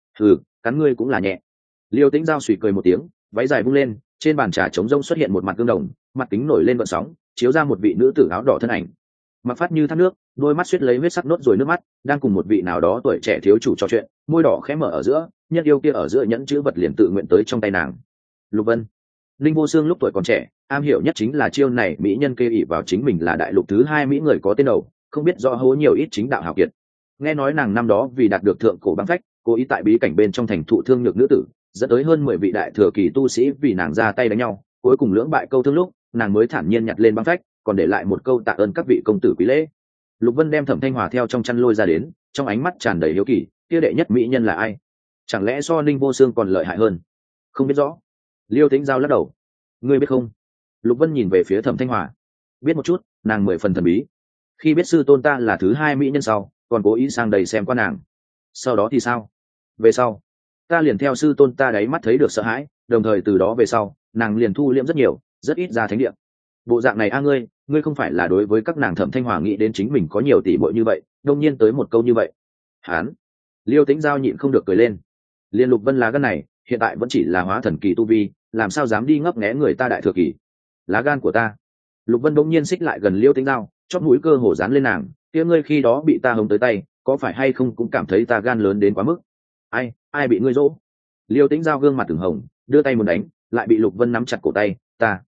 Cắn ngươi cũng là nhẹ. Liêu Tĩnh Giao suy cười một tiếng, váy dài vung lên, trên bàn trà trống rông xuất hiện một mặt gương đồng, mặt kính nổi lên gợn sóng, chiếu ra một vị nữ tử áo đỏ thân ảnh, mặc phát như thác nước, đôi mắt suýt lấy huyết sắc nốt rồi nước mắt, đang cùng một vị nào đó tuổi trẻ thiếu chủ trò chuyện, môi đỏ khẽ mở ở giữa, nhân yêu kia ở giữa nhẫn chữ vật liền tự nguyện tới trong tay nàng. Lục Vân. Linh Vô Xương lúc tuổi còn trẻ, am hiểu nhất chính là chiêu này, mỹ nhân kê ỷ vào chính mình là đại lục thứ 2 mỹ người có tên đầu, không biết rõ hố nhiều ít chính đạo hào kiệt. Nghe nói nàng năm đó vì đạt được thượng cổ băng phách, cố ý tại bí cảnh bên trong thành thụ thương nhược nữ tử, dẫn tới hơn 10 vị đại thừa kỳ tu sĩ vì nàng ra tay đánh nhau, cuối cùng lưỡng bại câu thương lúc, nàng mới thản nhiên nhặt lên băng phách, còn để lại một câu tạ ơn các vị công tử quý lễ. Lục Vân đem Thẩm Thanh Hòa theo trong chăn lôi ra đến, trong ánh mắt tràn đầy hiếu kỳ, kia đệ nhất mỹ nhân là ai? Chẳng lẽ so Ninh Vô Xương còn lợi hại hơn? Không biết rõ. Liêu Tĩnh Giao lắc đầu. Ngươi biết không? Lục Vân nhìn về phía Thẩm Thanh Hòa. Biết một chút, nàng 10 phần thần bí. Khi biết sư tôn ta là thứ 2 mỹ nhân sau, còn cố ý sang đây xem qua nàng. Sau đó thì sao? Về sau, ta liền theo sư tôn ta đáy mắt thấy được sợ hãi, đồng thời từ đó về sau nàng liền thu liễm rất nhiều, rất ít ra thánh địa. Bộ dạng này ngươi không phải là đối với các nàng Thẩm Thanh Hòa nghĩ đến chính mình có nhiều tỷ muội như vậy, đông nhiên tới một câu như vậy. Hán, Liêu Tĩnh Giao nhịn không được cười lên. Liên Lục Vân lá gan này hiện tại vẫn chỉ là hóa thần kỳ tu vi, làm sao dám đi ngấp nghé người ta đại thừa kỳ. Lá gan của ta. Lục Vân bỗng nhiên xích lại gần Liêu Tĩnh Giao, chót mũi cơ hồ dán lên nàng, kia ngươi khi đó bị ta hống tới tay, có phải hay không cũng cảm thấy ta gan lớn đến quá mức. Ai bị ngươi dỗ? Liêu Tĩnh Giao gương mặt từng hồng, đưa tay muốn đánh, lại bị Lục Vân nắm chặt cổ tay.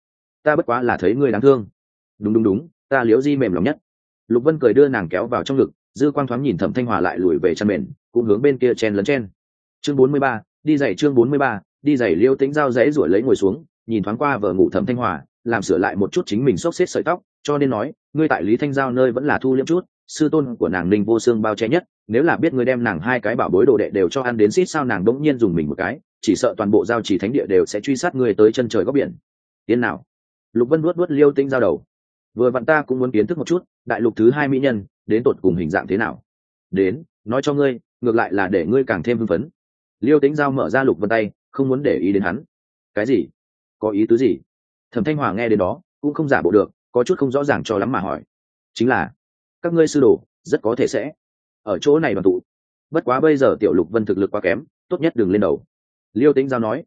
Ta bất quá là thấy ngươi đáng thương. Đúng, ta liếu di mềm lòng nhất. Lục Vân cười đưa nàng kéo vào trong ngực, dư quang thoáng nhìn Thẩm Thanh Hòa lại lùi về chăn mền, cũng hướng bên kia chen lấn chen. Chương 43, đi giày. Chương 43, đi giày. Liêu Tĩnh Giao dãy ruổi lấy ngồi xuống, nhìn thoáng qua vợ ngủ Thẩm Thanh Hòa, làm sửa lại một chút chính mình xốc xếp sợi tóc, cho nên nói, ngươi tại Lý Thanh Giao nơi vẫn là thu liễm chút, sư tôn của nàng Ninh Vô Xương bao che nhất, nếu là biết ngươi đem nàng hai cái bảo bối đồ đệ đều cho ăn đến xít sao nàng đống nhiên dùng mình một cái, chỉ sợ toàn bộ giao chỉ thánh địa đều sẽ truy sát ngươi tới chân trời góc biển. Tiến nào? Lục Vân vuốt Liêu Tĩnh Giao đầu. Vừa vặn ta cũng muốn kiến thức một chút, đại lục thứ 2 mỹ nhân, đến tột cùng hình dạng thế nào. Đến, nói cho ngươi, ngược lại là để ngươi càng thêm hưng phấn. Liêu Tĩnh Giao mở ra Lục Vân tay, không muốn để ý đến hắn. Cái gì? Có ý tứ gì? Thẩm Thanh Hòa nghe đến đó, cũng không giả bộ được, có chút không rõ ràng cho lắm mà hỏi. Chính là, các ngươi sư đồ, rất có thể sẽ ở chỗ này đoàn tụ. Bất quá bây giờ tiểu Lục Vân thực lực quá kém, tốt nhất đừng lên đầu. Liêu Tĩnh Giao nói.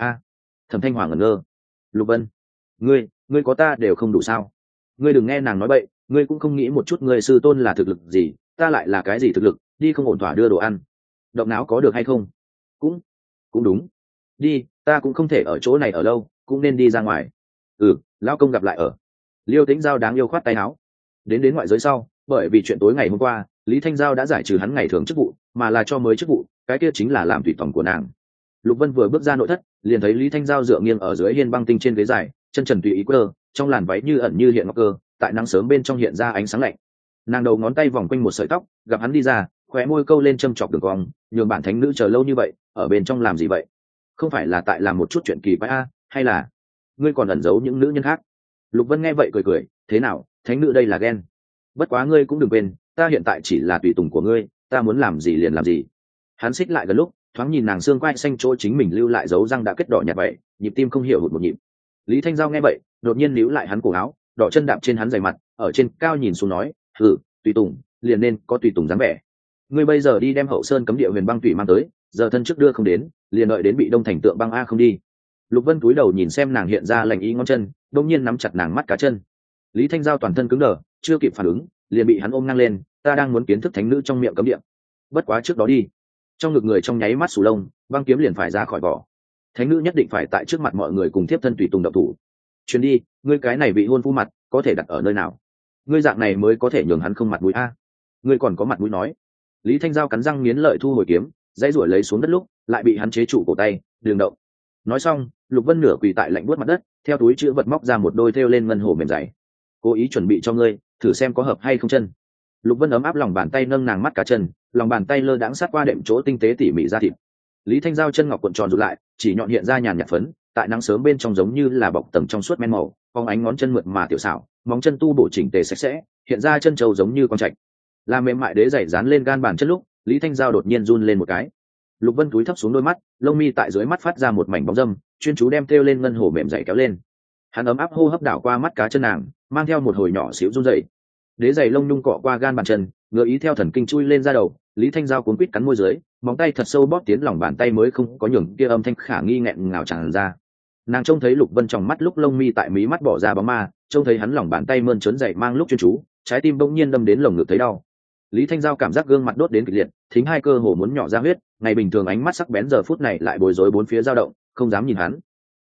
Thẩm Thanh Hòa ngẩn ngơ. Lục Vân, ngươi có ta đều không đủ sao? Ngươi đừng nghe nàng nói bậy, ngươi cũng không nghĩ một chút ngươi sư tôn là thực lực gì, ta lại là cái gì thực lực, đi không ổn thỏa đưa đồ ăn. Động não có được hay không? Cũng đúng. Đi, ta cũng không thể ở chỗ này ở lâu, cũng nên đi ra ngoài. Lão công gặp lại ở. Liêu Tĩnh Giao đáng yêu khoát tay áo. Đến ngoại giới sau, bởi vì chuyện tối ngày hôm qua, Lý Thanh Giao đã giải trừ hắn ngày thường chức vụ, mà là cho mới chức vụ, cái kia chính là làm tùy tòng của nàng. Lục Vân vừa bước ra nội thất, liền thấy Lý Thanh Giao dựa nghiêng ở dưới hiên băng tinh trên ghế dài, chân trần tùy ý quơ, trong làn váy như ẩn như hiện ngọc cơ, tại nắng sớm bên trong hiện ra ánh sáng lạnh. Nàng đầu ngón tay vòng quanh một sợi tóc, gặp hắn đi ra, khóe môi câu lên châm chọc đường cong, nhường bản thánh nữ chờ lâu như vậy, ở bên trong làm gì vậy? Không phải là tại làm một chút chuyện kỳ quái hay là ngươi còn ẩn giấu những nữ nhân khác? Lục Vân nghe vậy cười, thế nào, thánh nữ đây là ghen. Bất quá ngươi cũng đừng quên, ta hiện tại chỉ là tùy tùng của ngươi, ta muốn làm gì liền làm gì. Hắn xích lại gần lúc, thoáng nhìn nàng xương quai xanh chỗ chính mình lưu lại dấu răng đã kết đỏ nhạt vậy, nhịp tim không hiểu hụt một nhịp. Lý Thanh Giao nghe vậy, đột nhiên níu lại hắn cổ áo, đỏ chân đạp trên hắn giày mặt, ở trên cao nhìn xuống nói, tùy tùng liền nên có tùy tùng dáng vẻ. Ngươi bây giờ đi đem Hậu Sơn cấm địa huyền băng tủy mang tới, giờ thân trước đưa không đến, liền đợi đến bị Đông Thành tượng băng a không đi. Lục Vân cúi đầu nhìn xem nàng hiện ra lành ý ngón chân, đột nhiên nắm chặt nàng mắt cá chân. Lý Thanh Giao toàn thân cứng đờ, chưa kịp phản ứng, liền bị hắn ôm ngang lên, ta đang muốn kiến thức thánh nữ trong miệng cấm địa. Bất quá trước đó đi. Trong ngực người trong nháy mắt sù lông, băng kiếm liền phải ra khỏi vỏ. Thánh nữ nhất định phải tại trước mặt mọi người cùng thiếp thân tùy tùng động thủ. Chuyến đi, ngươi cái này bị hôn phu mặt, có thể đặt ở nơi nào? Ngươi dạng này mới có thể nhường hắn không mặt mũi a. Ngươi còn có mặt mũi nói. Lý Thanh Giao cắn răng nghiến lợi thu hồi kiếm, dãy ruổi lấy xuống đất lúc, lại bị hắn chế trụ cổ tay, đừng động. Nói xong, Lục Vân nửa quỳ tại lạnh buốt mặt đất, theo túi chữ vật móc ra một đôi thêu lên ngân hồ mềm dày. Cố ý chuẩn bị cho ngươi, thử xem có hợp hay không chân. Lục Vân ấm áp lòng bàn tay nâng nàng mắt cá chân, lòng bàn tay lơ đãng sát qua đệm chỗ tinh tế tỉ mỉ ra thịt. Lý Thanh Giao chân ngọc cuộn tròn rụt lại, chỉ nhọn hiện ra nhàn nhạt phấn, tại nắng sớm bên trong giống như là bọc tầng trong suốt men màu, phóng ánh ngón chân mượt mà tiểu xảo, móng chân tu bổ chỉnh tề sạch sẽ, hiện ra chân trâu giống như con trạch. Làm mềm mại đế giày dán lên gan bàn chân lúc, Lý Thanh Giao đột nhiên run lên một cái. Lục Vân cúi thấp xuống đôi mắt, lông mi tại dưới mắt phát ra một mảnh bóng dâm, chuyên chú đem thêu lên ngân hồ mềm dày kéo lên. Hắn ấm áp hô hấp đảo qua mắt cá chân nàng, mang theo một hồi nhỏ xíu run rẩy. Đế giày lông nhung cọ qua gan bàn chân, ngựa ý theo thần kinh chui lên ra đầu. Lý Thanh Giao cuốn quýt cắn môi dưới, móng tay thật sâu bóp tiến lòng bàn tay mới không có nhường kia âm thanh khả nghi nghẹn ngào tràn ra. Nàng trông thấy Lục Vân trong mắt lúc lông mi tại mí mắt bỏ ra bóng ma, trông thấy hắn lòng bàn tay mơn trớn dậy mang lúc chuyên chú, trái tim bỗng nhiên đâm đến lồng ngực thấy đau. Lý Thanh Giao cảm giác gương mặt đốt đến kịch liệt, thính hai cơ hồ muốn nhỏ ra huyết, ngày bình thường ánh mắt sắc bén giờ phút này lại bối rối bốn phía dao động, không dám nhìn hắn.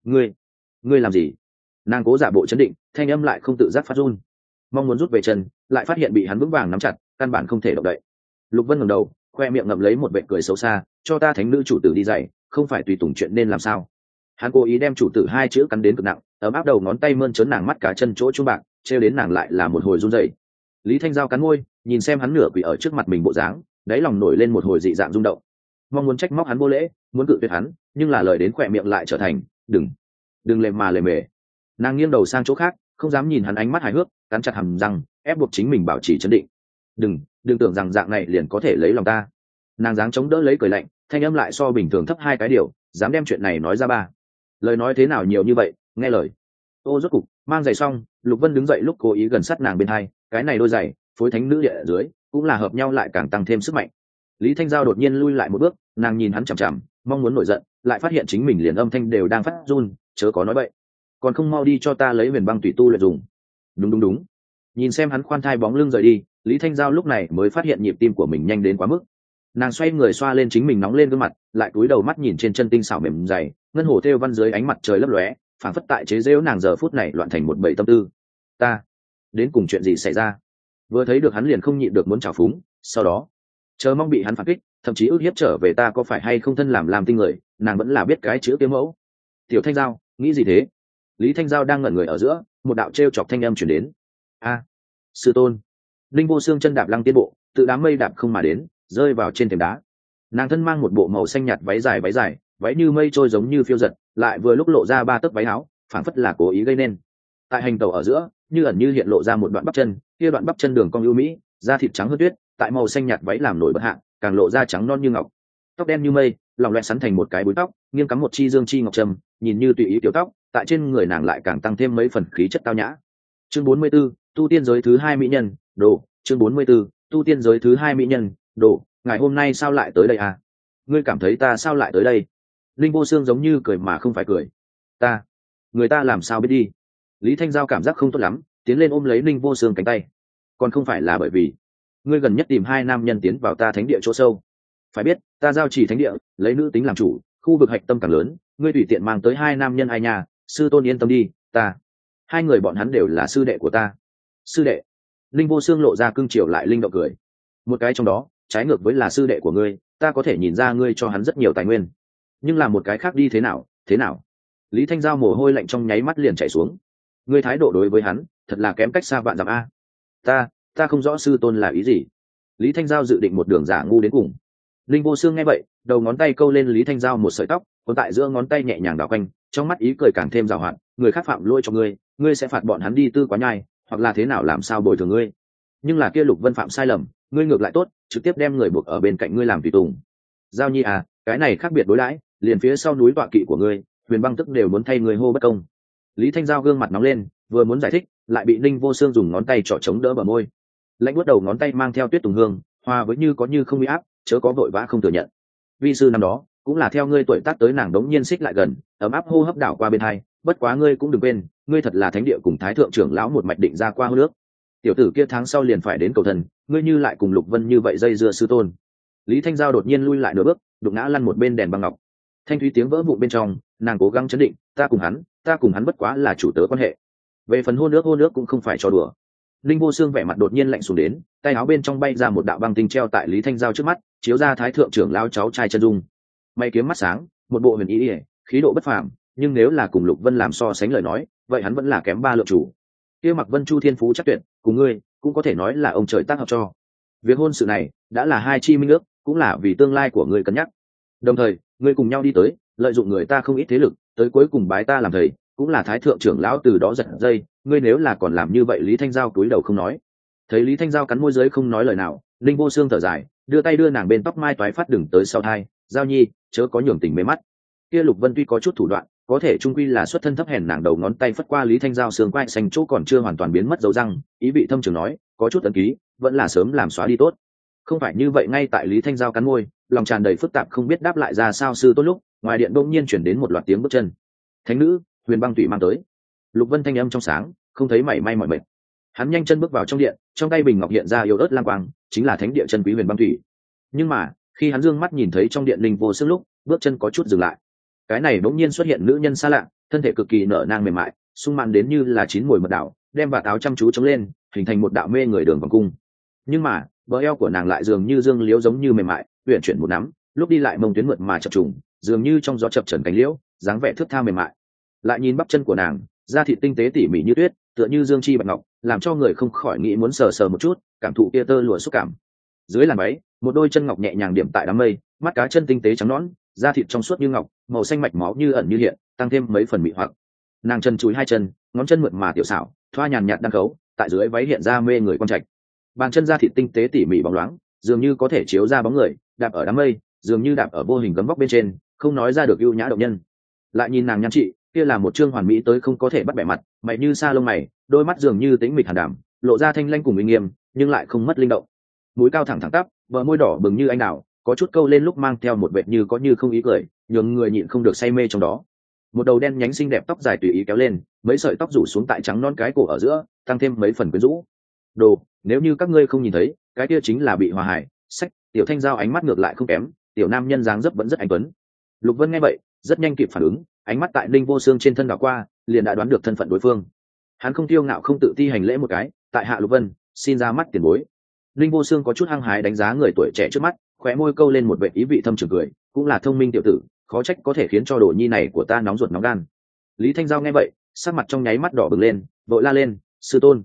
Ngươi làm gì? Nàng cố giả bộ chấn định, thanh âm lại không tự giác phát run. Mong muốn rút về chân, lại phát hiện bị hắn vững vàng nắm chặt, căn bản không thể động đậy. Lục Vân ngẩng đầu, khoe miệng ngậm lấy một vệt cười xấu xa, cho ta thánh nữ chủ tử đi dạy, không phải tùy tùng chuyện nên làm sao? Hắn cố ý đem chủ tử hai chữ cắn đến cực nặng, ấm áp đầu ngón tay mơn trớn nàng mắt cá chân chỗ trung bạc, treo đến nàng lại là một hồi run rẩy. Lý Thanh Giao cắn môi, nhìn xem hắn nửa quỳ ở trước mặt mình bộ dáng, đáy lòng nổi lên một hồi dị dạng rung động. Mong muốn trách móc hắn vô lễ, muốn cự tuyệt hắn, nhưng là lời đến khỏe miệng lại trở thành, đừng lề mề. Nàng nghiêng đầu sang chỗ khác, không dám nhìn hắn ánh mắt hài hước, cắn chặt hàm răng, ép buộc chính mình bảo trì trấn định. Đừng tưởng rằng dạng này liền có thể lấy lòng ta. Nàng dáng chống đỡ lấy cười lạnh, thanh âm lại so bình thường thấp 2 cái điều, dám đem chuyện này nói ra ba. Lời nói thế nào nhiều như vậy, nghe lời. Ô rốt cục mang giày xong, Lục Vân đứng dậy lúc cố ý gần sát nàng bên hai, cái này đôi giày phối thánh nữ địa ở dưới cũng là hợp nhau lại càng tăng thêm sức mạnh. Lý Thanh Giao đột nhiên lui lại một bước, nàng nhìn hắn chằm chằm, mong muốn nổi giận, lại phát hiện chính mình liền âm thanh đều đang phát run, chớ có nói bậy, còn không mau đi cho ta lấy huyền băng tùy tu luyện dùng. Đúng. Nhìn xem hắn khoan thai bóng lưng rời đi, Lý Thanh Giao lúc này mới phát hiện nhịp tim của mình nhanh đến quá mức. Nàng xoay người xoa lên chính mình nóng lên gương mặt, lại cúi đầu mắt nhìn trên chân tinh xảo mềm dày, ngân hồ thêu văn dưới ánh mặt trời lấp lóe, phảng phất tại chế giễu nàng giờ phút này loạn thành một bầy tâm tư. Ta đến cùng chuyện gì xảy ra? Vừa thấy được hắn liền không nhịn được muốn trào phúng, sau đó chờ mong bị hắn phản kích, thậm chí ước hiếp trở về ta có phải hay không thân làm tinh người, nàng vẫn là biết cái chữ kiếm mẫu. Tiểu Thanh Giao, nghĩ gì thế? Lý Thanh Giao đang ngẩn người ở giữa, một đạo trêu chọc thanh âm chuyển đến. A, sư tôn. Linh Vô Xương chân đạp lăng tiên bộ, tự đám mây đạp không mà đến, rơi vào trên thềm đá. Nàng thân mang một bộ màu xanh nhạt váy dài, váy như mây trôi giống như phiêu giật, lại vừa lúc lộ ra 3 tấc váy áo, phảng phất là cố ý gây nên. Tại hành tàu ở giữa, như ẩn như hiện lộ ra một đoạn bắp chân, kia đoạn bắp chân đường cong ưu mỹ, da thịt trắng hơn tuyết, tại màu xanh nhạt váy làm nổi bật hạ, càng lộ ra trắng non như ngọc. Tóc đen như mây, lỏng loẹt sắn thành một cái búi tóc, nghiêng cắm một chi dương chi ngọc trâm, nhìn như tùy ý tiểu tóc, tại trên người nàng lại càng tăng thêm mấy phần khí chất tao nhã. Chương 44, tu tiên giới thứ 2 mỹ nhân, đồ. Chương 44, tu tiên giới thứ 2 mỹ nhân, đồ. Ngày hôm nay sao lại tới đây à? Ngươi cảm thấy ta sao lại tới đây? Linh Vô Xương giống như cười mà không phải cười. Người ta làm sao biết đi? Lý Thanh Giao cảm giác không tốt lắm, tiến lên ôm lấy Linh Vô Xương cánh tay. Còn không phải là bởi vì ngươi gần nhất tìm 2 nam nhân tiến vào ta thánh địa chỗ sâu. Phải biết, ta giao chỉ thánh địa, lấy nữ tính làm chủ, khu vực hạch tâm càng lớn, ngươi tùy tiện mang tới 2 nam nhân ai nhà, sư tôn yên tâm đi, 2 người bọn hắn đều là sư đệ của ta. Sư đệ? Linh Vô Xương lộ ra cưng chiều lại linh động cười. Một cái trong đó, trái ngược với là sư đệ của ngươi, ta có thể nhìn ra ngươi cho hắn rất nhiều tài nguyên. Nhưng là một cái khác đi thế nào? Lý Thanh Giao mồ hôi lạnh trong nháy mắt liền chảy xuống. Ngươi thái độ đối với hắn, thật là kém cách xa vạn dặm a. Ta không rõ sư tôn là ý gì. Lý Thanh Giao dự định một đường giả ngu đến cùng. Linh Vô Xương nghe vậy, đầu ngón tay câu lên Lý Thanh Giao một sợi tóc, còn tại giữa ngón tay nhẹ nhàng đảo quanh, trong mắt ý cười càng thêm giàu hạn. Người khác phạm lỗi cho ngươi sẽ phạt bọn hắn đi tư quá nhai, hoặc là thế nào làm sao bồi thường ngươi. Nhưng là kia Lục Vân phạm sai lầm, ngươi ngược lại tốt, trực tiếp đem người buộc ở bên cạnh ngươi làm tùy tùng. Giao Nhi à, cái này khác biệt đối đãi, liền phía sau núi tọa kỵ của ngươi, Huyền Băng tức đều muốn thay ngươi hô bất công. Lý Thanh Giao gương mặt nóng lên, vừa muốn giải thích, lại bị Ninh Vô Xương dùng ngón tay trỏ chống đỡ bờ môi. Lạnh buốt đầu ngón tay mang theo tuyết tùng hương, hòa với như có như không uy áp, chớ có vội vã không thừa nhận. Vi sư năm đó, cũng là theo ngươi tuổi tác tới nàng đống nhiên xích lại gần, ấm áp hô hấp đảo qua bên hai, bất quá ngươi cũng đừng quên, ngươi thật là thánh địa cùng thái thượng trưởng lão một mạch định ra qua hô nước. Tiểu tử kia tháng sau liền phải đến cầu thần, ngươi như lại cùng Lục Vân như vậy dây dưa sư tôn. Lý Thanh Giao đột nhiên lui lại nửa bước, đụng ngã lăn một bên đèn băng ngọc. Thanh thúy tiếng vỡ vụn bên trong, nàng cố gắng chấn định, ta cùng hắn bất quá là chủ tớ quan hệ. Về phần hôn nước cũng không phải trò đùa. Linh Vô Xương vẻ mặt đột nhiên lạnh xuống đến, tay áo bên trong bay ra một đạo băng tinh treo tại Lý Thanh Giao trước mắt, chiếu ra thái thượng trưởng lão cháu trai chân dung. Mày kiếm mắt sáng, một bộ huyền ý, khí độ bất phàm, nhưng nếu là cùng Lục Vân làm so sánh lời nói, vậy hắn vẫn là kém 3 lượng chủ. Kia Mặc Vân Chu thiên phú chắc tuyệt, cùng ngươi cũng có thể nói là ông trời tác hợp cho. Việc hôn sự này đã là 2 chi minh ước, cũng là vì tương lai của ngươi cân nhắc. Đồng thời, ngươi cùng nhau đi tới, lợi dụng người ta không ít thế lực, tới cuối cùng bái ta làm thầy, cũng là thái thượng trưởng lão từ đó giật dây, ngươi nếu là còn làm như vậy. Lý Thanh Giao cúi đầu không nói. Thấy Lý Thanh Giao cắn môi dưới không nói lời nào, Linh Vô Xương thở dài, đưa tay đưa nàng bên tóc mai toái phát đừng tới sau thai, Giao Nhi, chớ có nhường tình mê mắt. Kia Lục Vân tuy có chút thủ đoạn, có thể trung quy là xuất thân thấp hèn, nàng đầu ngón tay phất qua Lý Thanh Giao xương quai xanh chỗ còn chưa hoàn toàn biến mất dấu răng, ý vị thâm trường nói, có chút ấn ký, vẫn là sớm làm xóa đi tốt. Không phải như vậy. Ngay tại Lý Thanh Giao cắn môi, lòng tràn đầy phức tạp không biết đáp lại ra sao sư tốt lúc, ngoài điện bỗng nhiên chuyển đến một loạt tiếng bước chân. Thánh nữ Huyền Băng Tụy mang tới. Lục Vân thanh âm trong sáng, không thấy mảy may mỏi mệt. Hắn nhanh chân bước vào trong điện, trong tay bình ngọc hiện ra yếu ớt lam quang, chính là thánh địa chân quý Huyền Băng Tụy. Nhưng mà khi hắn dương mắt nhìn thấy trong điện Linh Vô Xương lúc, bước chân có chút dừng lại. Cái này bỗng nhiên xuất hiện nữ nhân xa lạ, thân thể cực kỳ nở nang mềm mại, sung mãn đến như là chín mùi mật đảo, đem vạt áo chăm chú chống lên, hình thành một đạo mê người đường vòng cung. Nhưng mà bờ eo của nàng lại dường như dương liễu giống như mềm mại, uyển chuyển một nắm, lúc đi lại mông tuyến mượt mà chập trùng, dường như trong gió chập chờn cánh liễu, dáng vẻ thướt tha mềm mại. Lại nhìn bắp chân của nàng, da thịt tinh tế tỉ mỉ như tuyết, tựa như dương chi bạch ngọc, làm cho người không khỏi nghĩ muốn sờ sờ một chút, cảm thụ kia tơ lụa xúc cảm. Dưới làn váy, một đôi chân ngọc nhẹ nhàng điểm tại đám mây, mắt cá chân tinh tế trắng nõn, da thịt trong suốt như ngọc, màu xanh mạch máu như ẩn như hiện, tăng thêm mấy phần mị hoặc. Nàng chân chúi 2 chân, ngón chân mượt mà tiểu xảo, thoa nhàn nhạt đang khấu, tại dưới váy hiện ra mê người quan trạch. Bàn chân da thịt tinh tế tỉ mỉ bóng loáng, dường như có thể chiếu ra bóng người, đạp ở đám mây, dường như đạp ở vô hình gấm vóc bên trên, không nói ra được ưu nhã động nhân. Lại nhìn nàng nhan trị, kia là một trương hoàn mỹ tới không có thể bắt bẻ mặt, mày như sa lông mày, đôi mắt dường như tĩnh mịch hàn đảm, lộ ra thanh lanh cùng uy nghiêm, nhưng lại không mất linh động. Mũi cao thẳng thẳng tắp, bờ môi đỏ bừng như anh đào, có chút câu lên lúc mang theo một vệt như có như không ý cười, nhường người nhịn không được say mê trong đó. Một đầu đen nhánh xinh đẹp tóc dài tùy ý kéo lên, mấy sợi tóc rủ xuống tại trắng non cái cổ ở giữa, tăng thêm mấy phần quyến rũ. Đồ, nếu như các ngươi không nhìn thấy, cái kia chính là bị hòa hải. Sách, tiểu thanh giao ánh mắt ngược lại không kém, tiểu nam nhân dáng dấp vẫn rất anh tuấn. Lục Vân nghe vậy, rất nhanh kịp phản ứng, ánh mắt tại Linh Vô Xương trên thân đảo qua, liền đã đoán được thân phận đối phương. Hắn không tiêu ngạo không tự ti hành lễ một cái, tại hạ Lục Vân, xin ra mắt tiền bối. Linh Vô Xương có chút hăng hái đánh giá người tuổi trẻ trước mắt, khóe môi câu lên một vẻ ý vị thâm trường cười, cũng là thông minh tiểu tử, khó trách có thể khiến cho đồ nhi này của ta nóng ruột nóng gan. Lý Thanh Giao nghe vậy, sắc mặt trong nháy mắt đỏ bừng lên, vội la lên, sư tôn,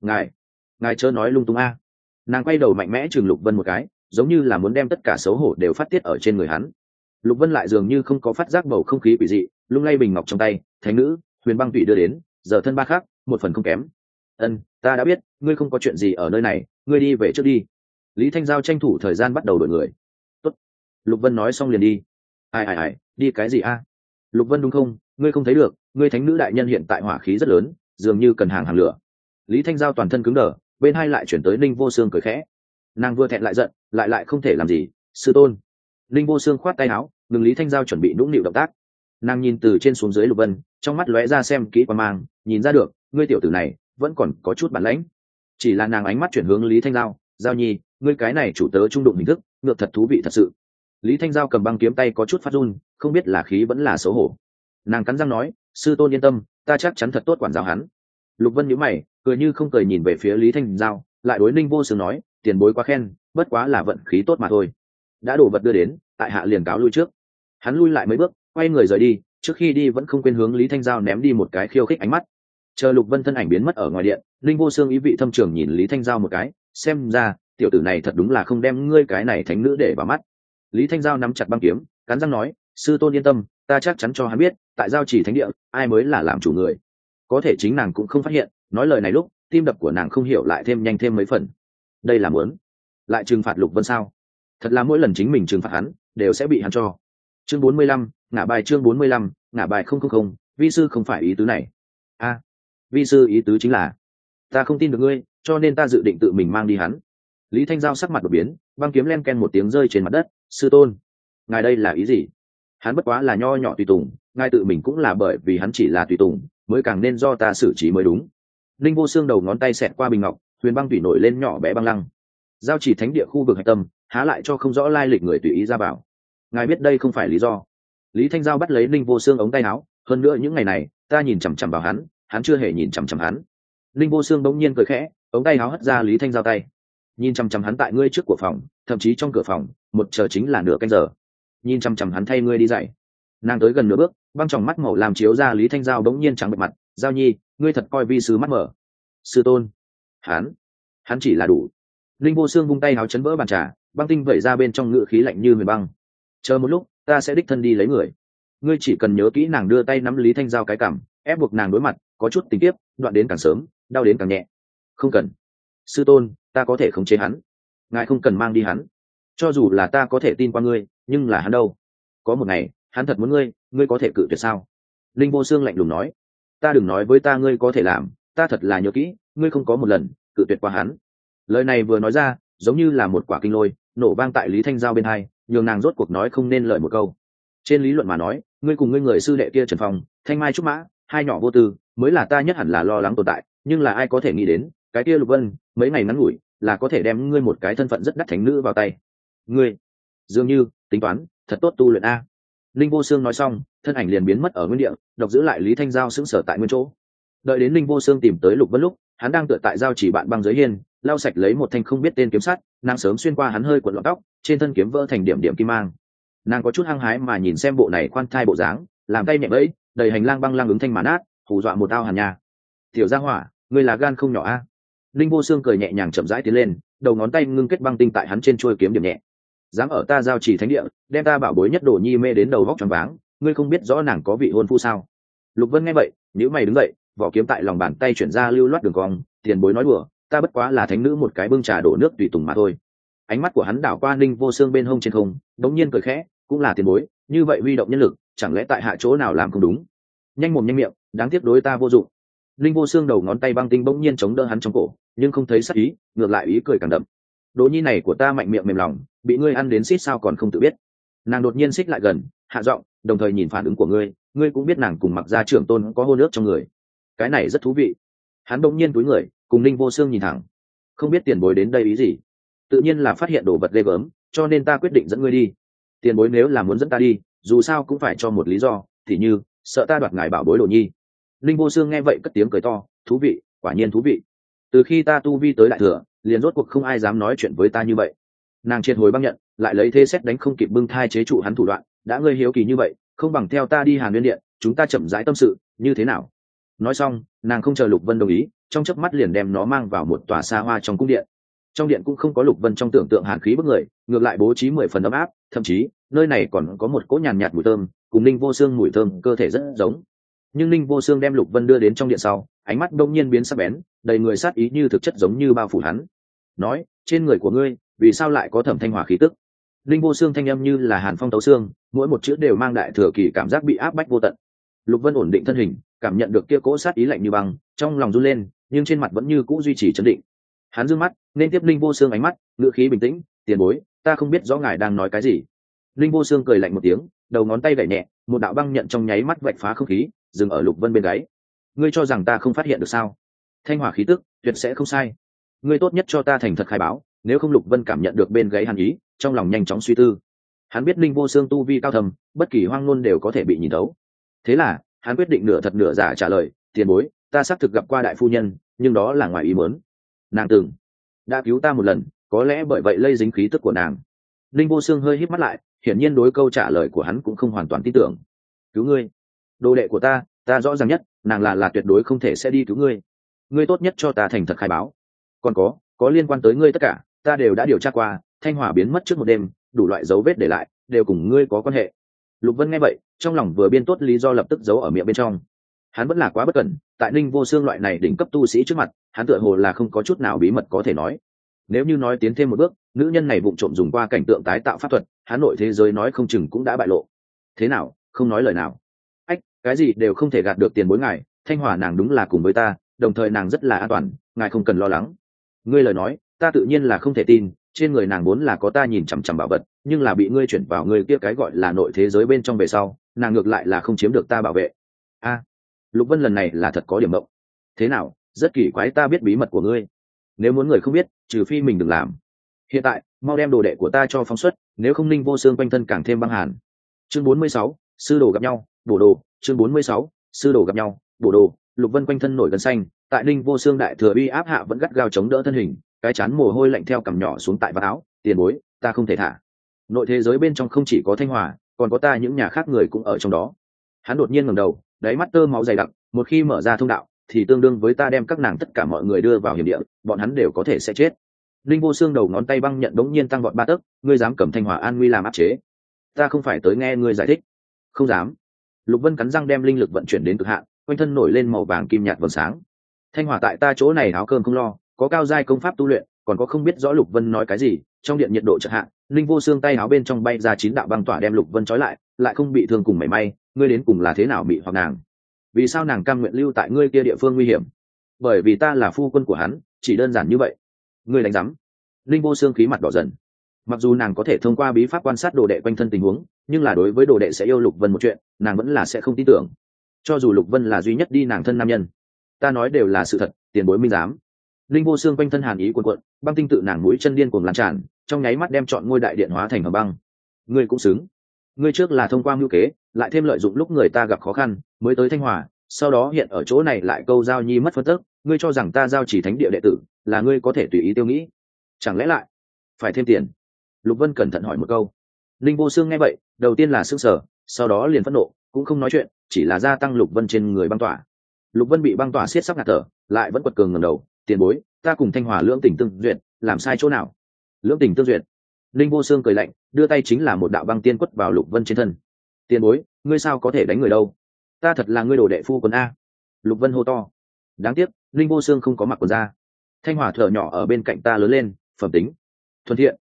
ngài chớ nói lung tung a. Nàng quay đầu mạnh mẽ chừng Lục Vân một cái, giống như là muốn đem tất cả xấu hổ đều phát tiết ở trên người hắn. Lục Vân lại dường như không có phát giác bầu không khí quỷ dị, lung lay bình ngọc trong tay, thánh nữ Huyền Băng Tụy đưa đến, giờ thân ba khác, một phần không kém. Ân, ta đã biết, ngươi không có chuyện gì ở nơi này, ngươi đi về trước đi. Lý Thanh Giao tranh thủ thời gian bắt đầu đổi người. Tốt. Lục Vân nói xong liền đi. Ai, đi cái gì a? Lục Vân đúng không, ngươi không thấy được, ngươi thánh nữ đại nhân hiện tại hỏa khí rất lớn, dường như cần hàng lửa. Lý Thanh Giao toàn thân cứng đờ, bên hai lại chuyển tới Ninh Vô Xương cười khẽ. Nàng vừa thẹn lại giận, lại không thể làm gì, sư tôn. Ninh Vô Xương khoát tay áo, ngừng Lý Thanh Giao chuẩn bị nũng nịu động tác. Nàng nhìn từ trên xuống dưới Lục Vân, trong mắt lóe ra xem kỹ quan mang, nhìn ra được, ngươi tiểu tử này vẫn còn có chút bản lãnh. Chỉ là nàng ánh mắt chuyển hướng Lý Thanh Giao, Giao nhi, ngươi cái này chủ tớ trung đụng hình thức, ngược thật thú vị thật sự. Lý Thanh Giao cầm băng kiếm tay có chút phát run, không biết là khí vẫn là xấu hổ. Nàng cắn răng nói, sư tôn yên tâm, ta chắc chắn thật tốt quản giáo hắn. Lục Vân nhíu mày, cười như không cười nhìn về phía Lý Thanh Giao, lại đối Ninh Vô Xương nói, tiền bối quá khen, bất quá là vận khí tốt mà thôi. Đã đổ vật đưa đến, tại hạ liền cáo lui trước. Hắn lui lại mấy bước, quay người rời đi, trước khi đi vẫn không quên hướng Lý Thanh Giao ném đi một cái khiêu khích ánh mắt. Chờ Lục Vân thân ảnh biến mất ở ngoài điện, Ninh Vô Xương ý vị thâm trường nhìn Lý Thanh Giao một cái, xem ra tiểu tử này thật đúng là không đem ngươi cái này thánh nữ để vào mắt. Lý Thanh Giao nắm chặt băng kiếm, cắn răng nói, sư tôn yên tâm, ta chắc chắn cho hắn biết, tại Giao Chỉ thánh địa, ai mới là làm chủ người. Có thể chính nàng cũng không phát hiện, nói lời này lúc, tim đập của nàng không hiểu lại thêm nhanh thêm mấy phần. Đây là muốn lại trừng phạt Lục Vân sao? Thật là mỗi lần chính mình trừng phạt hắn, đều sẽ bị hắn cho. Chương 45, ngả bài chương 45, ngả bài không, vi sư không phải ý tứ này. A, vi sư ý tứ chính là, ta không tin được ngươi, cho nên ta dự định tự mình mang đi hắn. Lý Thanh Giao sắc mặt đột biến, băng kiếm len ken một tiếng rơi trên mặt đất, sư tôn, ngài đây là ý gì? Hắn bất quá là nho nhỏ tùy tùng, ngài tự mình cũng là bởi vì hắn chỉ là tùy tùng, mới càng nên do ta xử trí mới đúng. Linh Vô Xương đầu ngón tay xẹt qua bình ngọc, Huyền Băng Tụy nổi lên nhỏ bé băng lăng. Giao Chỉ thánh địa khu vực hạch tâm, há lại cho không rõ lai lịch người tùy ý ra bảo. Ngài biết đây không phải lý do. Lý Thanh Giao bắt lấy Linh Vô Xương ống tay áo, hơn nữa những ngày này, ta nhìn chằm chằm vào hắn, hắn chưa hề nhìn chằm chằm hắn. Linh Vô Xương bỗng nhiên cười khẽ, ống tay áo hất ra Lý Thanh Giao tay. Nhìn chằm chằm hắn tại ngươi trước của phòng, thậm chí trong cửa phòng, một chờ chính là nửa canh giờ. Nhìn chằm chằm hắn thay ngươi đi dạy. Nàng tới gần nửa bước, băng tròng mắt màu làm chiếu ra Lý Thanh Giao bỗng nhiên trắng bệch mặt, Giao nhi, ngươi thật coi vi sư mắt mở. Sư tôn, hắn chỉ là đủ. Linh Vô Xương vung tay áo chấn vỡ bàn trà, băng tinh vẩy ra bên trong ngựa khí lạnh như huyền băng. Chờ một lúc, ta sẽ đích thân đi lấy người. Ngươi chỉ cần nhớ kỹ nàng đưa tay nắm Lý Thanh Giao cái cằm, ép buộc nàng đối mặt, có chút tình tiếp, đoạn đến càng sớm, đau đến càng nhẹ. Không cần. Sư tôn, ta có thể khống chế hắn. Ngài không cần mang đi hắn. Cho dù là ta có thể tin qua ngươi, nhưng là hắn đâu? Có một ngày, hắn thật muốn ngươi, ngươi có thể cự tuyệt sao? Linh Vô Xương lạnh lùng nói. Ta đừng nói với ta ngươi có thể làm, ta thật là nhớ kỹ, ngươi không có một lần cự tuyệt qua hắn. Lời này vừa nói ra, giống như là một quả kinh lôi, nổ vang tại Lý Thanh Giao bên hai, nhường nàng rốt cuộc nói không nên lời một câu. Trên lý luận mà nói, ngươi cùng ngươi người sư đệ kia Trần Phong, Thanh Mai Trúc Mã, hai nhỏ vô tư, mới là ta nhất hẳn là lo lắng tồn tại, nhưng là ai có thể nghĩ đến, cái kia Lục Vân, mấy ngày ngắn ngủi, là có thể đem ngươi một cái thân phận rất đắt thánh nữ vào tay. Ngươi, dường như, tính toán, thật tốt tu luyện a. Linh Vô Xương nói xong, thân ảnh liền biến mất ở nguyên địa, độc giữ lại Lý Thanh Giao sững sờ tại nguyên chỗ. Đợi đến Linh Vô Xương tìm tới Lục Vân lúc, hắn đang tựa tại giao chỉ bạn băng dưới hiên, lau sạch lấy một thanh không biết tên kiếm sắt, nàng sớm xuyên qua hắn hơi cuộn lọn tóc, trên thân kiếm vỡ thành điểm điểm kim mang. Nàng có chút hăng hái mà nhìn xem bộ này khoan thai bộ dáng, làm tay nhẹ bẫy, đầy hành lang băng lang ứng thanh mà nát, hù dọa một ao hàn nhà. Tiểu Gia Hỏa, ngươi là gan không nhỏ a. Linh Vô Xương cười nhẹ nhàng chậm rãi tiến lên, đầu ngón tay ngưng kết băng tinh tại hắn trên chuôi kiếm điểm nhẹ. Dám ở ta giao chỉ thánh địa, đem ta bảo bối nhất Đồ Nhi mê đến đầu vóc choáng váng, ngươi không biết rõ nàng có vị hôn phu sao? Lục Vân nghe vậy, nhíu mày đứng dậy, vỏ kiếm tại lòng bàn tay chuyển ra lưu loát đường cong, tiền bối nói đùa, ta bất quá là thánh nữ một cái bưng trà đổ nước tùy tùng mà thôi. ánh mắt của hắn đảo qua Ninh Vô Xương bên hông trên không, đống nhiên cười khẽ, cũng là tiền bối, như vậy huy động nhân lực, chẳng lẽ tại hạ chỗ nào làm không đúng? Nhanh mồm nhanh miệng, đáng tiếc đối ta vô dụng. Ninh Vô Xương đầu ngón tay băng tinh bỗng nhiên chống đỡ hắn trong cổ, nhưng không thấy sắc ý, ngược lại ý cười càng đậm. Đỗ nhi này của ta mạnh miệng mềm lòng, bị ngươi ăn đến xít sao còn không tự biết. Nàng đột nhiên xích lại gần, hạ giọng, đồng thời nhìn phản ứng của ngươi, ngươi cũng biết nàng cùng Mặc Gia trưởng tôn có hôn ước trong người. Cái này rất thú vị. Hắn bỗng nhiên cúi người, cùng Ninh Vô Xương nhìn thẳng. Không biết tiền bối đến đây ý gì? Tự nhiên là phát hiện đồ vật ghê gớm, cho nên ta quyết định dẫn ngươi đi. Tiền bối nếu là muốn dẫn ta đi, dù sao cũng phải cho một lý do, thì như sợ ta đoạt ngài bảo bối Đồ nhi. Linh Vô Xương nghe vậy cất tiếng cười to, thú vị, quả nhiên thú vị. Từ khi ta tu vi tới đại thừa, liền rốt cuộc không ai dám nói chuyện với ta như vậy. Nàng triệt hồi băng nhận, lại lấy thế xét đánh không kịp bưng thai chế trụ hắn thủ đoạn. Đã ngươi hiếu kỳ như vậy, không bằng theo ta đi Hàn Nguyên Điện, chúng ta chậm rãi tâm sự, như thế nào? Nói xong, nàng không chờ Lục Vân đồng ý, trong chớp mắt liền đem nó mang vào một tòa xa hoa trong cung điện. Trong điện cũng không có Lục Vân trong tưởng tượng hàn khí bức người, ngược lại bố trí 10 phần ấm áp, thậm chí nơi này còn có một cỗ nhàn nhạt mùi thơm, cùng Ninh Vô Xương mùi thơm cơ thể rất giống. Nhưng Ninh Vô Xương đem Lục Vân đưa đến trong điện sau, ánh mắt đông nhiên biến sắc bén, đầy người sát ý như thực chất giống như bao phủ hắn. Nói, trên người của ngươi, vì sao lại có Thẩm Thanh Hỏa khí tức? Ninh Vô Xương thanh âm như là hàn phong tấu xương, mỗi một chữ đều mang đại thừa kỳ cảm giác bị áp bách vô tận. Lục Vân ổn định thân hình, cảm nhận được kia cỗ sát ý lạnh như băng, trong lòng run lên, nhưng trên mặt vẫn như cũ duy trì trấn định. Hắn dương mắt nên tiếp Ninh Vô Xương ánh mắt, ngữ khí bình tĩnh, tiền bối, ta không biết rõ ngài đang nói cái gì. Ninh Vô Xương cười lạnh một tiếng, đầu ngón tay gảy nhẹ, một đạo băng nhận trong nháy mắt vạch phá không khí, dừng ở Lục Vân bên gáy. Ngươi cho rằng ta không phát hiện được sao? Thanh hỏa khí tức tuyệt sẽ không sai. Ngươi tốt nhất cho ta thành thật khai báo, nếu không Lục Vân cảm nhận được bên gáy hàn ý, trong lòng nhanh chóng suy tư. Hắn biết Ninh Vô Xương tu vi cao thầm, bất kỳ hoang ngôn đều có thể bị nhìn thấu. Thế là hắn quyết định nửa thật nửa giả trả lời, tiền bối, ta xác thực gặp qua đại phu nhân, nhưng đó là ngoài ý muốn. Nàng từng đã cứu ta một lần, có lẽ bởi vậy lây dính khí tức của nàng. Linh Vô Xương hơi híp mắt lại, hiển nhiên đối câu trả lời của hắn cũng không hoàn toàn tin tưởng. Cứu ngươi? Đồ đệ của ta rõ ràng nhất, nàng là tuyệt đối không thể sẽ đi cứu ngươi. Ngươi tốt nhất cho ta thành thật khai báo. Còn có liên quan tới ngươi tất cả, ta đều đã điều tra qua. Thanh hỏa biến mất trước một đêm, đủ loại dấu vết để lại, đều cùng ngươi có quan hệ. Lục Vân nghe vậy, trong lòng vừa biên tốt lý do lập tức giấu ở miệng bên trong. Hắn vẫn là quá bất cẩn, tại Ninh Vô Xương loại này đỉnh cấp tu sĩ trước mặt, hắn tựa hồ là không có chút nào bí mật có thể nói. Nếu như nói tiến thêm một bước, nữ nhân này vụng trộm dùng qua cảnh tượng tái tạo pháp thuật, hắn nội thế giới nói không chừng cũng đã bại lộ. Thế nào, không nói lời nào? Ách, cái gì đều không thể gạt được tiền bối ngài, Thanh hỏa nàng đúng là cùng với ta, đồng thời nàng rất là an toàn, ngài không cần lo lắng. Ngươi lời nói, ta tự nhiên là không thể tin, trên người nàng vốn là có ta nhìn chằm chằm bảo vật, nhưng là bị ngươi chuyển vào người kia cái gọi là nội thế giới bên trong về sau, nàng ngược lại là không chiếm được ta bảo vệ. A, Lục Vân lần này là thật có điểm mộng. Thế nào, rất kỳ quái, ta biết bí mật của ngươi. Nếu muốn người không biết, trừ phi mình đừng làm. Hiện tại, mau đem đồ đệ của ta cho phóng xuất, nếu không Ninh Vô Xương quanh thân càng thêm băng hàn. Chương 46, sư đồ gặp nhau, bổ đồ. Chương 46, sư đồ gặp nhau, bổ đồ. Lục Vân quanh thân nổi gần xanh, tại Ninh Vô Xương đại thừa uy áp hạ vẫn gắt gao chống đỡ thân hình, cái chán mồ hôi lạnh theo cằm nhỏ xuống tại vạt áo. Tiền bối, ta không thể thả. Nội thế giới bên trong không chỉ có Thanh Hỏa, còn có ta những nhà khác người cũng ở trong đó. Hắn đột nhiên ngẩng đầu, đáy mắt tơ máu dày đặc, một khi mở ra thông đạo thì tương đương với ta đem các nàng tất cả mọi người đưa vào hiểm địa, bọn hắn đều có thể sẽ chết. Linh Vô Xương đầu ngón tay băng nhận đống nhiên tăng vọt 3 tấc, ngươi dám cầm Thanh Hỏa an nguy làm áp chế? Ta không phải tới nghe ngươi giải thích. Không dám. Lục Vân cắn răng đem linh lực vận chuyển đến cực hạn, quanh thân nổi lên màu vàng kim nhạt vầng sáng. Thanh Hỏa tại ta chỗ này áo cơm không lo, có cao giai công pháp tu luyện, còn có không biết rõ Lục Vân nói cái gì. Trong điện nhiệt độ chợt hạ, Linh Vô Xương tay áo bên trong bay ra 9 đạo băng tỏa đem Lục Vân trói lại không bị thương cùng mảy may. Ngươi đến cùng là thế nào bị hoặc nàng? Vì sao nàng cam nguyện lưu tại ngươi kia địa phương nguy hiểm? Bởi vì ta là phu quân của hắn, chỉ đơn giản như vậy. Ngươi đánh rắm. Linh Vô Xương khí mặt đỏ dần. Mặc dù nàng có thể thông qua bí pháp quan sát đồ đệ quanh thân tình huống, nhưng là đối với đồ đệ sẽ yêu Lục Vân một chuyện, nàng vẫn là sẽ không tin tưởng. Cho dù Lục Vân là duy nhất đi nàng thân nam nhân, ta nói đều là sự thật, tiền bối minh giám. Linh Vô Xương quanh thân hàn ý cuồn cuộn, băng tinh tự nàng mũi chân điên cuồng lan tràn, trong nháy mắt đem trọn ngôi đại điện hóa thành hầm băng. Ngươi cũng xứng. Ngươi trước là thông qua mưu kế, lại thêm lợi dụng lúc người ta gặp khó khăn, mới tới Thanh Hỏa, sau đó hiện ở chỗ này lại câu giao nhi mất phân tức, ngươi cho rằng ta giao chỉ thánh địa đệ tử là ngươi có thể tùy ý tiêu nghĩ? Chẳng lẽ lại phải thêm tiền? Lục Vân cẩn thận hỏi một câu. Linh Vô Xương nghe vậy, đầu tiên là sững sờ, sau đó liền phẫn nộ, cũng không nói chuyện, chỉ là gia tăng Lục Vân trên người băng tỏa. Lục Vân bị băng tỏa siết sắp ngạt thở, lại vẫn quật cường ngẩng đầu, tiền bối, ta cùng Thanh Hỏa lưỡng tình tương duyệt, làm sai chỗ nào? Lưỡng tình tương duyệt? Linh Vô Xương cười lạnh, đưa tay chính là một đạo băng tiên quất vào Lục Vân trên thân. Tiền bối, ngươi sao có thể đánh người đâu? Ta thật là ngươi đồ đệ phu quân a. Lục Vân hô to. Đáng tiếc, Linh Vô Xương không có mặc quần da. Thanh Hỏa thở nhỏ ở bên cạnh ta lớn lên, phẩm tính thuần thiện,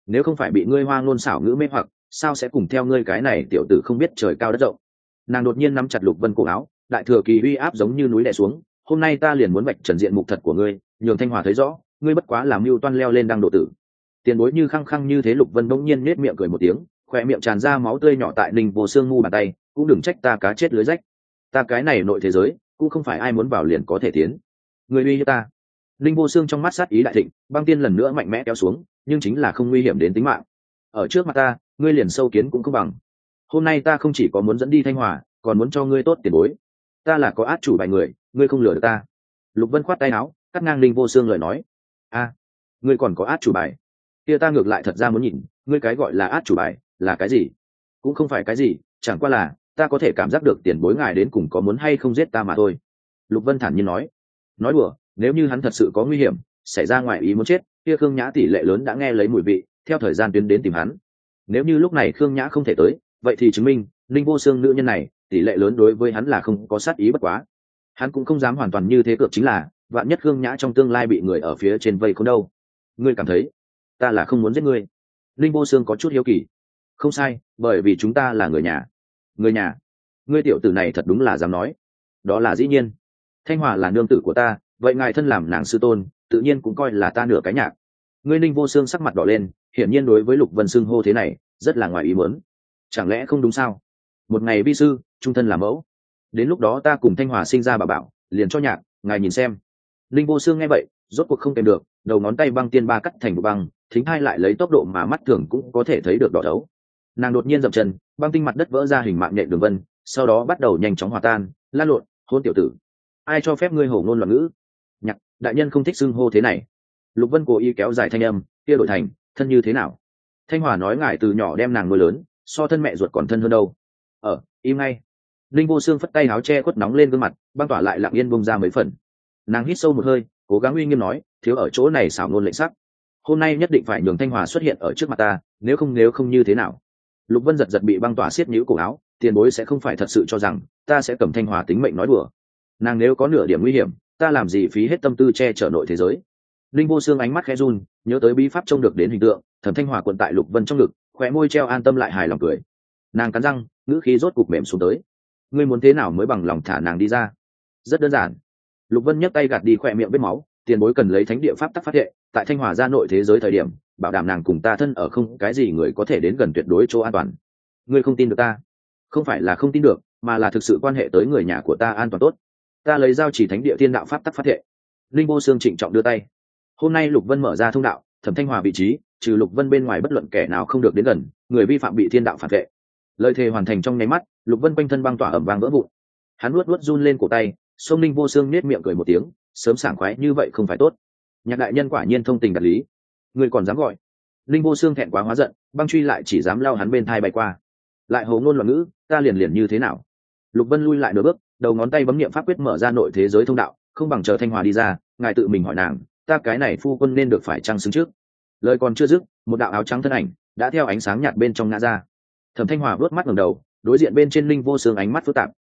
nếu không phải bị ngươi hoa ngôn xảo ngữ mê hoặc, sao sẽ cùng theo ngươi cái này tiểu tử không biết trời cao đất rộng. Nàng đột nhiên nắm chặt Lục Vân cổ áo, đại thừa kỳ uy áp giống như núi đè xuống. Hôm nay ta liền muốn vạch trần diện mục thật của ngươi, nhường Thanh Hòa thấy rõ, ngươi bất quá làm mưu toan leo lên đăng độ tử. Tiền bối như khăng khăng như thế. Lục Vân bỗng nhiên nết miệng cười một tiếng, khỏe miệng tràn ra máu tươi nhỏ tại Ninh Vô Xương mu bàn tay, cũng đừng trách ta cá chết lưới rách. Ta cái này nội thế giới, cũng không phải ai muốn vào liền có thể tiến. Người uy hiếp ta. Ninh Vô Xương trong mắt sát ý đại thịnh, băng tiên lần nữa mạnh mẽ kéo xuống, nhưng chính là không nguy hiểm đến tính mạng. Ở trước mặt ta, ngươi liền sâu kiến cũng không bằng. Hôm nay ta không chỉ có muốn dẫn đi Thanh Hòa, còn muốn cho ngươi tốt tiền bối. Ta là có át chủ bài người, ngươi không lừa được ta. Lục Vân khoát tay áo, cắt ngang Ninh Vô Xương lời nói. A, ngươi còn có át chủ bài? Kia ta ngược lại thật ra muốn nhìn, ngươi cái gọi là át chủ bài là cái gì? Cũng không phải cái gì, chẳng qua là ta có thể cảm giác được tiền bối ngài đến cùng có muốn hay không giết ta mà thôi. Lục Vân thản nhiên nói. Nói đùa, nếu như hắn thật sự có nguy hiểm, xảy ra ngoài ý muốn chết, kia Khương Nhã tỷ lệ lớn đã nghe lấy mùi vị, theo thời gian tiến đến tìm hắn. Nếu như lúc này Khương Nhã không thể tới, vậy thì chứng minh Linh Vô Xương nữ nhân này tỷ lệ lớn đối với hắn là không có sát ý bất quá. Hắn cũng không dám hoàn toàn như thế cược, chính là vạn nhất Khương Nhã trong tương lai bị người ở phía trên vây không đâu. Ngươi cảm thấy ta là không muốn giết ngươi? Linh Vô Xương có chút hiếu kỳ. Không sai, bởi vì chúng ta là người nhà. Người nhà? Ngươi tiểu tử này thật đúng là dám nói. Đó là dĩ nhiên. Thanh Hòa là nương tử của ta, vậy ngài thân làm nàng sư tôn, tự nhiên cũng coi là ta nửa cái nhạc. Ngươi Ninh Vô Xương sắc mặt đỏ lên, hiển nhiên đối với Lục Vân xưng hô thế này rất là ngoài ý muốn. Chẳng lẽ không đúng sao? Một ngày vi sư, trung thân làm mẫu. Đến lúc đó ta cùng Thanh Hòa sinh ra bà bảo, liền cho nhạc, ngài nhìn xem. Ninh Vô Xương nghe vậy, rốt cuộc không kèm được, đầu ngón tay băng tiên ba cắt thành một băng, thính hai lại lấy tốc độ mà mắt thường cũng có thể thấy được đỏ thấu. Nàng đột nhiên dậm chân, băng tinh mặt đất vỡ ra hình mạng nhện đường vân, sau đó bắt đầu nhanh chóng hòa tan, lan lộn. Hôn tiểu tử, ai cho phép ngươi hổ ngôn loạn ngữ? Nhạc đại nhân không thích xưng hô thế này. Lục Vân cố ý kéo dài thanh âm, kia đổi thành thân như thế nào? Thanh Hòa nói ngài từ nhỏ đem nàng nuôi lớn, so thân mẹ ruột còn thân hơn đâu. Im ngay. Linh Vô Xương phất tay áo che khuất nóng lên gương mặt, băng tỏa lại lặng yên bông ra mấy phần. Nàng hít sâu một hơi, cố gắng uy nghiêm nói, thiếu ở chỗ này xảo ngôn lệnh sắc. Hôm nay nhất định phải nhường Thanh Hòa xuất hiện ở trước mặt ta, nếu không như thế nào? Lục Vân giật bị băng tỏa siết nhíu cổ áo, tiền bối sẽ không phải thật sự cho rằng ta sẽ cầm Thanh Hòa tính mệnh nói đùa. Nàng nếu có nửa điểm nguy hiểm, ta làm gì phí hết tâm tư che chở nội thế giới. Linh Vô Xương ánh mắt khẽ run, nhớ tới bí pháp trông được đến hình tượng, Thẩm Thanh Hòa cuộn tại Lục Vân trong ngực, khóe môi treo an tâm lại hài lòng cười. Nàng cắn răng, ngữ khí rốt cục mềm xuống tới. Ngươi muốn thế nào mới bằng lòng thả nàng đi ra? Rất đơn giản. Lục Vân nhấc tay gạt đi khóe miệng vết máu, tiền bối cần lấy thánh địa pháp tắc phát hệ, tại Thanh Hòa ra nội thế giới thời điểm, bảo đảm nàng cùng ta thân ở không cái gì người có thể đến gần tuyệt đối chỗ an toàn. Ngươi không tin được ta? Không phải là không tin được, mà là thực sự quan hệ tới người nhà của ta an toàn tốt. Ta lấy giao chỉ thánh địa thiên đạo pháp tắc phát hệ. Linh Vô Xương trịnh trọng đưa tay. Hôm nay Lục Vân mở ra thông đạo, Thẩm Thanh Hòa vị trí, trừ Lục Vân bên ngoài bất luận kẻ nào không được đến gần, người vi phạm bị thiên đạo phạt vệ. Lời thề hoàn thành trong nháy mắt, Lục Vân quanh thân băng tỏa ẩm vang vỡ vụn. Hắn luốt run lên cổ tay, Sông Linh Vô Xương nết miệng cười một tiếng, sớm sảng khoái như vậy không phải tốt. Nhạc đại nhân quả nhiên thông tình đạt lý, người còn dám gọi? Linh Vô Xương thẹn quá hóa giận, băng truy lại chỉ dám lao hắn bên thai bay qua. Lại hồ ngôn loạn ngữ, ta liền như thế nào? Lục Vân lui lại nửa bước, đầu ngón tay bấm niệm pháp quyết mở ra nội thế giới thông đạo, không bằng chờ Thanh Hòa đi ra, ngài tự mình hỏi nàng, ta cái này phu quân nên được phải chăng xứng trước. Lời còn chưa dứt, một đạo áo trắng thân ảnh đã theo ánh sáng nhạt bên trong ngã ra. Thẩm Thanh Hòa vớt mắt ngẩng đầu, đối diện bên trên Linh Vô Xương ánh mắt phức tạp.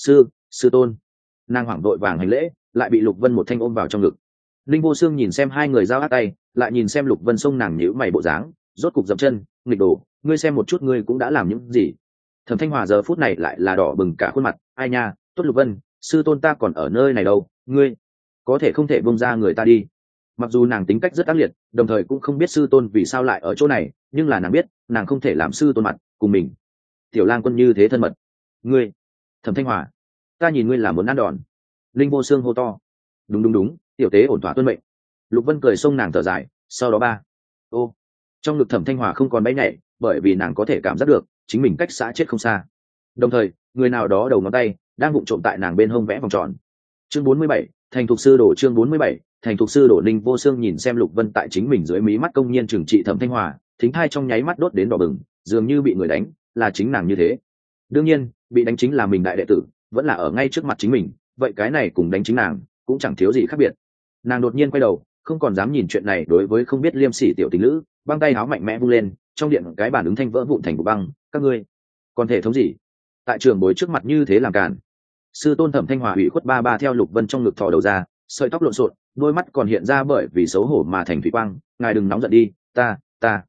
Sư tôn. Nàng hoảng vội vàng hành lễ, lại bị Lục Vân một thanh ôm vào trong ngực. Linh Vô Xương nhìn xem hai người giao ác tay, lại nhìn xem Lục Vân xông nàng nhíu mày bộ dáng, rốt cục dậm chân, nghịch đồ, ngươi xem một chút ngươi cũng đã làm những gì. Thẩm Thanh Hòa giờ phút này lại là đỏ bừng cả khuôn mặt, ai nha, tốt Lục Vân, sư tôn ta còn ở nơi này đâu, ngươi có thể không thể buông ra người ta đi. Mặc dù nàng tính cách rất ác liệt, đồng thời cũng không biết sư tôn vì sao lại ở chỗ này, nhưng là nàng biết, nàng không thể làm sư tôn mặt cùng mình. Tiểu Lang Quân như thế thân mật, ngươi. Thẩm Thanh Hòa, ta nhìn ngươi là muốn ăn đòn. Linh Vô Xương hô to. Đúng, tiểu tế ổn thỏa tuân mệnh. Lục Vân cười xông nàng thở dài, sau đó trong ngực Thẩm Thanh Hòa không còn bay nhảy, bởi vì nàng có thể cảm giác được chính mình cách xã chết không xa. Đồng thời, người nào đó đầu ngón tay đang vụng trộm tại nàng bên hông vẽ vòng tròn. Chương 47, thành thục sư đồ. Chương 47, thành thục sư đồ. Linh Vô Xương nhìn xem Lục Vân tại chính mình dưới mí mắt công nhiên trừng trị Thẩm Thanh Hòa, thính thai trong nháy mắt đốt đến đỏ bừng, dường như bị người đánh, là chính nàng như thế. Đương nhiên, bị đánh chính là mình đại đệ tử, vẫn là ở ngay trước mặt chính mình, vậy cái này cùng đánh chính nàng cũng chẳng thiếu gì khác biệt. Nàng đột nhiên quay đầu, không còn dám nhìn chuyện này đối với không biết liêm sỉ tiểu tình nữ, băng tay áo mạnh mẽ vung lên, trong điện cái bản ứng thanh vỡ vụn thành bộ băng. Các ngươi còn thể thống gì? Tại trường bối trước mặt như thế làm cản. Sư tôn Thẩm Thanh Hòa ủy khuất ba theo Lục Vân trong ngực thò đầu ra, sợi tóc lộn xộn, đôi mắt còn hiện ra bởi vì xấu hổ mà thành thủy quang. Ngài đừng nóng giận đi, ta.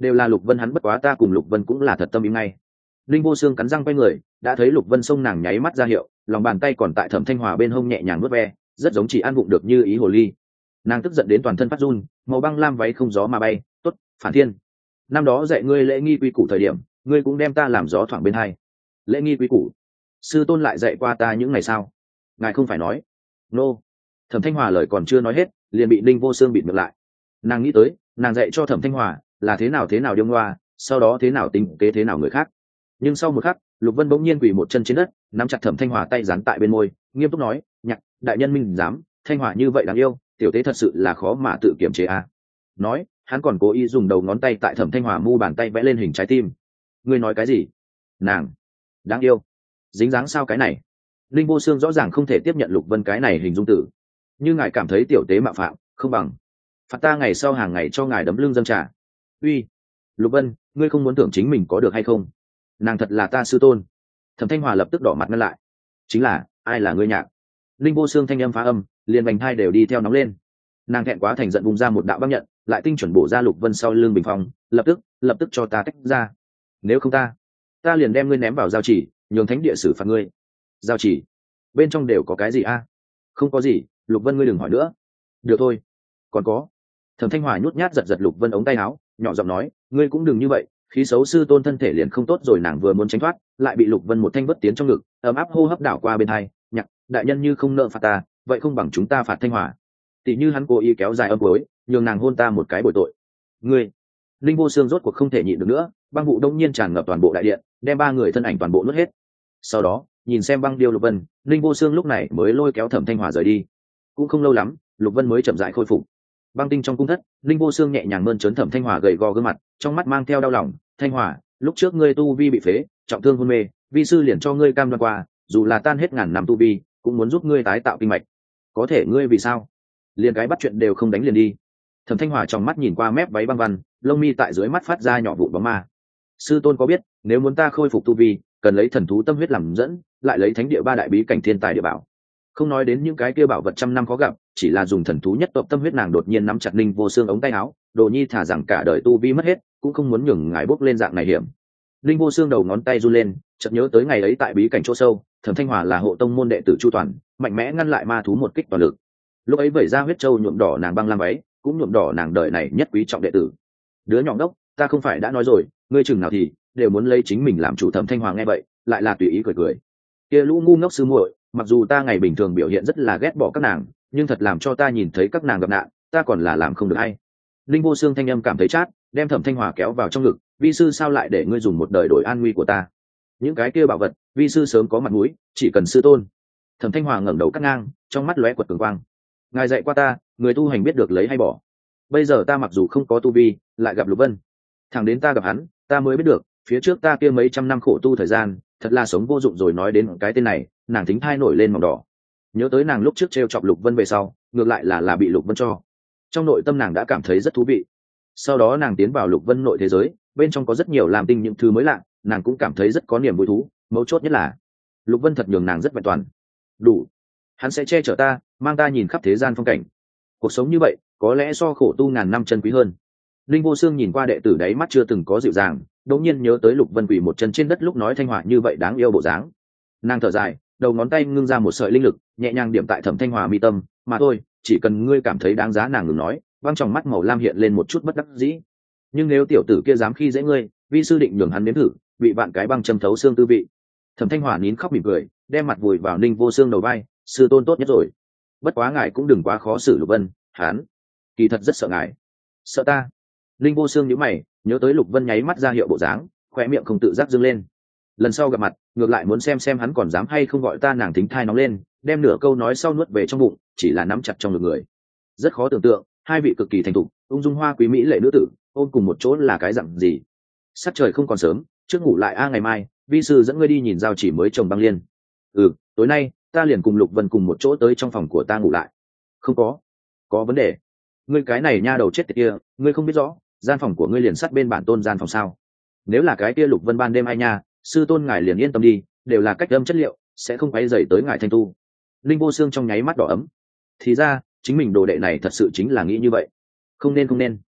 đều là Lục Vân hắn, bất quá ta cùng Lục Vân cũng là thật tâm im ngay. Linh Vô Xương cắn răng quay người, đã thấy Lục Vân xông nàng nháy mắt ra hiệu, lòng bàn tay còn tại Thẩm Thanh Hòa bên hông nhẹ nhàng vuốt ve, rất giống chỉ ăn vụng được như ý hồ ly. Nàng tức giận đến toàn thân phát run, màu băng lam váy không gió mà bay. Tốt, Phản Thiên, năm đó dạy ngươi lễ nghi quy củ thời điểm, ngươi cũng đem ta làm gió thoảng bên hai. Lễ nghi quy củ, sư tôn lại dạy qua ta những ngày sao? Ngài không phải nói. Nô. Thẩm Thanh Hòa lời còn chưa nói hết, liền bị Linh Vô Xương bịt miệng lại. Nàng nghĩ tới, nàng dạy cho Thẩm Thanh Hòa là thế nào điêu ngoa, sau đó thế nào tính kế thế nào người khác. Nhưng sau một khắc, Lục Vân bỗng nhiên quỳ một chân trên đất, nắm chặt Thẩm Thanh Hòa tay dán tại bên môi, nghiêm túc nói: "Nhạc đại nhân minh dám, Thanh Hòa như vậy đáng yêu, tiểu tế thật sự là khó mà tự kiềm chế a." Nói, hắn còn cố ý dùng đầu ngón tay tại Thẩm Thanh Hòa mu bàn tay vẽ lên hình trái tim. "Ngươi nói cái gì? Nàng đáng yêu? Dính dáng sao cái này?" Linh Vô Xương rõ ràng không thể tiếp nhận Lục Vân cái này hình dung tử. "Như ngài cảm thấy tiểu tế mạo phạm, không bằng phạt ta ngày sau hàng ngày cho ngài đấm lưng dâng trà." "Uy, Lục Vân, ngươi không muốn tưởng chính mình có được hay không? Nàng thật là ta sư tôn." Thẩm Thanh Hòa lập tức đỏ mặt ngăn lại. "Chính là, ai là ngươi Nhạc?" Linh Vô Xương thanh âm phá âm, liền vành thai đều đi theo nóng lên. Nàng thẹn quá thành giận vung ra một đạo băng nhận, lại tinh chuẩn bổ ra Lục Vân sau lưng bình phong, lập tức cho ta tách ra. Nếu không ta liền đem ngươi ném vào giao chỉ, nhường thánh địa xử phạt ngươi. Giao chỉ bên trong đều có cái gì a? Không có gì, Lục Vân ngươi đừng hỏi nữa. Được thôi. Còn có. Thẩm Thanh Hòa nhút nhát giật Lục Vân ống tay áo, nhỏ giọng nói, ngươi cũng đừng như vậy, khí xấu sư tôn thân thể liền không tốt rồi. Nàng vừa muốn tránh thoát, lại bị Lục Vân một thanh vất tiến trong ngực, ấm áp hô hấp đảo qua bên hai. Nhạc đại nhân như không nợ phạt ta, vậy không bằng chúng ta phạt Thanh Hòa. Tỷ như hắn cố ý kéo dài âm cuối, nhường nàng hôn ta một cái bồi tội. Ngươi. Linh Vô Xương rốt cuộc không thể nhịn được nữa, băng vụ đông nhiên tràn ngập toàn bộ đại điện, đem ba người thân ảnh toàn bộ nuốt hết. Sau đó, nhìn xem băng điêu Lục Vân, Linh Vô Xương lúc này mới lôi kéo Thẩm Thanh Hòa rời đi. Cũng không lâu lắm, Lục Vân mới chậm rãi khôi phục. Băng tinh trong cung thất, Linh Vô Xương nhẹ nhàng mơn trớn Thẩm Thanh Hòa gầy gò gương mặt, trong mắt mang theo đau lòng. "Thanh Hòa, lúc trước ngươi tu vi bị phế, trọng thương hôn mê, vi sư liền cho ngươi cam đoan qua, dù là tan hết ngàn năm tu vi, cũng muốn giúp ngươi tái tạo kinh mạch. Có thể ngươi vì sao liền cái bắt chuyện đều không đánh liền đi?" Thẩm Thanh Hòa trong mắt nhìn qua mép váy băng văn, lông mi tại dưới mắt phát ra nhỏ vụn bóng ma. "Sư tôn có biết, nếu muốn ta khôi phục tu vi, cần lấy thần thú tâm huyết làm dẫn, lại lấy thánh địa ba đại bí cảnh thiên tài địa bảo. Không nói đến những cái kia bảo vật trăm năm khó gặp, chỉ là dùng thần thú nhất tộc tâm huyết." Nàng đột nhiên nắm chặt Linh Vô Xương ống tay áo, "Đồ nhi thả rằng cả đời tu vi mất hết, cũng không muốn nhường ngài bốc lên dạng này hiểm." Linh Vô Xương đầu ngón tay run lên, chợt nhớ tới ngày ấy tại bí cảnh chỗ sâu, Thẩm Thanh Hòa là hộ tông môn đệ tử chu toàn, mạnh mẽ ngăn lại ma thú một kích toàn lực. Lúc ấy vẩy ra huyết châu nhuộm đỏ nàng băng lam váy, cũng nhuộm đỏ nàng đời này nhất quý trọng đệ tử. "Đứa nhỏ đốc, ta không phải đã nói rồi, ngươi chừng nào thì đều muốn lấy chính mình làm chủ." Thẩm Thanh Hòa nghe vậy, lại là tùy ý cười cười. "Kia lũ ngu ngốc sư muội, mặc dù ta ngày bình thường biểu hiện rất là ghét bỏ các nàng, nhưng thật làm cho ta nhìn thấy các nàng gặp nạn, ta còn là làm không được hay." Linh Vô Xương thanh âm cảm thấy chát, đem Thẩm Thanh Hòa kéo vào trong ngực. "Vi sư sao lại để ngươi dùng một đời đổi an nguy của ta? Những cái kia bảo vật, vi sư sớm có mặt mũi, chỉ cần sư tôn." Thẩm Thanh Hòa ngẩng đầu cắt ngang, trong mắt lóe quật cường quang. "Ngài dạy qua ta, người tu hành biết được lấy hay bỏ. Bây giờ ta mặc dù không có tu vi, lại gặp Lục Vân, thẳng đến ta gặp hắn, ta mới biết được, phía trước ta kia mấy trăm năm khổ tu thời gian, thật là sống vô dụng rồi." Nói đến cái tên này, nàng thính thai nổi lên mỏng đỏ. Nhớ tới nàng lúc trước trêu chọc Lục Vân về sau, ngược lại là bị Lục Vân cho. Trong nội tâm nàng đã cảm thấy rất thú vị. Sau đó nàng tiến vào Lục Vân nội thế giới, bên trong có rất nhiều làm tinh những thứ mới lạ, nàng cũng cảm thấy rất có niềm vui thú. Mấu chốt nhất là Lục Vân thật nhường nàng rất vẹn toàn. Đủ, hắn sẽ che chở ta, mang ta nhìn khắp thế gian phong cảnh. Cuộc sống như vậy, có lẽ so khổ tu ngàn năm chân quý hơn. Linh Vô Xương nhìn qua đệ tử đáy mắt chưa từng có dịu dàng, đột nhiên nhớ tới Lục Vân quỳ một chân trên đất lúc nói Thanh Hòa như vậy đáng yêu bộ dáng. Nàng thở dài, đầu ngón tay ngưng ra một sợi linh lực, nhẹ nhàng điểm tại Thẩm Thanh Hòa mi tâm. "Mà thôi, chỉ cần ngươi cảm thấy đáng giá." Nàng ngừng nói, băng trong mắt màu lam hiện lên một chút bất đắc dĩ. "Nhưng nếu tiểu tử kia dám khi dễ ngươi, vi sư định nhường hắn nếm thử bị vạn cái băng châm thấu xương tư vị." Thẩm Thanh Hòa nín khóc mỉm cười, đem mặt vùi vào Linh Vô Xương đầu vai. "Sư tôn tốt nhất rồi, bất quá ngài cũng đừng quá khó xử Lục Vân, hắn kỳ thật rất sợ ngài." "Sợ ta?" Linh Vô Xương nhíu mày, nhớ tới Lục Vân nháy mắt ra hiệu bộ dáng, khóe miệng không tự giác dương lên. "Lần sau gặp mặt, ngược lại muốn xem hắn còn dám hay không gọi ta." Nàng thính thai nóng lên, đem nửa câu nói sau nuốt về trong bụng, chỉ là nắm chặt trong ngực người. Rất khó tưởng tượng, hai vị cực kỳ thành thục, ung dung hoa quý mỹ lệ nữ tử, ôm cùng một chỗ là cái dặn gì. Sắc trời không còn sớm, trước ngủ lại ngày mai, vi sư dẫn ngươi đi nhìn giao chỉ mới trồng băng liên. Tối nay ta liền cùng Lục Vân cùng một chỗ tới trong phòng của ta ngủ lại. Không có vấn đề. Ngươi cái này nha đầu chết tiệt kia, ngươi không biết rõ, gian phòng của ngươi liền sát bên bản tôn gian phòng sao? Nếu là cái kia Lục Vân ban đêm ai nha, sư tôn ngài liền yên tâm đi, đều là cách âm chất liệu, sẽ không quấy rầy tới ngài thanh tu. Linh Vô Xương trong nháy mắt đỏ ấm. Thì ra, chính mình đồ đệ này thật sự chính là nghĩ như vậy. Không nên.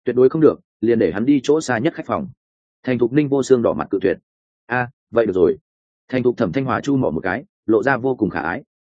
tuyệt đối không được, liền để hắn đi chỗ xa nhất khách phòng. Thành thục Ninh Vô Xương đỏ mặt cự tuyệt. A, vậy được rồi. Thành thục Thẩm Thanh Hòa chu mỏ một cái, lộ ra vô cùng khả ái,